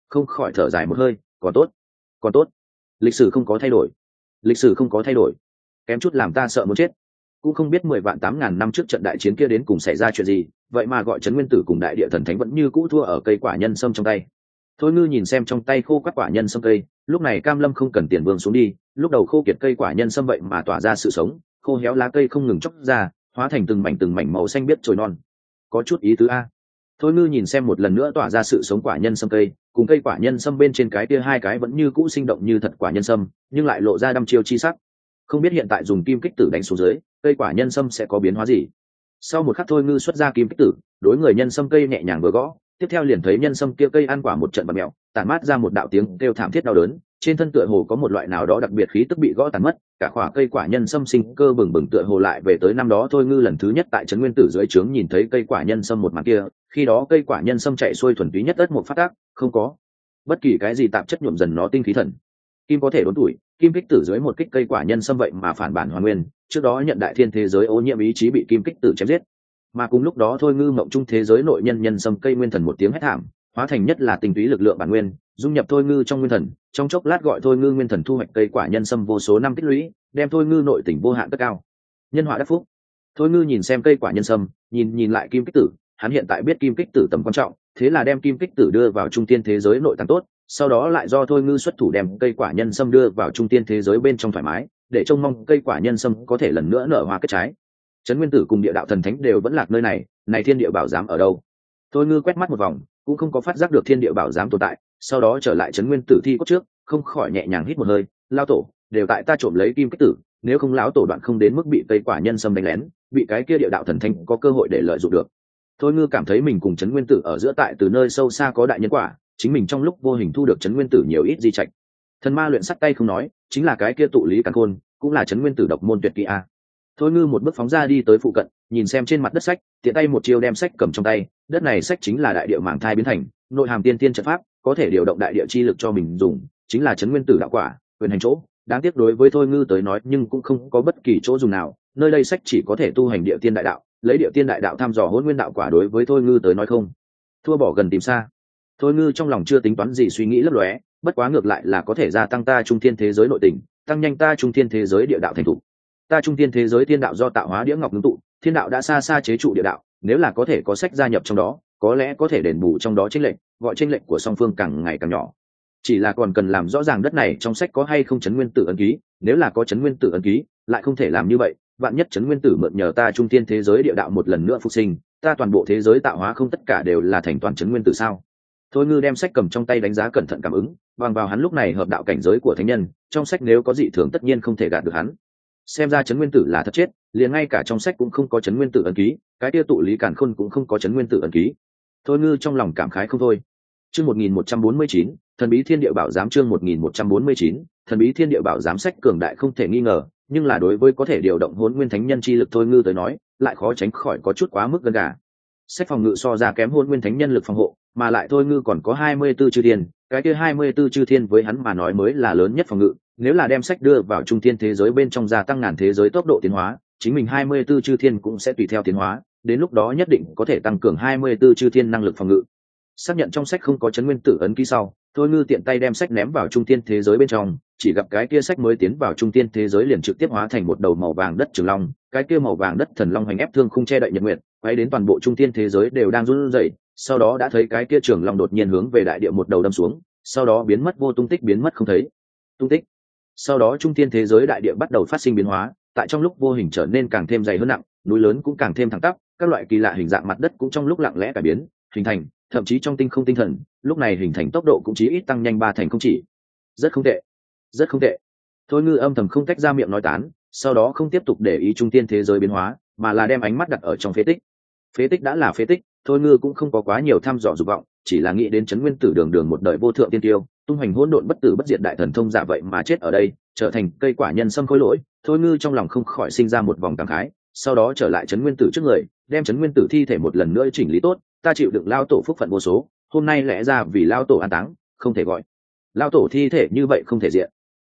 không khỏi thở dài một hơi. Còn tốt, còn tốt, lịch sử không có thay đổi, lịch sử không có thay đổi, kém chút làm ta sợ muốn chết. Cũng không biết 10 vạn 8 ngàn năm trước trận đại chiến kia đến cùng xảy ra chuyện gì, vậy mà gọi trấn nguyên tử cùng đại địa thần thánh vẫn như cũ thua ở cây quả nhân sâm trong tay. Thôi ngư nhìn xem trong tay khô các quả nhân sâm cây, lúc này cam lâm không cần tiền vương xuống đi, lúc đầu khô kiệt cây quả nhân sâm vậy mà tỏa ra sự sống, khô héo lá cây không ngừng chóc ra, hóa thành từng mảnh màu xanh biếc trồi non. Có chút ý tứ a. Thôi ngư nhìn xem một lần nữa tỏa ra sự sống quả nhân sâm cây, cùng cây quả nhân sâm bên trên cái kia hai cái vẫn như cũ sinh động như thật quả nhân sâm, nhưng lại lộ ra đăm chiêu chi sắc. Không biết hiện tại dùng kim kích tử đánh xuống dưới, cây quả nhân sâm sẽ có biến hóa gì. Sau một khắc thôi ngư xuất ra kim kích tử, đối người nhân sâm cây nhẹ nhàng vừa gõ, tiếp theo liền thấy nhân sâm kia cây ăn quả một trận bật mẹo, tản mát ra một đạo tiếng kêu thảm thiết đau đớn, trên thân tựa hồ có một loại nào đó đặc biệt khí tức bị gõ tàn mất, cả khỏa cây quả nhân sâm sinh cơ bừng bừng tựa hồ lại về tới năm đó thôi ngư lần thứ nhất tại trấn nguyên tử dưới trướng nhìn thấy cây quả nhân sâm một màn kia, khi đó cây quả nhân sâm chạy xuôi thuần túy nhất ất một phát tác, không có bất kỳ cái gì tạp chất nhuộm dần nó tinh khí thần. Kim có thể đốn tuổi, kim kích tử dưới một kích cây quả nhân sâm vậy mà phản bản hoàn nguyên, trước đó nhận đại thiên thế giới ô nhiễm ý chí bị kim kích tử chém giết. Mà cùng lúc đó thôi ngư mộng trung thế giới nội nhân nhân sâm cây nguyên thần một tiếng hét thảm, hóa thành nhất là tinh túy lực lượng bản nguyên, dung nhập thôi ngư trong nguyên thần, trong chốc lát gọi thôi ngư nguyên thần thu hoạch cây quả nhân sâm vô số năm tích lũy, đem thôi ngư nội tỉnh vô hạn cất cao. Nhân họa đắc phúc. Thôi ngư nhìn xem cây quả nhân sâm, nhìn lại kim kích tử, hắn hiện tại biết kim kích tử tầm quan trọng, thế là đem kim kích tử đưa vào trung tiên thế giới nội tàng tốt, sau đó lại do thôi ngư xuất thủ đem cây quả nhân sâm đưa vào trung tiên thế giới bên trong thoải mái, để trông mong cây quả nhân sâm có thể lần nữa nở hoa kết trái. Trấn nguyên tử cùng địa đạo thần thánh đều vẫn lạc nơi này, này thiên địa bảo giám ở đâu? Thôi ngư quét mắt một vòng, cũng không có phát giác được thiên địa bảo giám tồn tại, sau đó trở lại trấn nguyên tử thi cốt trước, không khỏi nhẹ nhàng hít một hơi, lao tổ, đều tại ta trộm lấy kim kích tử, nếu không lão tổ đoạn không đến mức bị cây quả nhân sâm đánh lén, bị cái kia địa đạo thần thánh có cơ hội để lợi dụng được. Thôi ngư cảm thấy mình cùng trấn nguyên tử ở giữa tại từ nơi sâu xa có đại nhân quả, chính mình trong lúc vô hình thu được trấn nguyên tử nhiều ít di trạch. Thần ma luyện sắt tay không nói, chính là cái kia tụ lý càn khôn, cũng là trấn nguyên tử độc môn tuyệt kỹ a. Thôi ngư một bước phóng ra đi tới phụ cận, nhìn xem trên mặt đất sách, tiện tay một chiêu đem sách cầm trong tay, đất này sách chính là đại địa mảng thai biến thành, nội hàm tiên tiên trận pháp, có thể điều động đại địa chi lực cho mình dùng, chính là trấn nguyên tử đạo quả, quyền hành chỗ. Đáng tiếc đối với thôi ngư tới nói nhưng cũng không có bất kỳ chỗ dùng nào, nơi đây sách chỉ có thể tu hành địa tiên đại đạo, lấy địa tiên đại đạo thăm dò hỗn nguyên đạo quả đối với thôi ngư tới nói không thua bỏ gần tìm xa. Thôi ngư trong lòng chưa tính toán gì suy nghĩ lấp lóe, bất quá ngược lại là có thể gia tăng ta trung thiên thế giới nội tình, tăng nhanh ta trung thiên thế giới địa đạo thành thục. Ta trung thiên thế giới thiên đạo do tạo hóa đĩa ngọc ngưng tụ, thiên đạo đã xa xa chế trụ địa đạo, nếu là có thể có sách gia nhập trong đó, có lẽ có thể đền bù trong đó chênh lệch, gọi chênh lệch của song phương càng ngày càng nhỏ. Chỉ là còn cần làm rõ ràng đất này trong sách có hay không trấn nguyên tử ấn ký, nếu là có trấn nguyên tử ấn ký, lại không thể làm như vậy, vạn nhất trấn nguyên tử mượn nhờ ta trung thiên thế giới địa đạo một lần nữa phục sinh, ta toàn bộ thế giới tạo hóa không tất cả đều là thành toàn trấn nguyên tử sao? Thôi ngư đem sách cầm trong tay đánh giá cẩn thận cảm ứng, bằng vào hắn lúc này hợp đạo cảnh giới của thánh nhân, trong sách nếu có dị thường tất nhiên không thể gạt được hắn. Xem ra trấn nguyên tử là thật chết, liền ngay cả trong sách cũng không có trấn nguyên tử ấn ký, cái kia tụ lý càn khôn cũng không có trấn nguyên tử ấn ký. Thôi ngư trong lòng cảm khái không thôi. Chương 1149, thần bí thiên địa bảo giám. Chương 1149, thần bí thiên địa bảo giám. Sách cường đại không thể nghi ngờ, nhưng là đối với có thể điều động hỗn nguyên thánh nhân chi lực thôi ngư tới nói, lại khó tránh khỏi có chút quá mức gần gà. Sách phòng ngự so ra kém hỗn nguyên thánh nhân lực phòng hộ, mà lại thôi ngư còn có 24 chư thiên, cái kia 24 chư thiên với hắn mà nói mới là lớn nhất phòng ngự, nếu là đem sách đưa vào trung thiên thế giới bên trong gia tăng ngàn thế giới tốc độ tiến hóa, chính mình 24 chư thiên cũng sẽ tùy theo tiến hóa, đến lúc đó nhất định có thể tăng cường 24 chư thiên năng lực phòng ngự. Xác nhận trong sách không có trấn nguyên tử ấn ký sau, thôi ngư tiện tay đem sách ném vào trung thiên thế giới bên trong, chỉ gặp cái kia sách mới tiến vào trung thiên thế giới liền trực tiếp hóa thành một đầu màu vàng đất trường long, cái kia màu vàng đất thần long hành ép thương khung che đậy nhật nguyệt, quay đến toàn bộ trung thiên thế giới đều đang run rẩy. Sau đó đã thấy cái kia trường long đột nhiên hướng về đại địa một đầu đâm xuống, sau đó biến mất vô tung tích, biến mất không thấy tung tích. Sau đó trung thiên thế giới đại địa bắt đầu phát sinh biến hóa, tại trong lúc vô hình trở nên càng thêm dày hơn nặng, núi lớn cũng càng thêm thẳng tắp, các loại kỳ lạ hình dạng mặt đất cũng trong lúc lặng lẽ cải biến, hình thành, thậm chí trong tinh không tinh thần, lúc này hình thành tốc độ cũng chí ít tăng nhanh 3 thành không chỉ. Rất không tệ, rất không tệ. Thôi ngư âm thầm không cách ra miệng nói tán, sau đó không tiếp tục để ý trung tiên thế giới biến hóa, mà là đem ánh mắt đặt ở trong phế tích. Phế tích đã là phế tích, thôi ngư cũng không có quá nhiều thăm dò dục vọng, chỉ là nghĩ đến trấn nguyên tử đường đường một đời vô thượng tiên tiêu, tung hoành hỗn độn bất tử bất diệt đại thần thông giả vậy mà chết ở đây, trở thành cây quả nhân sâm khối lỗi. Thôi ngư trong lòng không khỏi sinh ra một vòng cảm khái, sau đó trở lại trấn nguyên tử trước người, đem trấn nguyên tử thi thể một lần nữa chỉnh lý tốt. Ta chịu đựng lao tổ phúc phận vô số, hôm nay lẽ ra vì lao tổ an táng, không thể gọi lao tổ thi thể như vậy không thể diện.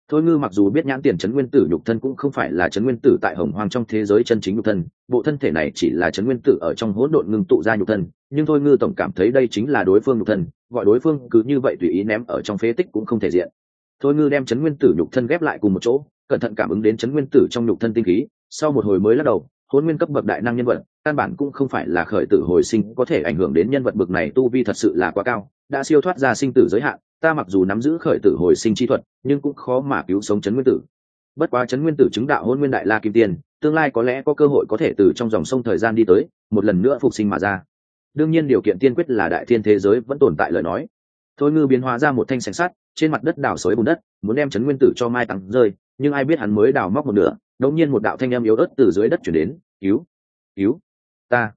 Thôi ngư mặc dù biết nhãn tiền trấn nguyên tử nhục thân cũng không phải là trấn nguyên tử tại hồng hoang trong thế giới chân chính nhục thân, bộ thân thể này chỉ là trấn nguyên tử ở trong hỗn độn ngưng tụ ra nhục thân, nhưng thôi ngư tổng cảm thấy đây chính là đối phương nhục thân, gọi đối phương cứ như vậy tùy ý ném ở trong phế tích cũng không thể diện. Thôi ngư đem trấn nguyên tử nhục thân ghép lại cùng một chỗ, cẩn thận cảm ứng đến trấn nguyên tử trong nhục thân tinh khí, sau một hồi mới lắc đầu, hôn nguyên cấp bậc đại năng nhân vật, căn bản cũng không phải là khởi tử hồi sinh có thể ảnh hưởng đến nhân vật bậc này, tu vi thật sự là quá cao, đã siêu thoát ra sinh tử giới hạn. Ta mặc dù nắm giữ khởi tử hồi sinh chi thuật, nhưng cũng khó mà cứu sống trấn nguyên tử. Bất quá trấn nguyên tử chứng đạo hôn nguyên đại la kim tiên, tương lai có lẽ có cơ hội có thể từ trong dòng sông thời gian đi tới, một lần nữa phục sinh mà ra. Đương nhiên điều kiện tiên quyết là đại thiên thế giới vẫn tồn tại lời nói. Thôi ngư biến hóa ra một thanh sành sắt, trên mặt đất đào xới bùn đất, muốn đem trấn nguyên tử cho mai tặng rơi, nhưng ai biết hắn mới đào móc một nửa, đột nhiên một đạo thanh âm yếu ớt từ dưới đất truyền đến, cứu ta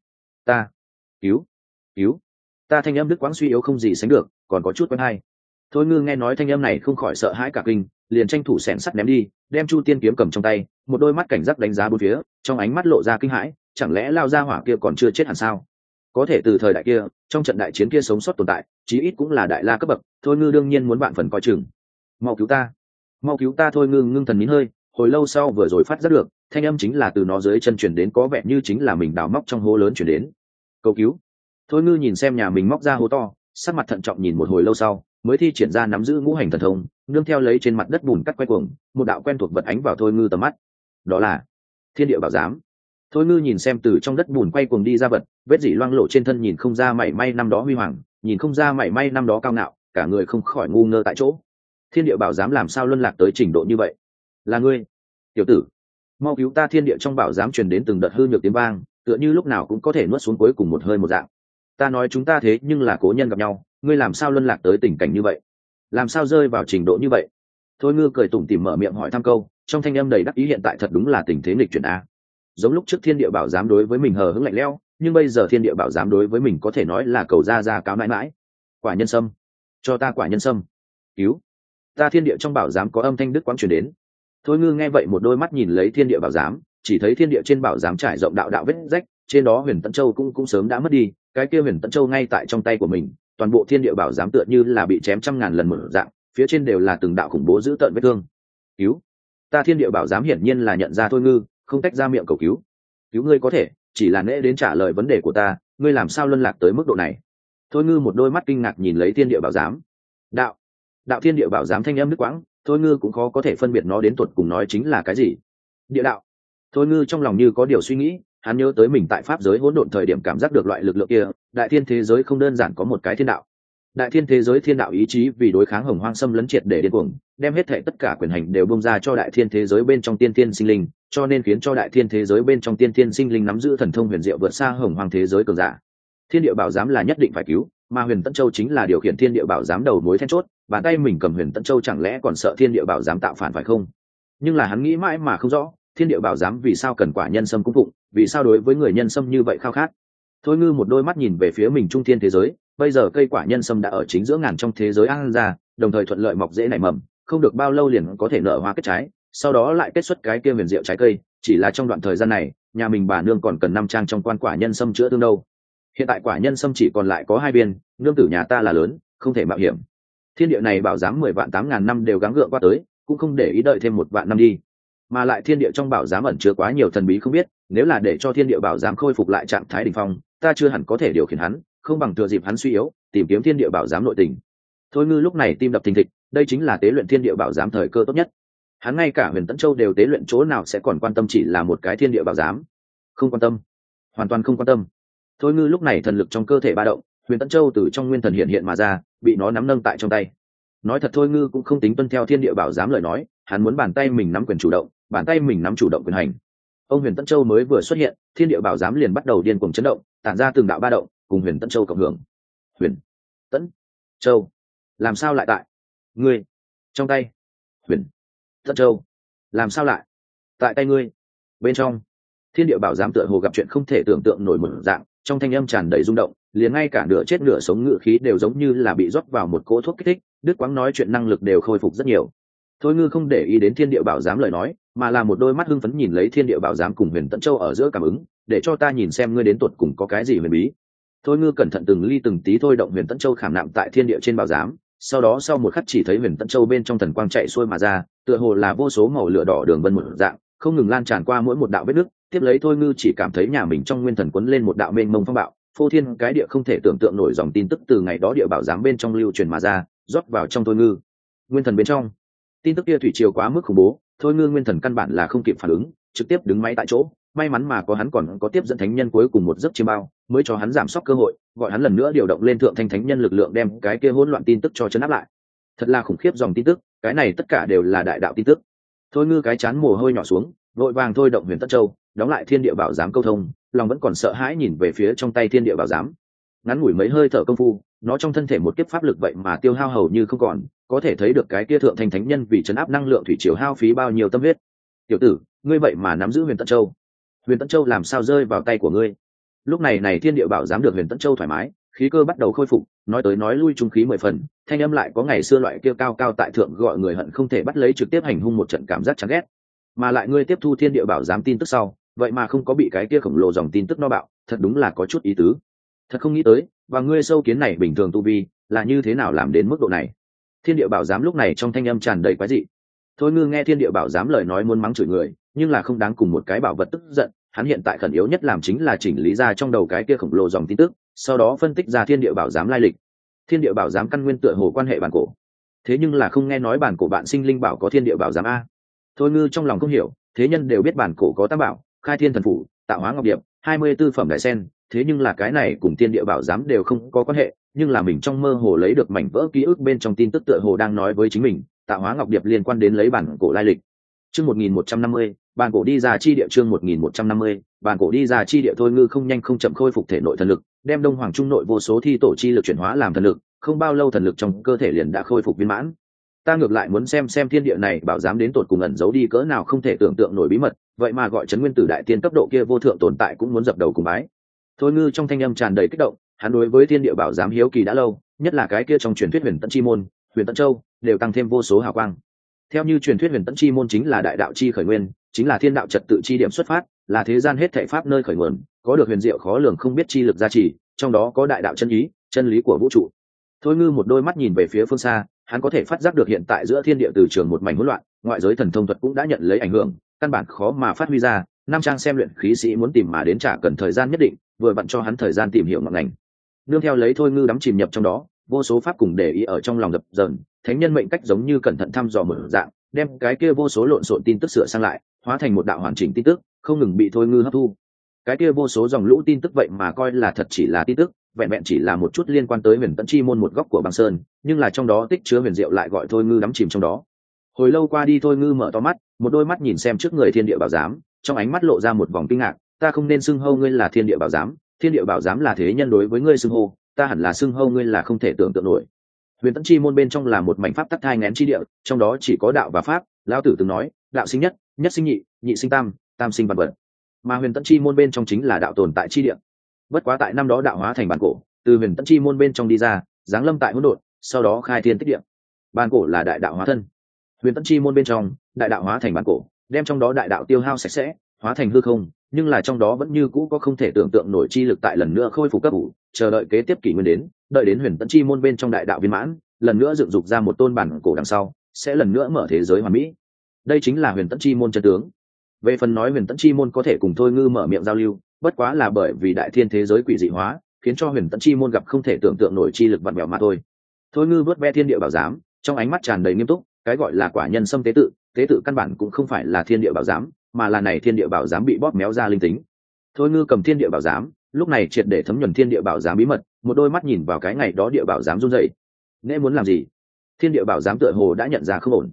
cứu ta. Thanh âm đứt quãng suy yếu không gì sánh được, còn có chút quen hay. Thôi ngư nghe nói thanh âm này không khỏi sợ hãi cả kinh, liền tranh thủ xẻng sắt ném đi, đem chu tiên kiếm cầm trong tay, một đôi mắt cảnh giác đánh giá bốn phía, trong ánh mắt lộ ra kinh hãi, chẳng lẽ lao ra hỏa kia còn chưa chết hẳn sao? Có thể từ thời đại kia, trong trận đại chiến kia sống sót tồn tại, chí ít cũng là đại la cấp bậc, thôi ngư đương nhiên muốn bạn phần coi chừng. Mau cứu ta, mau cứu ta. Thôi ngư ngưng thần nín hơi, hồi lâu sau vừa rồi phát giác được, thanh âm chính là từ nó dưới chân chuyển đến, có vẻ như chính là mình đào móc trong hố lớn chuyển đến. Cầu cứu. Thôi ngư nhìn xem nhà mình móc ra hố to, sắc mặt thận trọng nhìn một hồi lâu sau, mới thi triển ra nắm giữ ngũ hành thần thông, nương theo lấy trên mặt đất bùn cắt quay cuồng, một đạo quen thuộc vật ánh vào thôi ngư tầm mắt. Đó là thiên địa bảo giám. Thôi ngư nhìn xem từ trong đất bùn quay cuồng đi ra vật, vết dỉ loang lộ trên thân, nhìn không ra mảy may năm đó huy hoàng, nhìn không ra mảy may năm đó cao ngạo, cả người không khỏi ngu ngơ tại chỗ. Thiên địa bảo giám làm sao luân lạc tới trình độ như vậy? Là ngươi, tiểu tử, mau cứu ta. Thiên địa trong bảo giám truyền đến từng đợt hư nhược tiếng vang, tựa như lúc nào cũng có thể nuốt xuống cuối cùng một hơi một dạng. Ta nói chúng ta thế nhưng là cố nhân gặp nhau, ngươi làm sao luân lạc tới tình cảnh như vậy, làm sao rơi vào trình độ như vậy? Thôi ngư cười tủm tỉm mở miệng hỏi thăm câu, trong thanh âm đầy đắc ý, hiện tại thật đúng là tình thế nghịch chuyển a. Giống lúc trước thiên địa bảo giám đối với mình hờ hững lạnh lẽo, nhưng bây giờ thiên địa bảo giám đối với mình có thể nói là cầu ra cáo mãi mãi. Quả nhân sâm, cho ta quả nhân sâm, cứu ta. Thiên địa trong bảo giám có âm thanh đứt quãng truyền đến. Thôi ngư nghe vậy một đôi mắt nhìn lấy thiên địa bảo giám, chỉ thấy thiên địa trên bảo giám trải rộng đạo đạo vết rách, trên đó huyền tẫn châu cũng sớm đã mất đi, cái kia huyền tẫn châu ngay tại trong tay của mình. Toàn bộ thiên địa bảo giám tựa như là bị chém trăm ngàn lần một dạng, phía trên đều là từng đạo khủng bố dữ tợn vết thương. Cứu ta. Thiên địa bảo giám hiển nhiên là nhận ra thôi ngư, không tách ra miệng cầu cứu. Cứu ngươi có thể, chỉ là nễ đến trả lời vấn đề của ta, ngươi làm sao luân lạc tới mức độ này? Thôi ngư một đôi mắt kinh ngạc nhìn lấy thiên địa bảo giám. Đạo thiên địa bảo giám thanh âm đứt quãng, thôi ngư cũng khó có thể phân biệt nó đến tuột cùng nói chính là cái gì. Địa đạo. Thôi ngư trong lòng như có điều suy nghĩ, hắn nhớ tới mình tại pháp giới hỗn độn thời điểm cảm giác được loại lực lượng kia, đại thiên thế giới không đơn giản có một cái thiên đạo. Đại thiên thế giới thiên đạo ý chí vì đối kháng hồng hoang xâm lấn triệt để điên cuồng, đem hết thảy tất cả quyền hành đều bung ra cho đại thiên thế giới bên trong tiên thiên sinh linh, cho nên khiến cho đại thiên thế giới bên trong tiên thiên sinh linh nắm giữ thần thông huyền diệu vượt xa hồng hoang thế giới cường giả. Thiên địa bảo giám là nhất định phải cứu, mà huyền tẫn châu chính là điều khiển thiên địa bảo giám đầu mối then chốt, bàn tay mình cầm huyền tẫn châu chẳng lẽ còn sợ thiên địa bảo giám tạo phản phải không? Nhưng là hắn nghĩ mãi mà không rõ, thiên địa bảo giám vì sao cần quả nhân sâm cung phụng, vì sao đối với người nhân sâm như vậy khao khát. Thôi ngư một đôi mắt nhìn về phía mình trung thiên thế giới, bây giờ cây quả nhân sâm đã ở chính giữa ngàn trong thế giới an ra, đồng thời thuận lợi mọc dễ nảy mầm, không được bao lâu liền có thể nở hoa kết trái, sau đó lại kết xuất cái kia huyền diệu trái cây. Chỉ là trong đoạn thời gian này, nhà mình bà nương còn cần 5 trang trong quan quả nhân sâm chữa thương đâu. Hiện tại quả nhân sâm chỉ còn lại có 2 viên, nương tử nhà ta là lớn, không thể mạo hiểm. Thiên địa này bảo giám 10 vạn 8 ngàn năm đều gắng gượng qua tới, cũng không để ý đợi thêm 1 vạn năm đi. Mà lại thiên địa trong bảo giám ẩn chứa quá nhiều thần bí không biết, nếu là để cho thiên địa bảo giám khôi phục lại trạng thái đỉnh phong, ta chưa hẳn có thể điều khiển hắn, không bằng thừa dịp hắn suy yếu, tìm kiếm thiên địa bảo giám nội tình. Thôi ngư lúc này tim đập thình thịch, đây chính là tế luyện thiên địa bảo giám thời cơ tốt nhất. Hắn ngay cả huyền tẫn châu đều tế luyện, chỗ nào sẽ còn quan tâm chỉ là một cái thiên địa bảo giám? Không quan tâm, hoàn toàn không quan tâm. Thôi ngư lúc này thần lực trong cơ thể ba động, huyền tẫn châu từ trong nguyên thần hiện hiện mà ra, bị nó nắm nâng tại trong tay. Nói thật thôi ngư cũng không tính tuân theo thiên địa bảo giám lời nói, hắn muốn bàn tay mình nắm quyền chủ động, bàn tay mình nắm chủ động quyền hành. Ông huyền tẫn châu mới vừa xuất hiện, thiên địa bảo giám liền bắt đầu điên cuồng chấn động, tản ra từng đạo ba động, cùng huyền tẫn châu cộng hưởng. Huyền tẫn châu, làm sao lại tại ngươi trong tay? Huyền tẫn châu, làm sao lại tại tay ngươi bên trong? Thiên địa bảo giám tựa hồ gặp chuyện không thể tưởng tượng nổi một dạng, trong thanh âm tràn đầy rung động, liền ngay cả nửa chết nửa sống ngự khí đều giống như là bị rót vào một cỗ thuốc kích thích, đứt quãng nói chuyện năng lực đều khôi phục rất nhiều. Thôi ngư không để ý đến thiên địa bảo giám lời nói, mà là một đôi mắt hưng phấn nhìn lấy thiên địa bảo giám cùng huyền tẫn châu ở giữa cảm ứng, để cho ta nhìn xem ngươi đến tuột cùng có cái gì huyền bí. Thôi ngư cẩn thận từng ly từng tí thôi động huyền tẫn châu khảm nạm tại thiên địa trên bảo giám, sau đó sau một khắc chỉ thấy huyền tẫn châu bên trong thần quang chạy xuôi mà ra, tựa hồ là vô số màu lửa đỏ đường vân một dạng không ngừng lan tràn qua mỗi một đạo vết nứt. Tiếp lấy Thôi Ngư chỉ cảm thấy nhà mình trong nguyên thần quấn lên một đạo mênh mông phong bạo, phô thiên cái địa không thể tưởng tượng nổi dòng tin tức từ ngày đó địa bảo giám bên trong lưu truyền mà ra, rót vào trong Thôi Ngư nguyên thần bên trong. Tin tức kia thủy triều quá mức khủng bố, Thôi Ngư nguyên thần căn bản là không kịp phản ứng, trực tiếp đứng máy tại chỗ. May mắn mà có hắn còn có tiếp dẫn thánh nhân cuối cùng một giấc chiêm bao, mới cho hắn giảm sốc cơ hội, gọi hắn lần nữa điều động lên thượng thanh thánh nhân lực lượng đem cái kia hỗn loạn tin tức cho chấn áp lại. Thật là khủng khiếp dòng tin tức, cái này tất cả đều là đại đạo tin tức. Thôi Ngư cái chán mồ hôi nhỏ xuống, vội vàng thôi động Huyền Tất Châu, đóng lại thiên địa bảo giám câu thông, lòng vẫn còn sợ hãi nhìn về phía trong tay thiên địa bảo giám. Ngắn ngủi mấy hơi thở công phu, nó trong thân thể một kiếp pháp lực vậy mà tiêu hao hầu như không còn, có thể thấy được cái kia thượng thanh thánh nhân vì chấn áp năng lượng thủy triều hao phí bao nhiêu tâm huyết. Tiểu tử, ngươi vậy mà nắm giữ Huyền Tất Châu. Huyền Tất Châu làm sao rơi vào tay của ngươi? Lúc này thiên địa bảo giám được Huyền Tất Châu thoải mái, khí cơ bắt đầu khôi phục, nói tới nói lui trung khí 10 phần, thanh âm lại có ngày xưa loại kia cao cao tại thượng gọi người hận không thể bắt lấy trực tiếp hành hung một trận cảm giác chán ghét. Mà lại ngươi tiếp thu thiên địa bảo giám tin tức sau, vậy mà không có bị cái kia khổng lồ dòng tin tức no bạo, thật đúng là có chút ý tứ. Thật không nghĩ tới, và ngươi sâu kiến này bình thường tu vi, là như thế nào làm đến mức độ này. Thiên địa bảo giám lúc này trong thanh âm tràn đầy quái dị. Thôi Ngư nghe thiên địa bảo giám lời nói muốn mắng chửi người, nhưng là không đáng cùng một cái bảo vật tức giận, hắn hiện tại khẩn yếu nhất làm chính là chỉnh lý ra trong đầu cái kia khổng lồ dòng tin tức, sau đó phân tích ra thiên địa bảo giám lai lịch. Thiên địa bảo giám căn nguyên tựa hồ quan hệ bản cổ, thế nhưng là không nghe nói bản cổ bạn sinh linh bảo có thiên địa bảo giám a. Thôi Ngư trong lòng không hiểu, thế nhân đều biết bản cổ có tam bảo, khai thiên thần phủ, tạo hóa ngọc điệp, 24 phẩm đại sen, thế nhưng là cái này cùng thiên địa bảo giám đều không có quan hệ, nhưng là mình trong mơ hồ lấy được mảnh vỡ ký ức bên trong tin tức tựa hồ đang nói với chính mình, tạo hóa ngọc điệp liên quan đến lấy bản cổ lai lịch. Chương 1150, bản cổ đi ra chi địa. Chương 1150, bản cổ đi ra chi địa. Thôi Ngư không nhanh không chậm khôi phục thể nội thần lực, đem đông hoàng trung nội vô số thi tổ chi lực chuyển hóa làm thần lực, không bao lâu thần lực trong cơ thể liền đã khôi phục viên mãn. Ta ngược lại muốn xem thiên địa này bảo giám đến tột cùng ẩn giấu đi cỡ nào không thể tưởng tượng nổi bí mật, vậy mà gọi trấn nguyên tử đại tiên cấp độ kia vô thượng tồn tại cũng muốn dập đầu cùng bái. Thôi Ngư trong thanh âm tràn đầy kích động, hắn đối với thiên địa bảo giám hiếu kỳ đã lâu, nhất là cái kia trong truyền thuyết Huyền Tẫn Chi môn, Huyền Tẫn Châu, đều tăng thêm vô số hào quang. Theo như truyền thuyết Huyền Tẫn Chi môn chính là đại đạo chi khởi nguyên, chính là thiên đạo trật tự chi điểm xuất phát, là thế gian hết thảy pháp nơi khởi nguồn, có được huyền diệu khó lường không biết chi lực gia trì, trong đó có đại đạo chân ý, chân lý của vũ trụ. Thôi Ngư một đôi mắt nhìn về phía phương xa, hắn có thể phát giác được hiện tại giữa thiên địa từ trường một mảnh hỗn loạn, ngoại giới thần thông thuật cũng đã nhận lấy ảnh hưởng, căn bản khó mà phát huy ra. Nam trang xem luyện khí sĩ muốn tìm mà đến trả cần thời gian nhất định, vừa vặn cho hắn thời gian tìm hiểu ngọn ngành. Nương theo lấy Thôi Ngư đắm chìm nhập trong đó, vô số pháp cùng để ý ở trong lòng dập dờn, thánh nhân mệnh cách giống như cẩn thận thăm dò mở dạng, đem cái kia vô số lộn xộn tin tức sửa sang lại, hóa thành một đạo hoàn chỉnh tin tức, không ngừng bị Thôi Ngư hấp thu. Cái kia vô số dòng lũ tin tức vậy mà coi là thật chỉ là tin tức, vẹn vẹn chỉ là một chút liên quan tới Huyền Tẫn Chi môn một góc của băng sơn, nhưng là trong đó tích chứa huyền diệu lại gọi Thôi Ngư đắm chìm trong đó. Hồi lâu qua đi Thôi Ngư mở to mắt, một đôi mắt nhìn xem trước người thiên địa bảo giám, trong ánh mắt lộ ra một vòng kinh ngạc. Ta không nên xưng hô ngươi là thiên địa bảo giám, thiên địa bảo giám là thế nhân đối với ngươi xưng hô, ta hẳn là xưng hô ngươi là không thể tưởng tượng nổi. Huyền Tẫn Chi môn bên trong là một mảnh pháp tắc thai nghén chi địa, trong đó chỉ có đạo và pháp. Lão tử từng nói, đạo sinh nhất, nhất sinh nhị, nhị sinh tam, tam sinh vạn vật. Mà Huyền Tẫn Chi môn bên trong chính là đạo tồn tại chi địa. Bất quá tại năm đó đạo hóa thành bản cổ, từ Huyền Tẫn Chi môn bên trong đi ra, giáng lâm tại hỗn độn, sau đó khai thiên tích địa. Bản cổ là đại đạo hóa thân. Huyền Tẫn Chi môn bên trong, đại đạo hóa thành bản cổ, đem trong đó đại đạo tiêu hao sạch sẽ, hóa thành hư không, nhưng là trong đó vẫn như cũ có không thể tưởng tượng nổi chi lực tại lần nữa khôi phục cấp ủ, chờ đợi kế tiếp kỷ nguyên đến, đợi đến Huyền Tẫn Chi môn bên trong đại đạo viên mãn, lần nữa dựng dục ra một tôn bản cổ đằng sau, sẽ lần nữa mở thế giới hoàn mỹ. Đây chính là Huyền Tẫn Chi môn chân tướng. Về phần nói Huyền Tẫn Chi môn có thể cùng Thôi Ngư mở miệng giao lưu, bất quá là bởi vì đại thiên thế giới quỷ dị hóa, khiến cho Huyền Tẫn Chi môn gặp không thể tưởng tượng nổi chi lực vặn vẹo mà thôi. Thôi Ngư vớt ve thiên địa bảo giám, trong ánh mắt tràn đầy nghiêm túc, cái gọi là quả nhân xâm tế tự căn bản cũng không phải là thiên địa bảo giám, mà là này thiên địa bảo giám bị bóp méo ra linh tính. Thôi Ngư cầm thiên địa bảo giám, lúc này triệt để thấm nhuần thiên địa bảo giám bí mật, một đôi mắt nhìn vào cái ngày đó địa bảo giám run rẩy. Nghe muốn làm gì? Thiên địa bảo giám tựa hồ đã nhận ra không ổn.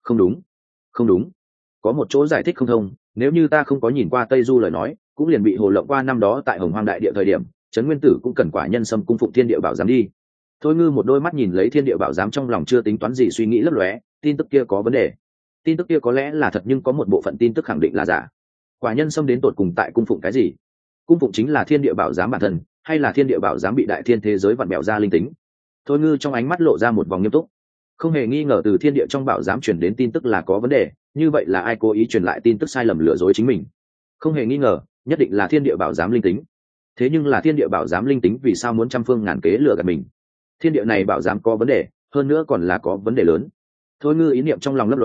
Không đúng, có một chỗ giải thích không thông. Nếu như ta không có nhìn qua Tây Du lời nói, cũng liền bị hồ lộng qua năm đó tại Hồng Hoang đại địa thời điểm, Trấn Nguyên Tử cũng cần quả nhân xâm cung phụng thiên địa bảo giám đi. Thôi Ngư một đôi mắt nhìn lấy thiên địa bảo giám, trong lòng chưa tính toán gì suy nghĩ lấp lóe, tin tức kia có vấn đề. Tin tức kia có lẽ là thật nhưng có một bộ phận tin tức khẳng định là giả. Quả nhân xâm đến tột cùng tại cung phụng cái gì? Cung phụng chính là thiên địa bảo giám bản thân, hay là thiên địa bảo giám bị đại thiên thế giới vặn bẹo ra linh tính? Thôi Ngư trong ánh mắt lộ ra một vòng nghiêm túc. Không hề nghi ngờ từ thiên địa trong bảo giám truyền đến tin tức là có vấn đề, như vậy là ai cố ý truyền lại tin tức sai lầm lừa dối chính mình? Không hề nghi ngờ, nhất định là thiên địa bảo giám linh tính. Thế nhưng là thiên địa bảo giám linh tính vì sao muốn trăm phương ngàn kế lừa gạt mình? Thiên địa này bảo giám có vấn đề, hơn nữa còn là có vấn đề lớn. Thôi Ngư ý niệm trong lòng lấp lóe,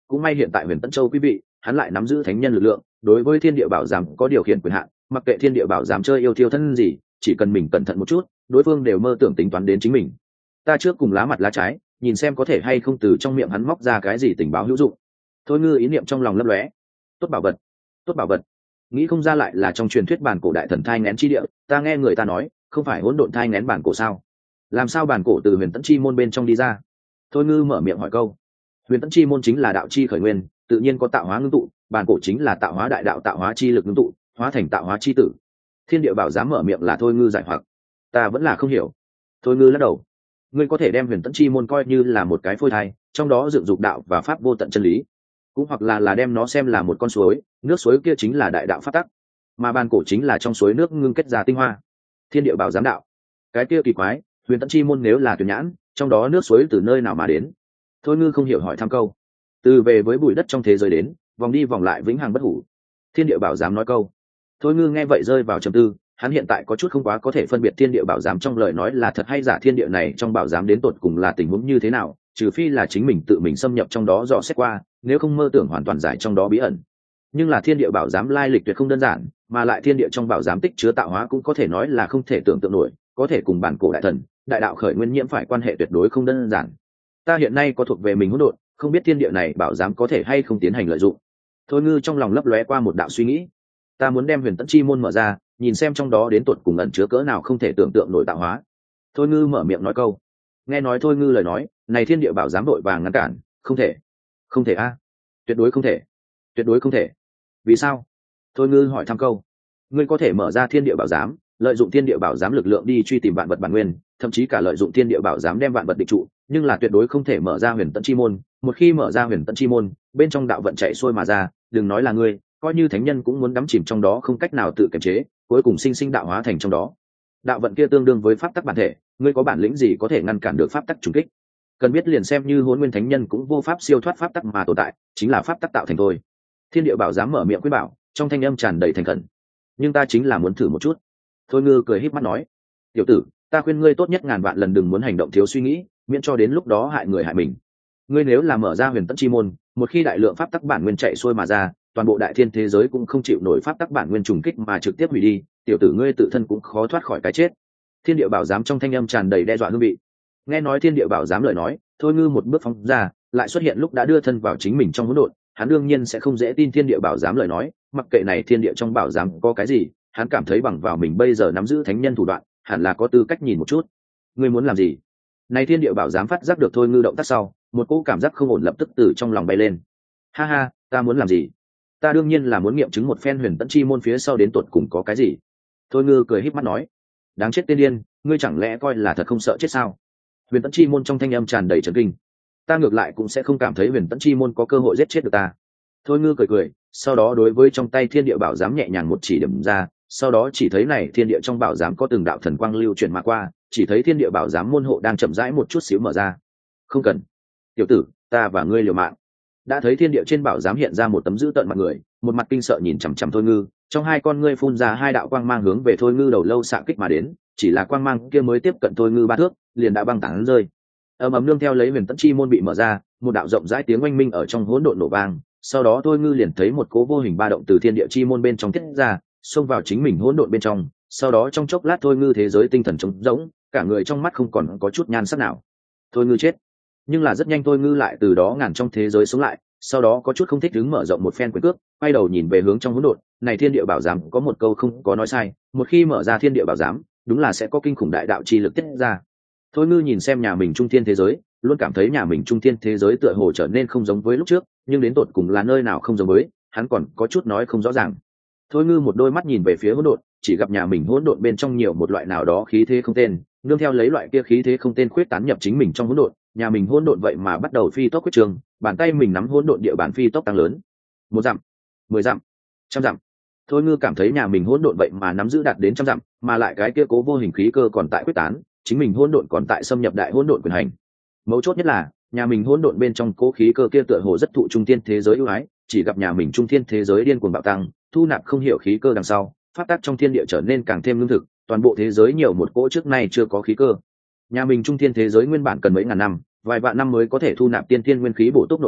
cũng may hiện tại Huyền Tẫn Châu quý vị hắn lại nắm giữ thánh nhân lực lượng, đối với thiên địa bảo giám có điều khiển quyền hạn, mặc kệ thiên địa bảo giám chơi yêu thiêu thân gì, chỉ cần mình cẩn thận một chút, đối phương đều mơ tưởng tính toán đến chính mình. Ta trước cùng lá mặt lá trái, nhìn xem có thể hay không từ trong miệng hắn móc ra cái gì tình báo hữu dụng. Thôi Ngư ý niệm trong lòng lấp lóe. Tốt bảo vật, tốt bảo vật. Nghĩ không ra lại là trong truyền thuyết bản cổ đại thần thai nghén chi địa, ta nghe người ta nói, không phải hỗn độn thai nghén bản cổ sao? Làm sao bản cổ từ Huyền Tẫn chi môn bên trong đi ra? Thôi Ngư mở miệng hỏi câu. Huyền Tẫn chi môn chính là đạo chi khởi nguyên, tự nhiên có tạo hóa ngưng tụ, bản cổ chính là tạo hóa đại đạo tạo hóa chi lực ngưng tụ, hóa thành tạo hóa chi tử. Thiên địa bảo dám mở miệng là Thôi Ngư giải hoặc. Ta vẫn là không hiểu. Thôi Ngư lắc đầu. Ngươi có thể đem Huyền Tẫn chi môn coi như là một cái phôi thai, trong đó dựng dục đạo và pháp vô tận chân lý, cũng hoặc là đem nó xem là một con suối, nước suối kia chính là đại đạo pháp tắc, mà bản cổ chính là trong suối nước ngưng kết ra tinh hoa. Thiên địa bảo giám đạo, cái kia kỳ quái, Huyền Tẫn chi môn nếu là tuyển nhãn, trong đó nước suối từ nơi nào mà đến? Thôi Ngư không hiểu hỏi thăm câu. Từ về với bụi đất trong thế giới đến, vòng đi vòng lại vĩnh hằng bất hủ. Thiên địa bảo giám nói câu. Thôi Ngư nghe vậy rơi vào trầm tư, hắn hiện tại có chút không quá có thể phân biệt thiên địa bảo giám trong lời nói là thật hay giả, thiên địa này trong bảo giám đến tột cùng là tình huống như thế nào, trừ phi là chính mình tự mình xâm nhập trong đó dò xét qua, nếu không mơ tưởng hoàn toàn giải trong đó bí ẩn. Nhưng là thiên địa bảo giám lai lịch tuyệt không đơn giản, mà lại thiên địa trong bảo giám tích chứa tạo hóa cũng có thể nói là không thể tưởng tượng nổi, có thể cùng bản cổ đại thần, đại đạo khởi nguyên nhiễm phải quan hệ tuyệt đối không đơn giản. Ta hiện nay có thuộc về mình hỗn độn, không biết thiên địa này bảo giám có thể hay không tiến hành lợi dụng. Thôi Ngư trong lòng lấp lóe qua một đạo suy nghĩ. Ta muốn đem Huyền Tẫn chi môn mở ra, nhìn xem trong đó đến tột cùng ẩn chứa cỡ nào không thể tưởng tượng nổi tạo hóa. Thôi Ngư mở miệng nói câu. Nghe nói Thôi Ngư lời nói này, thiên địa bảo giám đội vàng ngăn cản. Không thể, không thể a, tuyệt đối không thể, tuyệt đối không thể. Vì sao? Thôi Ngư hỏi thăm câu. Ngươi có thể mở ra thiên địa bảo giám, lợi dụng thiên địa bảo giám lực lượng đi truy tìm vạn vật bản nguyên, thậm chí cả lợi dụng thiên địa bảo giám đem vạn vật định trụ, nhưng là tuyệt đối không thể mở ra Huyền Tẫn chi môn. Một khi mở ra Huyền Tẫn chi môn, bên trong đạo vận chạy xuôi mà ra, đừng nói là ngươi, coi như thánh nhân cũng muốn đắm chìm trong đó không cách nào tự kiềm chế, cuối cùng sinh đạo hóa thành trong đó. Đạo vận kia tương đương với pháp tắc bản thể, ngươi có bản lĩnh gì có thể ngăn cản được pháp tắc trùng kích? Cần biết liền xem như Hỗn Nguyên thánh nhân cũng vô pháp siêu thoát pháp tắc mà tồn tại, chính là pháp tắc tạo thành thôi. Thiên địa bảo giám mở miệng khuyên bảo, trong thanh âm tràn đầy thành khẩn. Nhưng ta chính là muốn thử một chút. Thôi Ngư cười híp mắt nói. Tiểu tử, ta khuyên ngươi tốt nhất ngàn vạn lần đừng muốn hành động thiếu suy nghĩ, miễn cho đến lúc đó hại người hại mình. Ngươi nếu là mở ra Huyền Tẫn chi môn, một khi đại lượng pháp tắc bản nguyên chạy xuôi mà ra, toàn bộ đại thiên thế giới cũng không chịu nổi pháp tắc bản nguyên trùng kích mà trực tiếp hủy đi, tiểu tử ngươi tự thân cũng khó thoát khỏi cái chết. Thiên địa bảo giám trong thanh âm tràn đầy đe dọa hương vị. Nghe nói thiên địa bảo giám lời nói, Thôi Ngư một bước phóng ra, lại xuất hiện lúc đã đưa thân vào chính mình trong hỗn độn, hắn đương nhiên sẽ không dễ tin thiên địa bảo giám lời nói, mặc kệ này thiên địa trong bảo giám có cái gì, hắn cảm thấy bằng vào mình bây giờ nắm giữ thánh nhân thủ đoạn, hẳn là có tư cách nhìn một chút. Ngươi muốn làm gì? Này thiên địa bảo giám phát giác được Thôi Ngư động tác sau, một cỗ cảm giác không ổn lập tức từ trong lòng bay lên. Ha ha, ta muốn làm gì? Ta đương nhiên là muốn nghiệm chứng một phen Huyền Tẫn chi môn phía sau đến tột cùng có cái gì. Thôi Ngư cười híp mắt nói. Đáng chết tiên điên, ngươi chẳng lẽ coi là thật không sợ chết sao? Huyền Tẫn chi môn trong thanh âm tràn đầy trấn kinh. Ta ngược lại cũng sẽ không cảm thấy Huyền Tẫn chi môn có cơ hội giết chết được ta. Thôi Ngư cười cười, sau đó đối với trong tay thiên địa bảo giám nhẹ nhàng một chỉ điểm ra, sau đó chỉ thấy này thiên địa trong bảo giám có từng đạo thần quang lưu chuyển mà qua, chỉ thấy thiên địa bảo giám môn hộ đang chậm rãi một chút xíu mở ra. Không cần, tiểu tử, ta và ngươi liều mạng. Đã thấy thiên địa trên bảo giám hiện ra một tấm dữ tợn mặt người, một mặt kinh sợ nhìn chằm chằm Thôi Ngư, trong hai con ngươi phun ra hai đạo quang mang hướng về Thôi Ngư đầu lâu xạ kích mà đến, chỉ là quang mang kia mới tiếp cận Thôi Ngư 3 thước, liền đã băng tán rơi. Ầm ầm nương theo lấy Huyền Tẫn chi môn bị mở ra, một đạo rộng rãi tiếng oanh minh ở trong hỗn độn nổ vang, sau đó Thôi Ngư liền thấy một cố vô hình ba động từ thiên địa chi môn bên trong tiết ra, xông vào chính mình hỗn độn bên trong, sau đó trong chốc lát Thôi Ngư thế giới tinh thần trống rỗng, cả người trong mắt không còn có chút nhan sắc nào. Thôi Ngư chết. Nhưng là rất nhanh Thôi Ngư lại từ đó ngàn trong thế giới sống lại, sau đó có chút không thích đứng mở rộng một phen quyền cước, quay đầu nhìn về hướng trong hỗn độn, này thiên địa bảo giám có một câu không có nói sai, một khi mở ra thiên địa bảo giám, đúng là sẽ có kinh khủng đại đạo chi lực tiết ra. Thôi Ngư nhìn xem nhà mình trung thiên thế giới, luôn cảm thấy nhà mình trung thiên thế giới tựa hồ trở nên không giống với lúc trước, nhưng đến tột cùng là nơi nào không giống với, hắn còn có chút nói không rõ ràng. Thôi Ngư một đôi mắt nhìn về phía hỗn độn, chỉ gặp nhà mình hỗn độn bên trong nhiều một loại nào đó khí thế không tên, nương theo lấy loại kia khí thế không tên khuyết tán nhập chính mình trong hỗn độn, nhà mình hỗn độn vậy mà bắt đầu phi tốc quyết trường, bàn tay mình nắm hỗn độn địa bàn phi tốc tăng lớn. 1 dặm, 10 dặm, 100 dặm. Thôi Ngư cảm thấy nhà mình hỗn độn vậy mà nắm giữ đạt đến 100 dặm, mà lại cái kia cố vô hình khí cơ còn tại quyết tán, chính mình hỗn độn còn tại xâm nhập đại hỗn độn quyền hành. Mấu chốt nhất là, nhà mình hỗn độn bên trong cố khí cơ kia tựa hồ rất thụ trung thiên thế giới ưu ái, chỉ gặp nhà mình trung thiên thế giới điên cuồng bạo tăng, thu nạp không hiểu khí cơ đằng sau, pháp tắc trong thiên địa trở nên càng thêm lương thực, toàn bộ thế giới nhiều một cỗ trước nay chưa có khí cơ. Nhà mình trung thiên thế giới nguyên bản cần mấy ngàn năm, vài vạn năm mới có thể thu nạp tiên thiên nguyên khí bổ túc nội tình,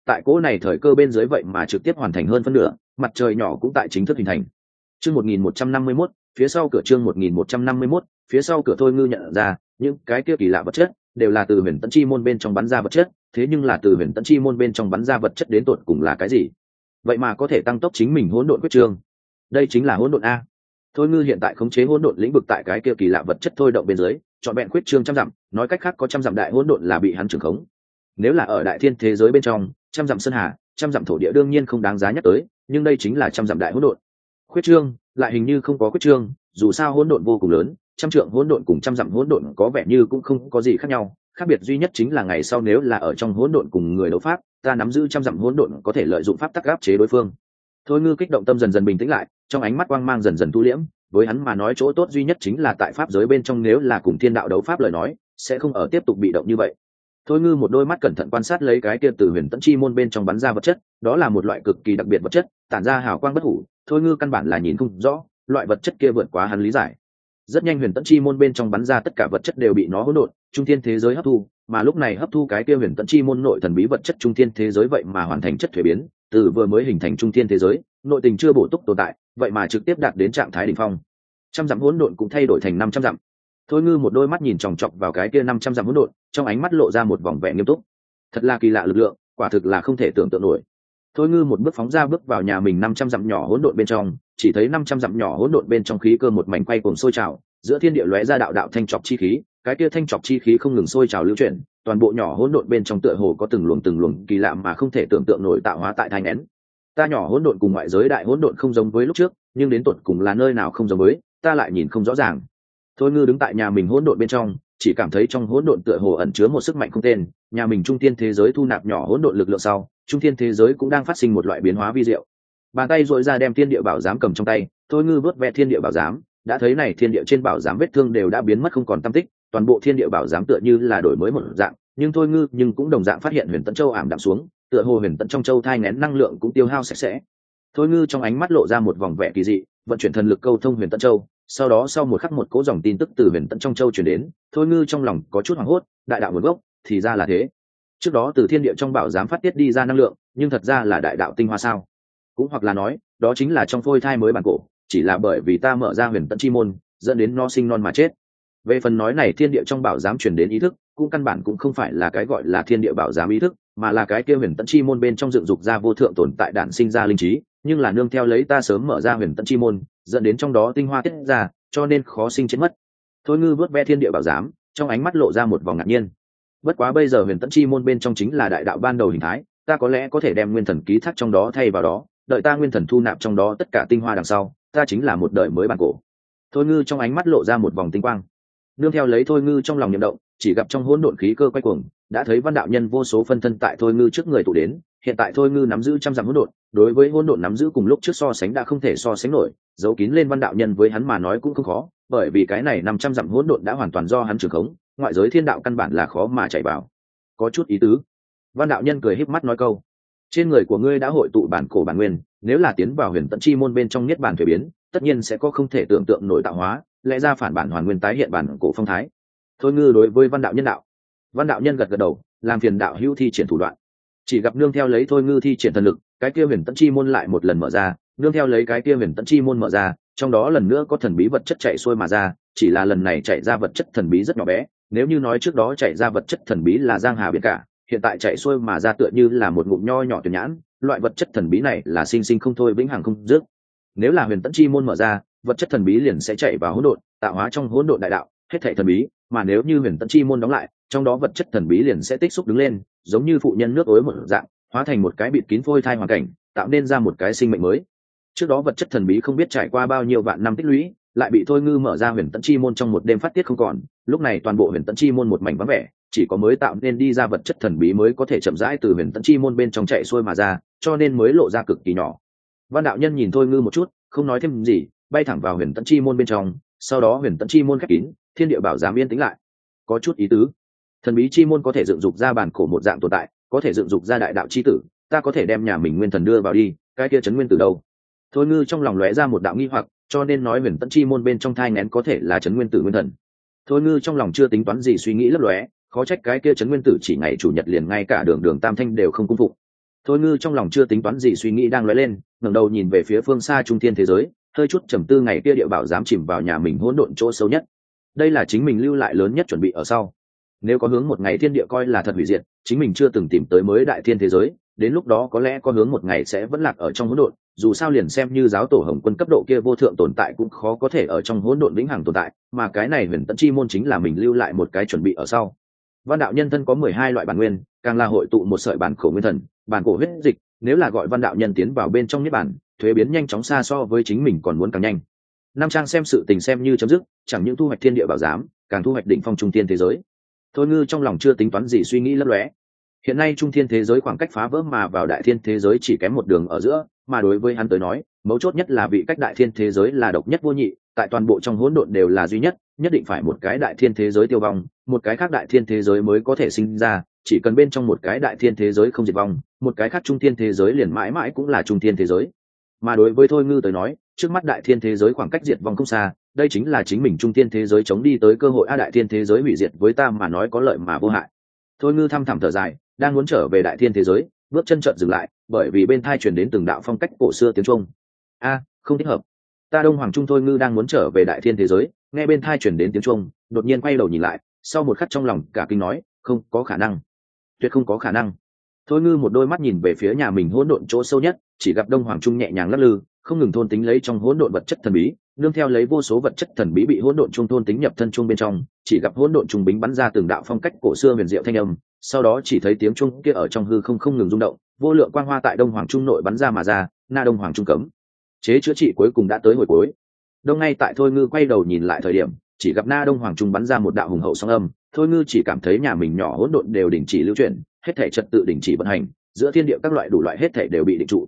tại cỗ này thời cơ bên dưới vậy mà trực tiếp hoàn thành hơn phân nửa, mặt trời nhỏ cũng tại chính thức hình thành. Chương 1151, phía sau cửa chương 1151, phía sau cửa Thôi Ngư nhận ra, những cái kia kỳ lạ vật chất đều là từ Huyền Tẫn Chi môn bên trong bắn ra vật chất, thế nhưng là từ Huyền Tẫn Chi môn bên trong bắn ra vật chất đến tột cùng là cái gì? Vậy mà có thể tăng tốc chính mình hỗn độn quyết trương. Đây chính là hỗn độn a. Thôi Ngư hiện tại khống chế hỗn độn lĩnh vực tại cái kia kỳ lạ vật chất thôi động bên dưới, chọn vẹn quyết trương trăm dặm, nói cách khác có trăm dặm đại hỗn độn là bị hắn trưởng khống. Nếu là ở đại thiên thế giới bên trong, trăm dặm sơn hà, trăm dặm thổ địa đương nhiên không đáng giá nhắc tới, nhưng đây chính là trăm dặm đại hỗn độn. Khuyết trương lại hình như không có khuyết trương, dù sao hỗn độn vô cùng lớn, trăm trượng hỗn độn cùng trăm dặm hỗn độn có vẻ như cũng không có gì khác nhau, khác biệt duy nhất chính là ngày sau nếu là ở trong hỗn độn cùng người đấu pháp, ta nắm giữ trăm dặm hỗn độn có thể lợi dụng pháp tắc áp chế đối phương. Thôi Ngư kích động tâm dần dần bình tĩnh lại, trong ánh mắt quang mang dần dần thu liễm, với hắn mà nói chỗ tốt duy nhất chính là tại pháp giới bên trong nếu là cùng thiên đạo đấu pháp lời nói, sẽ không ở tiếp tục bị động như vậy. Thôi Ngư một đôi mắt cẩn thận quan sát lấy cái kia từ Huyền Tẫn Chi môn bên trong bắn ra vật chất, đó là một loại cực kỳ đặc biệt vật chất, tản ra hào quang bất hủ, Thôi Ngư căn bản là nhìn không rõ, loại vật chất kia vượt quá hắn lý giải. Rất nhanh Huyền Tẫn Chi môn bên trong bắn ra tất cả vật chất đều bị nó hỗn độn, trung thiên thế giới hấp thu, mà lúc này hấp thu cái kia Huyền Tẫn Chi môn nội thần bí vật chất trung thiên thế giới vậy mà hoàn thành chất thuế biến, từ vừa mới hình thành trung thiên thế giới, nội tình chưa bổ túc tồn tại, vậy mà trực tiếp đạt đến trạng thái đỉnh phong. Trăm dặm hỗn độn cũng thay đổi thành 500 dặm. Thôi Ngư một đôi mắt nhìn chòng chọc vào cái kia 500 dặm hỗn độn, trong ánh mắt lộ ra một vòng vẻ nghiêm túc. Thật là kỳ lạ lực lượng, quả thực là không thể tưởng tượng nổi. Thôi Ngư một bước phóng ra bước vào nhà mình 500 dặm nhỏ hỗn độn bên trong, chỉ thấy 500 dặm nhỏ hỗn độn bên trong khí cơ một mảnh quay cuồng sôi trào, giữa thiên địa lóe ra đạo đạo thanh trọc chi khí, cái kia thanh trọc chi khí không ngừng sôi trào lưu chuyển, toàn bộ nhỏ hỗn độn bên trong tựa hồ có từng luồng kỳ lạ mà không thể tưởng tượng nổi tạo hóa tại thai nén. Ta nhỏ hỗn độn cùng ngoại giới đại hỗn độn không giống với lúc trước, nhưng đến tột cùng là nơi nào không giống với, ta lại nhìn không rõ ràng. Thôi Ngư đứng tại nhà mình hỗn độn bên trong, chỉ cảm thấy trong hỗn độn tựa hồ ẩn chứa một sức mạnh không tên, nhà mình trung thiên thế giới thu nạp nhỏ hỗn độn lực lượng sau, trung thiên thế giới cũng đang phát sinh một loại biến hóa vi diệu. Bàn tay duỗi ra đem thiên địa bảo giám cầm trong tay, Thôi Ngư vớt ve thiên địa bảo giám, đã thấy này thiên địa trên bảo giám vết thương đều đã biến mất không còn tăm tích, toàn bộ thiên địa bảo giám tựa như là đổi mới một dạng, nhưng Thôi Ngư nhưng cũng đồng dạng phát hiện Huyền Tẫn Châu ảm đạm xuống, tựa hồ Huyền Tẫn trong châu thai nghén năng lượng cũng tiêu hao sạch sẽ. Thôi Ngư trong ánh mắt lộ ra một vòng vẻ kỳ dị, vận chuyển thần lực câu thông Huyền Tẫn Châu, sau đó sau một khắc một cỗ dòng tin tức từ Huyền Tẫn trong châu truyền đến, Thôi Ngư trong lòng có chút hoảng hốt, đại đạo nguồn gốc, thì ra là thế. Trước đó từ thiên địa trong bảo giám phát tiết đi ra năng lượng, nhưng thật ra là đại đạo tinh hoa sao? Cũng hoặc là nói, đó chính là trong phôi thai mới bản cổ, chỉ là bởi vì ta mở ra Huyền Tẫn chi môn, dẫn đến nó sinh non mà chết. Về phần nói này thiên địa trong bảo giám truyền đến ý thức, cũng căn bản cũng không phải là cái gọi là thiên địa bảo giám ý thức, mà là cái kia Huyền Tẫn chi môn bên trong dựng dục ra vô thượng tồn tại đản sinh ra linh trí, nhưng là nương theo lấy ta sớm mở ra Huyền Tẫn chi môn, dẫn đến trong đó tinh hoa tiết ra, cho nên khó sinh chết mất. Thôi Ngư vớt ve thiên địa bảo giám, trong ánh mắt lộ ra một vòng ngạc nhiên. Bất quá bây giờ Huyền Tẫn chi môn bên trong chính là đại đạo ban đầu hình thái, ta có lẽ có thể đem nguyên thần ký thác trong đó thay vào đó, đợi ta nguyên thần thu nạp trong đó tất cả tinh hoa đằng sau, ta chính là một đời mới bản cổ. Thôi Ngư trong ánh mắt lộ ra một vòng tinh quang. Nương theo lấy Thôi Ngư trong lòng niệm động, chỉ gặp trong hỗn độn khí cơ quay cuồng, đã thấy Văn đạo nhân vô số phân thân tại Thôi Ngư trước người tụ đến, hiện tại Thôi Ngư nắm giữ trăm dặm hỗn độn, đối với hỗn độn nắm giữ cùng lúc trước so sánh đã không thể so sánh nổi, giấu kín lên Văn đạo nhân với hắn mà nói cũng không khó, bởi vì cái này 500 dặm hỗn độn đã hoàn toàn do hắn trưởng khống, ngoại giới thiên đạo căn bản là khó mà chạy vào. Có chút ý tứ. Văn đạo nhân cười híp mắt nói câu: trên người của ngươi đã hội tụ bản cổ bản nguyên, nếu là tiến vào Huyền Tẫn chi môn bên trong niết bàn thuế biến, tất nhiên sẽ có không thể tưởng tượng nổi tạo hóa, lẽ ra phản bản hoàn nguyên tái hiện bản cổ phong thái. Thôi Ngư đối với Văn đạo nhân đạo. Văn đạo nhân gật gật đầu, làm phiền đạo hữu thi triển thủ đoạn. Chỉ gặp nương theo lấy Thôi Ngư thi triển thần lực, cái kia Huyền Tẫn chi môn lại một lần mở ra, nương theo lấy cái kia Huyền Tẫn chi môn mở ra, trong đó lần nữa có thần bí vật chất chạy xuôi mà ra, chỉ là lần này chạy ra vật chất thần bí rất nhỏ bé, nếu như nói trước đó chạy ra vật chất thần bí là giang hà biển cả, hiện tại chạy xuôi mà ra tựa như là một ngụm nho nhỏ tuyển nhãn, loại vật chất thần bí này là sinh sinh không thôi vĩnh hằng không dứt. Nếu là Huyền Tẫn chi môn mở ra, vật chất thần bí liền sẽ chạy vào hỗn độn, tạo hóa trong hỗn độn đại đạo, hết thảy thần bí, mà nếu như Huyền Tẫn chi môn đóng lại, trong đó vật chất thần bí liền sẽ tích xúc đứng lên, giống như phụ nhân nước ối một dạng, hóa thành một cái bịt kín phôi thai hoàn cảnh, tạo nên ra một cái sinh mệnh mới. Trước đó vật chất thần bí không biết trải qua bao nhiêu vạn năm tích lũy, lại bị Thôi Ngư mở ra Huyền Tẫn chi môn trong một đêm phát tiết không còn, lúc này toàn bộ Huyền Tẫn chi môn một mảnh vắng vẻ, chỉ có mới tạo nên đi ra vật chất thần bí mới có thể chậm rãi từ Huyền Tẫn chi môn bên trong chạy xuôi mà ra, cho nên mới lộ ra cực kỳ nhỏ. Văn đạo nhân nhìn Thôi Ngư một chút, không nói thêm gì, bay thẳng vào Huyền Tẫn chi môn bên trong, sau đó Huyền Tẫn chi môn khép kín, thiên địa bảo giám yên tĩnh lại. Có chút ý tứ. Thần bí chi môn có thể dựng dục ra bản cổ một dạng tồn tại, có thể dựng dục ra đại đạo chi tử, ta có thể đem nhà mình nguyên thần đưa vào đi, cái kia trấn nguyên tử đâu? Thôi Ngư trong lòng lóe ra một đạo nghi hoặc, cho nên nói Huyền Tẫn chi môn bên trong thai nghén có thể là trấn nguyên tử nguyên thần. Thôi Ngư trong lòng chưa tính toán gì suy nghĩ lấp lóe, khó trách cái kia trấn nguyên tử chỉ ngày chủ nhật liền ngay cả đường đường tam thanh đều không cung phụng. Thôi ngư trong lòng chưa tính toán gì suy nghĩ đang lóe lên, ngẩng đầu nhìn về phía phương xa trung thiên thế giới, hơi chút trầm tư ngày kia địa bảo dám chìm vào nhà mình hỗn độn chỗ sâu nhất. Đây là chính mình lưu lại lớn nhất chuẩn bị ở sau. Nếu có hướng một ngày thiên địa coi là thật hủy diệt, chính mình chưa từng tìm tới mới đại thiên thế giới, đến lúc đó có lẽ có hướng một ngày sẽ vẫn lạc ở trong hỗn độn, dù sao liền xem như giáo tổ Hồng Quân cấp độ kia vô thượng tồn tại cũng khó có thể ở trong hỗn độn vĩnh hằng tồn tại, mà cái này Huyền Tẫn Chi môn chính là mình lưu lại một cái chuẩn bị ở sau. Văn đạo nhân thân có 12 loại bản nguyên, càng là hội tụ một sợi bản cổ nguyên thần, bản cổ huyết dịch, nếu là gọi văn đạo nhân tiến vào bên trong niết bản, thuế biến nhanh chóng xa so với chính mình còn muốn càng nhanh. Nam trang xem sự tình xem như chấm dứt, chẳng những thu hoạch thiên địa bảo giám, càng thu hoạch đỉnh phong trung thiên thế giới. Thôi ngư trong lòng chưa tính toán gì suy nghĩ lấp lóe. Hiện nay trung thiên thế giới khoảng cách phá vỡ mà vào đại thiên thế giới chỉ kém một đường ở giữa, mà đối với hắn tới nói, mấu chốt nhất là vị cách đại thiên thế giới là độc nhất vô nhị, tại toàn bộ trong hỗn độn đều là duy nhất, nhất định phải một cái đại thiên thế giới tiêu vong, một cái khác đại thiên thế giới mới có thể sinh ra, chỉ cần bên trong một cái đại thiên thế giới không diệt vong, một cái khác trung thiên thế giới liền mãi mãi cũng là trung thiên thế giới. Mà đối với Thôi ngư tới nói, trước mắt đại thiên thế giới khoảng cách diệt vong không xa, đây chính là chính mình trung thiên thế giới chống đi tới cơ hội. Đại thiên thế giới hủy diệt với ta mà nói có lợi mà vô hại. Thôi ngư thăm thẳm thở dài, đang muốn trở về đại thiên thế giới, bước chân chợt dừng lại, bởi vì bên tai truyền đến từng đạo phong cách cổ xưa tiếng chuông. Không thích hợp. Ta Đông Hoàng Trung. Thôi ngư đang muốn trở về đại thiên thế giới, nghe bên tai truyền đến tiếng chuông, đột nhiên quay đầu nhìn lại, sau một khắc trong lòng cả kinh nói, không có khả năng, tuyệt không có khả năng. Thôi ngư một đôi mắt nhìn về phía nhà mình hỗn độn chỗ sâu nhất, chỉ gặp Đông Hoàng Trung nhẹ nhàng lắc lư, không ngừng thôn tính lấy trong hỗn độn vật chất thần bí, nương theo lấy vô số vật chất thần bí bị hỗn độn trung thôn tính nhập thân trung bên trong, chỉ gặp hỗn độn trung bính bắn ra từng đạo phong cách cổ xưa huyền diệu thanh âm, sau đó chỉ thấy tiếng trung kia ở trong hư không ngừng rung động, vô lượng quang hoa tại Đông Hoàng Trung nội bắn ra mà ra, na Đông Hoàng Trung cấm chế chữa trị cuối cùng đã tới hồi cuối. Đông ngay tại Thôi ngư quay đầu nhìn lại thời điểm, chỉ gặp na Đông Hoàng Trung bắn ra một đạo hùng hậu sóng âm, Thôi ngư chỉ cảm thấy nhà mình nhỏ hỗn độn đều đình chỉ lưu chuyển, hết thảy trật tự đình chỉ vận hành, giữa thiên địa các loại đủ loại hết thảy đều bị định trụ.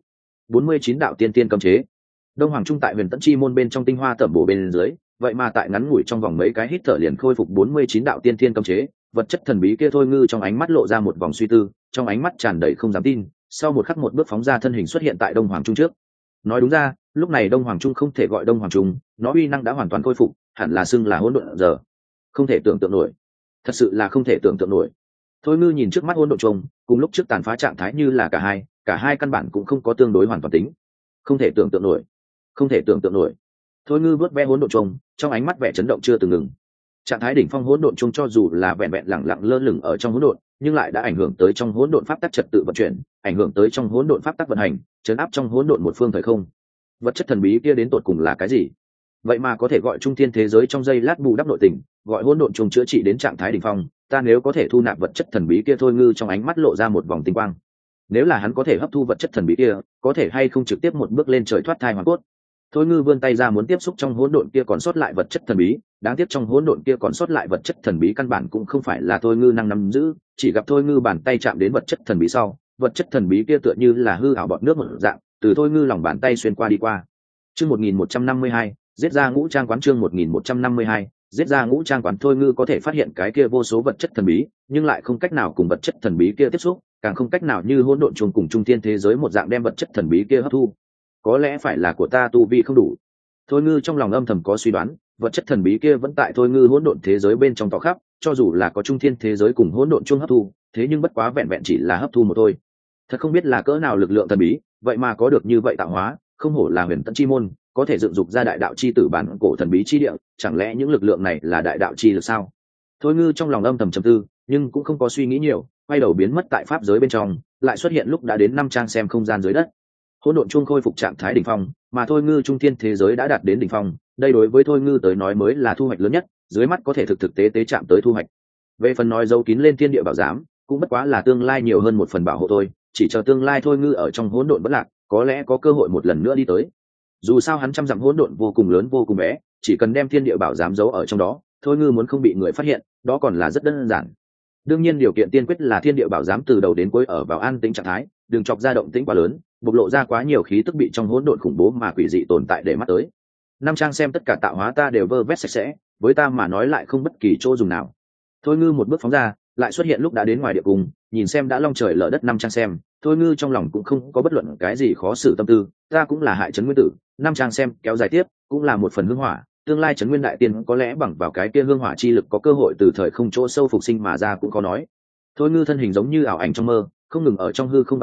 49 đạo tiên tiên cấm chế. Đông Hoàng Trung tại Huyền Tẫn Chi môn bên trong tinh hoa tẩm bổ bên dưới, vậy mà tại ngắn ngủi trong vòng mấy cái hít thở liền khôi phục 49 đạo tiên tiên cấm chế, vật chất thần bí kia Thôi ngư trong ánh mắt lộ ra một vòng suy tư, trong ánh mắt tràn đầy không dám tin, sau một khắc một bước phóng ra thân hình xuất hiện tại Đông Hoàng Trung trước. Nói đúng ra, lúc này Đông Hoàng Trung không thể gọi Đông Hoàng Trung, nó uy năng đã hoàn toàn khôi phục, hẳn là xưng là hỗn độn giờ. Không thể tưởng tượng nổi, thật sự là không thể tưởng tượng nổi. Thôi ngư nhìn trước mắt hỗn độn trung, cùng lúc trước tàn phá trạng thái như là cả hai căn bản cũng không có tương đối hoàn toàn tính. Không thể tưởng tượng nổi, không thể tưởng tượng nổi. Thôi ngư vớt ve hỗn độn trung, trong ánh mắt vẻ chấn động chưa từng ngừng. Trạng thái đỉnh phong hỗn độn trung cho dù là vẹn vẹn lẳng lặng lơ lửng ở trong hỗn độn, nhưng lại đã ảnh hưởng tới trong hỗn độn pháp tắc trật tự vận chuyển, ảnh hưởng tới trong hỗn độn pháp tắc vận hành, chấn áp trong hỗn độn một phương thời không. Vật chất thần bí kia đến tột cùng là cái gì? Vậy mà có thể gọi trung thiên thế giới trong giây lát bù đắp nội tình, gọi hỗn độn trùng chữa trị đến trạng thái đỉnh phong. Ta nếu có thể thu nạp vật chất thần bí kia. Thôi ngư trong ánh mắt lộ ra một vòng tinh quang. Nếu là hắn có thể hấp thu vật chất thần bí kia, có thể hay không trực tiếp một bước lên trời thoát thai hoàn cốt. Thôi ngư vươn tay ra muốn tiếp xúc trong hỗn độn kia còn sót lại vật chất thần bí, đáng tiếc trong hỗn độn kia còn sót lại vật chất thần bí căn bản cũng không phải là Thôi ngư năng nắm giữ, chỉ gặp Thôi ngư bàn tay chạm đến vật chất thần bí sau, vật chất thần bí kia tựa như là hư ảo bọt nước một dạng, từ Thôi ngư lòng bàn tay xuyên qua đi qua. Chương 1152, giết ra ngũ trang quán. Chương 1152, giết ra ngũ trang quán. Thôi ngư có thể phát hiện cái kia vô số vật chất thần bí, nhưng lại không cách nào cùng vật chất thần bí kia tiếp xúc, càng không cách nào như hỗn độn trùng cùng trung thiên thế giới một dạng đem vật chất thần bí kia hấp thu. Có lẽ phải là của ta tu vi không đủ. Thôi ngư trong lòng âm thầm có suy đoán, vật chất thần bí kia vẫn tại Thôi ngư hỗn độn thế giới bên trong tỏ khắp, cho dù là có trung thiên thế giới cùng hỗn độn chung hấp thu, thế nhưng bất quá vẹn vẹn chỉ là hấp thu một thôi. Thật không biết là cỡ nào lực lượng thần bí, vậy mà có được như vậy tạo hóa, không hổ là Huyền Tẫn Chi môn, có thể dựng dục ra đại đạo chi tử bản cổ thần bí chi địa, chẳng lẽ những lực lượng này là đại đạo chi lực sao? Thôi ngư trong lòng âm thầm trầm tư, nhưng cũng không có suy nghĩ nhiều, quay đầu biến mất tại pháp giới bên trong, lại xuất hiện lúc đã đến 5 trang xem không gian dưới đất. Hỗn độn chung khôi phục trạng thái đỉnh phong, mà Thôi ngư trung thiên thế giới đã đạt đến đỉnh phong, đây đối với Thôi ngư tới nói mới là thu hoạch lớn nhất, dưới mắt có thể thực tế chạm tới thu hoạch. Về phần nói dấu kín lên thiên địa bảo giám, cũng bất quá là tương lai nhiều hơn một phần bảo hộ thôi, chỉ chờ tương lai Thôi ngư ở trong hỗn độn bất lạc, có lẽ có cơ hội một lần nữa đi tới. Dù sao hắn trăm dặm hỗn độn vô cùng lớn vô cùng bé, chỉ cần đem thiên địa bảo giám giấu ở trong đó, Thôi ngư muốn không bị người phát hiện, đó còn là rất đơn giản. Đương nhiên điều kiện tiên quyết là thiên địa bảo giám từ đầu đến cuối ở vào an tĩnh trạng thái, đừng chọc ra động tĩnh quá lớn, bộc lộ ra quá nhiều khí tức bị trong hỗn độn khủng bố mà quỷ dị tồn tại để mắt tới. Năm trang xem tất cả tạo hóa ta đều vơ vét sạch sẽ, với ta mà nói lại không bất kỳ chỗ dùng nào. Thôi ngư một bước phóng ra, lại xuất hiện lúc đã đến ngoài địa cung, nhìn xem đã long trời lở đất. Năm trang xem, Thôi ngư trong lòng cũng không có bất luận cái gì khó xử tâm tư, ta cũng là hại trấn nguyên tử. Năm trang xem kéo dài tiếp, cũng là một phần hương hỏa, tương lai trấn nguyên đại tiên có lẽ bằng vào cái kia hương hỏa chi lực có cơ hội từ thời không chỗ sâu phục sinh mà ra cũng có nói. Thôi ngư thân hình giống như ảo ảnh trong mơ, không ngừng ở trong hư không bạt mẹo,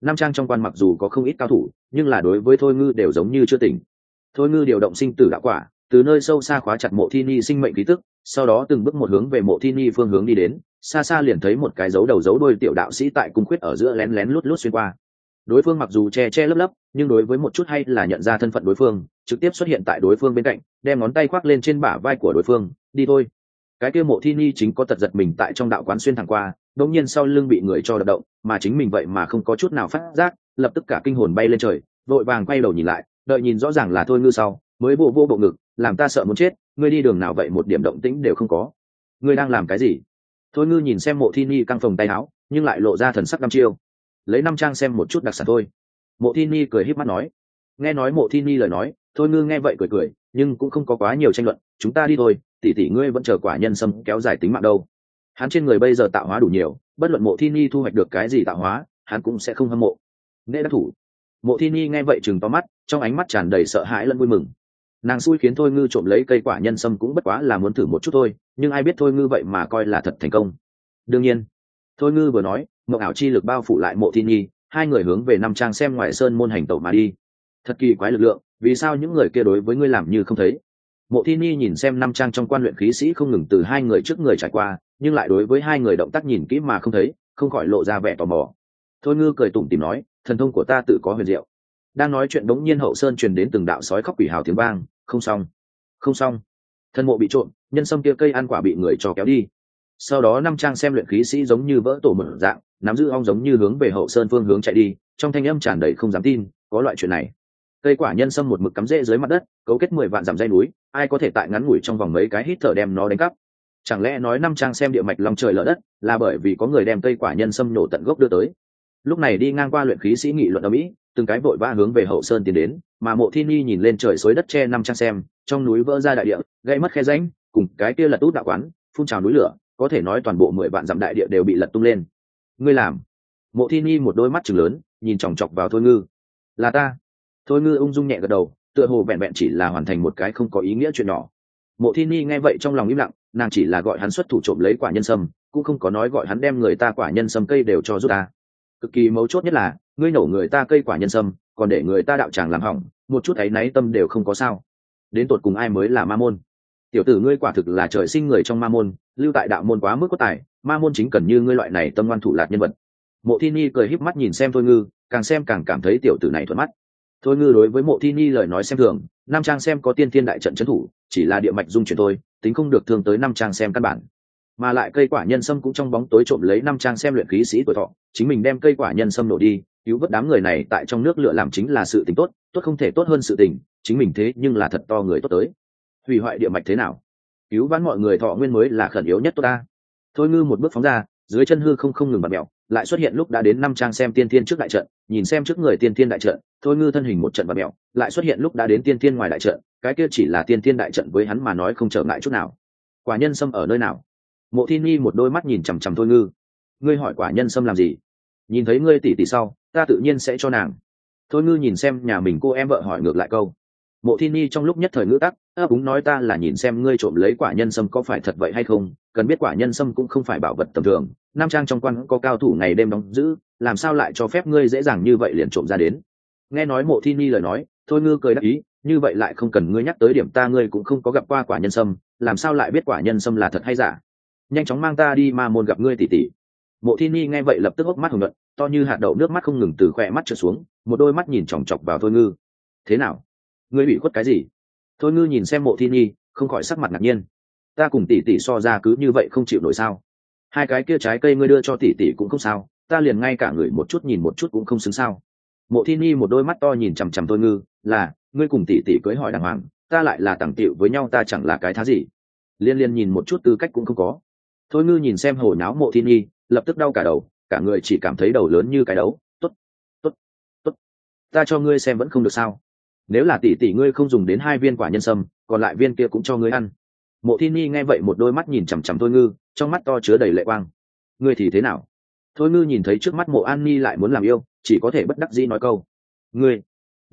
Nam Trang trong quan mặc dù có không ít cao thủ, nhưng là đối với Thôi Ngư đều giống như chưa tỉnh. Thôi Ngư điều động sinh tử đạo quả, từ nơi sâu xa khóa chặt Mộ Thi Ni sinh mệnh khí tức, sau đó từng bước một hướng về Mộ Thi Ni phương hướng đi đến, xa xa liền thấy một cái dấu đầu dấu đuôi tiểu đạo sĩ tại cung khuyết ở giữa lén lén lút lút xuyên qua. Đối phương mặc dù che che lấp lấp, nhưng đối với một chút hay là nhận ra thân phận đối phương, trực tiếp xuất hiện tại đối phương bên cạnh, đem ngón tay khoác lên trên bả vai của đối phương, đi thôi. Cái kia Mộ Thi Ni chính có tật giật mình tại trong đạo quán xuyên thẳng qua, đột nhiên sau lưng bị người cho đập động, mà chính mình vậy mà không có chút nào phát giác, lập tức cả kinh hồn bay lên trời, vội vàng quay đầu nhìn lại, đợi nhìn rõ ràng là Thôi Ngư sau, mới vô bộ ngực, làm ta sợ muốn chết, ngươi đi đường nào vậy một điểm động tĩnh đều không có. Ngươi đang làm cái gì? Thôi Ngư nhìn xem Mộ Thi Ni căng phồng tay áo, nhưng lại lộ ra thần sắc đăm chiêu. Lấy 5 trang xem một chút đặc sản thôi. Mộ Thi Ni cười híp mắt nói. Nghe nói Mộ Thi Ni lời nói, Thôi Ngư nghe vậy cười cười, nhưng cũng không có quá nhiều tranh luận, chúng ta đi thôi, tỷ tỷ ngươi vẫn chờ quả nhân sâm kéo dài tính mạng đâu. Hắn trên người bây giờ tạo hóa đủ nhiều, bất luận Mộ Thi Ni thu hoạch được cái gì tạo hóa, hắn cũng sẽ không hâm mộ. Nghệ đắc thủ. Mộ Thi Ni nghe vậy trừng to mắt, trong ánh mắt tràn đầy sợ hãi lẫn vui mừng. Nàng xui khiến Thôi Ngư trộm lấy cây quả nhân sâm cũng bất quá là muốn thử một chút thôi, nhưng ai biết Thôi Ngư vậy mà coi là thật thành công. Đương nhiên, Thôi Ngư vừa nói, mộng ảo chi lực bao phủ lại Mộ Thi Ni, hai người hướng về 5 trang xem ngoài sơn môn hành tẩu mà đi. Thật kỳ quái lực lượng, vì sao những người kia đối với ngươi làm như không thấy? Mộ Thi Ni nhìn xem 5 trang trong quan luyện khí sĩ không ngừng từ hai người trước người trải qua, nhưng lại đối với hai người động tác nhìn kỹ mà không thấy, không khỏi lộ ra vẻ tò mò. Thôi Ngư cười tủm tỉm nói, thần thông của ta tự có huyền diệu. Đang nói chuyện đống nhiên hậu sơn truyền đến từng đạo sói khóc quỷ hào tiếng vang, không xong, không xong, thân mộ bị trộm, nhân sâm kia cây ăn quả bị người cho kéo đi. Sau đó 5 trang xem luyện khí sĩ giống như vỡ tổ mở dạng, nắm giữ ong giống như hướng về hậu sơn phương hướng chạy đi, trong thanh âm tràn đầy không dám tin, có loại chuyện này. Cây quả nhân sâm một mực cắm rễ dưới mặt đất, cấu kết 10 vạn dặm dây núi, ai có thể tại ngắn ngủi trong vòng mấy cái hít thở đem nó đánh cắp? Chẳng lẽ nói 5 trang xem địa mạch long trời lở đất, là bởi vì có người đem cây quả nhân sâm nổ tận gốc đưa tới? Lúc này đi ngang qua luyện khí sĩ nghị luận ở mỹ, từng cái vội vã hướng về hậu sơn tiến đến, mà Mộ Thi Ni nhìn lên trời xối đất che 5 trang xem, trong núi vỡ ra đại địa, gây mất khe rãnh, cùng cái kia lật út đạo quán, phun trào núi lửa, có thể nói toàn bộ 10 vạn dặm đại địa đều bị lật tung lên. Ngươi làm? Mộ Thi Ni một đôi mắt trừng lớn, nhìn chòng chọc vào Thôi Ngư. Là ta. Thôi Ngư ung dung nhẹ gật đầu, tựa hồ vẹn vẹn chỉ là hoàn thành một cái không có ý nghĩa chuyện nhỏ. Mộ Thi Ni nghe vậy trong lòng im lặng, nàng chỉ là gọi hắn xuất thủ trộm lấy quả nhân sâm, cũng không có nói gọi hắn đem người ta quả nhân sâm cây đều cho giúp ta. Cực kỳ mấu chốt nhất là, ngươi nổ người ta cây quả nhân sâm, còn để người ta đạo tràng làm hỏng, một chút ấy náy tâm đều không có sao. Đến tột cùng ai mới là ma môn? Tiểu tử ngươi quả thực là trời sinh người trong ma môn, lưu tại đạo môn quá mức có tài, ma môn chính cần như ngươi loại này tâm ngoan thủ lạt nhân vật. Mộ Thi Ni cười híp mắt nhìn xem Thôi Ngư, càng xem càng cảm thấy tiểu tử này thuận mắt. Thôi Ngư đối với Mộ Thi Ni lời nói xem thường, 5 trang xem có tiên thiên đại trận trấn thủ, chỉ là địa mạch dung chuyển thôi, tính không được thương tới 5 trang xem căn bản. Mà lại cây quả nhân sâm cũng trong bóng tối trộm lấy 5 trang xem luyện khí sĩ tuổi thọ, chính mình đem cây quả nhân sâm nổ đi, cứu vớt đám người này tại trong nước lửa làm chính là sự tình tốt, tốt không thể tốt hơn sự tình, chính mình thế nhưng là thật to người tốt tới. Hủy hoại địa mạch thế nào? Cứu vãn mọi người thọ nguyên mới là khẩn yếu nhất tốt ta. Thôi Ngư một bước phóng ra, dưới chân hư không ngừng bật mèo, lại xuất hiện lúc đã đến 5 trang xem tiên thiên trước đại trận, nhìn xem trước người tiên thiên đại trận, Thôi Ngư thân hình một trận bật mèo, lại xuất hiện lúc đã đến tiên thiên ngoài đại trận, cái kia chỉ là tiên thiên đại trận với hắn mà nói không trở ngại chút nào. Quả nhân sâm ở nơi nào? Mộ Thi Ni một đôi mắt nhìn chằm chằm Thôi Ngư. Ngươi hỏi quả nhân sâm làm gì? Nhìn thấy ngươi tỷ tỷ sau, ta tự nhiên sẽ cho nàng. Thôi Ngư nhìn xem nhà mình cô em vợ hỏi ngược lại câu. Mộ Thi Ni trong lúc nhất thời ngữ tắc, đúng nói ta là nhìn xem ngươi trộm lấy quả nhân sâm có phải thật vậy hay không, cần biết quả nhân sâm cũng không phải bảo vật tầm thường, 5 trang trong quan có cao thủ ngày đêm đóng giữ, làm sao lại cho phép ngươi dễ dàng như vậy liền trộm ra đến? Nghe nói Mộ Thi Ni lời nói, Thôi Ngư cười đáp ý, như vậy lại không cần ngươi nhắc tới điểm ta, ngươi cũng không có gặp qua quả nhân sâm, làm sao lại biết quả nhân sâm là thật hay giả? Nhanh chóng mang ta đi ma môn gặp ngươi tỷ tỷ. Mộ Thi Ni nghe vậy lập tức hốc mắt hồng nhuận, to như hạt đậu nước mắt không ngừng từ khóe mắt trượt xuống, một đôi mắt nhìn chòng chọc vào Thôi Ngư. Thế nào? Ngươi bị khuất cái gì? Thôi Ngư nhìn xem Mộ Thi Ni, không khỏi sắc mặt ngạc nhiên. Ta cùng tỷ tỷ so ra cứ như vậy không chịu nổi sao? Hai cái kia trái cây ngươi đưa cho tỷ tỷ cũng không sao, ta liền ngay cả người một chút nhìn một chút cũng không xứng sao? Mộ Thi Ni một đôi mắt to nhìn chằm chằm Thôi Ngư, là ngươi cùng tỷ tỷ cưới hỏi đàng hoàng, ta lại là tàng tiệu với nhau, ta chẳng là cái thá gì? Liên liên nhìn một chút tư cách cũng không có. Thôi Ngư nhìn xem hồ nháo Mộ Thi Ni, lập tức đau cả đầu, cả người chỉ cảm thấy đầu lớn như cái đấu. Tốt, tốt, tốt, ta cho ngươi xem vẫn không được sao? Nếu là tỷ tỷ ngươi không dùng đến 2 viên quả nhân sâm, còn lại viên kia cũng cho ngươi ăn. Mộ Thi Ni nghe vậy một đôi mắt nhìn chằm chằm Thôi Ngư, trong mắt to chứa đầy lệ quang. Ngươi thì thế nào? Thôi Ngư nhìn thấy trước mắt Mộ An Ni lại muốn làm yêu, chỉ có thể bất đắc dĩ nói câu. Ngươi,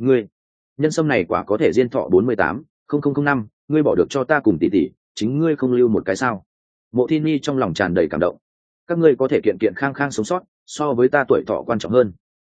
nhân sâm này quả có thể diên thọ 48,005, ngươi bỏ được cho ta cùng tỷ tỷ, chính ngươi không lưu một cái sao? Mộ Thi Ni trong lòng tràn đầy cảm động. Các ngươi có thể kiện kiện khang khang sống sót, so với ta tuổi thọ quan trọng hơn.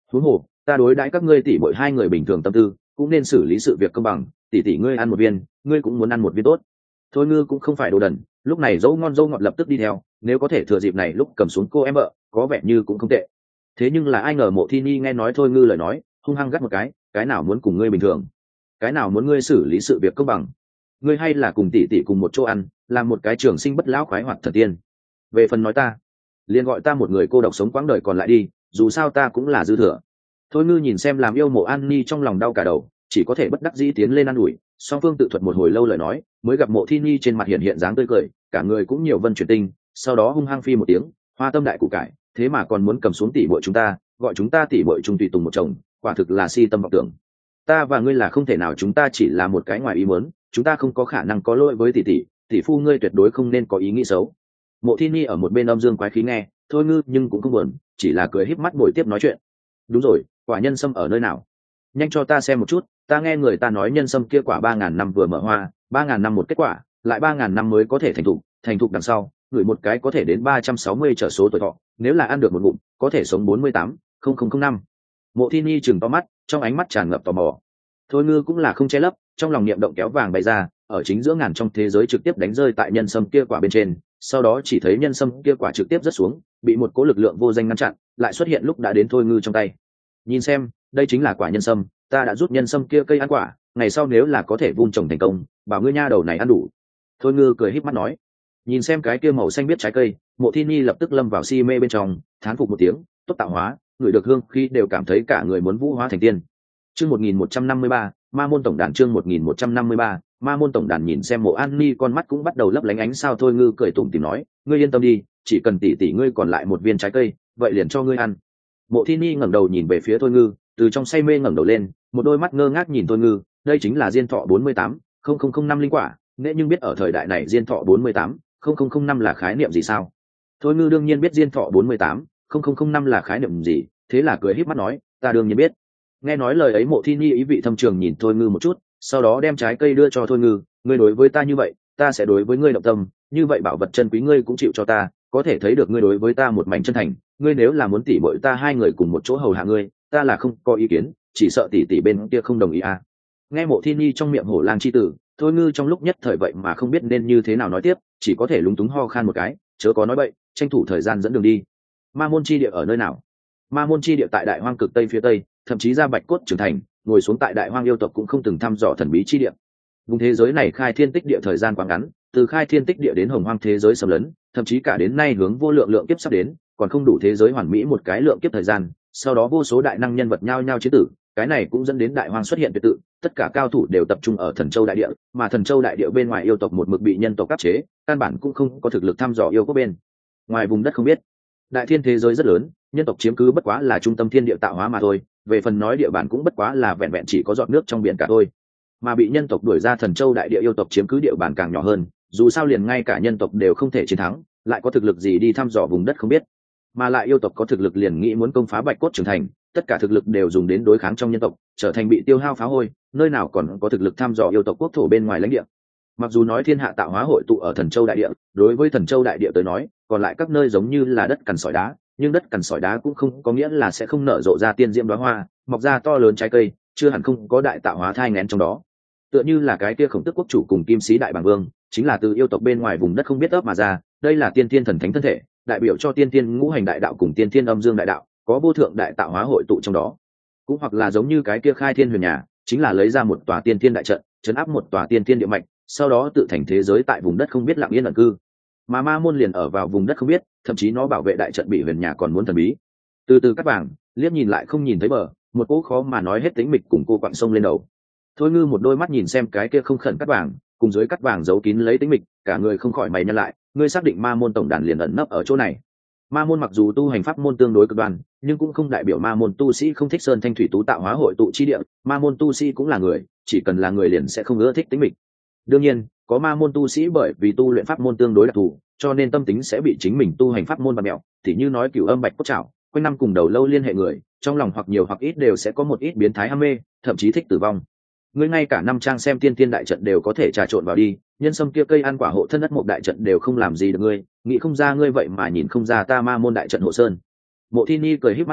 huống hồ ta đối đãi các ngươi tỷ mỗi hai người bình thường tâm tư cũng nên xử lý sự việc công bằng, tỷ tỷ ngươi ăn một viên ngươi cũng muốn ăn một viên tốt. Thôi ngư cũng không phải đồ đần, lúc này dâu ngon dâu ngọt lập tức đi theo, nếu có thể thừa dịp này lúc cầm xuống cô em vợ có vẻ như cũng không tệ. Thế nhưng là ai ngờ Mộ Thi Ni nghe nói Thôi ngư lời nói hung hăng gắt một cái nào muốn cùng ngươi bình thường, cái nào muốn ngươi xử lý sự việc công bằng, ngươi hay là cùng tỷ tỷ cùng một chỗ ăn, làm một cái trường sinh bất lão khoái hoạt thần tiên. Về phần nói ta, liền gọi ta một người cô độc sống quãng đời còn lại đi, dù sao ta cũng là dư thừa. Thôi ngư nhìn xem làm yêu Mộ An Ni trong lòng đau cả đầu, chỉ có thể bất đắc dĩ tiến lên ăn ủi. Song phương tự thuật một hồi lâu lời nói, mới gặp Mộ Thi Ni trên mặt hiện dáng tươi cười, cả người cũng nhiều vân chuyển tinh, sau đó hung hăng phi một tiếng, hoa tâm đại củ cải, thế mà còn muốn cầm xuống tỷ muội chúng ta, gọi chúng ta tỷ muội chung tùy tùng một chồng, quả thực là si tâm vọng tưởng. Ta và ngươi là không thể nào, chúng ta chỉ là một cái ngoài ý muốn, chúng ta không có khả năng có lỗi với tỷ tỷ, tỷ phu ngươi tuyệt đối không nên có ý nghĩ xấu. Mộ Thi Ni ở một bên âm dương quái khí nghe, Thôi ngư nhưng cũng không buồn, chỉ là cười híp mắt bồi tiếp nói chuyện. Đúng rồi, quả nhân sâm ở nơi nào? Nhanh cho ta xem một chút, ta nghe người ta nói nhân sâm kia quả 3.000 năm vừa mở hoa, 3.000 năm một kết quả, lại 3.000 năm mới có thể thành thục đằng sau, gửi một cái có thể đến 360 trở số tuổi thọ, nếu là ăn được một ngụm, có thể sống 48,0005. Mộ Thi Ni chừng to mắt, trong ánh mắt tràn ngập tò mò. Thôi ngư cũng là không che lấp, trong lòng niệm động kéo vàng bay ra, ở chính giữa ngàn trong thế giới trực tiếp đánh rơi tại nhân sâm kia quả bên trên, sau đó chỉ thấy nhân sâm kia quả trực tiếp rớt xuống, bị một cỗ lực lượng vô danh ngăn chặn, lại xuất hiện lúc đã đến Thôi ngư trong tay. Nhìn xem, đây chính là quả nhân sâm, ta đã rút nhân sâm kia cây ăn quả, ngày sau nếu là có thể vun trồng thành công, bảo ngươi nha đầu này ăn đủ. Thôi ngư cười híp mắt nói. Nhìn xem cái kia màu xanh biết trái cây, Mộ Thi Ni lập tức lâm vào si mê bên trong, thán phục một tiếng, tốt tạo hóa, người được hương khi đều cảm thấy cả người muốn vũ hóa thành tiên. Chương 1153, Ma môn tổng đàn. Chương 1153, Ma môn tổng đàn. Nhìn xem Mộ An Ni con mắt cũng bắt đầu lấp lánh ánh sao. Thôi ngư cười tủm tỉm nói, ngươi yên tâm đi, chỉ cần tỷ ngươi còn lại một viên trái cây, vậy liền cho ngươi ăn. Mộ Thi Ni ngẩng đầu nhìn về phía Thôi ngư, từ trong say mê ngẩng đầu lên, một đôi mắt ngơ ngác nhìn Thôi ngư, đây chính là diên thọ 48,0005 linh quả, nễ nhưng biết ở thời đại này diên thọ 48,0005 là khái niệm gì sao? Thôi ngư đương nhiên biết diên thọ 48,0005 là khái niệm gì, thế là cười híp mắt nói, ta đương nhiên biết. Nghe nói lời ấy, Mộ Thi Ni ý vị thâm trường nhìn Thôi ngư một chút, sau đó đem trái cây đưa cho Thôi ngư, ngươi đối với ta như vậy, ta sẽ đối với ngươi động tâm, như vậy bảo vật chân quý ngươi cũng chịu cho ta, có thể thấy được ngươi đối với ta một mảnh chân thành, ngươi nếu là muốn tỉ muội ta hai người cùng một chỗ hầu hạ ngươi, ta là không có ý kiến, chỉ sợ tỷ bên kia không đồng ý à. Nghe Mộ Thi Ni trong miệng hổ lang chi tử, Thôi ngư trong lúc nhất thời vậy mà không biết nên như thế nào nói tiếp, chỉ có thể lúng túng ho khan một cái, chớ có nói bậy, tranh thủ thời gian dẫn đường đi. Ma môn chi địa ở nơi nào? Ma môn chi địa tại Đại Hoang cực tây phía tây, thậm chí ra Bạch Cốt trưởng thành, ngồi xuống tại Đại Hoang yêu tộc cũng không từng thăm dò thần bí chi địa. Vùng thế giới này khai thiên tích địa thời gian quá ngắn, từ khai thiên tích địa đến hồng hoang thế giới xâm lấn, thậm chí cả đến nay hướng vô lượng lượng kiếp sắp đến, còn không đủ thế giới hoàn mỹ một cái lượng kiếp thời gian, sau đó vô số đại năng nhân vật nhao nhao chế tử, cái này cũng dẫn đến Đại Hoang xuất hiện tuyệt tự, tất cả cao thủ đều tập trung ở Thần Châu đại địa, mà Thần Châu đại địa bên ngoài yêu tộc một mực bị nhân tộc áp chế, căn bản cũng không có thực lực thăm dò yêu quốc bên ngoài vùng đất không biết. Đại thiên thế giới rất lớn, nhân tộc chiếm cứ bất quá là trung tâm thiên địa tạo hóa mà thôi, về phần nói địa bàn cũng bất quá là vẹn vẹn chỉ có giọt nước trong biển cả thôi, mà bị nhân tộc đuổi ra Thần Châu đại địa yêu tộc chiếm cứ địa bàn càng nhỏ hơn, dù sao liền ngay cả nhân tộc đều không thể chiến thắng, lại có thực lực gì đi thăm dò vùng đất không biết, mà lại yêu tộc có thực lực liền nghĩ muốn công phá Bạch Cốt trưởng thành, tất cả thực lực đều dùng đến đối kháng trong nhân tộc, trở thành bị tiêu hao phá hôi, nơi nào còn có thực lực thăm dò yêu tộc quốc thổ bên ngoài lãnh địa. Mặc dù nói thiên hạ tạo hóa hội tụ ở Thần Châu đại địa, đối với Thần Châu đại địa tới nói, còn lại các nơi giống như là đất cằn sỏi đá, nhưng đất cằn sỏi đá cũng không có nghĩa là sẽ không nở rộ ra tiên diễm đóa hoa, mọc ra to lớn trái cây, chưa hẳn không có đại tạo hóa thai nghén trong đó. Tựa như là cái kia Khổng Tước quốc chủ cùng Kim Sĩ đại bàng vương, chính là từ yêu tộc bên ngoài vùng đất không biết ấp mà ra, đây là tiên thiên thần thánh thân thể, đại biểu cho tiên thiên ngũ hành đại đạo cùng tiên thiên âm dương đại đạo, có vô thượng đại tạo hóa hội tụ trong đó. Cũng hoặc là giống như cái kia Khai Thiên Huyền Nhà, chính là lấy ra một tòa tiên thiên đại trận, trấn áp một tòa tiên thiên địa mạch, sau đó tự thành thế giới tại vùng đất không biết lặng yên ẩn cư. Mà Ma môn liền ở vào vùng đất không biết, thậm chí nó bảo vệ đại trận bị Huyền Nhà còn muốn thần bí. Từ từ cắt vàng, liếc nhìn lại không nhìn thấy bờ, một cỗ khó mà nói hết tính mịch cùng cô quặng sông lên đầu. Thôi ngư một đôi mắt nhìn xem cái kia không khẩn cắt vàng, cùng dưới cắt vàng giấu kín lấy tính mịch, cả người không khỏi mày nhăn lại, ngươi xác định Ma môn tổng đàn liền ẩn nấp ở chỗ này. Ma môn mặc dù tu hành pháp môn tương đối cực đoan, nhưng cũng không đại biểu Ma môn tu sĩ không thích sơn thanh thủy tú tạo hóa hội tụ chi địa, Ma môn tu sĩ cũng là người, chỉ cần là người liền sẽ không ưa thích tính mịch. Đương nhiên, có Ma môn tu sĩ bởi vì tu luyện pháp môn tương đối đặc thù, cho nên tâm tính sẽ bị chính mình tu hành pháp môn bạt mẹo, tỉ như nói Cửu Âm Bạch Cốt Trảo, quanh năm cùng đầu lâu liên hệ người, trong lòng hoặc nhiều hoặc ít đều sẽ có một ít biến thái ham mê, thậm chí thích tử vong. Ngươi ngay cả năm trang xem tiên tiên đại trận đều có thể trà trộn vào đi, nhân sâm kia cây ăn quả hộ thân đất một đại trận đều không làm gì được ngươi, nghĩ không ra ngươi vậy mà nhìn không ra ta Ma môn đại trận hộ sơn. Mộ Thi Ni cười híp mắt nói,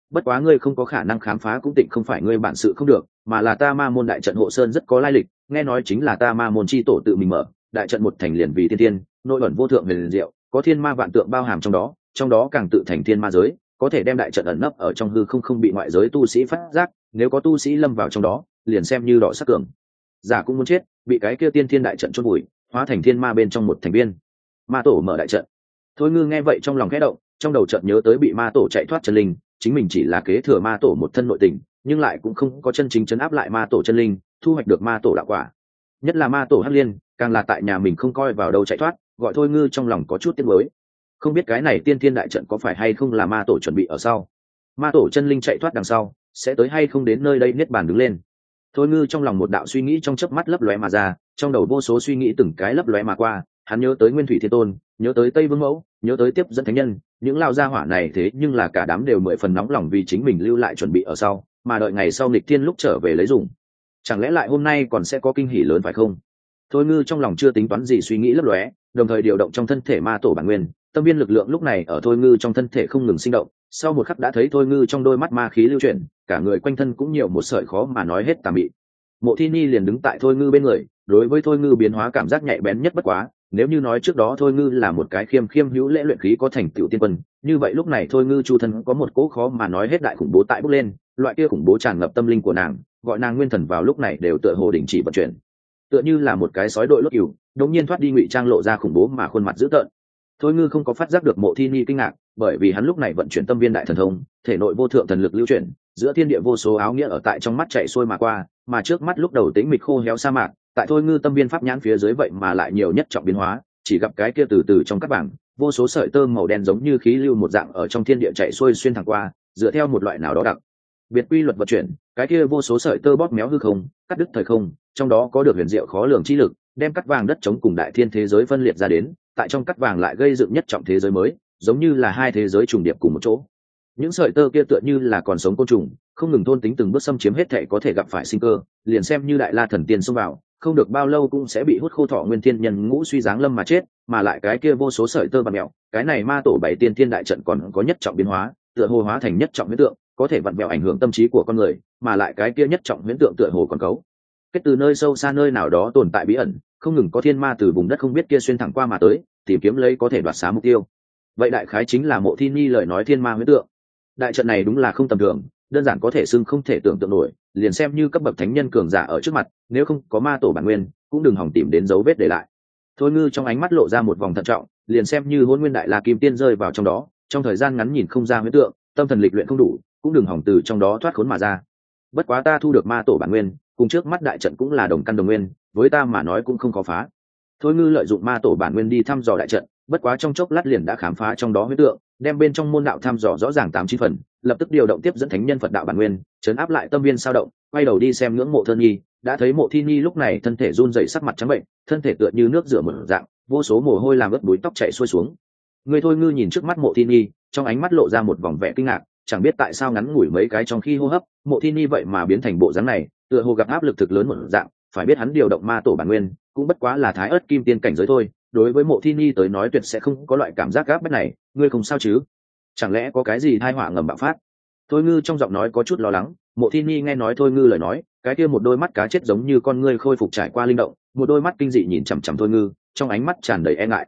bất quá ngươi không có khả năng khám phá cũng tịnh không phải ngươi bản sự không được, mà là ta ma môn đại trận hộ sơn rất có lai lịch, nghe nói chính là ta ma môn chi tổ tự mình mở, đại trận một thành liền vì tiên tiên, nội ẩn vô thượng về liền diệu, có thiên ma vạn tượng bao hàm trong đó càng tự thành thiên ma giới, có thể đem đại trận ẩn nấp ở trong hư không bị ngoại giới tu sĩ phát giác, nếu có tu sĩ lâm vào trong đó, liền xem như đỏ sắc cường giả cũng muốn chết, bị cái kia tiên thiên đại trận chôn vùi, hóa thành thiên ma bên trong một thành viên. Ma tổ mở đại trận. Thôi Ngư nghe vậy trong lòng khẽ động, trong đầu chợt nhớ tới bị ma tổ chạy thoát chân linh, chính mình chỉ là kế thừa ma tổ một thân nội tình, nhưng lại cũng không có chân chính trấn áp lại ma tổ chân linh, thu hoạch được ma tổ đạo quả. Nhất là ma tổ Hắc Liên, càng là tại nhà mình không coi vào đâu chạy thoát, gọi Thôi Ngư trong lòng có chút tiếc nuối. Không biết cái này tiên thiên đại trận có phải hay không là ma tổ chuẩn bị ở sau. Ma tổ chân linh chạy thoát đằng sau, sẽ tới hay không đến nơi đây niết bàn đứng lên. Thôi Ngư trong lòng một đạo suy nghĩ trong chớp mắt lấp lóe mà ra, trong đầu vô số suy nghĩ từng cái lấp lóe mà qua, hắn nhớ tới Nguyên Thủy Thiên Tôn, nhớ tới Tây Vương Mẫu, nhớ tới tiếp dẫn thánh nhân, những lao gia hỏa này thế nhưng là cả đám đều mười phần nóng lòng vì chính mình lưu lại chuẩn bị ở sau, mà đợi ngày sau nghịch thiên lúc trở về lấy dùng. Chẳng lẽ lại hôm nay còn sẽ có kinh hỉ lớn phải không? Thôi Ngư trong lòng chưa tính toán gì suy nghĩ lấp lóe, đồng thời điều động trong thân thể ma tổ bản nguyên, tâm viên lực lượng lúc này ở Thôi Ngư trong thân thể không ngừng sinh động, sau một khắc đã thấy Thôi Ngư trong đôi mắt ma khí lưu chuyển, cả người quanh thân cũng nhiều một sợi khó mà nói hết tà mị. Mộ Thi Ni liền đứng tại Thôi Ngư bên người, đối với Thôi Ngư biến hóa cảm giác nhạy bén nhất bất quá, nếu như nói trước đó Thôi Ngư là một cái khiêm khiêm hữu lễ luyện khí có thành tựu tiên quân, như vậy lúc này Thôi Ngư chu thân có một cỗ khó mà nói hết đại khủng bố tại bốc lên, loại kia khủng bố tràn ngập tâm linh của nàng, gọi nàng nguyên thần vào lúc này đều tựa hồ đình chỉ vận chuyển, tựa như là một cái sói đội lốt cừu, đột nhiên thoát đi ngụy trang lộ ra khủng bố mà khuôn mặt dữ tợn. Thôi Ngư không có phát giác được Mộ Thi Ni kinh ngạc, bởi vì hắn lúc này vận chuyển tâm viên đại thần thông, thể nội vô thượng thần lực lưu chuyển, giữa thiên địa vô số áo nghĩa ở tại trong mắt chạy xuôi mà qua, mà trước mắt lúc đầu tĩnh mịch khô héo sa mạc, tại Thôi Ngư tâm viên pháp nhãn phía dưới vậy mà lại nhiều nhất trọng biến hóa, chỉ gặp cái kia từ từ trong các bảng, vô số sợi tơ màu đen giống như khí lưu một dạng ở trong thiên địa chạy xuôi xuyên thẳng qua, dựa theo một loại nào đó đặc biệt quy luật vận chuyển, cái kia vô số sợi tơ bóp méo hư không, cắt đứt thời không, trong đó có được huyền diệu khó lường chi lực, đem cắt vàng đất chống cùng đại thiên thế giới phân liệt ra đến, tại trong cắt vàng lại gây dựng nhất trọng thế giới mới, giống như là hai thế giới trùng điệp cùng một chỗ. Những sợi tơ kia tựa như là còn sống côn trùng, không ngừng thôn tính từng bước xâm chiếm hết thể có thể gặp phải sinh cơ, liền xem như đại la thần tiên xông vào, không được bao lâu cũng sẽ bị hút khô thọ nguyên thiên nhân ngũ suy giáng lâm mà chết, mà lại cái kia vô số sợi tơ vặn mèo, cái này ma tổ bảy tiên thiên đại trận còn có nhất trọng biến hóa, tựa hồ hóa thành nhất trọng huyễn tượng, có thể vặn vẹo ảnh hưởng tâm trí của con người, mà lại cái kia nhất trọng huyễn tượng tựa hồ còn cấu kết từ nơi sâu xa nơi nào đó tồn tại bí ẩn, không ngừng có thiên ma từ vùng đất không biết kia xuyên thẳng qua mà tới, tìm kiếm lấy có thể đoạt xá mục tiêu. Vậy đại khái chính là Mộ Thi Ni lời nói thiên ma huyễn tượng. Đại trận này đúng là không tầm thường, đơn giản có thể xưng không thể tưởng tượng nổi, liền xem như cấp bậc thánh nhân cường giả ở trước mặt, nếu không có ma tổ bản nguyên, cũng đừng hòng tìm đến dấu vết để lại. Thôi Ngư trong ánh mắt lộ ra một vòng thận trọng, liền xem như Hỗn Nguyên Đại La Kim Tiên rơi vào trong đó, trong thời gian ngắn nhìn không ra huyễn tượng, tâm thần lịch luyện không đủ, cũng đừng hòng từ trong đó thoát khốn mà ra. Bất quá ta thu được ma tổ bản nguyên, cùng trước mắt đại trận cũng là đồng căn đồng nguyên, với ta mà nói cũng không có phá. Thôi Ngư lợi dụng ma tổ bản nguyên đi thăm dò đại trận, bất quá trong chốc lát liền đã khám phá trong đó huyễn tượng, đem bên trong môn đạo thăm dò rõ ràng 8-9 phần, lập tức điều động tiếp dẫn thánh nhân Phật đạo bản nguyên, trấn áp lại tâm viên sao động, quay đầu đi xem ngưỡng Mộ Thơ Nhi, đã thấy Mộ Thi Nhi lúc này thân thể run rẩy sắc mặt trắng bệnh, thân thể tựa như nước rửa một dạng, vô số mồ hôi làm ướt búi tóc chảy xuôi xuống. Người Thôi Ngư nhìn trước mắt Mộ Thi Nhi, trong ánh mắt lộ ra một vòng vẻ kinh ngạc, chẳng biết tại sao ngắn ngủi mấy cái trong khi hô hấp, Mộ Thi Nhi vậy mà biến thành bộ dáng này, tựa hồ gặp áp lực thực lớn một dạng, phải biết hắn điều động ma tổ bản nguyên, cũng bất quá là thái ớt kim tiên cảnh giới thôi, đối với Mộ Thi Ni tới nói tuyệt sẽ không có loại cảm giác gáp bách này. Ngươi không sao chứ? Chẳng lẽ có cái gì tai họa ngầm bạo phát? Thôi Ngư trong giọng nói có chút lo lắng. Mộ Thi Ni nghe nói Thôi Ngư lời nói, cái kia một đôi mắt cá chết giống như con ngươi khôi phục trải qua linh động, một đôi mắt kinh dị nhìn chằm chằm Thôi Ngư, trong ánh mắt tràn đầy e ngại.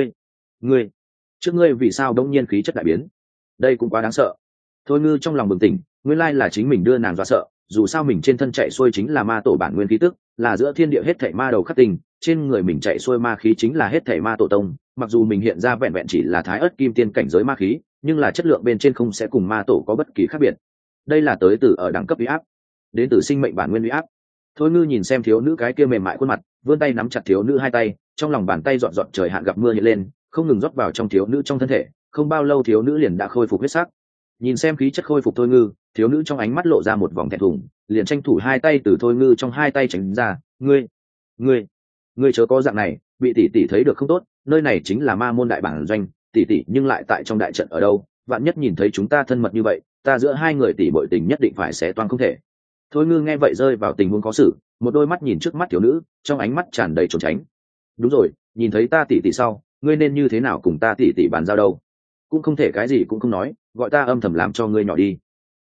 Ngươi, trước ngươi vì sao đống nhiên khí chất đại biến? Đây cũng quá đáng sợ. Thôi Ngư trong lòng bừng tỉnh, nguyên lai là chính mình đưa nàng dọa sợ, dù sao mình trên thân chạy xuôi chính là ma tổ bản nguyên khí tức, là giữa thiên địa hết thảy ma đầu khắc tình, trên người mình chạy xuôi ma khí chính là hết thảy ma tổ tông, mặc dù mình hiện ra vẹn vẹn chỉ là thái ớt kim tiên cảnh giới ma khí, nhưng là chất lượng bên trên không sẽ cùng ma tổ có bất kỳ khác biệt. Đây là tới từ ở đẳng cấp uy áp, đến từ sinh mệnh bản nguyên uy áp. Thôi Ngư nhìn xem thiếu nữ cái kia mềm mại khuôn mặt, vươn tay nắm chặt thiếu nữ hai tay, trong lòng bàn tay dọn dọn trời hạn gặp mưa hiện lên, không ngừng rót vào trong thiếu nữ trong thân thể, không bao lâu thiếu nữ liền đã khôi phục huyết sắc. Nhìn xem khí chất khôi phục Thôi Ngư, thiếu nữ trong ánh mắt lộ ra một vòng thẹn thùng, liền tranh thủ hai tay từ Thôi Ngư trong hai tay tránh ra. Ngươi chớ có dạng này, bị tỷ tỷ thấy được không tốt, nơi này chính là ma môn đại bản doanh, tỷ tỷ nhưng lại tại trong đại trận ở đâu, vạn nhất nhìn thấy chúng ta thân mật như vậy, ta giữa hai người tỷ bội tình nhất định phải xé toang không thể. Thôi Ngư nghe vậy rơi vào tình huống khó xử, một đôi mắt nhìn trước mắt thiếu nữ, trong ánh mắt tràn đầy trốn tránh. Đúng rồi, nhìn thấy ta tỷ tỷ sau, ngươi nên như thế nào cùng ta tỷ tỷ bàn giao đâu? Cũng không thể cái gì cũng không nói, gọi ta âm thầm làm cho ngươi nhỏ đi.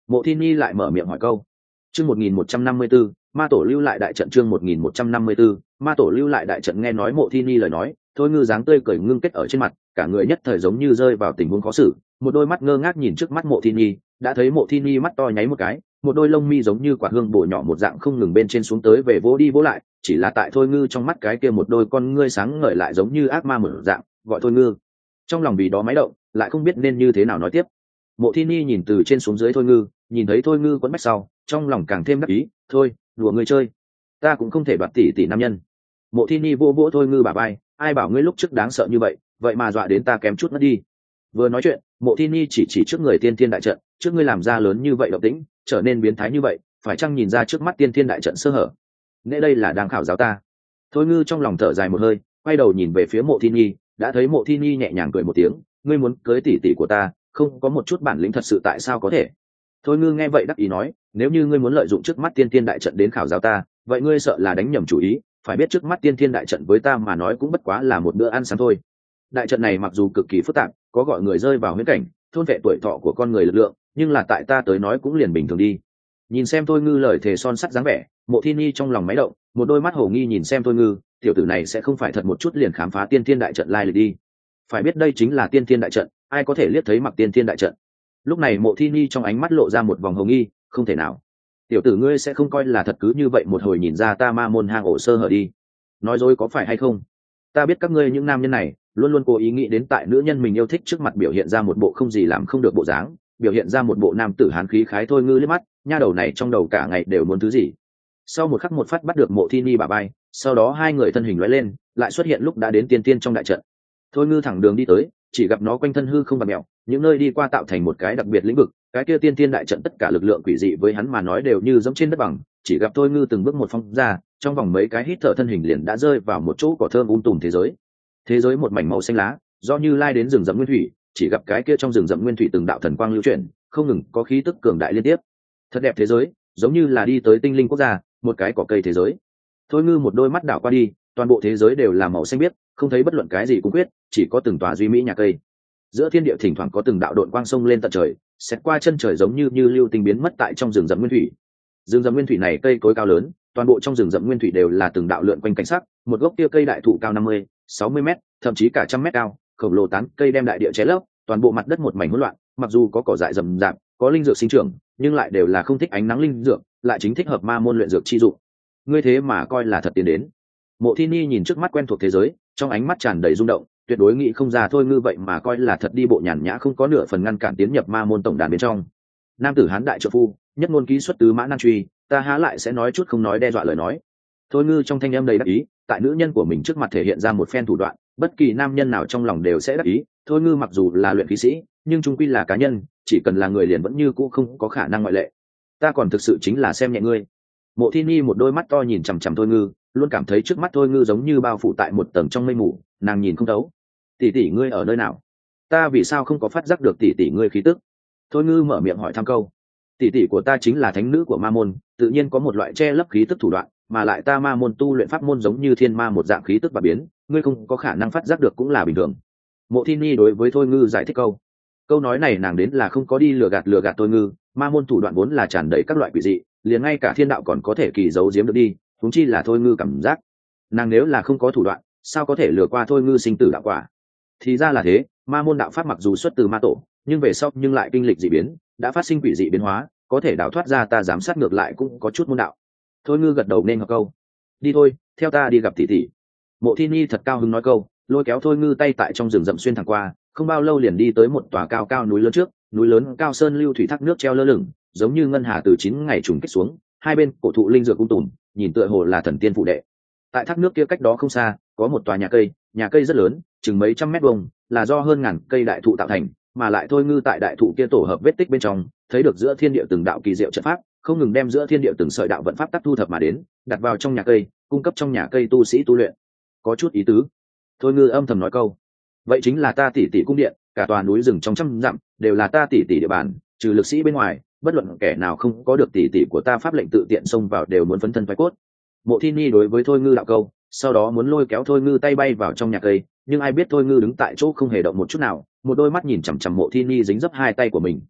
Mộ Thiên Nhi lại mở miệng hỏi câu. Chương 1154, ma tổ lưu lại đại trận. Chương 1154, ma tổ lưu lại đại trận. Nghe nói Mộ Thiên Nhi lời nói, Thôi Ngư dáng tươi cười ngưng kết ở trên mặt, cả người nhất thời giống như rơi vào tình huống khó xử, một đôi mắt ngơ ngác nhìn trước mắt Mộ Thiên Nhi, đã thấy Mộ Thiên Nhi mắt to nháy một cái, một đôi lông mi giống như quả hương bổ nhỏ một dạng không ngừng bên trên xuống tới về vỗ đi vỗ lại, chỉ là tại Thôi Ngư trong mắt cái kia một đôi con ngươi sáng ngời lại giống như ác ma một dạng, gọi Thôi Ngư. Trong lòng vì đó máy động, lại không biết nên như thế nào nói tiếp. Mộ Thiên Nhi nhìn từ trên xuống dưới Thôi Ngư, nhìn thấy Thôi Ngư quấn bách sau, trong lòng càng thêm đắc ý, thôi, đùa ngươi chơi, ta cũng không thể đoạt tỷ nam nhân. Mộ Thiên Nhi vô vỗ Thôi Ngư bả vai, ai bảo ngươi lúc trước đáng sợ như vậy, vậy mà dọa đến ta kém chút mất đi. Vừa nói chuyện, Mộ Thiên Nhi chỉ trước người tiên thiên đại trận, trước ngươi làm ra lớn như vậy động tĩnh, trở nên biến thái như vậy, phải chăng nhìn ra trước mắt tiên thiên đại trận sơ hở? Nghe đây là đang khảo giáo ta. Thôi Ngư trong lòng thở dài một hơi, quay đầu nhìn về phía Mộ Thiên Nhi, đã thấy Mộ Thiên Nhi nhẹ nhàng cười một tiếng, ngươi muốn cưới tỷ của ta, không có một chút bản lĩnh thật sự tại sao có thể? Thôi Ngư nghe vậy đắc ý nói, nếu như ngươi muốn lợi dụng trước mắt tiên thiên đại trận đến khảo giáo ta, vậy ngươi sợ là đánh nhầm chủ ý, phải biết trước mắt tiên thiên đại trận với ta mà nói cũng bất quá là một bữa ăn sáng thôi. Đại trận này mặc dù cực kỳ phức tạp, có gọi người rơi vào huyễn cảnh, thôn vệ tuổi thọ của con người lực lượng, nhưng là tại ta tới nói cũng liền bình thường đi. Nhìn xem Thôi Ngư lời thề son sắt dáng vẻ, Mộ Thiên Nhi trong lòng máy động, một đôi mắt hồ nghi nhìn xem Thôi Ngư, tiểu tử này sẽ không phải thật một chút liền khám phá tiên thiên đại trận lai lịch đi. Phải biết đây chính là tiên thiên đại trận, ai có thể liếc thấy mặc tiên thiên đại trận. Lúc này Mộ Thiên Nhi trong ánh mắt lộ ra một vòng hồ nghi, không thể nào. Tiểu tử ngươi sẽ không coi là thật cứ như vậy một hồi nhìn ra ta ma môn hang ổ sơ hở đi. Nói dối có phải hay không? Ta biết các ngươi những nam nhân này luôn luôn cố ý nghĩ đến tại nữ nhân mình yêu thích trước mặt biểu hiện ra một bộ không gì làm không được bộ dáng, biểu hiện ra một bộ nam tử hán khí khái. Thôi Ngư liếc mắt, nha đầu này trong đầu cả ngày đều muốn thứ gì. Sau một khắc một phát bắt được Mộ Thiên Nhi bả vai, sau đó hai người thân hình lóe lên, lại xuất hiện lúc đã đến tiên tiên trong đại trận. Thôi Ngư thẳng đường đi tới, chỉ gặp nó quanh thân hư không bạt mèo, những nơi đi qua tạo thành một cái đặc biệt lĩnh vực, cái kia tiên tiên đại trận tất cả lực lượng quỷ dị với hắn mà nói đều như giống trên đất bằng, chỉ gặp Thôi Ngư từng bước một phong ra, trong vòng mấy cái hít thở thân hình liền đã rơi vào một chỗ cỏ thơm tùm thế giới. Thế giới một mảnh màu xanh lá, do Như Lai đến rừng rậm nguyên thủy, chỉ gặp cái kia trong rừng rậm nguyên thủy từng đạo thần quang lưu chuyển, không ngừng có khí tức cường đại liên tiếp. Thật đẹp thế giới, giống như là đi tới tinh linh quốc gia, một cái cỏ cây thế giới. Thôi Ngư một đôi mắt đảo qua đi, toàn bộ thế giới đều là màu xanh biếc, không thấy bất luận cái gì cũng quyết, chỉ có từng tòa duy mỹ nhà cây. Giữa thiên địa thỉnh thoảng có từng đạo độn quang sông lên tận trời, xét qua chân trời giống như lưu tinh biến mất tại trong rừng rậm nguyên thủy. Rừng rậm nguyên thủy này cây cối cao lớn, toàn bộ trong rừng rậm nguyên thủy đều là từng đạo lượn quanh cảnh sắc, một gốc kia cây đại thụ cao 50, 60 mét, thậm chí cả trăm mét cao, khổng lồ tán cây đem đại địa che lấp, toàn bộ mặt đất một mảnh hỗn loạn, mặc dù có cỏ dại rậm rạp, có linh dược sinh trưởng, nhưng lại đều là không thích ánh nắng linh dược, lại chính thích hợp ma môn luyện dược chi dụng. Ngươi thế mà coi là thật tiến đến. Mộ Thiên Nhi nhìn trước mắt quen thuộc thế giới, trong ánh mắt tràn đầy rung động, tuyệt đối nghĩ không ra Thôi Ngư vậy mà coi là thật đi bộ nhàn nhã không có nửa phần ngăn cản tiến nhập ma môn tổng đàn bên trong. Nam tử hán đại trợ phu, nhất ngôn ký xuất tứ mã nan truy, ta há lại sẽ nói chút không nói đe dọa lời nói. Thôi Ngư trong thanh âm đầy đắc ý, tại nữ nhân của mình trước mặt thể hiện ra một phen thủ đoạn, bất kỳ nam nhân nào trong lòng đều sẽ đắc ý. Thôi Ngư mặc dù là luyện khí sĩ, nhưng trung quy là cá nhân, chỉ cần là người liền vẫn như cũ không có khả năng ngoại lệ. Ta còn thực sự chính là xem nhẹ ngươi. Mộ Thiên Nhi một đôi mắt to nhìn chằm chằm Thôi Ngư, luôn cảm thấy trước mắt Thôi Ngư giống như bao phủ tại một tầng trong mây mù, nàng nhìn không thấu. Tỷ tỷ ngươi ở nơi nào? Ta vì sao không có phát giác được tỷ tỷ ngươi khí tức? Thôi Ngư mở miệng hỏi thăm câu. Tỷ tỷ của ta chính là thánh nữ của ma môn, tự nhiên có một loại che lấp khí tức thủ đoạn, mà lại ta ma môn tu luyện pháp môn giống như thiên ma một dạng khí tức và biến, ngươi không có khả năng phát giác được cũng là bình thường. Mộ Thiên Nhi đối với Thôi Ngư giải thích câu. Câu nói này nàng đến là không có đi lừa gạt Thôi Ngư, ma môn thủ đoạn vốn là tràn đầy các loại quỷ dị, liền ngay cả thiên đạo còn có thể kỳ giấu giếm được đi, huống chi là Thôi Ngư cảm giác. Nàng nếu là không có thủ đoạn, sao có thể lừa qua Thôi Ngư sinh tử đạo quả? Thì ra là thế, ma môn đạo pháp mặc dù xuất từ ma tổ, nhưng về sau nhưng lại kinh lịch dị biến, đã phát sinh quỷ dị biến hóa, có thể đào thoát ra ta giám sát ngược lại cũng có chút môn đạo. Thôi Ngư gật đầu nên hợp câu. Đi thôi, theo ta đi gặp tỷ tỷ. Mộ Thiên Nhi thật cao hứng nói câu, lôi kéo Thôi Ngư tay tại trong rừng rậm xuyên thẳng qua, không bao lâu liền đi tới một tòa cao cao núi lớn trước, núi lớn cao sơn lưu thủy thác nước treo lơ lửng, giống như ngân hà từ 9 ngày trùng kích xuống, hai bên cổ thụ linh dược tùm, nhìn tựa hồ là thần tiên phụ đệ. Tại thác nước kia cách đó không xa, có một tòa nhà cây rất lớn, chừng mấy trăm mét vuông, là do hơn ngàn cây đại thụ tạo thành, mà lại Thôi Ngư tại đại thụ kia tổ hợp vết tích bên trong, thấy được giữa thiên địa từng đạo kỳ diệu trận pháp, không ngừng đem giữa thiên địa từng sợi đạo vận pháp tắc thu thập mà đến, đặt vào trong nhà cây, cung cấp trong nhà cây tu sĩ tu luyện. Có chút ý tứ. Thôi Ngư âm thầm nói câu. Vậy chính là ta tỷ tỷ cung điện, cả tòa núi rừng trong trăm dặm đều là ta tỷ tỷ địa bàn, trừ lực sĩ bên ngoài, bất luận kẻ nào không có được tỷ tỷ của ta pháp lệnh tự tiện xông vào đều muốn phấn thân phái cốt. Mộ Thiên Nhi đối với Thôi Ngư đạo câu, sau đó muốn lôi kéo Thôi Ngư tay bay vào trong nhà cây, nhưng ai biết Thôi Ngư đứng tại chỗ không hề động một chút nào, một đôi mắt nhìn chằm chằm Mộ Thiên Nhi dính dấp hai tay của mình.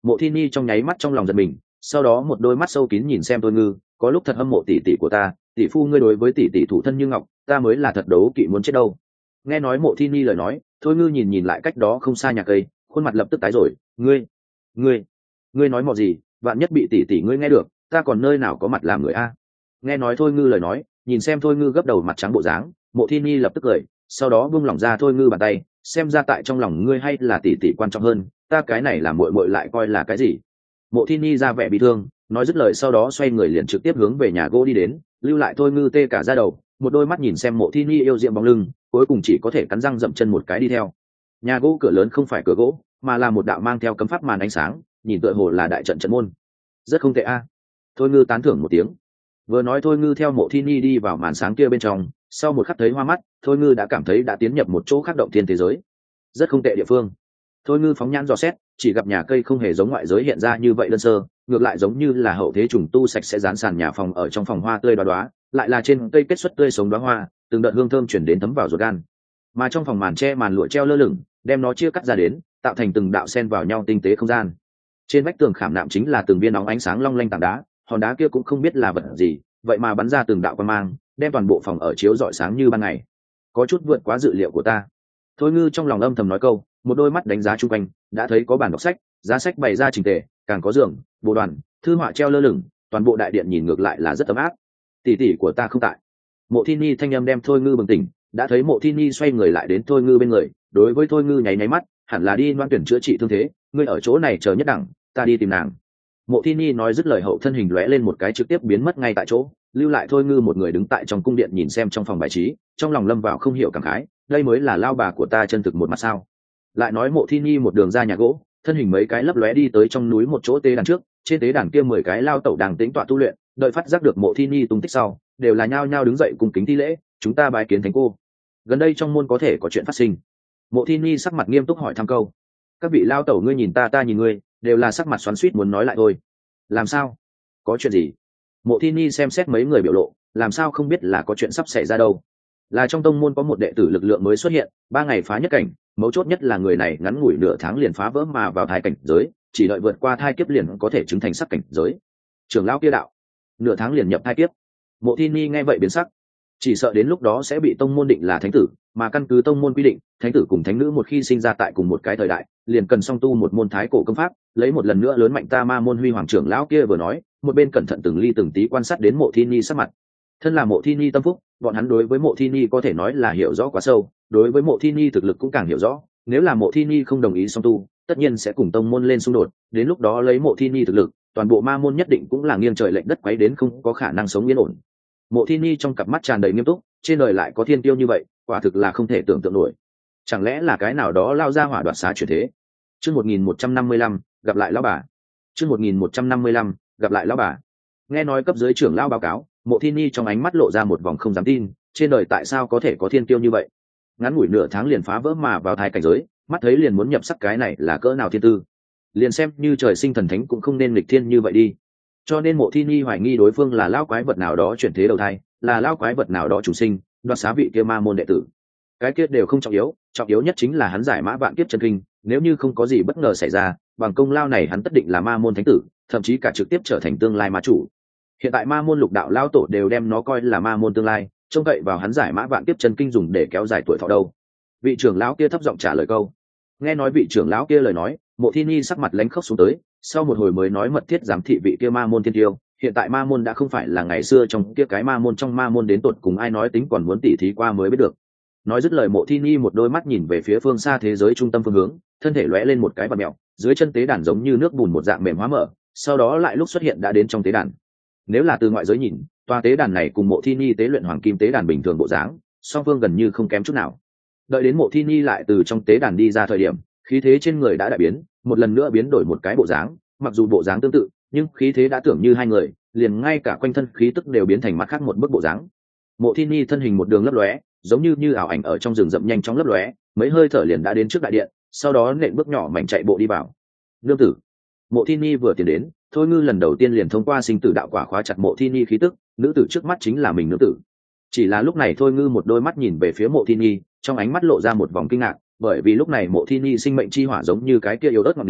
Mộ Thi Ni trong nháy mắt trong lòng giật mình, sau đó một đôi mắt sâu kín nhìn xem Thôi Ngư, có lúc thật hâm mộ tỷ tỷ của ta, tỷ phu ngươi đối với tỷ tỷ thủ thân như ngọc, ta mới là thật đấu kỵ muốn chết đâu. Nghe nói Mộ Thi Ni lời nói, Thôi Ngư nhìn nhìn lại cách đó không xa nhà cây, khuôn mặt lập tức tái rồi, ngươi nói mọ gì, vạn nhất bị tỷ tỷ ngươi nghe được, ta còn nơi nào có mặt làm người a. Nghe nói Thôi Ngư lời nói, nhìn xem Thôi Ngư gấp đầu mặt trắng bộ dáng, Mộ Thi Ni lập tức cười, sau đó buông lỏng ra Thôi Ngư bàn tay, xem ra tại trong lòng ngươi hay là tỷ tỷ quan trọng hơn, ta cái này là muội muội lại coi là cái gì. Mộ Thi Ni ra vẻ bị thương, nói dứt lời sau đó xoay người liền trực tiếp hướng về nhà gỗ đi đến, lưu lại Thôi Ngư tê cả da đầu, một đôi mắt nhìn xem Mộ Thi Ni yêu diệm bóng lưng, cuối cùng chỉ có thể cắn răng dậm chân một cái đi theo. Nhà gỗ cửa lớn không phải cửa gỗ, mà là một đạo mang theo cấm pháp màn ánh sáng, nhìn tựa hồ là đại trận trận môn. Rất không tệ a. Thôi Ngư tán thưởng một tiếng. Vừa nói Thôi Ngư theo Mộ Thi Ni đi vào màn sáng kia bên trong, sau một khắc thấy hoa mắt, Thôi Ngư đã cảm thấy đã tiến nhập một chỗ khác động thiên thế giới. Rất không tệ địa phương. Thôi Ngư phóng nhãn dò xét, chỉ gặp nhà cây không hề giống ngoại giới hiện ra như vậy đơn sơ, ngược lại giống như là hậu thế trùng tu sạch sẽ dán sàn nhà phòng ở trong phòng hoa tươi đóa, lại là trên cây kết xuất tươi sống đóa hoa, từng đợt hương thơm chuyển đến thấm vào ruột gan. Mà trong phòng màn tre màn lụa treo lơ lửng, đem nó chia cắt ra đến, tạo thành từng đạo xen vào nhau tinh tế không gian. Trên vách tường khảm nạm chính là từng viên nóng ánh sáng long lanh tảng đá, hòn đá kia cũng không biết là vật gì, vậy mà bắn ra từng đạo quang mang, đem toàn bộ phòng ở chiếu rọi sáng như ban ngày. Có chút vượt quá dự liệu của ta. Thôi Ngư trong lòng âm thầm nói câu, một đôi mắt đánh giá chung quanh, đã thấy có bản đọc sách, giá sách bày ra chỉnh tề, càng có giường, bộ đoàn, thư họa treo lơ lửng, toàn bộ đại điện nhìn ngược lại là rất ấm áp. Tỷ tỷ của ta không tại. Mộ Thi Ni thanh âm đem Thôi Ngư bừng tỉnh, đã thấy Mộ Thi Ni xoay người lại đến Thôi Ngư bên người, đối với Thôi Ngư nháy nháy mắt, hẳn là đi loan tuyển chữa trị thương thế, ngươi ở chỗ này chờ nhất đẳng, ta đi tìm nàng. Mộ Thi Ni nói dứt lời hậu thân hình lóe lên một cái trực tiếp biến mất ngay tại chỗ, lưu lại Thôi Ngư một người đứng tại trong cung điện nhìn xem trong phòng bài trí, trong lòng lâm vào không hiểu cảm khái, đây mới là lao bà của ta chân thực một mặt sao. Lại nói Mộ Thi Ni một đường ra nhà gỗ, thân hình mấy cái lấp lóe đi tới trong núi một chỗ tế đàn trước, trên tế đàn kia 10 cái lao tẩu đang tĩnh tọa tu luyện, đợi phát giác được Mộ Thi Ni tung tích sau, đều là nhao nhao đứng dậy cùng kính thi lễ, chúng ta bái kiến thánh cô. Gần đây trong môn có thể có chuyện phát sinh. Mộ Thi Ni sắc mặt nghiêm túc hỏi thăm câu. Các vị lao tẩu ngươi nhìn ta ta nhìn ngươi, đều là sắc mặt xoắn xuýt muốn nói lại thôi. Làm sao? Có chuyện gì? Mộ Thi Ni xem xét mấy người biểu lộ, làm sao không biết là có chuyện sắp xảy ra đâu. Là trong tông môn có một đệ tử lực lượng mới xuất hiện, 3 ngày phá nhất cảnh, mấu chốt nhất là người này ngắn ngủi nửa tháng liền phá vỡ mà vào thai cảnh giới, chỉ đợi vượt qua thai kiếp liền có thể chứng thành sắc cảnh giới. Trưởng lão kia đạo, nửa tháng liền nhập thai kiếp. Mộ Thi Ni nghe vậy biến sắc, chỉ sợ đến lúc đó sẽ bị tông môn định là thánh tử, mà căn cứ tông môn quy định, thánh tử cùng thánh nữ một khi sinh ra tại cùng một cái thời đại, liền cần song tu một môn thái cổ công pháp, lấy một lần nữa lớn mạnh ta ma môn huy hoàng. Trưởng lão kia vừa nói, một bên cẩn thận từng ly từng tí quan sát đến Mộ Thi Ni sắc mặt. Thân là Mộ Thi Ni tâm phúc, bọn hắn đối với Mộ Thi Ni có thể nói là hiểu rõ quá sâu, đối với Mộ Thi Ni thực lực cũng càng hiểu rõ, nếu là Mộ Thi Ni không đồng ý song tu, tất nhiên sẽ cùng tông môn lên xung đột, đến lúc đó lấy Mộ Thi Ni thực lực, toàn bộ ma môn nhất định cũng là nghiêng trời lệch đất quấy đến không có khả năng sống yên ổn. Mộ Thi Ni trong cặp mắt tràn đầy nghiêm túc, trên đời lại có thiên tiêu như vậy, quả thực là không thể tưởng tượng nổi. Chẳng lẽ là cái nào đó lao ra hỏa đoạt xá chuyển thế? Chương 1155, gặp lại lão bà. Chương 1155, gặp lại lão bà. Nghe nói cấp dưới trưởng lão báo cáo, Mộ Thi Ni trong ánh mắt lộ ra một vòng không dám tin, trên đời tại sao có thể có thiên tiêu như vậy? Ngắn ngủi nửa tháng liền phá vỡ mà vào thai cảnh giới, mắt thấy liền muốn nhập sắc, cái này là cỡ nào thiên tư? Liền xem như trời sinh thần thánh cũng không nên nghịch thiên như vậy đi. Cho nên Mộ Thi Ni hoài nghi đối phương là lão quái vật nào đó chuyển thế đầu thai, là lão quái vật nào đó chủ sinh, đoạt xá vị kia ma môn đệ tử. Cái kia đều không trọng yếu nhất chính là hắn giải mã vạn kiếp chân kinh, nếu như không có gì bất ngờ xảy ra, bằng công lao này hắn tất định là ma môn thánh tử, thậm chí cả trực tiếp trở thành tương lai ma chủ. Hiện tại ma môn lục đạo lao tổ đều đem nó coi là ma môn tương lai, trông cậy vào hắn giải mã vạn kiếp chân kinh dùng để kéo dài tuổi thọ đâu. Vị trưởng lão kia thấp giọng trả lời câu. Nghe nói vị trưởng lão kia lời nói, Mộ Thi Ni sắc mặt lánh khóc xuống tới, sau một hồi mới nói mật thiết giám thị vị kia ma môn thiên tiêu. Hiện tại ma môn đã không phải là ngày xưa trong kia cái ma môn, trong ma môn đến tột cùng ai nói tính còn muốn tỉ thí qua mới biết được. Nói dứt lời, Mộ Thi Ni một đôi mắt nhìn về phía phương xa thế giới trung tâm phương hướng, thân thể lóe lên một cái vặn mèo, dưới chân tế đàn giống như nước bùn một dạng mềm hóa mở, sau đó lại lúc xuất hiện đã đến trong tế đàn. Nếu là từ ngoại giới nhìn, tòa tế đàn này cùng Mộ Thi Ni tế luyện hoàng kim tế đàn bình thường bộ dáng, song phương gần như không kém chút nào. Đợi đến Mộ Thi Ni lại từ trong tế đàn đi ra thời điểm, khí thế trên người đã đại biến, một lần nữa biến đổi một cái bộ dáng, mặc dù bộ dáng tương tự, nhưng khí thế đã tưởng như hai người, liền ngay cả quanh thân khí tức đều biến thành mặt khác một bức bộ dáng. Mộ Thi Ni thân hình một đường lấp lóe, giống như ảo ảnh ở trong rừng rậm nhanh chóng lấp lóe, mấy hơi thở liền đã đến trước đại điện, sau đó nện bước nhỏ mảnh chạy bộ đi vào. Nương tử. Mộ Thi Ni vừa tiến đến, Thôi Ngư lần đầu tiên liền thông qua sinh tử đạo quả khóa chặt Mộ Thi Ni khí tức, nữ tử trước mắt chính là mình nữ tử. Chỉ là lúc này Thôi Ngư một đôi mắt nhìn về phía Mộ Thi Ni, trong ánh mắt lộ ra một vòng kinh ngạc, bởi vì lúc này Mộ Thi Ni sinh mệnh chi hỏa giống như cái kia yếu ớt ngọn đến,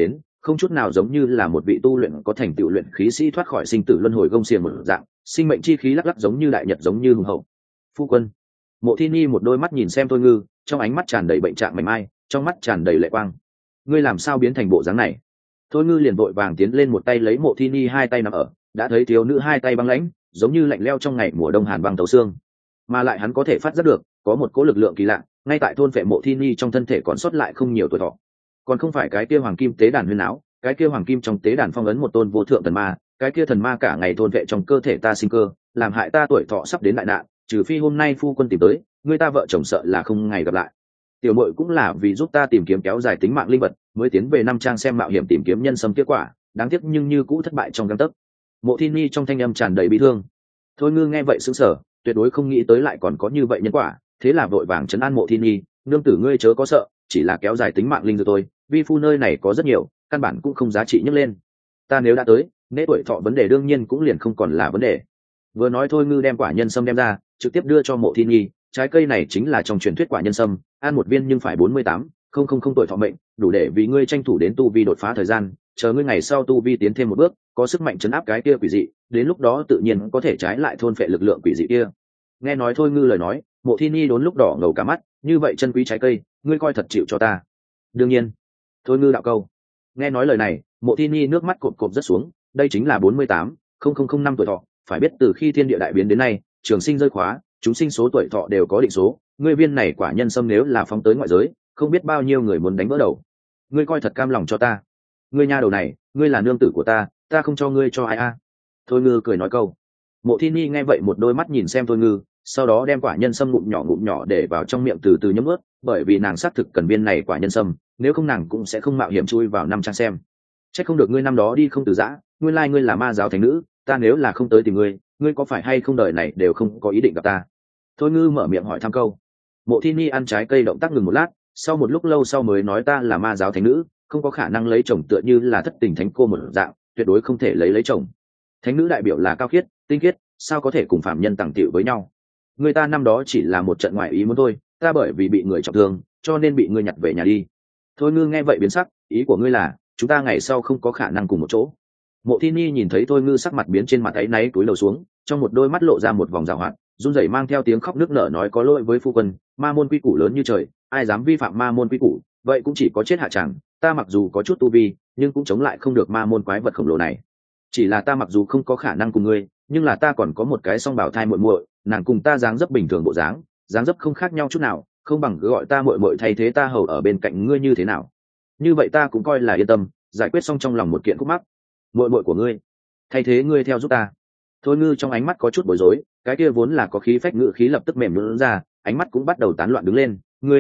không chút nào giống như là một vị tu luyện có thành tựu luyện khí sĩ thoát khỏi sinh tử luân hồi gông xiềng một dạng, sinh mệnh chi khí lắc lắc giống như đại nhật, giống như hùng hậu. Phu quân. Mộ Thiên Nhi một đôi mắt nhìn xem Thôi Ngư, trong ánh mắt tràn đầy bệnh trạng mảnh mai, trong mắt tràn đầy lệ quang. Ngươi làm sao biến thành bộ dáng này? Thôi Ngư liền vội vàng tiến lên một tay lấy Mộ Thiên Nhi hai tay nắm ở, đã thấy thiếu nữ hai tay băng lãnh, giống như lạnh leo trong ngày mùa đông hàn băng thấu xương, mà lại hắn có thể phát giác được có một cỗ lực lượng kỳ lạ ngay tại thôn vệ Mộ Thiên Nhi trong thân thể còn sót lại không nhiều tuổi thọ. Còn không phải cái kia hoàng kim tế đàn huyên áo, cái kia hoàng kim trong tế đàn phong ấn một tôn vô thượng thần ma, cái kia thần ma cả ngày thôn vệ trong cơ thể ta sinh cơ, làm hại ta tuổi thọ sắp đến đại nạn, trừ phi hôm nay phu quân tìm tới, người ta vợ chồng sợ là không ngày gặp lại. Tiểu muội cũng là vì giúp ta tìm kiếm kéo dài tính mạng linh vật, mới tiến về Nam Trang xem mạo hiểm tìm kiếm nhân sâm kết quả, đáng tiếc nhưng như cũ thất bại trong gang tấc. Mộ Thiên Nhi trong thanh âm tràn đầy bi thương. Thôi Ngư nghe vậy sững sờ, tuyệt đối không nghĩ tới lại còn có như vậy nhân quả, thế là vội vàng trấn an Mộ Thiên Nhi, nương tử ngươi chớ có sợ, chỉ là kéo dài tính mạng linh dược thôi, vi phu nơi này có rất nhiều, căn bản cũng không giá trị nhấc lên. Ta nếu đã tới, nễ tuổi thọ vấn đề đương nhiên cũng liền không còn là vấn đề. Vừa nói Thôi Ngư đem quả nhân sâm đem ra, trực tiếp đưa cho Mộ Thiên Nhi, trái cây này chính là trong truyền thuyết quả nhân sâm, ăn một viên nhưng phải 48, không tuổi thọ mệnh, đủ để vì ngươi tranh thủ đến tu vi đột phá thời gian, chờ ngươi ngày sau tu vi tiến thêm một bước, có sức mạnh chấn áp cái kia quỷ dị, đến lúc đó tự nhiên có thể trái lại thôn phệ lực lượng quỷ dị kia. Nghe nói Thôi Ngư lời nói, Mộ Thiên Nhi đốn lúc đỏ ngầu cả mắt, như vậy chân quý trái cây, ngươi coi thật chịu cho ta. Đương nhiên. Thôi Ngư đạo câu. Nghe nói lời này, Mộ Thiên Nhi nước mắt cộp cộp rất xuống, đây chính là 48, năm tuổi thọ, phải biết từ khi thiên địa đại biến đến nay, trường sinh rơi khóa, chúng sinh số tuổi thọ đều có định số, ngươi viên này quả nhân sâm nếu là phóng tới ngoại giới, không biết bao nhiêu người muốn đánh vỡ đầu. Ngươi coi thật cam lòng cho ta. Ngươi nha đầu này, ngươi là nương tử của ta, ta không cho ngươi cho ai a. Thôi Ngư cười nói câu. Mộ Thiên Nhi nghe vậy một đôi mắt nhìn xem Thôi Ngư, sau đó đem quả nhân sâm ngụm nhỏ để vào trong miệng từ từ nhấm ướt, bởi vì nàng xác thực cần viên này quả nhân sâm, nếu không nàng cũng sẽ không mạo hiểm chui vào Nam Trang xem. Chắc không được ngươi năm đó đi không từ giã, nguyên lai ngươi là ma giáo thánh nữ, ta nếu là không tới tìm ngươi, ngươi có phải hay không đời này đều không có ý định gặp ta. Thôi Ngư mở miệng hỏi thăm câu. Mộ Thiên Nhi ăn trái cây động tác ngừng một lát, sau một lúc lâu sau mới nói ta là ma giáo thánh nữ, không có khả năng lấy chồng, tựa như là thất tình thánh cô một dạng, tuyệt đối không thể lấy chồng. Thánh nữ đại biểu là cao khiết, tinh khiết, sao có thể cùng phạm nhân tàng tiệu với nhau. Người ta năm đó chỉ là một trận ngoại ý muốn thôi, ta bởi vì bị người trọng thương, cho nên bị ngươi nhặt về nhà đi. Thôi Ngư nghe vậy biến sắc, ý của ngươi là chúng ta ngày sau không có khả năng cùng một chỗ. Mộ Thiên Nhi nhìn thấy Thôi Ngư sắc mặt biến trên mặt áy náy, túi đầu xuống, trong một đôi mắt lộ ra một vòng giảo hoạt, run rẩy mang theo tiếng khóc nức nở nói có lỗi với phu quân, ma môn quy củ lớn như trời, ai dám vi phạm ma môn quy củ, vậy cũng chỉ có chết hạ tràng. Ta mặc dù có chút tu vi, nhưng cũng chống lại không được ma môn quái vật khổng lồ này. Chỉ là ta mặc dù không có khả năng cùng ngươi, nhưng là ta còn có một cái song bảo thai muội muội, nàng cùng ta dáng dấp bình thường bộ dáng, dáng dấp không khác nhau chút nào, không bằng cứ gọi ta muội muội thay thế ta hầu ở bên cạnh ngươi như thế nào. Như vậy ta cũng coi là yên tâm, giải quyết xong trong lòng một kiện khúc mắc. Muội muội của ngươi, thay thế ngươi theo giúp ta. Thôi Ngư trong ánh mắt có chút bối rối, cái kia vốn là có khí phách ngự khí lập tức mềm nhũn ra, ánh mắt cũng bắt đầu tán loạn đứng lên.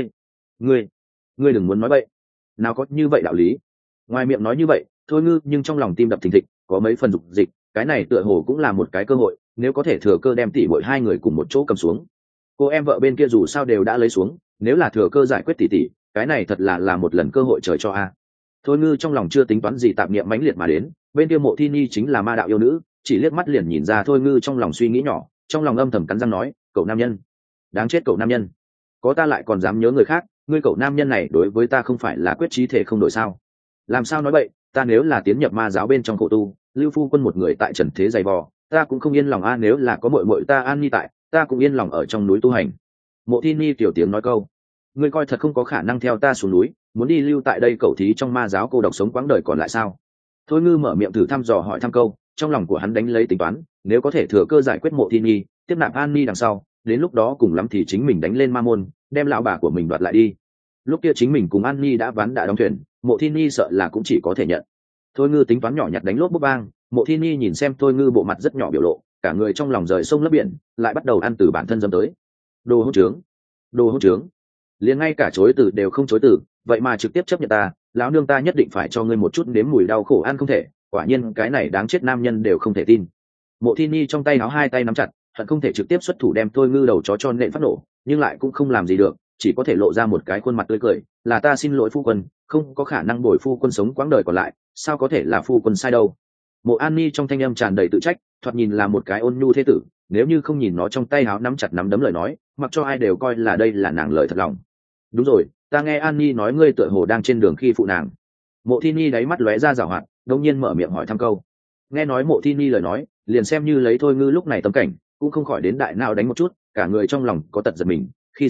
Ngươi đừng muốn nói bậy, nào có như vậy đạo lý. Ngoài miệng nói như vậy, Thôi Ngư nhưng trong lòng tim đập thình thịch, có mấy phần dục dịch, cái này tựa hồ cũng là một cái cơ hội, nếu có thể thừa cơ đem tỷ muội hai người cùng một chỗ cầm xuống. Cô em vợ bên kia dù sao đều đã lấy xuống, nếu là thừa cơ giải quyết tỷ, cái này thật là một lần cơ hội trời cho a. Thôi Ngư trong lòng chưa tính toán gì tạp niệm mãnh liệt mà đến, bên kia Mộ Thiên Nhi chính là ma đạo yêu nữ, chỉ liếc mắt liền nhìn ra Thôi Ngư trong lòng suy nghĩ nhỏ, trong lòng âm thầm cắn răng nói, cậu nam nhân, đáng chết cậu nam nhân, có ta lại còn dám nhớ người khác, ngươi cậu nam nhân này đối với ta không phải là quyết chí thể không đổi sao? Làm sao nói vậy, ta nếu là tiến nhập ma giáo bên trong khổ tu, lưu phu quân một người tại trần thế dày vò, ta cũng không yên lòng a, nếu là có muội muội ta an nhi tại, ta cũng yên lòng ở trong núi tu hành. Mộ Thiên Nhi tiểu tiếng nói câu, ngươi coi thật không có khả năng theo ta xuống núi, muốn đi lưu tại đây cẩu thí trong ma giáo cô độc sống quãng đời còn lại sao? Thôi Ngư mở miệng thử thăm dò hỏi thăm câu, trong lòng của hắn đánh lấy tính toán, nếu có thể thừa cơ giải quyết Mộ Thiên Nhi, tiếp nạp an nhi đằng sau, đến lúc đó cùng lắm thì chính mình đánh lên ma môn, đem lão bà của mình đoạt lại đi. Lúc kia chính mình cùng an nhi đã ván đã đóng thuyền, Mộ Thiên Nhi sợ là cũng chỉ có thể nhận. Thôi Ngư tính toán nhỏ nhặt đánh lốp bốc bang, Mộ Thiên Nhi nhìn xem Thôi Ngư bộ mặt rất nhỏ biểu lộ, cả người trong lòng rời sông lấp biển, lại bắt đầu ăn từ bản thân dâm tới. Đồ hỗn trướng, liền ngay cả chối từ đều không chối từ, vậy mà trực tiếp chấp nhận ta, lão nương ta nhất định phải cho ngươi một chút nếm mùi đau khổ ăn không thể, quả nhiên cái này đáng chết nam nhân đều không thể tin. Mộ Thiên Nhi trong tay áo hai tay nắm chặt, hận không thể trực tiếp xuất thủ đem Thôi Ngư đầu chó cho nện phát nổ, nhưng lại cũng không làm gì được, chỉ có thể lộ ra một cái khuôn mặt tươi cười, là ta xin lỗi phu quân, không có khả năng bồi phu quân sống quãng đời còn lại, sao có thể là phu quân sai đâu. Mộ An Nhi trong thanh âm tràn đầy tự trách, thoạt nhìn là một cái ôn nhu thế tử, nếu như không nhìn nó trong tay áo nắm chặt nắm đấm lời nói, mặc cho ai đều coi là đây là nàng lời thật lòng. Đúng rồi, ta nghe An Nhi nói ngươi tựa hồ đang trên đường khi phụ nàng. Mộ Thi Ni đáy mắt lóe ra giảo hoạt, đông nhiên mở miệng hỏi thăm câu. Nghe nói Mộ Thi Ni lời nói, liền xem như lấy Thôi Ngư lúc này tâm cảnh, cũng không khỏi đến đại nào đánh một chút, cả người trong lòng có tật giật mình.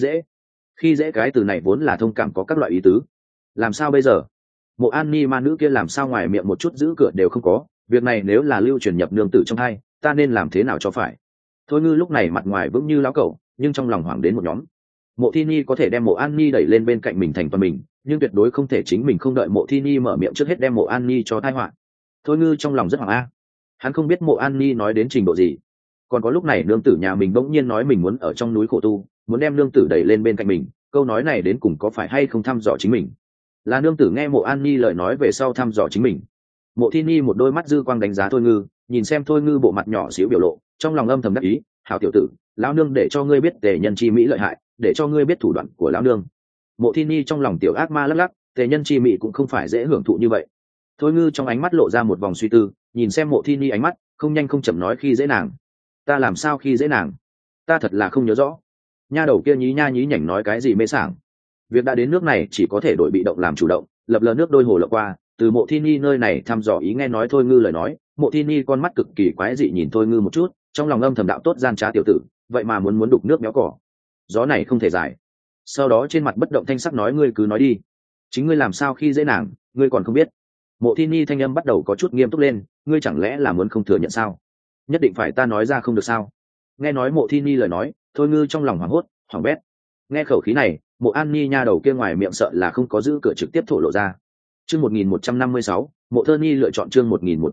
Khi dễ cái từ này vốn là thông cảm có các loại ý tứ. Làm sao bây giờ? Mộ An Ni ma nữ kia làm sao ngoài miệng một chút giữ cửa đều không có, việc này nếu là lưu truyền nhập nương tử trong hai, ta nên làm thế nào cho phải? Thôi Ngư lúc này mặt ngoài vững như lão cẩu, nhưng trong lòng hoảng đến một nhóm. Mộ Thi Ni có thể đem Mộ An Ni đẩy lên bên cạnh mình thành toàn mình, nhưng tuyệt đối không thể chính mình không đợi Mộ Thi Ni mở miệng trước hết đem Mộ An Ni cho tai họa. Thôi Ngư trong lòng rất hoảng a, hắn không biết Mộ An Ni nói đến trình độ gì. Còn có lúc này nương tử nhà mình bỗng nhiên nói mình muốn ở trong núi khổ tu, muốn đem nương tử đẩy lên bên cạnh mình, câu nói này đến cùng có phải hay không thăm dò chính mình? Là nương tử nghe Mộ An Ni lời nói về sau thăm dò chính mình. Mộ Thi Ni một đôi mắt dư quang đánh giá Thôi Ngư, nhìn xem Thôi Ngư bộ mặt nhỏ xíu biểu lộ, trong lòng âm thầm đắc ý, hảo tiểu tử, lão nương để cho ngươi biết tề nhân chi mỹ lợi hại, để cho ngươi biết thủ đoạn của lão nương. Mộ Thi Ni trong lòng tiểu ác ma lắc lắc, tề nhân chi mỹ cũng không phải dễ hưởng thụ như vậy. Thôi Ngư trong ánh mắt lộ ra một vòng suy tư, nhìn xem Mộ Thi Ni ánh mắt, không nhanh không chậm nói khi dễ nàng. Ta làm sao khi dễ nàng? Ta thật là không nhớ rõ. Nha đầu kia nhí nha nhí nhảnh nói cái gì mê sảng. Việc đã đến nước này chỉ có thể đổi bị động làm chủ động, lập lờ nước đôi hồ lộng qua, từ Mộ Thi Ni nơi này thăm dò ý nghe nói Thôi Ngư lời nói, Mộ Thi Ni con mắt cực kỳ quái dị nhìn Thôi Ngư một chút, trong lòng âm thầm đạo tốt gian trá tiểu tử, vậy mà muốn đục nước béo cỏ. Gió này không thể dài. Sau đó trên mặt bất động thanh sắc nói ngươi cứ nói đi, chính ngươi làm sao khi dễ nàng, ngươi còn không biết. Mộ Thi Ni thanh âm bắt đầu có chút nghiêm túc lên, ngươi chẳng lẽ là muốn không thừa nhận sao? Nhất định phải ta nói ra không được sao? Nghe nói Mộ Thi Ni lời nói, Thôi Ngư trong lòng hoảng hốt, hoảng bét. Nghe khẩu khí này, Mộ An Ni nha đầu kia ngoài miệng sợ là không có giữ cửa trực tiếp thổ lộ ra. Chương 1156, Mộ Thơ Ni lựa chọn chương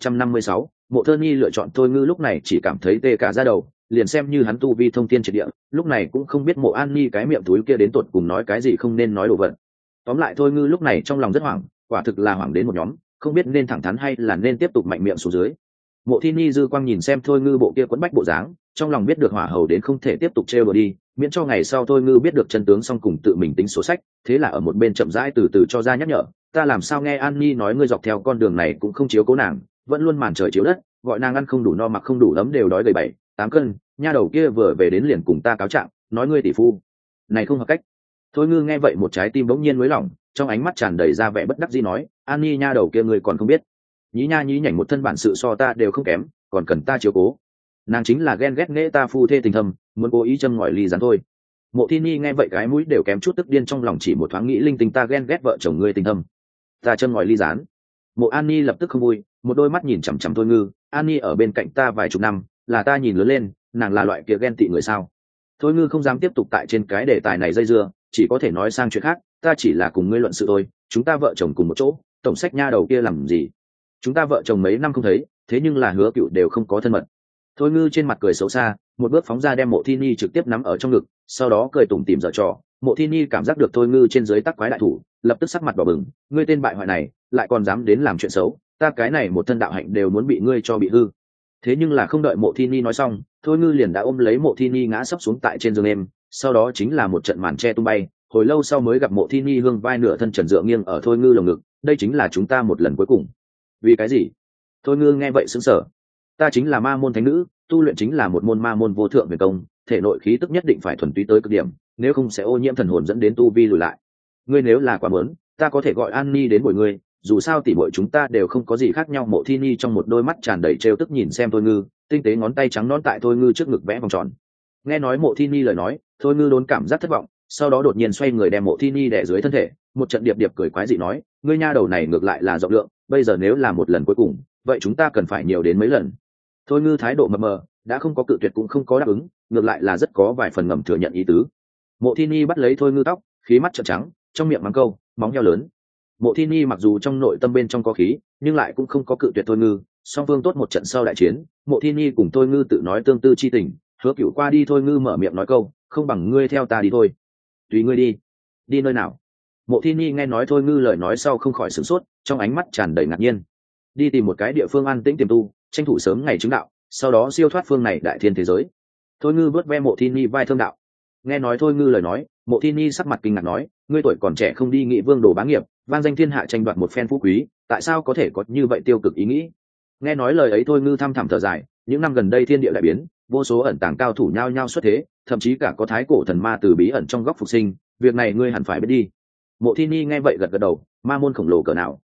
1156, Mộ Thơ Ni lựa chọn Thôi Ngư lúc này chỉ cảm thấy tê cả da đầu, liền xem như hắn tu vi thông thiên triệt địa, lúc này cũng không biết Mộ An Ni cái miệng túi kia đến tột cùng nói cái gì không nên nói đồ vật. Tóm lại Thôi Ngư lúc này trong lòng rất hoảng, quả thực là hoảng đến một nhóm, không biết nên thẳng thắn hay là nên tiếp tục mạnh miệng xuống dưới. Mộ Thi Ni dư quang nhìn xem Thôi Ngư bộ kia quấn bách bộ dáng, trong lòng biết được hỏa hầu đến không thể tiếp tục trêu đùa đi, miễn cho ngày sau Thôi Ngư biết được chân tướng xong cùng tự mình tính sổ sách, thế là ở một bên chậm rãi từ từ cho ra nhắc nhở, ta làm sao nghe An Ni nói ngươi dọc theo con đường này cũng không chiếu cố nàng, vẫn luôn màn trời chiếu đất, gọi nàng ăn không đủ no mặc không đủ ấm đều đói gầy 7-8 cân, nha đầu kia vừa về đến liền cùng ta cáo trạng, nói ngươi tỷ phu này không hợp cách. Thôi Ngư nghe vậy một trái tim bỗng nhiên nới lỏng, trong ánh mắt tràn đầy ra vẻ bất đắc dĩ nói, An Ni nha đầu kia ngươi còn không biết, nhí nha nhí nhảnh một thân bản sự so ta đều không kém, còn cần ta chiếu cố. Nàng chính là ghen ghét nghệ ta phu thê tình thâm, muốn cố ý châm ngòi ly rắn thôi. Mộ Thi Ni nghe vậy cái mũi đều kém chút tức điên, trong lòng chỉ một thoáng nghĩ linh tinh ta ghen ghét vợ chồng ngươi tình thâm, ta châm ngòi ly rán. Mộ An Ni lập tức không vui, một đôi mắt nhìn chằm chằm Thôi Ngư, An Ni ở bên cạnh ta vài chục năm, là ta nhìn lớn lên, nàng là loại kia ghen tị người sao? Thôi Ngư không dám tiếp tục tại trên cái đề tài này dây dưa, chỉ có thể nói sang chuyện khác, ta chỉ là cùng ngươi luận sự thôi, chúng ta vợ chồng cùng một chỗ, tổng sách nha đầu kia làm gì? Chúng ta vợ chồng mấy năm không thấy, thế nhưng là Hứa Cựu đều không có thân mật. Thôi Ngư trên mặt cười xấu xa, một bước phóng ra đem Mộ Thi Ni trực tiếp nắm ở trong ngực, sau đó cười tủm tỉm giở trò. Mộ Thi Ni cảm giác được Thôi Ngư trên dưới tắc quái đại thủ, lập tức sắc mặt đỏ bừng, ngươi tên bại hoại này, lại còn dám đến làm chuyện xấu, ta cái này một thân đạo hạnh đều muốn bị ngươi cho bị hư. Thế nhưng là không đợi Mộ Thi Ni nói xong, Thôi Ngư liền đã ôm lấy Mộ Thi Ni ngã sấp xuống tại trên giường em, sau đó chính là một trận màn che tung bay, hồi lâu sau mới gặp Mộ Thi Ni hương vai nửa thân trần dựa nghiêng ở Thôi Ngư lồng ngực, đây chính là chúng ta một lần cuối cùng. Vì cái gì? Thôi Ngư nghe vậy sững sờ. Ta chính là ma môn thánh nữ, tu luyện chính là một môn ma môn vô thượng huyền công, thể nội khí tức nhất định phải thuần túy tới cực điểm, nếu không sẽ ô nhiễm thần hồn dẫn đến tu vi lùi lại. Ngươi nếu là quá muốn, ta có thể gọi An Ni đến bồi ngươi, dù sao tỉ muội chúng ta đều không có gì khác nhau. Mộ Thi Ni trong một đôi mắt tràn đầy trêu tức nhìn xem Thôi Ngư, tinh tế ngón tay trắng nõn tại Thôi Ngư trước ngực vẽ vòng tròn. Nghe nói Mộ Thi Ni lời nói, Thôi Ngư đốn cảm giác thất vọng, sau đó đột nhiên xoay người đem Mộ Thi Ni đè dưới thân thể, một trận điệp điệp cười quái dị nói, ngươi nha đầu này ngược lại là rộng lượng, bây giờ nếu là một lần cuối cùng, vậy chúng ta cần phải nhiều đến mấy lần. Thôi Ngư thái độ mập mờ, đã không có cự tuyệt cũng không có đáp ứng, ngược lại là rất có vài phần ngầm thừa nhận ý tứ. Mộ Thi Ni bắt lấy Thôi Ngư tóc, khí mắt trợn trắng, trong miệng mắng câu móng heo lớn. Mộ Thi Ni mặc dù trong nội tâm bên trong có khí, nhưng lại cũng không có cự tuyệt Thôi Ngư. Song phương tốt một trận sau đại chiến, Mộ Thi Ni cùng Thôi Ngư tự nói tương tư chi tình, Hứa Cựu qua đi. Thôi Ngư mở miệng nói câu, không bằng ngươi theo ta đi thôi. Tùy ngươi đi. Đi nơi nào? Mộ Thi Ni nghe nói Thôi Ngư lời nói sau không khỏi sửng sốt, trong ánh mắt tràn đầy ngạc nhiên. Đi tìm một cái địa phương an tĩnh tiềm tu, tranh thủ sớm ngày chứng đạo, sau đó siêu thoát phương này đại thiên thế giới. Thôi Ngư vớt ve Mộ Thi Ni vai thương đạo. Nghe nói Thôi Ngư lời nói, Mộ Thi Ni sắc mặt kinh ngạc nói, ngươi tuổi còn trẻ không đi nghị vương đồ bá nghiệp, vang danh thiên hạ tranh đoạt một phen phú quý, tại sao có thể có như vậy tiêu cực ý nghĩ? Nghe nói lời ấy Thôi Ngư thăm thẳm thở dài, những năm gần đây thiên địa đại biến, vô số ẩn tàng cao thủ nhao nhao xuất thế, thậm chí cả có thái cổ thần ma từ bí ẩn trong góc phục sinh, việc này ngươi hẳn phải biết đi. Mộ Thi Ni nghe vậy gật gật đầu, ma môn khổng lồ cỡ nào,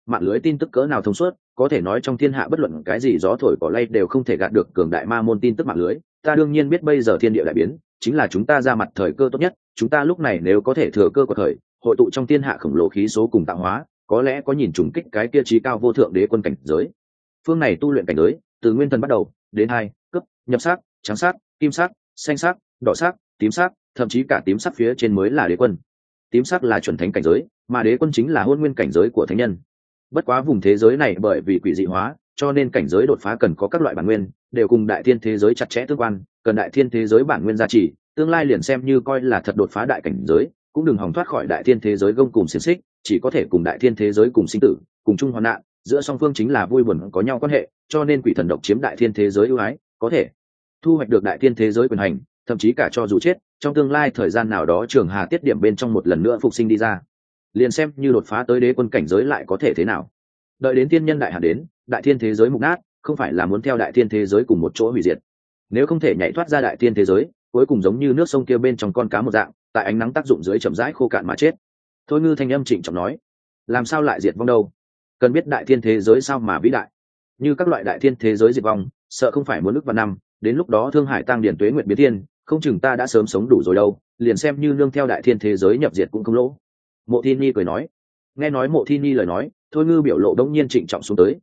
mạng lưới tin tức cỡ nào thông suốt, có thể nói trong thiên hạ bất luận cái gì gió thổi cỏ lay đều không thể gạt được cường đại ma môn tin tức mạng lưới. Ta đương nhiên biết bây giờ thiên địa đại biến, chính là chúng ta ra mặt thời cơ tốt nhất. Chúng ta lúc này nếu có thể thừa cơ của thời, hội tụ trong thiên hạ khổng lồ khí số cùng tạo hóa, có lẽ có nhìn trùng kích cái kia chí cao vô thượng đế quân cảnh giới. Phương này tu luyện cảnh giới, từ nguyên thần bắt đầu, đến hai cấp, nhập sắc, trắng sắc, kim sắc, xanh sắc, đỏ sắc, tím sắc, thậm chí cả tím sắc phía trên mới là đế quân. Tím sắc là chuẩn thánh cảnh giới, mà đế quân chính là hôn nguyên cảnh giới của thánh nhân. Bất quá vùng thế giới này bởi vì quỷ dị hóa, cho nên cảnh giới đột phá cần có các loại bản nguyên, đều cùng đại thiên thế giới chặt chẽ tương quan, cần đại thiên thế giới bản nguyên gia trì, tương lai liền xem như coi là thật đột phá đại cảnh giới, cũng đừng hòng thoát khỏi đại thiên thế giới gông cùng xiềng xích, chỉ có thể cùng đại thiên thế giới cùng sinh tử, cùng chung hoạn nạn, giữa song phương chính là vui buồn có nhau quan hệ, cho nên quỷ thần độc chiếm đại thiên thế giới ưu ái, có thể thu hoạch được đại thiên thế giới quyền hành, thậm chí cả cho dù chết, trong tương lai thời gian nào đó Trường Hà tiết điểm bên trong một lần nữa phục sinh đi ra, liền xem như đột phá tới đế quân cảnh giới lại có thể thế nào. Đợi đến tiên nhân đại hạn đến, đại thiên thế giới mục nát, không phải là muốn theo đại thiên thế giới cùng một chỗ hủy diệt. Nếu không thể nhảy thoát ra đại thiên thế giới, cuối cùng giống như nước sông kia bên trong con cá một dạng, tại ánh nắng tác dụng dưới chậm rãi khô cạn mà chết. Thôi Ngư thanh âm trịnh trọng nói, làm sao lại diệt vong đâu? Cần biết đại thiên thế giới sao mà vĩ đại. Như các loại đại thiên thế giới diệt vong, sợ không phải muốn ức vạn năm, đến lúc đó Thương Hải tăng điển tuế nguyệt biến thiên, không chừng ta đã sớm sống đủ rồi đâu, liền xem như nương theo đại thiên thế giới nhập diệt cũng không lỗ. Mộ Thiên Nhi cười nói. Nghe nói Mộ Thiên Nhi lời nói, Thôi Ngư biểu lộ đống nhiên trịnh trọng xuống tới,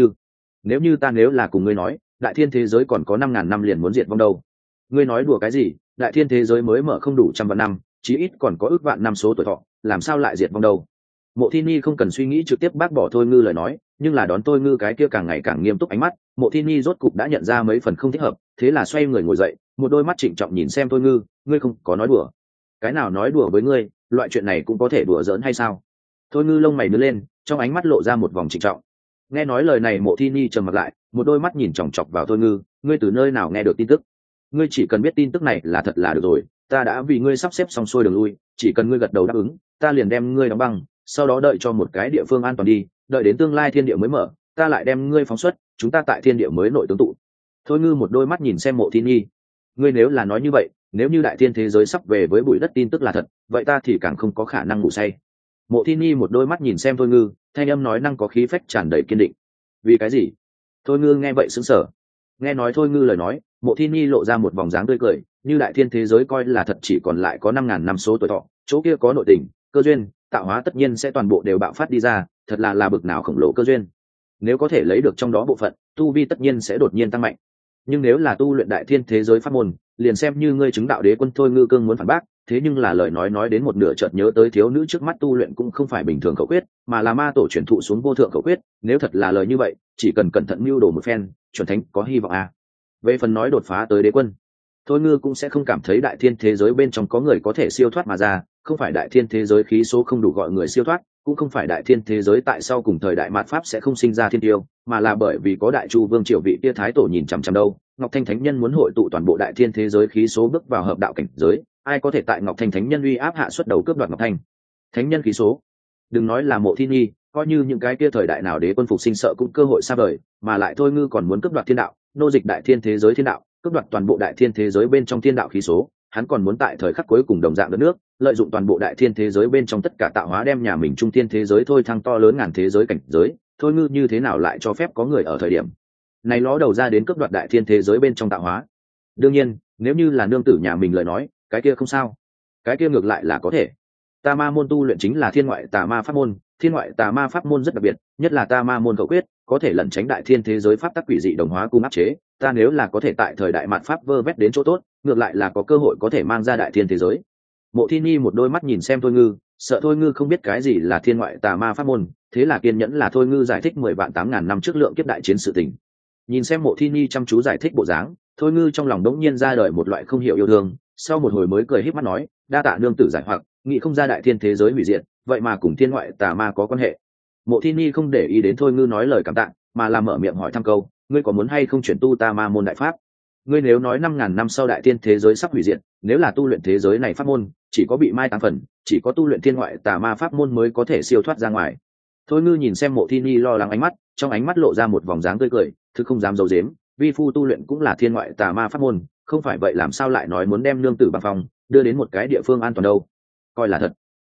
nếu như ta nếu là cùng ngươi nói, đại thiên thế giới còn có 5.000 năm liền muốn diệt vong đâu. Ngươi nói đùa cái gì? Đại thiên thế giới mới mở không đủ 100 vạn năm, chí ít còn có ước vạn năm số tuổi thọ, làm sao lại diệt vong đâu? Mộ Thiên Nhi không cần suy nghĩ trực tiếp bác bỏ Thôi Ngư lời nói, nhưng là đón Thôi Ngư cái kia càng ngày càng nghiêm túc ánh mắt, Mộ Thiên Nhi rốt cục đã nhận ra mấy phần không thích hợp, thế là xoay người ngồi dậy, một đôi mắt trịnh trọng nhìn xem Thôi Ngư, ngươi không có nói đùa. Cái nào nói đùa với ngươi, loại chuyện này cũng có thể đùa giỡn hay sao? Thôi Ngư lông mày nhướng lên, trong ánh mắt lộ ra một vòng trịnh trọng. Nghe nói lời này Mộ Thiên Nhi trầm mặt lại, một đôi mắt nhìn chòng chọc vào Thôi Ngư, ngươi từ nơi nào nghe được tin tức? Ngươi chỉ cần biết tin tức này là thật là được rồi, ta đã vì ngươi sắp xếp xong xuôi đường lui, chỉ cần ngươi gật đầu đáp ứng, ta liền đem ngươi đóng băng, sau đó đợi cho một cái địa phương an toàn đi, đợi đến tương lai thiên địa mới mở, ta lại đem ngươi phóng xuất, chúng ta tại thiên địa mới nội tương tụ. Thôi Ngư một đôi mắt nhìn xem Mộ Thiên Nhi, ngươi nếu là nói như vậy, nếu như đại thiên thế giới sắp về với bụi đất tin tức là thật, vậy ta thì càng không có khả năng ngủ say. Mộ Thiên Nhi một đôi mắt nhìn xem Thôi Ngư, thanh âm nói năng có khí phách tràn đầy kiên định. Vì cái gì? Thôi Ngư nghe vậy sững sờ. Nghe nói Thôi Ngư lời nói, Mộ Thiên Nhi lộ ra một vòng dáng tươi cười, như đại thiên thế giới coi là thật chỉ còn lại có 5.000 năm số tuổi thọ, chỗ kia có nội tình, cơ duyên, tạo hóa tất nhiên sẽ toàn bộ đều bạo phát đi ra, thật là bực nào khổng lồ cơ duyên. Nếu có thể lấy được trong đó bộ phận, tu vi tất nhiên sẽ đột nhiên tăng mạnh. Nhưng nếu là tu luyện đại thiên thế giới pháp môn, liền xem như ngươi chứng đạo đế quân. Thôi Ngư cương muốn phản bác, thế nhưng là lời nói đến một nửa chợt nhớ tới thiếu nữ trước mắt tu luyện cũng không phải bình thường khẩu quyết, mà là ma tổ truyền thụ xuống vô thượng khẩu quyết, nếu thật là lời như vậy, chỉ cần cẩn thận mưu đồ một phen, chuẩn thánh có hy vọng à. Về phần nói đột phá tới đế quân, Thôi Ngư cũng sẽ không cảm thấy đại thiên thế giới bên trong có người có thể siêu thoát mà ra, không phải đại thiên thế giới khí số không đủ gọi người siêu thoát, cũng không phải đại thiên thế giới tại sau cùng thời đại mạt pháp sẽ không sinh ra thiên tiêu, mà là bởi vì có đại chu vương triều vị tia thái tổ nhìn chằm chằm đâu. Ngọc Thanh Thánh Nhân muốn hội tụ toàn bộ đại thiên thế giới khí số bước vào hợp đạo cảnh giới, ai có thể tại Ngọc Thanh Thánh Nhân uy áp hạ xuất đầu cướp đoạt Ngọc Thanh Thánh Nhân khí số. Đừng nói là Mộ Thiên Nhi, coi như những cái kia thời đại nào đế quân phục sinh sợ cũng cơ hội xa vời, mà lại Thôi Ngư còn muốn cướp đoạt thiên đạo, nô dịch đại thiên thế giới thiên đạo, cướp đoạt toàn bộ đại thiên thế giới bên trong thiên đạo khí số, hắn còn muốn tại thời khắc cuối cùng đồng dạng đất nước, lợi dụng toàn bộ đại thiên thế giới bên trong tất cả tạo hóa đem nhà mình trung thiên thế giới thôi thăng to lớn ngàn thế giới cảnh giới. Thôi Ngư như thế nào lại cho phép có người ở thời điểm này ló đầu ra đến cướp đoạt đại thiên thế giới bên trong tạo hóa? Đương nhiên, nếu như là nương tử nhà mình lời nói, cái kia không sao, cái kia ngược lại là có thể. Ta ma môn tu luyện chính là thiên ngoại tà ma pháp môn, thiên ngoại tà ma pháp môn rất đặc biệt, nhất là ta ma môn khẩu quyết, có thể lẩn tránh đại thiên thế giới pháp tắc quỷ dị đồng hóa cùng áp chế. Ta nếu là có thể tại thời đại mạt pháp vơ vét đến chỗ tốt, ngược lại là có cơ hội có thể mang ra đại thiên thế giới. Mộ Thiên Nhi một đôi mắt nhìn xem Thôi Ngư, sợ Thôi Ngư không biết cái gì là thiên ngoại tà ma pháp môn, thế là kiên nhẫn là Thôi Ngư giải thích 10 vạn 8.000 năm trước lượng kiếp đại chiến sự tình. Nhìn xem Mộ Thiên Nhi chăm chú giải thích bộ dáng, Thôi Ngư trong lòng đống nhiên ra đời một loại không hiểu yêu thương, sau một hồi mới cười híp mắt nói, đa tạ nương tử giải hoặc, nghĩ không ra đại thiên thế giới hủy diệt, vậy mà cùng thiên ngoại tà ma có quan hệ. Mộ Thiên Nhi không để ý đến Thôi Ngư nói lời cảm tạ, mà là mở miệng hỏi thăm câu, ngươi có muốn hay không chuyển tu ta ma môn đại pháp? Ngươi nếu nói 5.000 năm sau đại thiên thế giới sắp hủy diệt, nếu là tu luyện thế giới này pháp môn, chỉ có bị mai táng phần, chỉ có tu luyện thiên ngoại tà ma pháp môn mới có thể siêu thoát ra ngoài. Thôi Ngư nhìn xem Mộ Thiên Nhi lo lắng ánh mắt, trong ánh mắt lộ ra một vòng dáng tươi cười, thứ không dám giấu giếm, vi phu tu luyện cũng là thiên ngoại tà ma pháp môn, không phải vậy làm sao lại nói muốn đem nương tử bằng phòng đưa đến một cái địa phương an toàn đâu? Coi là thật.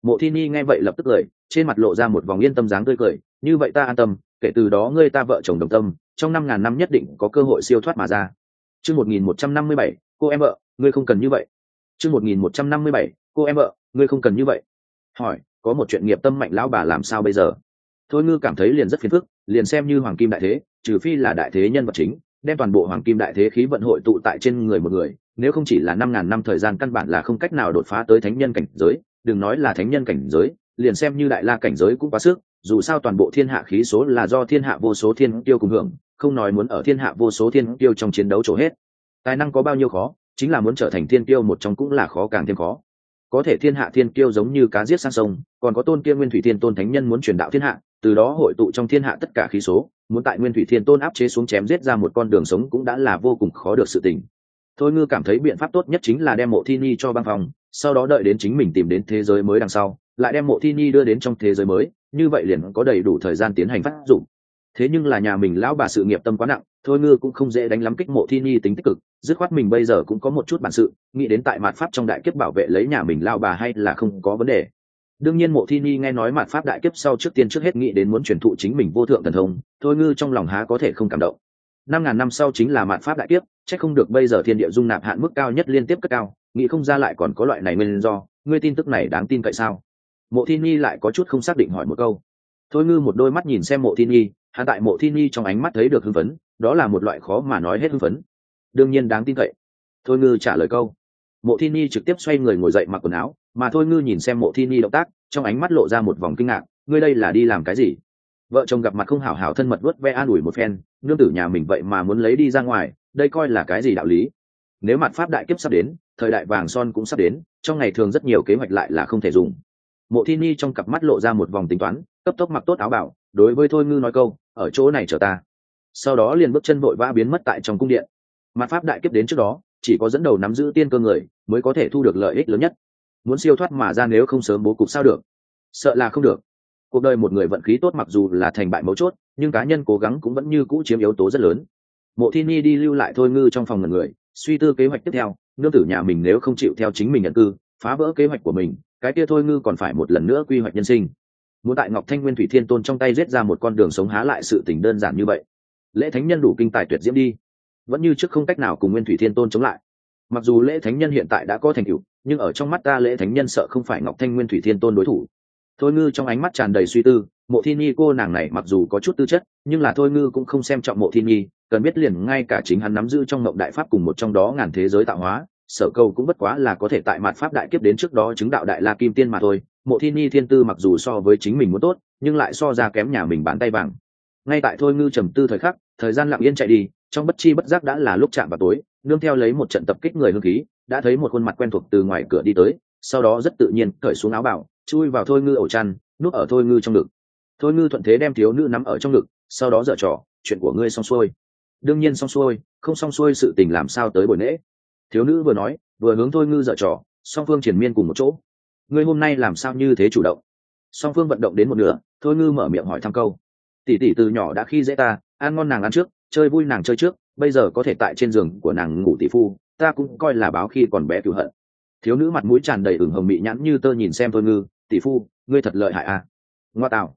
Mộ Thi Nhi nghe vậy lập tức cười, trên mặt lộ ra một vòng yên tâm dáng tươi cười, như vậy ta an tâm, kể từ đó ngươi ta vợ chồng đồng tâm, trong 5.000 năm nhất định có cơ hội siêu thoát mà ra. Chương 1157, cô em vợ, ngươi không cần như vậy. Chương 1157, cô em vợ, ngươi không cần như vậy. Hỏi, có một chuyện nghiệp tâm mạnh lão bà làm sao bây giờ? Thôi Ngư cảm thấy liền rất phiền phức, liền xem như hoàng kim đại thế, trừ phi là đại thế nhân vật chính, đem toàn bộ hoàng kim đại thế khí vận hội tụ tại trên người một người, nếu không chỉ là 5.000 năm thời gian căn bản là không cách nào đột phá tới thánh nhân cảnh giới, đừng nói là thánh nhân cảnh giới, liền xem như đại la cảnh giới cũng quá sức, dù sao toàn bộ thiên hạ khí số là do thiên hạ vô số thiên tiêu cùng hưởng, không nói muốn ở thiên hạ vô số thiên tiêu trong chiến đấu trổ hết. Tài năng có bao nhiêu khó, chính là muốn trở thành thiên tiêu một trong cũng là khó càng thêm khó. Có thể thiên hạ thiên kiêu giống như cá giết sang sông, còn có tôn kia nguyên thủy thiên tôn thánh nhân muốn truyền đạo thiên hạ, từ đó hội tụ trong thiên hạ tất cả khí số, muốn tại nguyên thủy thiên tôn áp chế xuống chém giết ra một con đường sống cũng đã là vô cùng khó được sự tình. Thôi Ngư cảm thấy biện pháp tốt nhất chính là đem Mộ Thi Nhi cho băng phòng, sau đó đợi đến chính mình tìm đến thế giới mới đằng sau, lại đem Mộ Thi Nhi đưa đến trong thế giới mới, như vậy liền có đầy đủ thời gian tiến hành phát dụng. Thế nhưng là nhà mình lão bà sự nghiệp tâm quá nặng, Thôi Ngư cũng không dễ đánh lắm kích Mộ Thi Nhi tính tích cực, dứt khoát mình bây giờ cũng có một chút bản sự, nghĩ đến tại mạt pháp trong đại kiếp bảo vệ lấy nhà mình lão bà hay là không có vấn đề. Đương nhiên Mộ Thi Nhi nghe nói mạt pháp đại kiếp sau trước tiên trước hết nghĩ đến muốn truyền thụ chính mình vô thượng thần thông, Thôi Ngư trong lòng há có thể không cảm động. 5.000 năm sau chính là mạt pháp đại kiếp, chắc không được bây giờ thiên địa dung nạp hạn mức cao nhất liên tiếp cất cao, nghĩ không ra lại còn có loại này nguyên do, ngươi tin tức này đáng tin cậy sao? Mộ Thi Nhi lại có chút không xác định hỏi một câu. Thôi Ngư một đôi mắt nhìn xem Mộ Thi Nhi, hắn tại Mộ Thi Nhi trong ánh mắt thấy được hưng phấn, đó là một loại khó mà nói hết hưng phấn. Đương nhiên đáng tin cậy. Thôi Ngư trả lời câu. Mộ Thi Nhi trực tiếp xoay người ngồi dậy mặc quần áo, mà Thôi Ngư nhìn xem Mộ Thi Nhi động tác, trong ánh mắt lộ ra một vòng kinh ngạc, ngươi đây là đi làm cái gì? Vợ chồng gặp mặt không hảo hảo thân mật vuốt ve an ủi một phen, nương tử nhà mình vậy mà muốn lấy đi ra ngoài, đây coi là cái gì đạo lý? Nếu mặt pháp đại kiếp sắp đến, thời đại vàng son cũng sắp đến, trong ngày thường rất nhiều kế hoạch lại là không thể dùng. Mộ Thi Nhi trong cặp mắt lộ ra một vòng tính toán, cấp tốc mặc tốt áo bảo, đối với Thôi Ngư nói câu, ở chỗ này chờ ta. Sau đó liền bước chân vội vã biến mất tại trong cung điện. Mặt pháp đại kiếp đến trước đó, chỉ có dẫn đầu nắm giữ tiên cơ người mới có thể thu được lợi ích lớn nhất. Muốn siêu thoát mà ra nếu không sớm bố cục sao được? Sợ là không được. Cuộc đời một người vận khí tốt mặc dù là thành bại mấu chốt, nhưng cá nhân cố gắng cũng vẫn như cũ chiếm yếu tố rất lớn. Mộ Thi Nhi đi lưu lại Thôi Ngư trong phòng ngần người, suy tư kế hoạch tiếp theo, nương tử nhà mình nếu không chịu theo chính mình nhận cư, phá vỡ kế hoạch của mình, cái kia Thôi Ngư còn phải một lần nữa quy hoạch nhân sinh. Muốn tại Ngọc Thanh Nguyên Thủy Thiên Tôn trong tay giết ra một con đường sống há lại sự tình đơn giản như vậy. Lễ Thánh Nhân đủ kinh tài tuyệt diễm đi, vẫn như trước không cách nào cùng Nguyên Thủy Thiên Tôn chống lại. Mặc dù Lễ Thánh Nhân hiện tại đã có thành tựu, nhưng ở trong mắt ta Lễ Thánh Nhân sợ không phải Ngọc Thanh Nguyên Thủy Thiên Tôn đối thủ. Thôi Ngư trong ánh mắt tràn đầy suy tư, Mộ Thi Nhi cô nàng này mặc dù có chút tư chất, nhưng là Thôi Ngư cũng không xem trọng Mộ Thi Nhi, cần biết liền ngay cả chính hắn nắm giữ trong mộng đại pháp cùng một trong đó ngàn thế giới tạo hóa, sở cầu cũng bất quá là có thể tại mạt pháp đại kiếp đến trước đó chứng đạo đại la kim tiên mà thôi. Mộ Thi Nhi thiên tư mặc dù so với chính mình muốn tốt, nhưng lại so ra kém nhà mình bàn tay vàng. Ngay tại Thôi Ngư trầm tư thời khắc, thời gian lặng yên chạy đi, trong bất chi bất giác đã là lúc chạm vào tối, nương theo lấy một trận tập kích người hương khí, đã thấy một khuôn mặt quen thuộc từ ngoài cửa đi tới, sau đó rất tự nhiên cởi xuống áo bảo, chui vào Thôi Ngư ổ chăn, núp ở Thôi Ngư trong ngực. Thôi Ngư thuận thế đem thiếu nữ nắm ở trong ngực, sau đó giở trò, chuyện của ngươi xong xuôi. Đương nhiên xong xuôi, không xong xuôi sự tình làm sao tới buổi lễ. Thiếu nữ vừa nói, vừa hướng Thôi Ngư giở trò, song phương triền miên cùng một chỗ. Ngươi hôm nay làm sao như thế chủ động? Song phương vận động đến một nửa, Thôi Ngư mở miệng hỏi thăm câu. Tỷ tỷ từ nhỏ đã khi dễ ta, ăn ngon nàng ăn trước, chơi vui nàng chơi trước, bây giờ có thể tại trên giường của nàng ngủ tỷ phu, ta cũng coi là báo khi còn bé cửu hận. Thiếu nữ mặt mũi tràn đầy ửng hồng mị nhãn như tơ nhìn xem Thôi Ngư, tỷ phu, ngươi thật lợi hại à? Ngoa tạo,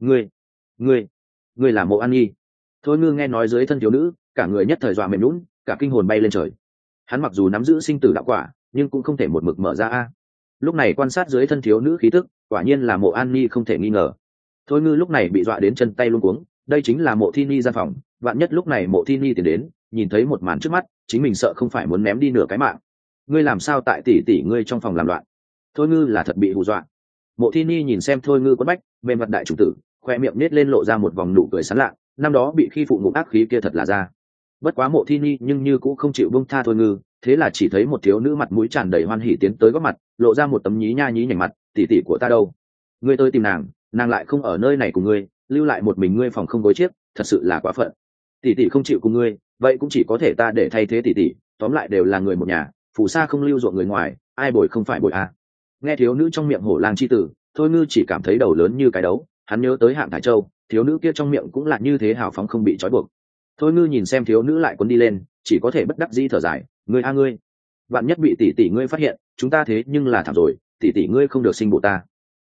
ngươi là Mộ An Nhi. Thôi Ngư nghe nói dưới thân thiếu nữ, cả người nhất thời dọa mềm nhũn, cả kinh hồn bay lên trời. Hắn mặc dù nắm giữ sinh tử đạo quả, nhưng cũng không thể một mực mở ra a. Lúc này quan sát dưới thân thiếu nữ khí tức, quả nhiên là Mộ An Nhi không thể nghi ngờ. Thôi Ngư lúc này bị dọa đến chân tay luống cuống, đây chính là Mộ Thi Nhi gian phòng, vạn nhất lúc này Mộ Thi Nhi tiến đến, nhìn thấy một màn trước mắt, chính mình sợ không phải muốn ném đi nửa cái mạng. Ngươi làm sao tại tỷ tỷ ngươi trong phòng làm loạn? Thôi Ngư là thật bị hù dọa. Mộ Thi Nhi nhìn xem Thôi Ngư quấn bách, mềm mặt đại chủ tử, khoe miệng nết lên lộ ra một vòng nụ cười sán lạ, năm đó bị khi phụ ngục ác khí kia thật là ra. Bất quá Mộ Thi Nhi nhưng như cũng không chịu buông tha Thôi Ngư, thế là chỉ thấy một thiếu nữ mặt mũi tràn đầy hoan hỉ tiến tới góp mặt, lộ ra một tấm nhí nha nhí nhảnh mặt, tỷ tỷ của ta đâu? Ngươi tới tìm nàng, nàng lại không ở nơi này cùng ngươi, lưu lại một mình ngươi phòng không gối chiếc, thật sự là quá phận. Tỷ tỷ không chịu cùng ngươi, vậy cũng chỉ có thể ta để thay thế tỷ tỷ, tóm lại đều là người một nhà, phù sa không lưu ruộng người ngoài, ai bồi không phải bồi à. Nghe thiếu nữ trong miệng hổ lang chi tử, Thôi Ngư chỉ cảm thấy đầu lớn như cái đấu, hắn nhớ tới Hạng Thải Châu, thiếu nữ kia trong miệng cũng là như thế hào phóng không bị trói buộc. Thôi Ngư nhìn xem thiếu nữ lại quấn đi lên, chỉ có thể bất đắc dĩ thở dài, ngươi a ngươi, vạn nhất bị tỷ tỷ ngươi phát hiện, chúng ta thế nhưng là thảm rồi, tỷ tỷ ngươi không được sinh bộ ta.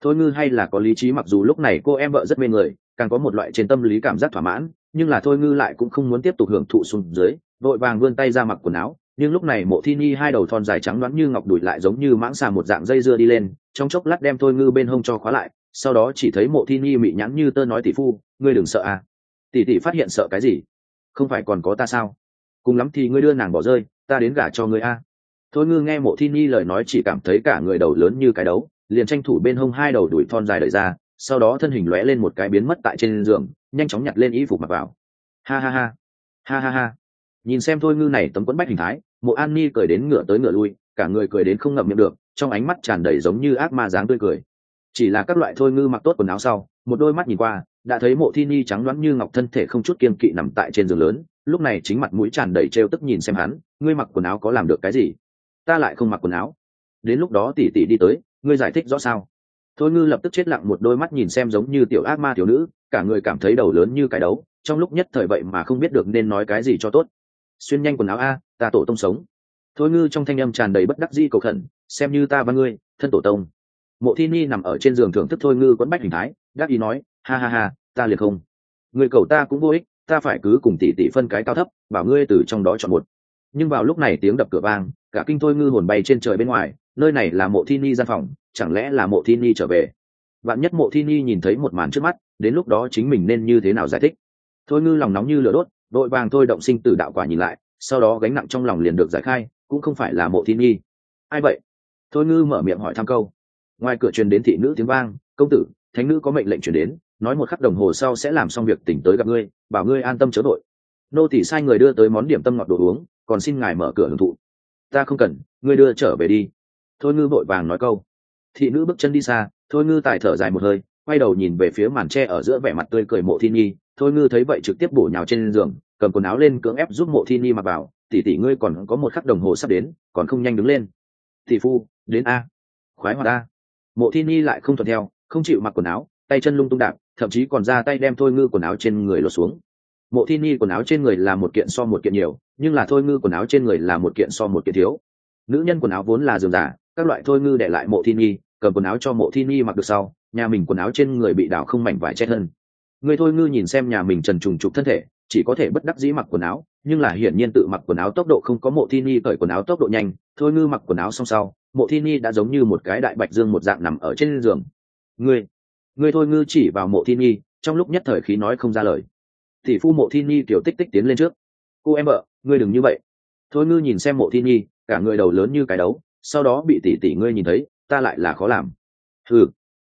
Thôi ngư hay là có lý trí, mặc dù lúc này cô em vợ rất mê người, càng có một loại trên tâm lý cảm giác thỏa mãn, nhưng là thôi ngư lại cũng không muốn tiếp tục hưởng thụ xuống dưới, vội vàng vươn tay ra mặc quần áo. Nhưng lúc này Mộ Thi Nhi hai đầu thon dài trắng đoán như ngọc đùi lại giống như mãng xà một dạng dây dưa đi lên, trong chốc lát đem thôi ngư bên hông cho khóa lại. Sau đó chỉ thấy Mộ Thi Nhi mị nhãn như tơ nói: tỷ phu, ngươi đừng sợ à. Tỷ tỷ phát hiện sợ cái gì? Không phải còn có ta sao? Cùng lắm thì ngươi đưa nàng bỏ rơi, ta đến gả cho ngươi a. Thôi ngư nghe Mộ Thi Nhi lời nói chỉ cảm thấy cả người đầu lớn như cái đấu, liền tranh thủ bên hông hai đầu đuổi thon dài đẩy ra, sau đó thân hình lóe lên một cái biến mất tại trên giường, nhanh chóng nhặt lên y phục mặc vào. Ha ha ha, ha ha ha. Nhìn xem thôi ngư này tấm quẫn bách hình thái, Mộ An Ni cười đến ngửa tới ngửa lui, cả người cười đến không ngậm miệng được, trong ánh mắt tràn đầy giống như ác ma dáng tươi cười. Chỉ là các loại thôi ngư mặc tốt quần áo sau, một đôi mắt nhìn qua, đã thấy Mộ Thi Nhi trắng đoán như ngọc thân thể không chút kiêng kỵ nằm tại trên giường lớn, lúc này chính mặt mũi tràn đầy trêu tức nhìn xem hắn: ngươi mặc quần áo có làm được cái gì? Ta lại không mặc quần áo. Đến lúc đó tỷ tỷ đi tới, ngươi giải thích rõ sao? Thôi ngư lập tức chết lặng, một đôi mắt nhìn xem giống như tiểu ác ma tiểu nữ, cả người cảm thấy đầu lớn như cái đấu, trong lúc nhất thời vậy mà không biết được nên nói cái gì cho tốt. Xuyên nhanh quần áo a, ta tổ tông sống. Thôi ngư trong thanh âm tràn đầy bất đắc dĩ cầu khẩn: xem như ta và ngươi thân tổ tông. Mộ Thi Nhi nằm ở trên giường thưởng thức thôi ngư quấn bách hình thái, đáp ý nói: ha ha ha, ta liền không. Người cầu ta cũng vô ích, ta phải cứ cùng tỷ tỷ phân cái cao thấp, bảo ngươi từ trong đó chọn một. Nhưng vào lúc này tiếng đập cửa vang, cả kinh thôi ngư hồn bay trên trời bên ngoài, nơi này là Mộ Thi Nhi gian phòng, chẳng lẽ là Mộ Thi Nhi trở về? Vạn nhất Mộ Thi Nhi nhìn thấy một màn trước mắt, đến lúc đó chính mình nên như thế nào giải thích? Thôi ngư lòng nóng như lửa đốt, đội vàng thôi động sinh tử đạo quả nhìn lại, sau đó gánh nặng trong lòng liền được giải khai, cũng không phải là Mộ Thi Nhi. Ai vậy? Thôi ngư mở miệng hỏi thăm câu. Ngoài cửa truyền đến thị nữ tiếng vang: công tử, thánh nữ có mệnh lệnh truyền đến, nói một khắc đồng hồ sau sẽ làm xong việc tỉnh tới gặp ngươi, bảo ngươi an tâm chớ đội. Nô tỳ sai người đưa tới món điểm tâm ngọt đồ uống, còn xin ngài mở cửa hưởng thụ. Ta không cần, ngươi đưa trở về đi. Thôi ngư vội vàng nói câu. Thị nữ bước chân đi xa, thôi ngư tài thở dài một hơi, quay đầu nhìn về phía màn tre ở giữa vẻ mặt tươi cười Mộ Thi Nhi. Thôi ngư thấy vậy trực tiếp bổ nhào trên giường, cầm quần áo lên cưỡng ép giúp Mộ Thi Nhi mặc vào. Tỷ tỷ ngươi còn có một khắc đồng hồ sắp đến, còn không nhanh đứng lên. Tỷ phu, đến a. Khoái hoạt a. Mộ Thi Nhi lại không thuận theo, không chịu mặc quần áo, tay chân lung tung đạp, thậm chí còn ra tay đem thôi ngư quần áo trên người lột xuống. Mộ Thi Nhi quần áo trên người là một kiện so một kiện nhiều, nhưng là thôi ngư quần áo trên người là một kiện so một kiện thiếu. Nữ nhân quần áo vốn là giường giả, các loại thôi ngư để lại Mộ Thi Nhi, cầm quần áo cho Mộ Thi Nhi mặc được sau, nhà mình quần áo trên người bị đảo không mảnh vải che thân. Người thôi ngư nhìn xem nhà mình trần trùng trục thân thể, chỉ có thể bất đắc dĩ mặc quần áo, nhưng là hiển nhiên tự mặc quần áo tốc độ không có Mộ Thi Nhi cởi quần áo tốc độ nhanh. Thôi ngư mặc quần áo xong sau, Mộ Thi Nhi đã giống như một cái đại bạch dương một dạng nằm ở trên giường. Ngươi thôi ngư chỉ vào Mộ Thi Nhi, trong lúc nhất thời khí nói không ra lời. Tỷ phu Mộ Thi Nhi tiểu tích tích tiến lên trước: cô em vợ, ngươi đừng như vậy. Thôi ngư nhìn xem Mộ Thi Nhi, cả người đầu lớn như cái đấu, sau đó bị tỷ tỷ ngươi nhìn thấy, ta lại là khó làm. Ừ,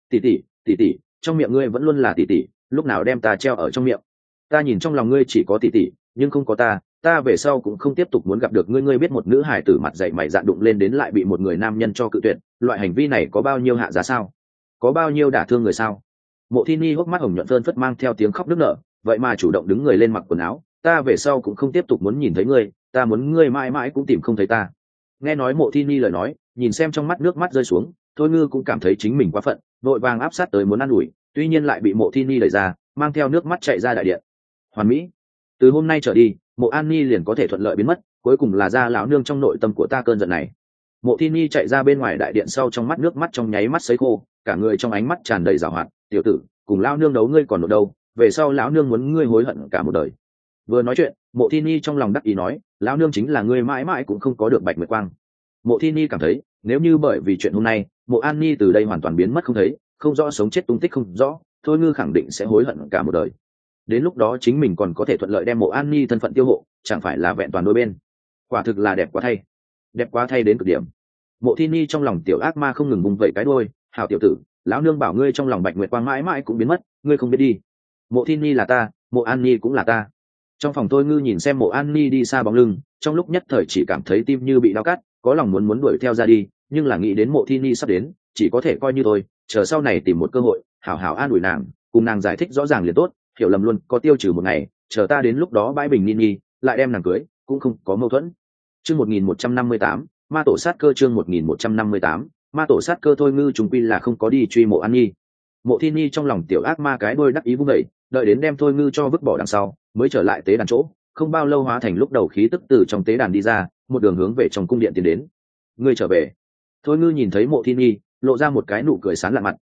tỷ tỷ, trong miệng ngươi vẫn luôn là tỷ tỷ, lúc nào đem ta treo ở trong miệng? Ta nhìn trong lòng ngươi chỉ có tỷ tỷ, nhưng không có ta về sau cũng không tiếp tục muốn gặp được ngươi. Ngươi biết một nữ hài tử mặt dậy mày dạn đụng lên đến lại bị một người nam nhân cho cự tuyệt, loại hành vi này có bao nhiêu hạ giá sao? Có bao nhiêu đả thương người sao? Mộ Thi Nhi hốc mắt hồng nhuận phơn phất mang theo tiếng khóc nức nở, vậy mà chủ động đứng người lên mặc quần áo. Ta về sau cũng không tiếp tục muốn nhìn thấy ngươi, ta muốn ngươi mãi mãi cũng tìm không thấy ta. Nghe nói Mộ Thi Nhi lời nói, nhìn xem trong mắt nước mắt rơi xuống, thôi ngư cũng cảm thấy chính mình quá phận, vội vàng áp sát tới muốn ă n ủi, tuy nhiên lại bị Mộ Thi Nhi đẩy ra, mang theo nước mắt chạy ra đại điện. Hoàn mỹ. Từ hôm nay trở đi, Mộ An Nhi liền có thể thuận lợi biến mất, cuối cùng là ra lão nương trong nội tâm của ta cơn giận này. Mộ Thi Nhi chạy ra bên ngoài đại điện sau, trong mắt nước mắt trong nháy mắt sấy khô, cả người trong ánh mắt tràn đầy giảo hoạt. Tiểu tử, cùng lão nương đấu ngươi còn ở đâu, về sau lão nương muốn ngươi hối hận cả một đời. Vừa nói chuyện, Mộ Thi Nhi trong lòng đắc ý nói: lão nương chính là ngươi mãi mãi cũng không có được bạch nguyệt quang. Mộ Thi Nhi cảm thấy, nếu như bởi vì chuyện hôm nay, Mộ An Nhi từ đây hoàn toàn biến mất không thấy, không rõ sống chết tung tích không rõ, thôi ngư khẳng định sẽ hối hận cả một đời. Đến lúc đó chính mình còn có thể thuận lợi đem Mộ An Nhi thân phận tiêu hộ, chẳng phải là vẹn toàn đôi bên. Quả thực là đẹp quá thay đến cực điểm. Mộ Thi Nhi trong lòng tiểu ác ma không ngừng bung vẩy cái đuôi: hảo tiểu tử, lão nương bảo ngươi trong lòng bạch nguyệt quang mãi mãi cũng biến mất, ngươi không biết đi. Mộ Thi Nhi là ta, Mộ An Nhi cũng là ta. Trong phòng thôi ngư nhìn xem Mộ An Nhi đi xa bóng lưng, trong lúc nhất thời chỉ cảm thấy tim như bị đau cắt, có lòng muốn đuổi theo ra đi, nhưng là nghĩ đến Mộ Thi Nhi sắp đến, chỉ có thể coi như thôi, chờ sau này tìm một cơ hội hảo hảo an ủi nàng, cùng nàng giải thích rõ ràng liền tốt, hiểu lầm luôn có tiêu trừ một ngày, chờ ta đến lúc đó bãi bình Nini lại đem nàng cưới, cũng không có mâu thuẫn. Chương 1158, ma tổ sát cơ. Chương 1158, ma tổ sát cơ. Thôi ngư chúng quy là không có đi truy Mộ An Nhi. Mộ Thi Nhi trong lòng tiểu ác ma cái đuôi đắc ý vung đẩy, đợi đến đem thôi ngư cho vứt bỏ đằng sau, mới trở lại tế đàn chỗ, không bao lâu hóa thành lúc đầu khí tức từ trong tế đàn đi ra, một đường hướng về trong cung điện tiến đến. Ngươi trở về. Thôi ngư nhìn thấy Mộ Thi Nhi, lộ ra một cái nụ cười sán lạ mặt,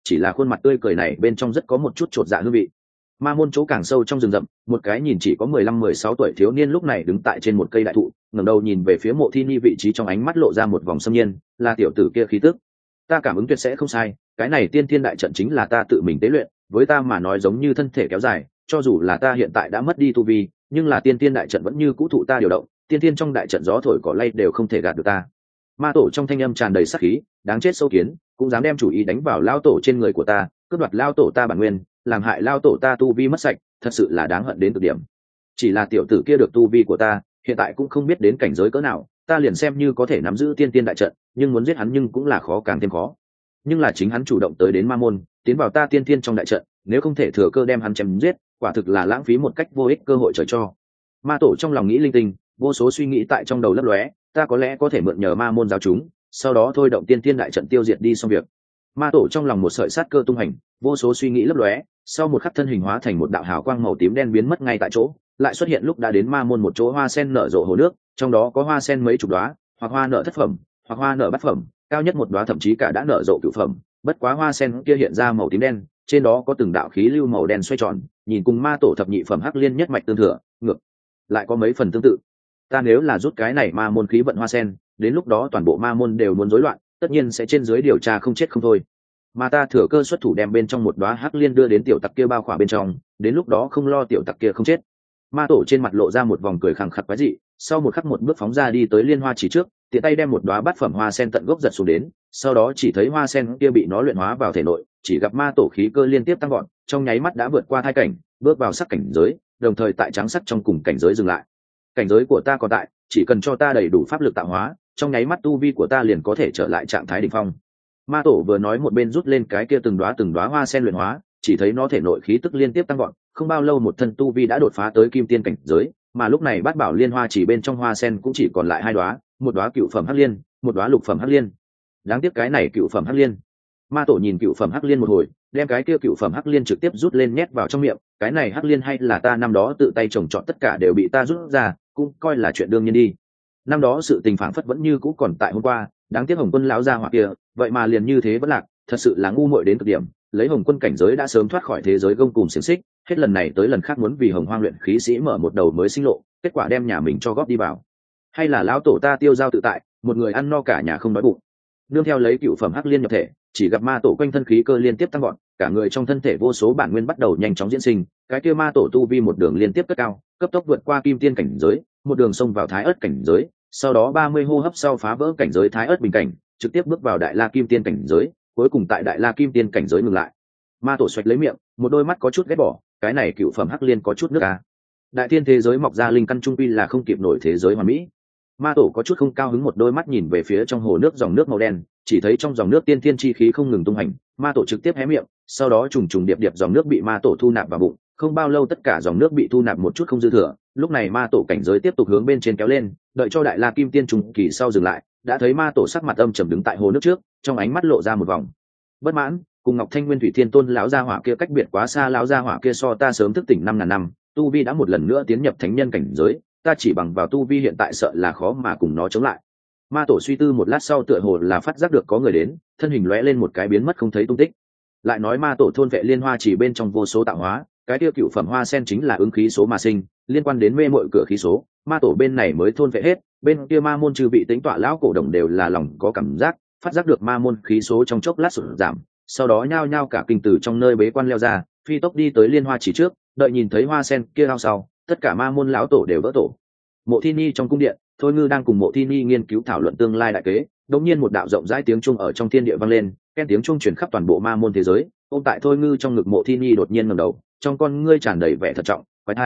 chỉ là khuôn mặt tươi cười này bên trong rất có một chút chột dạ hương vị. Ma môn chỗ càng sâu trong rừng rậm, một cái nhìn chỉ có 15-16 tuổi thiếu niên lúc này đứng tại trên một cây đại thụ, ngẩng đầu nhìn về phía Mộ Thi Ni vị trí, trong ánh mắt lộ ra một vòng xâm nhiên, là tiểu tử kia khí tức. Ta cảm ứng tuyệt sẽ không sai, cái này tiên thiên đại trận chính là ta tự mình tế luyện, với ta mà nói giống như thân thể kéo dài, cho dù là ta hiện tại đã mất đi tu vi, nhưng là tiên thiên đại trận vẫn như cũ thụ ta điều động, tiên thiên trong đại trận gió thổi cỏ lay đều không thể gạt được ta. Ma tổ trong thanh âm tràn đầy sát khí, đáng chết sâu kiến, cũng dám đem chủ ý đánh vào lao tổ trên người của ta, cướp đoạt lao tổ ta bản nguyên, làm hại lao tổ ta tu vi mất sạch, thật sự là đáng hận đến cực điểm. Chỉ là tiểu tử kia được tu vi của ta, hiện tại cũng không biết đến cảnh giới cỡ nào, ta liền xem như có thể nắm giữ tiên tiên đại trận, nhưng muốn giết hắn nhưng cũng là khó càng thêm khó. Nhưng là chính hắn chủ động tới đến ma môn, tiến vào ta tiên tiên trong đại trận, nếu không thể thừa cơ đem hắn chém giết, quả thực là lãng phí một cách vô ích cơ hội trời cho. Ma tổ trong lòng nghĩ linh tinh, vô số suy nghĩ tại trong đầu lấp lóe, ta có lẽ có thể mượn nhờ ma môn giáo chúng, sau đó thôi động tiên tiên đại trận tiêu diệt đi xong việc. Ma tổ trong lòng một sợi sát cơ tung hành, vô số suy nghĩ lấp lóe, sau một khắc thân hình hóa thành một đạo hào quang màu tím đen biến mất ngay tại chỗ, lại xuất hiện lúc đã đến ma môn một chỗ hoa sen nở rộ hồ nước, trong đó có hoa sen mấy chục đóa, hoặc hoa nở thất phẩm, hoặc hoa nở bát phẩm, cao nhất một đóa thậm chí cả đã nở rộ cửu phẩm. Bất quá hoa sen kia hiện ra màu tím đen, trên đó có từng đạo khí lưu màu đen xoay tròn, nhìn cùng ma tổ thập nhị phẩm hắc liên nhất mạch tương thừa, ngược lại có mấy phần tương tự. Ta nếu là rút cái này ma môn khí vận hoa sen, đến lúc đó toàn bộ ma môn đều muốn rối loạn, tất nhiên sẽ trên dưới điều tra không chết không thôi. Mà ta thừa cơ xuất thủ đem bên trong một đóa hắc liên đưa đến tiểu tặc kia bao khỏa bên trong, đến lúc đó không lo tiểu tặc kia không chết. Ma tổ trên mặt lộ ra một vòng cười khẳng khặc quái dị, sau một khắc một bước phóng ra đi tới liên hoa chỉ trước, tiện tay đem một đóa bát phẩm hoa sen tận gốc giật xuống đến, sau đó chỉ thấy hoa sen kia bị nó luyện hóa vào thể nội, chỉ gặp ma tổ khí cơ liên tiếp tăng gọn, trong nháy mắt đã vượt qua thai cảnh, bước vào sắc cảnh giới, đồng thời tại trắng sắc trong cùng cảnh giới dừng lại. Cảnh giới của ta còn tại, chỉ cần cho ta đầy đủ pháp lực tạo hóa, trong nháy mắt tu vi của ta liền có thể trở lại trạng thái đỉnh phong. Ma tổ vừa nói một bên rút lên cái kia từng đóa hoa sen luyện hóa, chỉ thấy nó thể nội khí tức liên tiếp tăng gọn, không bao lâu một thân tu vi đã đột phá tới kim tiên cảnh giới, mà lúc này bát bảo liên hoa chỉ bên trong hoa sen cũng chỉ còn lại hai đóa, một đóa cựu phẩm hắc liên, một đóa lục phẩm hắc liên. Đáng tiếc cái này cựu phẩm hắc liên. Ma tổ nhìn cựu phẩm hắc liên một hồi, đem cái kia cựu phẩm hắc liên trực tiếp rút lên nhét vào trong miệng, cái này hắc liên hay là ta năm đó tự tay trồng trọt tất cả đều bị ta rút ra, cũng coi là chuyện đương nhiên đi. Năm đó sự tình phảng phất vẫn như cũ còn tại hôm qua, đáng tiếc Hồng Quân lão gia hỏa kia, vậy mà liền như thế vẫn lạc, thật sự là ngu muội đến cực điểm. Lấy Hồng Quân cảnh giới đã sớm thoát khỏi thế giới gông cùm xiềng xích, hết lần này tới lần khác muốn vì Hồng Hoang luyện khí sĩ mở một đầu mới sinh lộ, kết quả đem nhà mình cho góp đi vào. Hay là lão tổ ta tiêu giao tự tại, một người ăn no cả nhà không đói bụng. Nương theo lấy cựu phẩm hắc liên nhập thể, chỉ gặp ma tổ quanh thân khí cơ liên tiếp tăng gọn, cả người trong thân thể vô số bản nguyên bắt đầu nhanh chóng diễn sinh, cái kia ma tổ tu vi một đường liên tiếp cất cao, cấp tốc vượt qua kim tiên cảnh giới, một đường xông vào thái ớt cảnh giới, sau đó 30 hô hấp sau phá vỡ cảnh giới thái ớt bình cảnh, trực tiếp bước vào đại la kim tiên cảnh giới, cuối cùng tại đại la kim tiên cảnh giới ngừng lại. Ma tổ xoạch lấy miệng, một đôi mắt có chút ghét bỏ, cái này cựu phẩm hắc liên có chút nước à. Đại thiên thế giới mọc ra linh căn trung quy là không kịp nổi thế giới hoàn mỹ. Ma tổ có chút không cao hứng, một đôi mắt nhìn về phía trong hồ nước, dòng nước màu đen, chỉ thấy trong dòng nước tiên thiên chi khí không ngừng tung hành. Ma tổ trực tiếp hé miệng, sau đó trùng trùng điệp điệp dòng nước bị ma tổ thu nạp vào bụng, không bao lâu tất cả dòng nước bị thu nạp một chút không dư thừa. Lúc này ma tổ cảnh giới tiếp tục hướng bên trên kéo lên, đợi cho đại la kim tiên trùng kỳ sau dừng lại, đã thấy ma tổ sắc mặt âm trầm đứng tại hồ nước trước, trong ánh mắt lộ ra một vòng bất mãn, cùng Ngọc Thanh Nguyên Thủy Thiên Tôn lão gia hỏa kia cách biệt quá xa, lão gia hỏa kia so ta sớm thức tỉnh 5.000 năm, tu vi đã một lần nữa tiến nhập thánh nhân cảnh giới, ta chỉ bằng vào tu vi hiện tại sợ là khó mà cùng nó chống lại. Ma tổ suy tư một lát sau tựa hồ là phát giác được có người đến, thân hình lóe lên một cái biến mất không thấy tung tích. Lại nói ma tổ thôn vệ liên hoa chỉ bên trong vô số tạo hóa, cái tiêu cựu phẩm hoa sen chính là ứng khí số mà sinh, liên quan đến mê mội cửa khí số, ma tổ bên này mới thôn vệ hết, bên kia ma môn trừ bị tính tọa lão cổ đồng đều là lòng có cảm giác, phát giác được ma môn khí số trong chốc lát sụt giảm, sau đó nhao nhao cả kinh tử trong nơi bế quan leo ra, phi tốc đi tới liên hoa chỉ trước, đợi nhìn thấy hoa sen kia ao sau, tất cả ma môn lão tổ đều vỡ tổ. Mộ Thi Ni trong cung điện, Thôi Ngư đang cùng Mộ Thi Ni nghiên cứu thảo luận tương lai đại kế, đột nhiên một đạo rộng rãi tiếng chuông ở trong thiên địa vang lên, ken tiếng chuông truyền khắp toàn bộ ma môn thế giới. Ôm tại Thôi Ngư trong ngực Mộ Thi Ni đột nhiên ngẩng đầu, trong con ngươi tràn đầy vẻ thận trọng,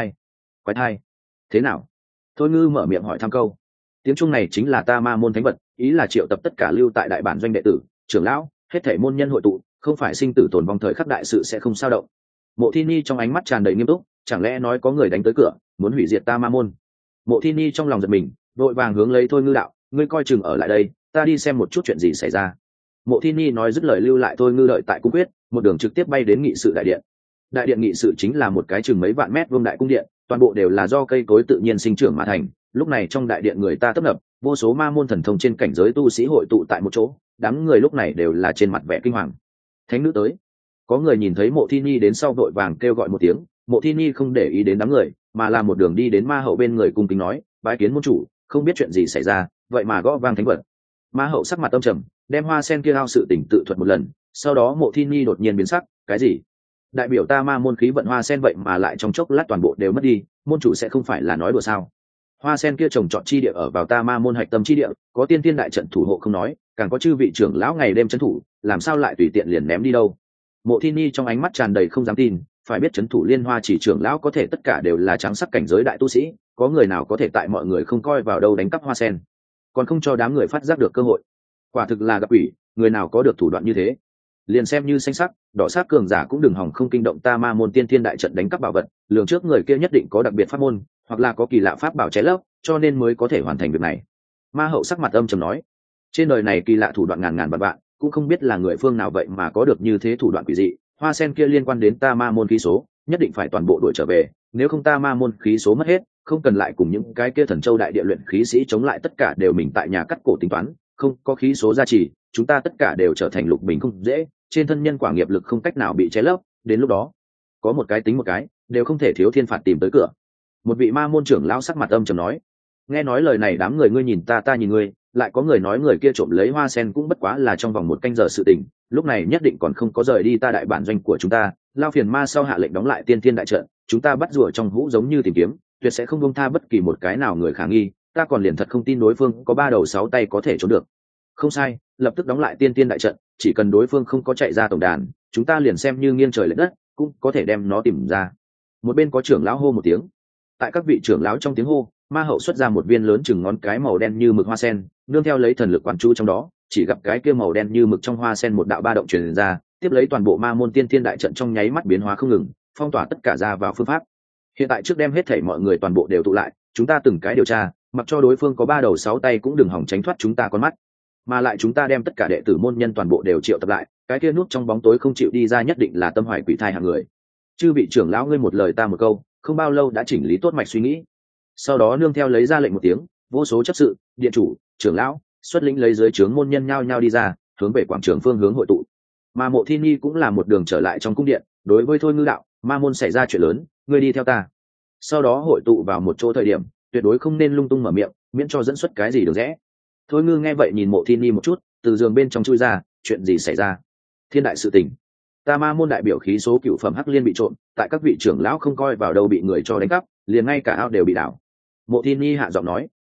quái thai, thế nào? Thôi Ngư mở miệng hỏi thăm câu. Tiếng chuông này chính là ta ma môn thánh vật, ý là triệu tập tất cả lưu tại đại bản doanh đệ tử, trưởng lão, hết thảy môn nhân hội tụ, không phải sinh tử tồn vong thời khắc đại sự sẽ không sao động. Mộ Thi Ni trong ánh mắt tràn đầy nghiêm túc, chẳng lẽ nói có người đánh tới cửa, muốn hủy diệt ta ma môn? Mộ Thi Ni trong lòng giật mình, vội vàng hướng lấy Thôi Ngư đạo, ngươi coi chừng ở lại đây, ta đi xem một chút chuyện gì xảy ra. Mộ Thi Ni nói dứt lời lưu lại Thôi Ngư đợi tại cung quyết, một đường trực tiếp bay đến nghị sự đại điện. Đại điện nghị sự chính là một cái chừng mấy vạn mét vuông đại cung điện, toàn bộ đều là do cây cối tự nhiên sinh trưởng mà thành. Lúc này trong đại điện người ta tấp nập, vô số ma môn thần thông trên cảnh giới tu sĩ hội tụ tại một chỗ, đám người lúc này đều là trên mặt vẻ kinh hoàng. Thánh nữ tới, Có người nhìn thấy Mộ Thi Nhi đến sau vội vàng kêu gọi một tiếng. Mộ Thi Nhi không để ý đến đám người, mà là một đường đi đến ma hậu bên người cung kính nói, bái kiến môn chủ. Không biết chuyện gì xảy ra, vậy mà gõ vang thánh vật. Ma hậu sắc mặt âm trầm, đem hoa sen kia ao sự tình tự thuật một lần. Sau đó Mộ Thi Nhi đột nhiên biến sắc, cái gì? Đại biểu ta ma môn khí vận hoa sen vậy mà lại trong chốc lát toàn bộ đều mất đi, môn chủ sẽ không phải là nói đùa sao? Hoa sen kia trồng trọt chi địa ở vào ta ma môn hạch tâm chi địa, có tiên tiên đại trận thủ hộ không nói, càng có chư vị trưởng lão ngày đêm trấn thủ, làm sao lại tùy tiện liền ném đi đâu? Mộ Thi Nhi trong ánh mắt tràn đầy không dám tin, phải biết trấn thủ Liên Hoa chỉ trưởng lão có thể tất cả đều là trắng sắc cảnh giới đại tu sĩ, có người nào có thể tại mọi người không coi vào đâu đánh cắp hoa sen, còn không cho đám người phát giác được cơ hội. Quả thực là gặp ủy, người nào có được thủ đoạn như thế? Liền xem như xanh sắc, đỏ sắc cường giả cũng đừng hòng không kinh động ta ma môn tiên thiên đại trận đánh cắp bảo vật, lường trước người kia nhất định có đặc biệt pháp môn, hoặc là có kỳ lạ pháp bảo che lấp, cho nên mới có thể hoàn thành việc này. Ma hậu sắc mặt âm trầm nói, trên đời này kỳ lạ thủ đoạn ngàn ngàn vạn vạn, cũng không biết là người phương nào vậy mà có được như thế thủ đoạn quỷ dị. Hoa sen kia liên quan đến ta ma môn khí số, nhất định phải toàn bộ đuổi trở về, nếu không ta ma môn khí số mất hết, không cần lại cùng những cái kia thần châu đại địa luyện khí sĩ chống lại, tất cả đều mình tại nhà cắt cổ tính toán, không có khí số gia trì, chúng ta tất cả đều trở thành lục bình không dễ, trên thân nhân quả nghiệp lực không cách nào bị che lấp, đến lúc đó có một cái tính một cái, đều không thể thiếu thiên phạt tìm tới cửa. Một vị ma môn trưởng lão sắc mặt âm trầm nói. Nghe nói lời này đám người ngươi nhìn ta, ta nhìn ngươi, lại có người nói người kia trộm lấy hoa sen cũng bất quá là trong vòng một canh giờ sự tình, lúc này nhất định còn không có rời đi ta đại bản doanh của chúng ta. Lao phiền ma sau hạ lệnh đóng lại tiên thiên đại trận, chúng ta bắt rùa trong hũ giống như tìm kiếm, tuyệt sẽ không buông tha bất kỳ một cái nào người khả nghi, ta còn liền thật không tin đối phương có 3 đầu 6 tay có thể trốn được. Không sai, lập tức đóng lại tiên thiên đại trận, chỉ cần đối phương không có chạy ra tổng đàn, chúng ta liền xem như nghiêng trời lệch đất cũng có thể đem nó tìm ra. Một bên có trưởng lão hô một tiếng. Tại các vị trưởng lão trong tiếng hô, ma hậu xuất ra một viên lớn chừng ngón cái màu đen như mực hoa sen, nương theo lấy thần lực quán chú trong đó, chỉ gặp cái kia màu đen như mực trong hoa sen một đạo ba động truyền ra, tiếp lấy toàn bộ ma môn tiên thiên đại trận trong nháy mắt biến hóa không ngừng, phong tỏa tất cả ra vào phương pháp. Hiện tại trước đem hết thảy mọi người toàn bộ đều tụ lại, chúng ta từng cái điều tra, mặc cho đối phương có 3 đầu 6 tay cũng đừng hòng tránh thoát chúng ta con mắt. Mà lại chúng ta đem tất cả đệ tử môn nhân toàn bộ đều triệu tập lại, cái kia núp trong bóng tối không chịu đi ra nhất định là tâm hoài quỷ thai hạng người. Chư vị trưởng lão ngươi một lời ta một câu, không bao lâu đã chỉnh lý tốt mạch suy nghĩ. Sau đó nương theo lấy ra lệnh một tiếng, vô số chấp sự, điện chủ, trưởng lão, xuất lĩnh lấy dưới trướng môn nhân nhao nhao đi ra, hướng về quảng trường phương hướng hội tụ. Mà Mộ Thi Nhi cũng là một đường trở lại trong cung điện, đối với Thôi Ngư đạo, ma môn xảy ra chuyện lớn, ngươi đi theo ta. Sau đó hội tụ vào một chỗ thời điểm, tuyệt đối không nên lung tung mở miệng, miễn cho dẫn xuất cái gì được rẽ. Thôi Ngư nghe vậy nhìn Mộ Thi Nhi một chút, từ giường bên trong chui ra, chuyện gì xảy ra? Thiên đại sự tình. Ta ma môn đại biểu khí số cựu phẩm hắc liên bị trộm, tại các vị trưởng lão không coi vào đâu bị người cho đánh cắp, liền ngay cả ao đều bị đảo. Mộ Thi Nhi hạ giọng nói.